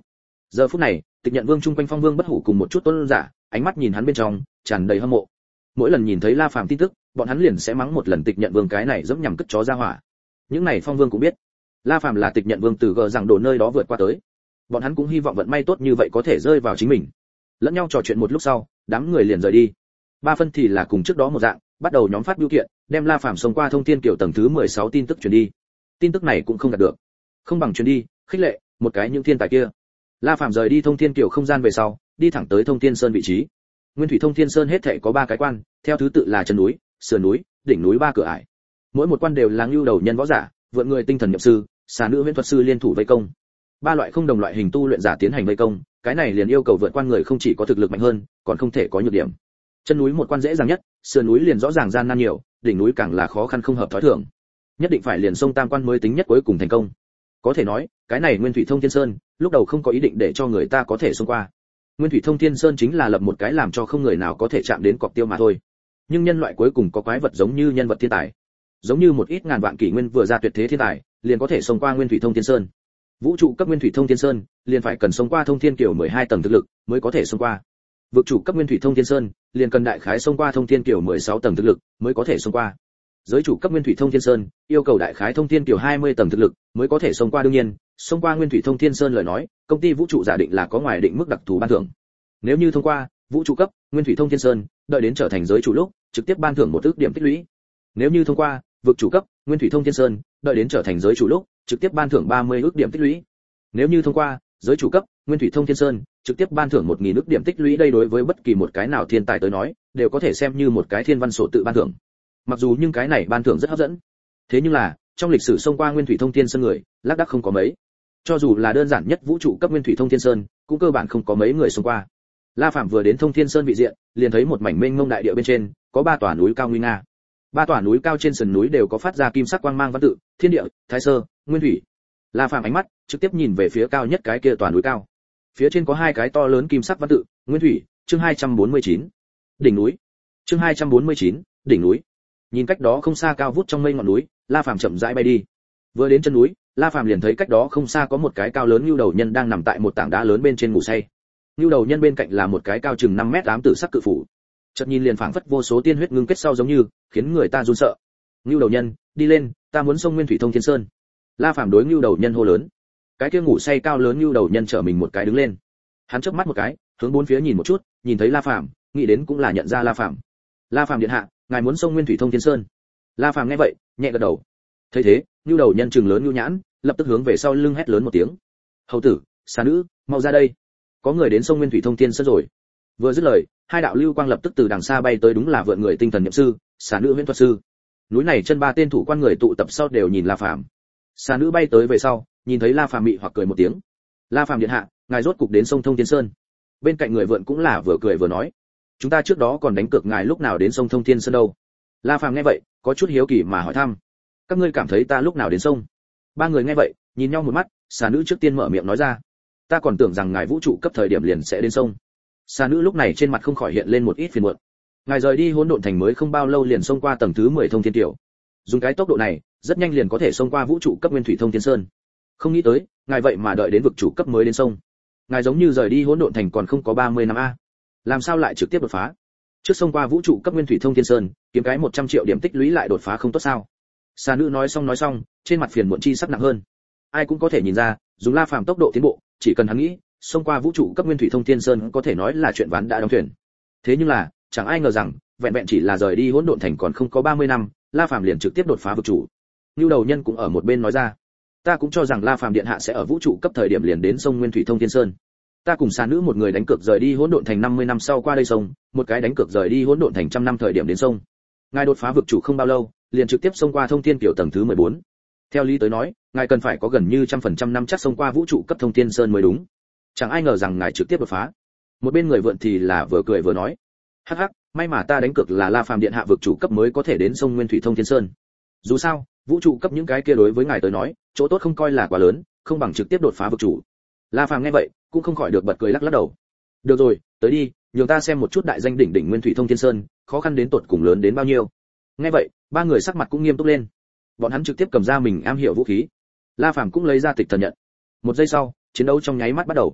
Giờ phút này, Tịch Nhận Vương chung quanh Phong Vương Bất Hủ cùng một chút tôn giả, ánh mắt nhìn hắn bên trong, tràn đầy hâm mộ. Mỗi lần nhìn thấy La Phàm tin tức, bọn hắn liền sẽ mắng một lần Tịch Nhận Vương cái này dẫm nhằm cất chó ra hỏa. Những này Phong Vương cũng biết, La Phàm là Tịch Nhận Vương từ gờ rằng đồ nơi đó vượt qua tới. Bọn hắn cũng hy vọng vận may tốt như vậy có thể rơi vào chính mình. Lẫn nhau trò chuyện một lúc sau, đám người liền rời đi. Ba phân thì là cùng trước đó một dạng, bắt đầu nhóm phát biểu kiện, đem La Phàm xông qua thông thiên kiểu tầng thứ 16 tin tức truyền đi. Tin tức này cũng không đạt được, không bằng truyền đi, khích lệ một cái những thiên tài kia. La Phàm rời đi thông thiên kiểu không gian về sau, đi thẳng tới Thông Thiên Sơn vị trí. Nguyên thủy Thông Thiên Sơn hết thảy có 3 cái quan, theo thứ tự là chân núi, sườn núi, đỉnh núi 3 cửa ải. Mỗi một quan đều là ưu đầu nhân võ giả, vượn người tinh thần nhập sư, xà nữ huyễn thuật sư liên thủ vây công. 3 loại không đồng loại hình tu luyện giả tiến hành vây công, cái này liền yêu cầu vượt quan người không chỉ có thực lực mạnh hơn, còn không thể có nhược điểm. Chân núi một quan dễ dàng nhất, sườn núi liền rõ ràng gian nan nhiều, đỉnh núi càng là khó khăn không hợp thói thường. Nhất định phải liền sông tam quan mới tính nhất cuối cùng thành công. Có thể nói, cái này Nguyên thủy Thông Thiên Sơn, lúc đầu không có ý định để cho người ta có thể xông qua. Nguyên thủy Thông Thiên Sơn chính là lập một cái làm cho không người nào có thể chạm đến cọc tiêu mà thôi. Nhưng nhân loại cuối cùng có quái vật giống như nhân vật thiên tài, giống như một ít ngàn vạn kỷ nguyên vừa ra tuyệt thế thiên tài, liền có thể xông qua Nguyên thủy Thông Thiên Sơn. Vũ trụ cấp Nguyên thủy Thông Thiên Sơn, liền phải cần xông qua Thông Thiên Kiều 12 tầng thực lực mới có thể xông qua. Vực chủ cấp Nguyên thủy Thông Thiên Sơn, liền cần đại khái xông qua Thông Thiên Kiều 16 tầng thực lực mới có thể xông qua. Giới chủ cấp Nguyên thủy Thông Thiên Sơn, yêu cầu đại khái Thông Thiên Kiều 20 tầng thực lực mới có thể xông qua. Đương nhiên, xông qua Nguyên thủy Thông Thiên Sơn lời nói, công ty vũ trụ giả định là có ngoài định mức đặc thù ban thưởng. Nếu như thông qua vũ trụ cấp Nguyên thủy Thông Thiên Sơn, đợi đến trở thành giới chủ lúc, trực tiếp ban thưởng 1 ức điểm tích lũy. Nếu như thông qua vực chủ cấp Nguyên thủy Thông Thiên Sơn, đợi đến trở thành giới chủ lúc, trực tiếp ban thưởng 30 ức điểm tích lũy. Nếu như thông qua giới chủ cấp Nguyên thủy Thông Thiên Sơn, trực tiếp ban thưởng 1000 ức điểm tích lũy. Đây đối với bất kỳ một cái nào thiên tài tới nói, đều có thể xem như một cái thiên văn sổ tự ban thưởng. Mặc dù nhưng cái này ban thưởng rất hấp dẫn, thế nhưng là trong lịch sử xông qua Nguyên thủy Thông Thiên Sơn người, lác đác không có mấy. Cho dù là đơn giản nhất vũ trụ cấp Nguyên thủy Thông Thiên Sơn, cũng cơ bản không có mấy người xông qua. La Phàm vừa đến Thông Thiên Sơn vị diện, liền thấy một mảnh mênh mông đại địa bên trên, có 3 tòa núi cao nguy nga. 3 tòa núi cao trên sườn núi đều có phát ra kim sắc quang mang văn tự, Thiên Địa, Thái Sơ, Nguyên Thủy. La Phàm ánh mắt trực tiếp nhìn về phía cao nhất cái kia tòa núi cao. Phía trên có 2 cái to lớn kim sắc văn tự, Nguyên Thủy, chương 249. Đỉnh núi. Chương 249, đỉnh núi. Nhìn cách đó không xa cao vút trong mây ngọn núi, La Phàm chậm rãi bay đi. Vừa đến chân núi, La Phàm liền thấy cách đó không xa có một cái cao lớn nưu đầu nhân đang nằm tại một tảng đá lớn bên trên ngủ say. Nưu đầu nhân bên cạnh là một cái cao chừng 5 mét ám tử sắc cự phủ. Chợt nhìn liền phảng phất vô số tiên huyết ngưng kết sau giống như, khiến người ta run sợ. Nưu đầu nhân, đi lên, ta muốn xông Nguyên thủy Thông Thiên Sơn. La Phàm đối Nưu đầu nhân hô lớn. Cái kia ngủ say cao lớn Nưu đầu nhân trở mình một cái đứng lên. Hắn chớp mắt một cái, hướng bốn phía nhìn một chút, nhìn thấy La Phàm, nghĩ đến cũng là nhận ra La Phàm. La Phàm điện hạ, ngài muốn xông Nguyên thủy Thông Thiên Sơn? La Phàm nghe vậy, nhẹ gật đầu. Thấy thế, Nưu đầu nhân trừng lớn nưu nhãn, lập tức hướng về sau lưng hét lớn một tiếng. Hầu tử, xà nữ, mau ra đây, có người đến sông Nguyên thủy Thông Thiên Sơn rồi. Vừa dứt lời, 2 đạo lưu quang lập tức từ đằng xa bay tới, đúng là vượn người tinh thần nhậm sư, xà nữ huyễn thuật sư. Núi này chân 3 tên thủ quan người tụ tập sau đều nhìn La Phàm. Xà nữ bay tới về sau, nhìn thấy La Phàm mị hoặc cười một tiếng. La Phàm điện hạ, ngài rốt cục đến sông Thông Thiên Sơn. Bên cạnh người vượn cũng là vừa cười vừa nói, chúng ta trước đó còn đánh cược ngài lúc nào đến sông Thông Thiên Sơn đâu. La Phàm nghe vậy, có chút hiếu kỳ mà hỏi thăm, các ngươi cảm thấy ta lúc nào đến sông? 3 người nghe vậy, nhìn nhau một mắt, xà nữ trước tiên mở miệng nói ra, ta còn tưởng rằng ngài vũ trụ cấp thời điểm liền sẽ đến sông. Xà nữ lúc này trên mặt không khỏi hiện lên một ít phiền muộn. Ngài rời đi hỗn độn thành mới không bao lâu liền xông qua tầng thứ 10 Thông Thiên Kiều. Dùng cái tốc độ này, rất nhanh liền có thể xông qua vũ trụ cấp Nguyên thủy Thông Thiên Sơn. Không nghĩ tới, ngài vậy mà đợi đến vực chủ cấp mới đến sông. Ngài giống như rời đi hỗn độn thành còn không có 30 năm a. Làm sao lại trực tiếp đột phá? Trước xông qua vũ trụ cấp Nguyên thủy Thông Thiên Sơn, kiếm cái 100 triệu điểm tích lũy lại đột phá không tốt sao? Xà nữ nói xong, trên mặt phiền muộn chi sắc nặng hơn. Ai cũng có thể nhìn ra, dùng La Phàm tốc độ tiến bộ, chỉ cần hắn nghĩ, xông qua vũ trụ cấp Nguyên thủy Thông Thiên Sơn có thể nói là chuyện ván đã đóng thuyền. Thế nhưng là, chẳng ai ngờ rằng, vẹn vẹn chỉ là rời đi hỗn độn thành còn không có 30 năm, La Phàm liền trực tiếp đột phá vực chủ. Nưu đầu nhân cũng ở một bên nói ra, ta cũng cho rằng La Phàm điện hạ sẽ ở vũ trụ cấp thời điểm liền đến sông Nguyên thủy Thông Thiên Sơn. Ta cùng xà nữ một người đánh cược rời đi hỗn độn thành 50 năm sau qua đây sông, một cái đánh cược rời đi hỗn độn thành 100 năm thời điểm đến sông. Ngài đột phá vực chủ không bao lâu, liền trực tiếp xông qua Thông Thiên Kiều tầng thứ 14. Theo lý tới nói, ngài cần phải có gần như 100% năm chắc xông qua vũ trụ cấp Thông Thiên Sơn mới đúng. Chẳng ai ngờ rằng ngài trực tiếp đột phá. Một bên người vượn thì là vừa cười vừa nói, hắc hắc, may mà ta đánh cược là La Phàm điện hạ vực chủ cấp mới có thể đến sông Nguyên thủy Thông Thiên Sơn. Dù sao, vũ trụ cấp những cái kia đối với ngài tới nói, chỗ tốt không coi là quá lớn, không bằng trực tiếp đột phá vực chủ. La Phàm nghe vậy, cũng không khỏi được bật cười lắc lắc đầu. Được rồi, tới đi, nhường ta xem một chút đại danh đỉnh đỉnh Nguyên thủy Thông Thiên Sơn, khó khăn đến tột cùng lớn đến bao nhiêu. Nghe vậy, 3 người sắc mặt cũng nghiêm túc lên. Bọn hắn trực tiếp cầm ra mình am hiểu vũ khí. La Phàm cũng lấy ra tịch thần nhận. Một giây sau, chiến đấu trong nháy mắt bắt đầu.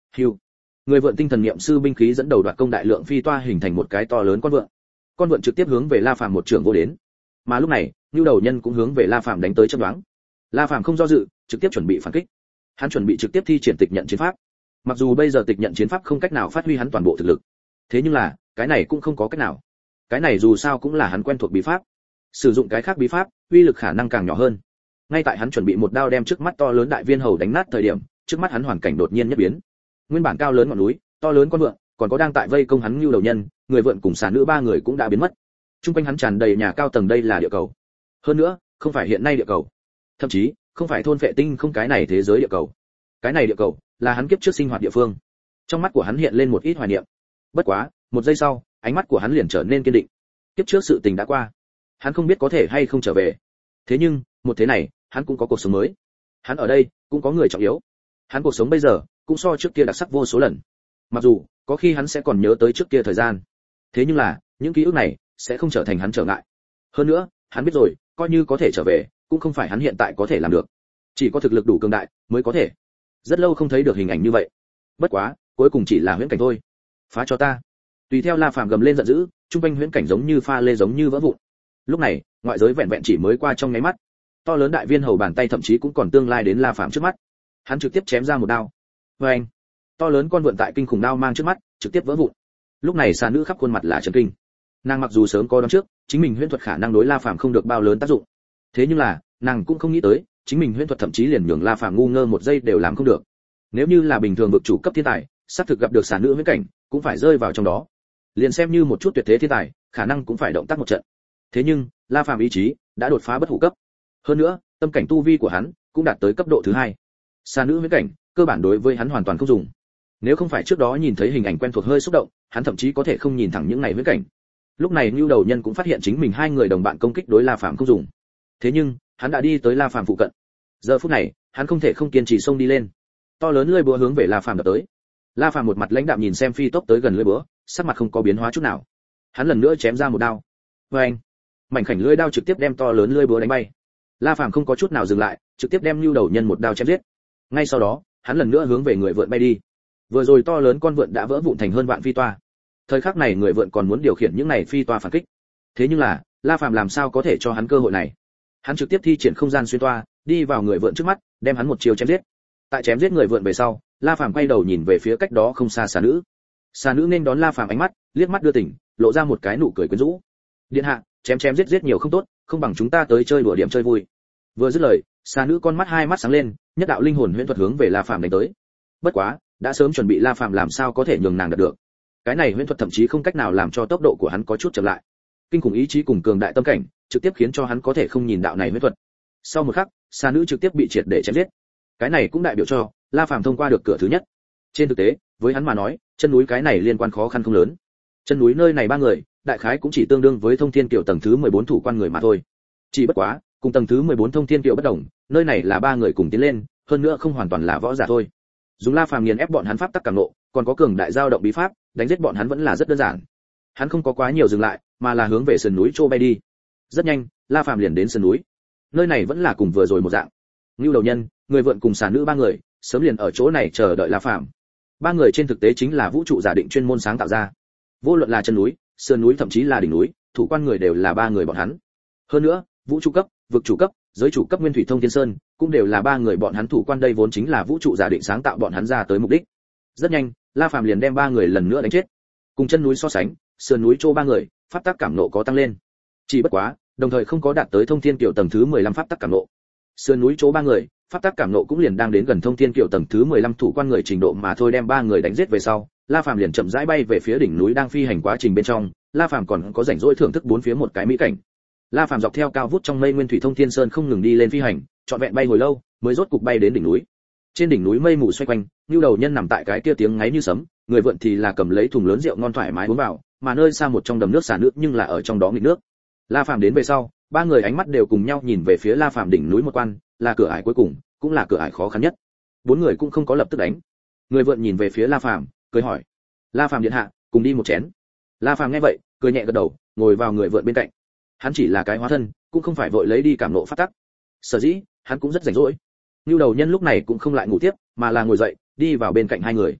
Hưu. Người vượn tinh thần niệm sư binh khí dẫn đầu đoạt công đại lượng phi toa hình thành một cái to lớn con vượn trực tiếp hướng về La Phàm một trường vô đến. Mà lúc này, Nưu Đầu Nhân cũng hướng về La Phàm đánh tới chớp nhoáng. La Phàm không do dự, trực tiếp chuẩn bị phản kích. Hắn chuẩn bị trực tiếp thi triển tịch nhận chiến pháp. Mặc dù bây giờ tịch nhận chiến pháp không cách nào phát huy hắn toàn bộ thực lực, thế nhưng là, cái này cũng không có cách nào. Cái này dù sao cũng là hắn quen thuộc bí pháp. Sử dụng cái khác bí pháp, uy lực khả năng càng nhỏ hơn. Ngay tại hắn chuẩn bị một đao đem trước mắt to lớn đại viên hầu đánh nát thời điểm, trước mắt hắn hoàn cảnh đột nhiên nhất biến. Nguyên bản cao lớn ngọn núi, to lớn con vượn, còn có đang tại vây công hắn Nưu Đầu Nhân, người vượn cùng xà nữ ba người cũng đã biến mất. Trung quanh hắn tràn đầy nhà cao tầng, đây là địa cầu. Hơn nữa, không phải hiện nay địa cầu, thậm chí không phải thôn phệ tinh không cái này thế giới địa cầu. Cái này địa cầu là hắn kiếp trước sinh hoạt địa phương. Trong mắt của hắn hiện lên một ít hoài niệm. Bất quá, một giây sau, ánh mắt của hắn liền trở nên kiên định. Kiếp trước sự tình đã qua, hắn không biết có thể hay không trở về. Thế nhưng, một thế này, hắn cũng có cuộc sống mới. Hắn ở đây cũng có người trọng yếu. Hắn cuộc sống bây giờ cũng so trước kia đặc sắc vô số lần. Mặc dù có khi hắn sẽ còn nhớ tới trước kia thời gian, thế nhưng là những ký ức này sẽ không trở thành hắn trở ngại. Hơn nữa, hắn biết rồi, coi như có thể trở về, cũng không phải hắn hiện tại có thể làm được. Chỉ có thực lực đủ cường đại mới có thể. Rất lâu không thấy được hình ảnh như vậy. Bất quá, cuối cùng chỉ là huyễn cảnh thôi. Phá cho ta. Tùy theo La Phàm gầm lên giận dữ, trung quanh huyễn cảnh giống như pha lê giống như vỡ vụn. Lúc này, ngoại giới vẹn vẹn chỉ mới qua trong nháy mắt. To lớn đại viên hầu bàn tay thậm chí cũng còn tương lai đến La Phàm trước mắt. Hắn trực tiếp chém ra một đao. Oeng! To lớn con vượn tại kinh khủng đao mang trước mắt, trực tiếp vỡ vụn. Lúc này xà nữ khắp khuôn mặt là chấn kinh. Nàng mặc dù sớm có đoán trước, chính mình huyễn thuật khả năng đối La Phàm không được bao lớn tác dụng. Thế nhưng là, nàng cũng không nghĩ tới, chính mình huyễn thuật thậm chí liền nhường La Phàm ngu ngơ một giây đều làm không được. Nếu như là bình thường vực chủ cấp thiên tài, sắp thực gặp được xà nữ huyễn cảnh, cũng phải rơi vào trong đó. Liền xem như một chút tuyệt thế thiên tài, khả năng cũng phải động tác một trận. Thế nhưng, La Phàm ý chí đã đột phá bất hủ cấp. Hơn nữa, tâm cảnh tu vi của hắn cũng đạt tới cấp độ thứ 2. Xà nữ huyễn cảnh, cơ bản đối với hắn hoàn toàn không dùng. Nếu không phải trước đó nhìn thấy hình ảnh quen thuộc hơi xúc động, hắn thậm chí có thể không nhìn thẳng những này huyễn cảnh. Lúc này Nưu Đầu Nhân cũng phát hiện chính mình hai người đồng bạn công kích đối La Phàm không dùng. Thế nhưng, hắn đã đi tới La Phàm phụ cận. Giờ phút này, hắn không thể không kiên trì xông đi lên. To lớn lưỡi búa hướng về La Phàm đập tới. La Phàm một mặt lãnh đạm nhìn xem phi tốc tới gần lưỡi búa, sắc mặt không có biến hóa chút nào. Hắn lần nữa chém ra một đao. Oeng! Mảnh khảnh lưỡi đao trực tiếp đem to lớn lưỡi búa đánh bay. La Phàm không có chút nào dừng lại, trực tiếp đem Nưu Đầu Nhân một đao chém giết. Ngay sau đó, hắn lần nữa hướng về người vượn bay đi. Vừa rồi to lớn con vượn đã vỡ vụn thành hơn vạn phi toa. Thời khắc này người vượn còn muốn điều khiển những này phi toa phản kích. Thế nhưng là, La Phàm làm sao có thể cho hắn cơ hội này? Hắn trực tiếp thi triển không gian xuyên toa, đi vào người vượn trước mắt, đem hắn một chiều chém giết. Tại chém giết người vượn về sau, La Phàm quay đầu nhìn về phía cách đó không xa xà nữ. Xà nữ nên đón La Phàm ánh mắt, liếc mắt đưa tỉnh, lộ ra một cái nụ cười quyến rũ. Điện hạ, chém giết giết nhiều không tốt, không bằng chúng ta tới chơi đùa điểm chơi vui. Vừa dứt lời, xà nữ con mắt hai mắt sáng lên, nhất đạo linh hồn huyễn thuật hướng về La Phàm đánh tới. Bất quá, đã sớm chuẩn bị La Phàm làm sao có thể nhường nàng đạt được. Cái này huyễn thuật thậm chí không cách nào làm cho tốc độ của hắn có chút chậm lại. Kinh khủng ý chí cùng cường đại tâm cảnh, trực tiếp khiến cho hắn có thể không nhìn đạo này huyễn thuật. Sau một khắc, xà nữ trực tiếp bị triệt để chém giết. Cái này cũng đại biểu cho La Phàm thông qua được cửa thứ nhất. Trên thực tế, với hắn mà nói, chân núi cái này liên quan khó khăn không lớn. Chân núi nơi này ba người, đại khái cũng chỉ tương đương với thông thiên kiều tầng thứ 14 thủ quan người mà thôi. Chỉ bất quá, cùng tầng thứ 14 thông thiên kiều bất đồng, nơi này là ba người cùng tiến lên, hơn nữa không hoàn toàn là võ giả thôi. Dùng La Phàm nghiền ép bọn hắn pháp tắc cảm ngộ, còn có cường đại dao động bí pháp, đánh giết bọn hắn vẫn là rất đơn giản. Hắn không có quá nhiều dừng lại, mà là hướng về sườn núi trô bay đi. Rất nhanh, La Phàm liền đến sườn núi. Nơi này vẫn là cùng vừa rồi một dạng. Nưu Đầu Nhân, người vượn cùng xà nữ ba người, sớm liền ở chỗ này chờ đợi La Phàm. Ba người trên thực tế chính là vũ trụ giả định chuyên môn sáng tạo ra. Vô luận là chân núi, sườn núi thậm chí là đỉnh núi, thủ quan người đều là ba người bọn hắn. Hơn nữa, vũ trụ cấp, vực chủ cấp, giới chủ cấp Nguyên Thủy Thông Thiên Sơn, cũng đều là ba người bọn hắn thủ quan, đây vốn chính là vũ trụ giả định sáng tạo bọn hắn ra tới mục đích. Rất nhanh, La Phàm liền đem ba người lần nữa đánh chết. Cùng chân núi so sánh, sườn núi trô ba người, pháp tắc cảm nộ có tăng lên. Chỉ bất quá, đồng thời không có đạt tới thông thiên kiều tầng thứ 15 pháp tắc cảm nộ. Sườn núi trô ba người, pháp tắc cảm nộ cũng liền đang đến gần thông thiên kiều tầng thứ 15 thủ quan người trình độ mà thôi, đem ba người đánh giết về sau, La Phàm liền chậm rãi bay về phía đỉnh núi, đang phi hành quá trình bên trong, La Phàm còn có rảnh rỗi thưởng thức bốn phía một cái mỹ cảnh. La Phàm dọc theo cao vút trong mây Nguyên Thủy Thông Thiên Sơn không ngừng đi lên phi hành, trọn vẹn bay hồi lâu, mới rốt cục bay đến đỉnh núi. Trên đỉnh núi mây mù xoay quanh, Nưu Đầu Nhân nằm tại cái kia tiếng ngáy như sấm, người vượn thì là cầm lấy thùng lớn rượu ngon thoải mái uống vào, mà nơi xa một trong đầm nước xả nước nhưng là ở trong đó nghịch nước. La Phàm đến về sau, ba người ánh mắt đều cùng nhau nhìn về phía La Phàm đỉnh núi một quan, là cửa ải cuối cùng, cũng là cửa ải khó khăn nhất. Bốn người cũng không có lập tức đánh. Người vượn nhìn về phía La Phàm, cười hỏi: "La Phàm điện hạ, cùng đi một chén?" La Phàm nghe vậy, cười nhẹ gật đầu, ngồi vào người vượn bên cạnh. Hắn chỉ là cái hóa thân, cũng không phải vội lấy đi cảm nộ phát tắc. Sở dĩ, hắn cũng rất rảnh rỗi. Nưu Đầu Nhân lúc này cũng không lại ngủ tiếp, mà là ngồi dậy, đi vào bên cạnh hai người.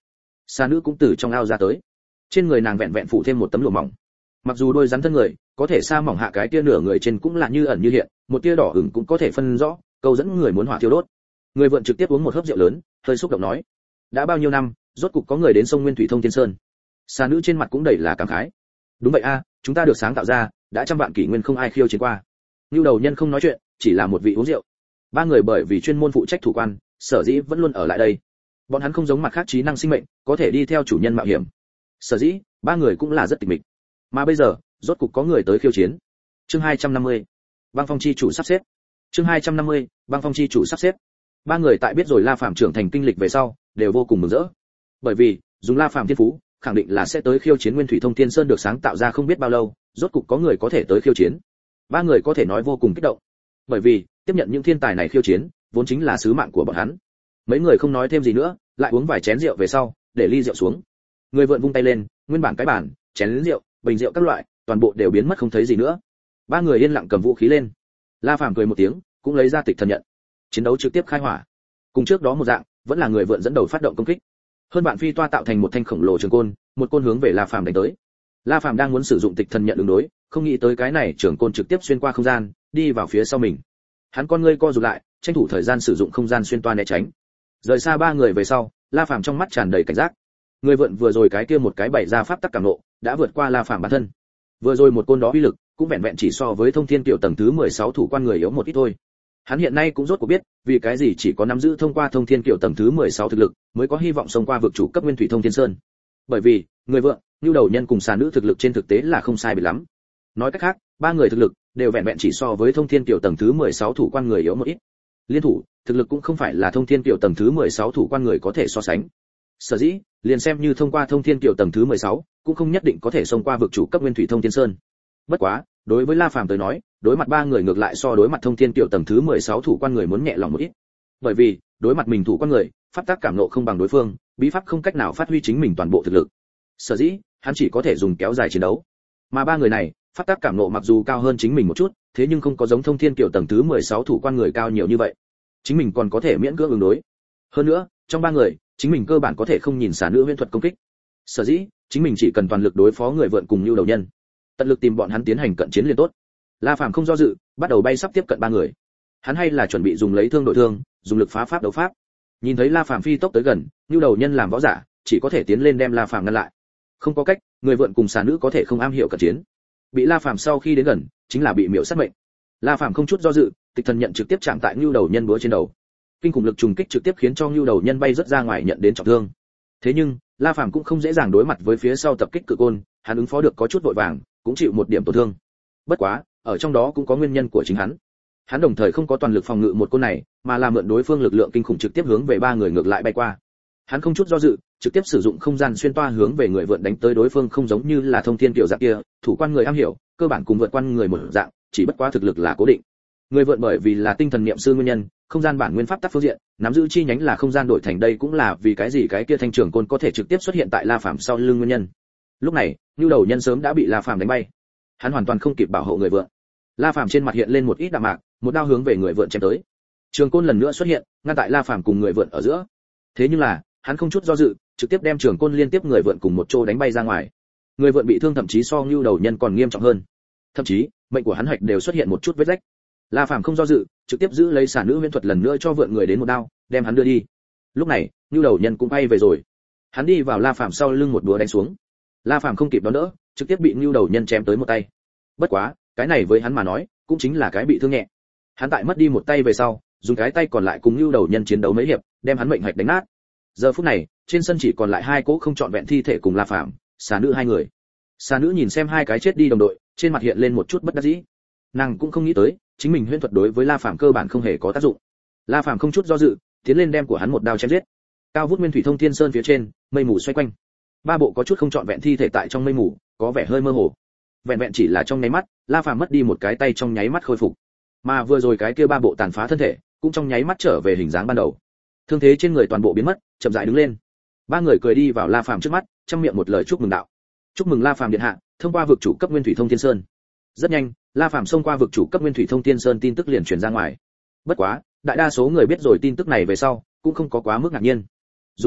Xà nữ cũng từ trong ao ra tới, trên người nàng vẹn vẹn phủ thêm một tấm lụa mỏng, mặc dù đôi rắn thân người có thể sa mỏng hạ cái tia nửa người trên cũng là như ẩn như hiện, một tia đỏ ửng cũng có thể phân rõ, câu dẫn người muốn hỏa thiêu đốt. Người vượn trực tiếp uống một hớp rượu lớn, hơi xúc động nói: đã bao nhiêu năm, rốt cục có người đến sông Nguyên Thủy Thông Thiên Sơn. Xà nữ trên mặt cũng đầy là cảm khái. Đúng vậy a, chúng ta được sáng tạo ra, đã trăm vạn kỷ nguyên không ai khiêu chiến qua. Nưu đầu nhân không nói chuyện, chỉ là một vị uống rượu. Ba người bởi vì chuyên môn phụ trách thủ quan, sở dĩ vẫn luôn ở lại đây. Bọn hắn không giống mặt khác trí năng sinh mệnh, có thể đi theo chủ nhân mạo hiểm. Sở dĩ, ba người cũng là rất tịch mịch. Mà bây giờ, rốt cục có người tới khiêu chiến. Chương 250. Băng Phong chi chủ sắp xếp. Chương 250. Băng Phong chi chủ sắp xếp. Ba người tại biết rồi La Phàm trưởng thành kinh lịch về sau, đều vô cùng mừng rỡ. Bởi vì, dùng La Phàm thiên phú, khẳng định là sẽ tới khiêu chiến Nguyên Thủy Thông Thiên Sơn được sáng tạo ra không biết bao lâu, rốt cục có người có thể tới khiêu chiến. Ba người có thể nói vô cùng kích động. Bởi vì, tiếp nhận những thiên tài này khiêu chiến, vốn chính là sứ mạng của bọn hắn. Mấy người không nói thêm gì nữa, lại uống vài chén rượu về sau, để ly rượu xuống. Người vượn vung tay lên, nguyên bản cái bàn, chén rượu, bình rượu các loại, toàn bộ đều biến mất không thấy gì nữa. Ba người yên lặng cầm vũ khí lên. La Phàm cười một tiếng, cũng lấy ra tịch thần nhận. Chiến đấu trực tiếp khai hỏa. Cùng trước đó một dạng, vẫn là người vượn dẫn đầu phát động công kích. Hơn bạn phi toa tạo thành một thanh khổng lồ trường côn, một côn hướng về La Phàm đánh tới. La Phàm đang muốn sử dụng tịch thần nhận ứng đối, không nghĩ tới cái này trường côn trực tiếp xuyên qua không gian, đi vào phía sau mình. Hắn con ngươi co rụt lại, tranh thủ thời gian sử dụng không gian xuyên toa né tránh. Rời xa ba người về sau, La Phàm trong mắt tràn đầy cảnh giác. Người vượn vừa rồi cái kia một cái bày ra pháp tắc cảm nộ, đã vượt qua La Phàm bản thân. Vừa rồi một côn đó uy lực, cũng vẹn vẹn chỉ so với Thông Thiên Kiều tầng thứ 16 thủ quan người yếu một ít thôi. Hắn hiện nay cũng rốt cuộc biết, vì cái gì chỉ có nắm giữ thông qua Thông Thiên Kiều tầng thứ 16 thực lực, mới có hy vọng xông qua vực chủ cấp Nguyên Thủy Thông Thiên Sơn. Bởi vì, người vượn, nhu đầu nhân cùng xà nữ thực lực trên thực tế là không sai biệt lắm. Nói cách khác, ba người thực lực đều vẹn vẹn chỉ so với Thông Thiên Kiều tầng thứ 16 thủ quan người yếu một ít. Liên thủ, thực lực cũng không phải là Thông Thiên Kiều tầng thứ 16 thủ quan người có thể so sánh. Sở dĩ, liền xem như thông qua Thông Thiên Kiều tầng thứ 16, cũng không nhất định có thể xông qua vực chủ cấp Nguyên Thủy Thông Thiên Sơn. Bất quá, đối với La Phàm tới nói, đối mặt ba người ngược lại so đối mặt Thông Thiên Kiều tầng thứ 16 thủ quan người muốn nhẹ lòng một ít. Bởi vì, đối mặt mình thủ quan người, pháp tắc cảm nộ không bằng đối phương, bí pháp không cách nào phát huy chính mình toàn bộ thực lực. Sở dĩ, hắn chỉ có thể dùng kéo dài chiến đấu. Mà ba người này, pháp tắc cảm nộ mặc dù cao hơn chính mình một chút, thế nhưng không có giống Thông Thiên Kiều tầng thứ 16 thủ quan người cao nhiều như vậy. Chính mình còn có thể miễn cưỡng ứng đối. Hơn nữa, trong ba người, chính mình cơ bản có thể không nhìn xả nữ huyễn thuật công kích. Sở dĩ, chính mình chỉ cần toàn lực đối phó người vượn cùng Nưu đầu nhân, tận lực tìm bọn hắn tiến hành cận chiến liền tốt. La Phàm không do dự, bắt đầu bay sắp tiếp cận ba người. Hắn hay là chuẩn bị dùng lấy thương đội thương, dùng lực phá pháp đấu pháp. Nhìn thấy La Phàm phi tốc tới gần, Nưu đầu nhân làm võ giả, chỉ có thể tiến lên đem La Phàm ngăn lại. Không có cách, người vượn cùng xà nữ có thể không am hiểu cận chiến. Bị La Phàm sau khi đến gần, chính là bị miểu sát mệnh. La Phàm không chút do dự, tịch thần nhận trực tiếp chạm tại Nưu đầu nhân búa trên đầu. Kinh khủng lực trùng kích trực tiếp khiến cho Nưu đầu nhân bay rất ra ngoài nhận đến trọng thương. Thế nhưng, La Phàm cũng không dễ dàng đối mặt với phía sau tập kích cự côn, hắn ứng phó được có chút vội vàng, cũng chịu một điểm tổn thương. Bất quá, ở trong đó cũng có nguyên nhân của chính hắn. Hắn đồng thời không có toàn lực phòng ngự một côn này, mà là mượn đối phương lực lượng kinh khủng trực tiếp hướng về ba người ngược lại bay qua. Hắn không chút do dự, trực tiếp sử dụng không gian xuyên toa hướng về người vượn đánh tới. Đối phương không giống như là Thông Thiên Kiều dạng kia, thủ quan người am hiểu, cơ bản cùng vượt quan người một dạng, chỉ bất quá thực lực là cố định. Người vượn bởi vì là tinh thần niệm sư nguyên nhân, không gian bản nguyên pháp tắc phương diện, nắm giữ chi nhánh là không gian đổi thành, đây cũng là vì cái gì cái kia thanh trường côn có thể trực tiếp xuất hiện tại La Phàm sau lưng nguyên nhân. Lúc này, Nưu đầu nhân sớm đã bị La Phàm đánh bay. Hắn hoàn toàn không kịp bảo hộ người vượn. La Phàm trên mặt hiện lên một ít đạm mạc, một đao hướng về người vượn chém tới. Trường côn lần nữa xuất hiện, ngăn tại La Phàm cùng người vượn ở giữa. Thế nhưng là, hắn không chút do dự, trực tiếp đem trường côn liên tiếp người vượn cùng một chỗ đánh bay ra ngoài. Người vượn bị thương thậm chí so Nưu đầu nhân còn nghiêm trọng hơn. Thậm chí, mệnh của hắn hạch đều xuất hiện một chút vết rách. La Phàm không do dự, trực tiếp giữ lấy xả nữ huyễn thuật lần nữa cho vượn người đến một đao, đem hắn đưa đi. Lúc này, Nưu đầu nhân cũng bay về rồi. Hắn đi vào La Phàm sau lưng một đũa đánh xuống. La Phàm không kịp đón đỡ, trực tiếp bị Nưu đầu nhân chém tới một tay. Bất quá, cái này với hắn mà nói, cũng chính là cái bị thương nhẹ. Hắn tại mất đi một tay về sau, dùng cái tay còn lại cùng Nưu đầu nhân chiến đấu mấy hiệp, đem hắn mệnh hạch đánh nát. Giờ phút này, trên sân chỉ còn lại hai cỗ không trọn vẹn thi thể cùng La Phàm, xà nữ hai người. Xà nữ nhìn xem hai cái chết đi đồng đội, trên mặt hiện lên một chút bất đắc dĩ. Nàng cũng không nghĩ tới, chính mình huyễn thuật đối với La Phàm cơ bản không hề có tác dụng. La Phàm không chút do dự, tiến lên đem của hắn một đao chém giết. Cao vút Nguyên Thủy Thông Thiên Sơn phía trên, mây mù xoay quanh. Ba bộ có chút không trọn vẹn thi thể tại trong mây mù, có vẻ hơi mơ hồ. Vẹn vẹn chỉ là trong nháy mắt, La Phàm mất đi một cái tay trong nháy mắt khôi phục. Mà vừa rồi cái kia ba bộ tàn phá thân thể, cũng trong nháy mắt trở về hình dáng ban đầu. Thương thế trên người toàn bộ biến mất, chậm rãi đứng lên. Ba người cười đi vào La Phàm trước mắt, trong miệng một lời chúc mừng đạo. Chúc mừng La Phàm điện hạ, thông qua vực chủ cấp Nguyên Thủy Thông Thiên Sơn. Rất nhanh, La Phàm xông qua vực chủ cấp Nguyên Thủy Thông Thiên Sơn tin tức liền truyền ra ngoài. Bất quá, đại đa số người biết rồi tin tức này về sau, cũng không có quá mức ngạc nhiên. Dù sao,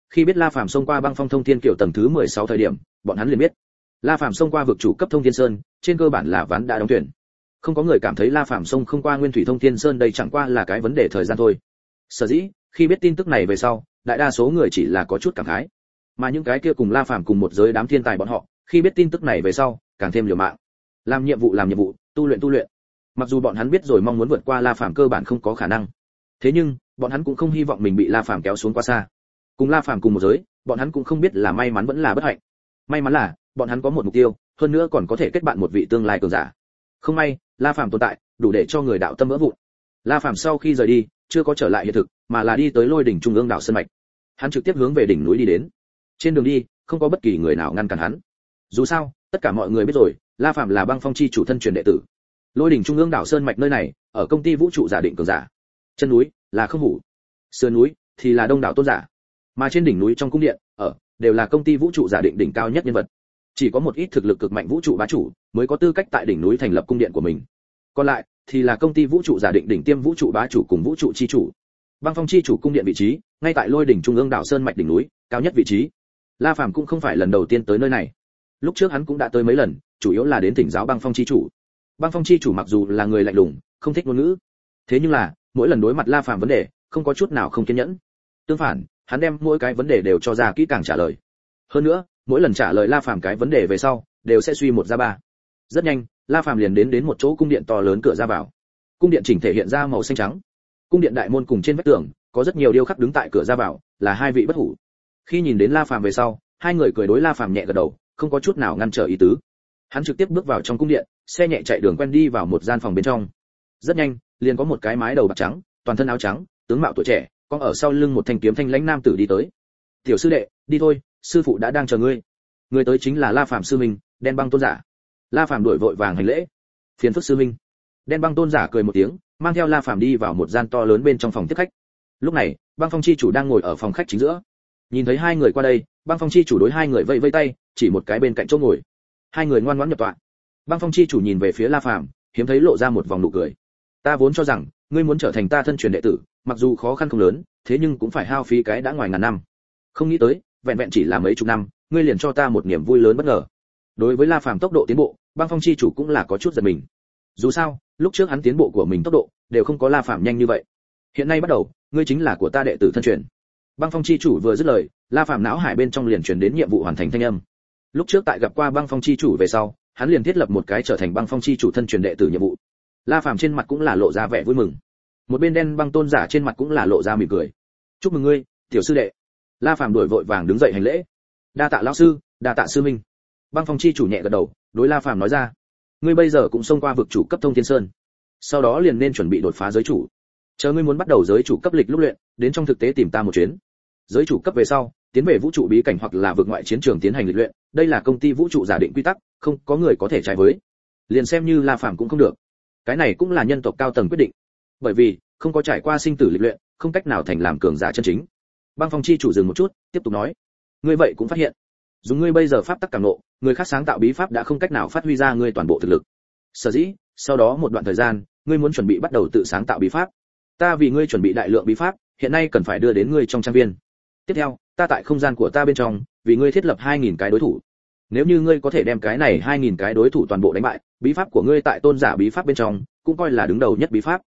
khi biết La Phàm xông qua băng phong thông thiên kiểu tầng thứ 16 thời điểm, bọn hắn liền biết, La Phàm xông qua vực chủ cấp thông thiên sơn, trên cơ bản là ván đã đóng tuyển. Không có người cảm thấy La Phàm xông không qua nguyên thủy thông thiên sơn đây chẳng qua là cái vấn đề thời gian thôi. Sở dĩ, khi biết tin tức này về sau, đại đa số người chỉ là có chút cảm khái. Mà những cái kia cùng La Phàm cùng một giới đám thiên tài bọn họ, khi biết tin tức này về sau, càng thêm liều mạng. Làm nhiệm vụ, tu luyện. Mặc dù bọn hắn biết rồi mong muốn vượt qua La Phàm cơ bản không có khả năng. Thế nhưng, bọn hắn cũng không hy vọng mình bị La Phàm kéo xuống quá xa. Cùng La Phàm cùng một giới, bọn hắn cũng không biết là may mắn vẫn là bất hạnh. May mắn là, bọn hắn có một mục tiêu, hơn nữa còn có thể kết bạn một vị tương lai cường giả. Không may, La Phàm tồn tại, đủ để cho người đạo tâm vỡ vụn. La Phàm sau khi rời đi, chưa có trở lại hiện thực, mà là đi tới Lôi đỉnh trung ương đảo sơn mạch. Hắn trực tiếp hướng về đỉnh núi đi đến. Trên đường đi, không có bất kỳ người nào ngăn cản hắn. Dù sao, tất cả mọi người biết rồi, La Phàm là băng phong chi chủ thân truyền đệ tử. Lôi đỉnh trung ương đảo sơn mạch nơi này, ở công ty vũ trụ giả định cường giả. Chân núi là không hủ, sườn núi thì là đông đảo tôn giả, mà trên đỉnh núi trong cung điện đều là công ty vũ trụ giả định đỉnh cao nhất nhân vật. Chỉ có một ít thực lực cực mạnh vũ trụ bá chủ mới có tư cách tại đỉnh núi thành lập cung điện của mình. Còn lại thì là công ty vũ trụ giả định đỉnh tiêm vũ trụ bá chủ cùng vũ trụ chi chủ. Băng phong chi chủ cung điện vị trí ngay tại Lôi đỉnh trung ương đảo sơn mạch đỉnh núi cao nhất vị trí. La Phàm cũng không phải lần đầu tiên tới nơi này, lúc trước hắn cũng đã tới mấy lần, chủ yếu là đến thỉnh giáo băng phong chi chủ. Băng phong chi chủ mặc dù là người lạnh lùng, không thích ngôn ngữ, thế nhưng là mỗi lần đối mặt La Phàm vấn đề, không có chút nào không kiên nhẫn. Tương phản, hắn đem mỗi cái vấn đề đều cho ra kỹ càng trả lời. Hơn nữa, mỗi lần trả lời La Phàm cái vấn đề về sau, đều sẽ suy một ra ba. Rất nhanh, La Phàm liền đến một chỗ cung điện to lớn cửa ra vào. Cung điện chỉnh thể hiện ra màu xanh trắng. Cung điện đại môn cùng trên vách tường có rất nhiều điêu khắc đứng tại cửa ra vào, là hai vị bất hủ. Khi nhìn đến La Phàm về sau, hai người cười đối La Phàm nhẹ gật đầu, không có chút nào ngăn trở ý tứ. Hắn trực tiếp bước vào trong cung điện, xe nhẹ chạy đường quen đi vào một gian phòng bên trong. Rất nhanh, liền có một cái mái đầu bạc trắng, toàn thân áo trắng, tướng mạo tuổi trẻ, con ở sau lưng một thanh kiếm thanh lãnh nam tử đi tới. "Tiểu sư đệ, đi thôi, sư phụ đã đang chờ ngươi." Người tới chính là La Phàm sư minh, Đen Băng tôn giả. La Phàm đuổi vội vàng hành lễ. "Phiền phức sư minh." Đen Băng tôn giả cười một tiếng, mang theo La Phàm đi vào một gian to lớn bên trong phòng tiếp khách. Lúc này, Băng Phong chi chủ đang ngồi ở phòng khách chính giữa. Nhìn thấy hai người qua đây, Băng Phong chi chủ đối hai người vẫy vẫy tay, chỉ một cái bên cạnh chỗ ngồi. Hai người ngoan ngoãn nhập tọa. Băng Phong chi chủ nhìn về phía La Phàm, hiếm thấy lộ ra một vòng nụ cười. "Ta vốn cho rằng ngươi muốn trở thành ta thân truyền đệ tử, mặc dù khó khăn không lớn, thế nhưng cũng phải hao phí cái đã ngoài ngàn năm. Không nghĩ tới, vẹn vẹn chỉ là mấy chục năm, ngươi liền cho ta một niềm vui lớn bất ngờ." Đối với La Phàm tốc độ tiến bộ, Băng Phong chi chủ cũng là có chút giật mình. Dù sao, lúc trước hắn tiến bộ của mình tốc độ đều không có La Phàm nhanh như vậy. Hiện nay bắt đầu, ngươi chính là của ta đệ tử thân truyền. Băng Phong chi chủ vừa dứt lời, La Phàm não hải bên trong liền truyền đến nhiệm vụ hoàn thành thanh âm. Lúc trước tại gặp qua Băng Phong chi chủ về sau, hắn liền thiết lập một cái trở thành Băng Phong chi chủ thân truyền đệ tử nhiệm vụ. La Phàm trên mặt cũng là lộ ra vẻ vui mừng. Một bên Đen Băng tôn giả trên mặt cũng là lộ ra mỉm cười. "Chúc mừng ngươi, tiểu sư đệ." La Phàm đuổi vội vàng đứng dậy hành lễ. "Đa tạ lão sư, đa tạ sư minh." Băng Phong chi chủ nhẹ gật đầu, đối La Phàm nói ra: "Ngươi bây giờ cũng xông qua vực chủ cấp thông thiên sơn, sau đó liền nên chuẩn bị đột phá giới chủ. Chờ ngươi muốn bắt đầu giới chủ cấp lịch lúc luyện, đến trong thực tế tìm ta một chuyến. Giới chủ cấp về sau, tiến về vũ trụ bí cảnh hoặc là vực ngoại chiến trường tiến hành lịch luyện, đây là công ty vũ trụ giả định quy tắc, không có người có thể trái với. Liền xem như La Phàm cũng không được. Cái này cũng là nhân tộc cao tầng quyết định. Bởi vì, không có trải qua sinh tử lịch luyện, không cách nào thành làm cường giả chân chính." Băng Phong chi chủ dừng một chút, tiếp tục nói: "Ngươi vậy cũng phát hiện, dùng ngươi bây giờ pháp tắc cảm ngộ, người khác sáng tạo bí pháp đã không cách nào phát huy ra ngươi toàn bộ thực lực. Sở dĩ, sau đó một đoạn thời gian, ngươi muốn chuẩn bị bắt đầu tự sáng tạo bí pháp. Ta vì ngươi chuẩn bị đại lượng bí pháp, hiện nay cần phải đưa đến ngươi trong trang viên. Tiếp theo, ta tại không gian của ta bên trong, vì ngươi thiết lập 2000 cái đối thủ. Nếu như ngươi có thể đem cái này 2000 cái đối thủ toàn bộ đánh bại, bí pháp của ngươi tại tôn giả bí pháp bên trong, cũng coi là đứng đầu nhất bí pháp.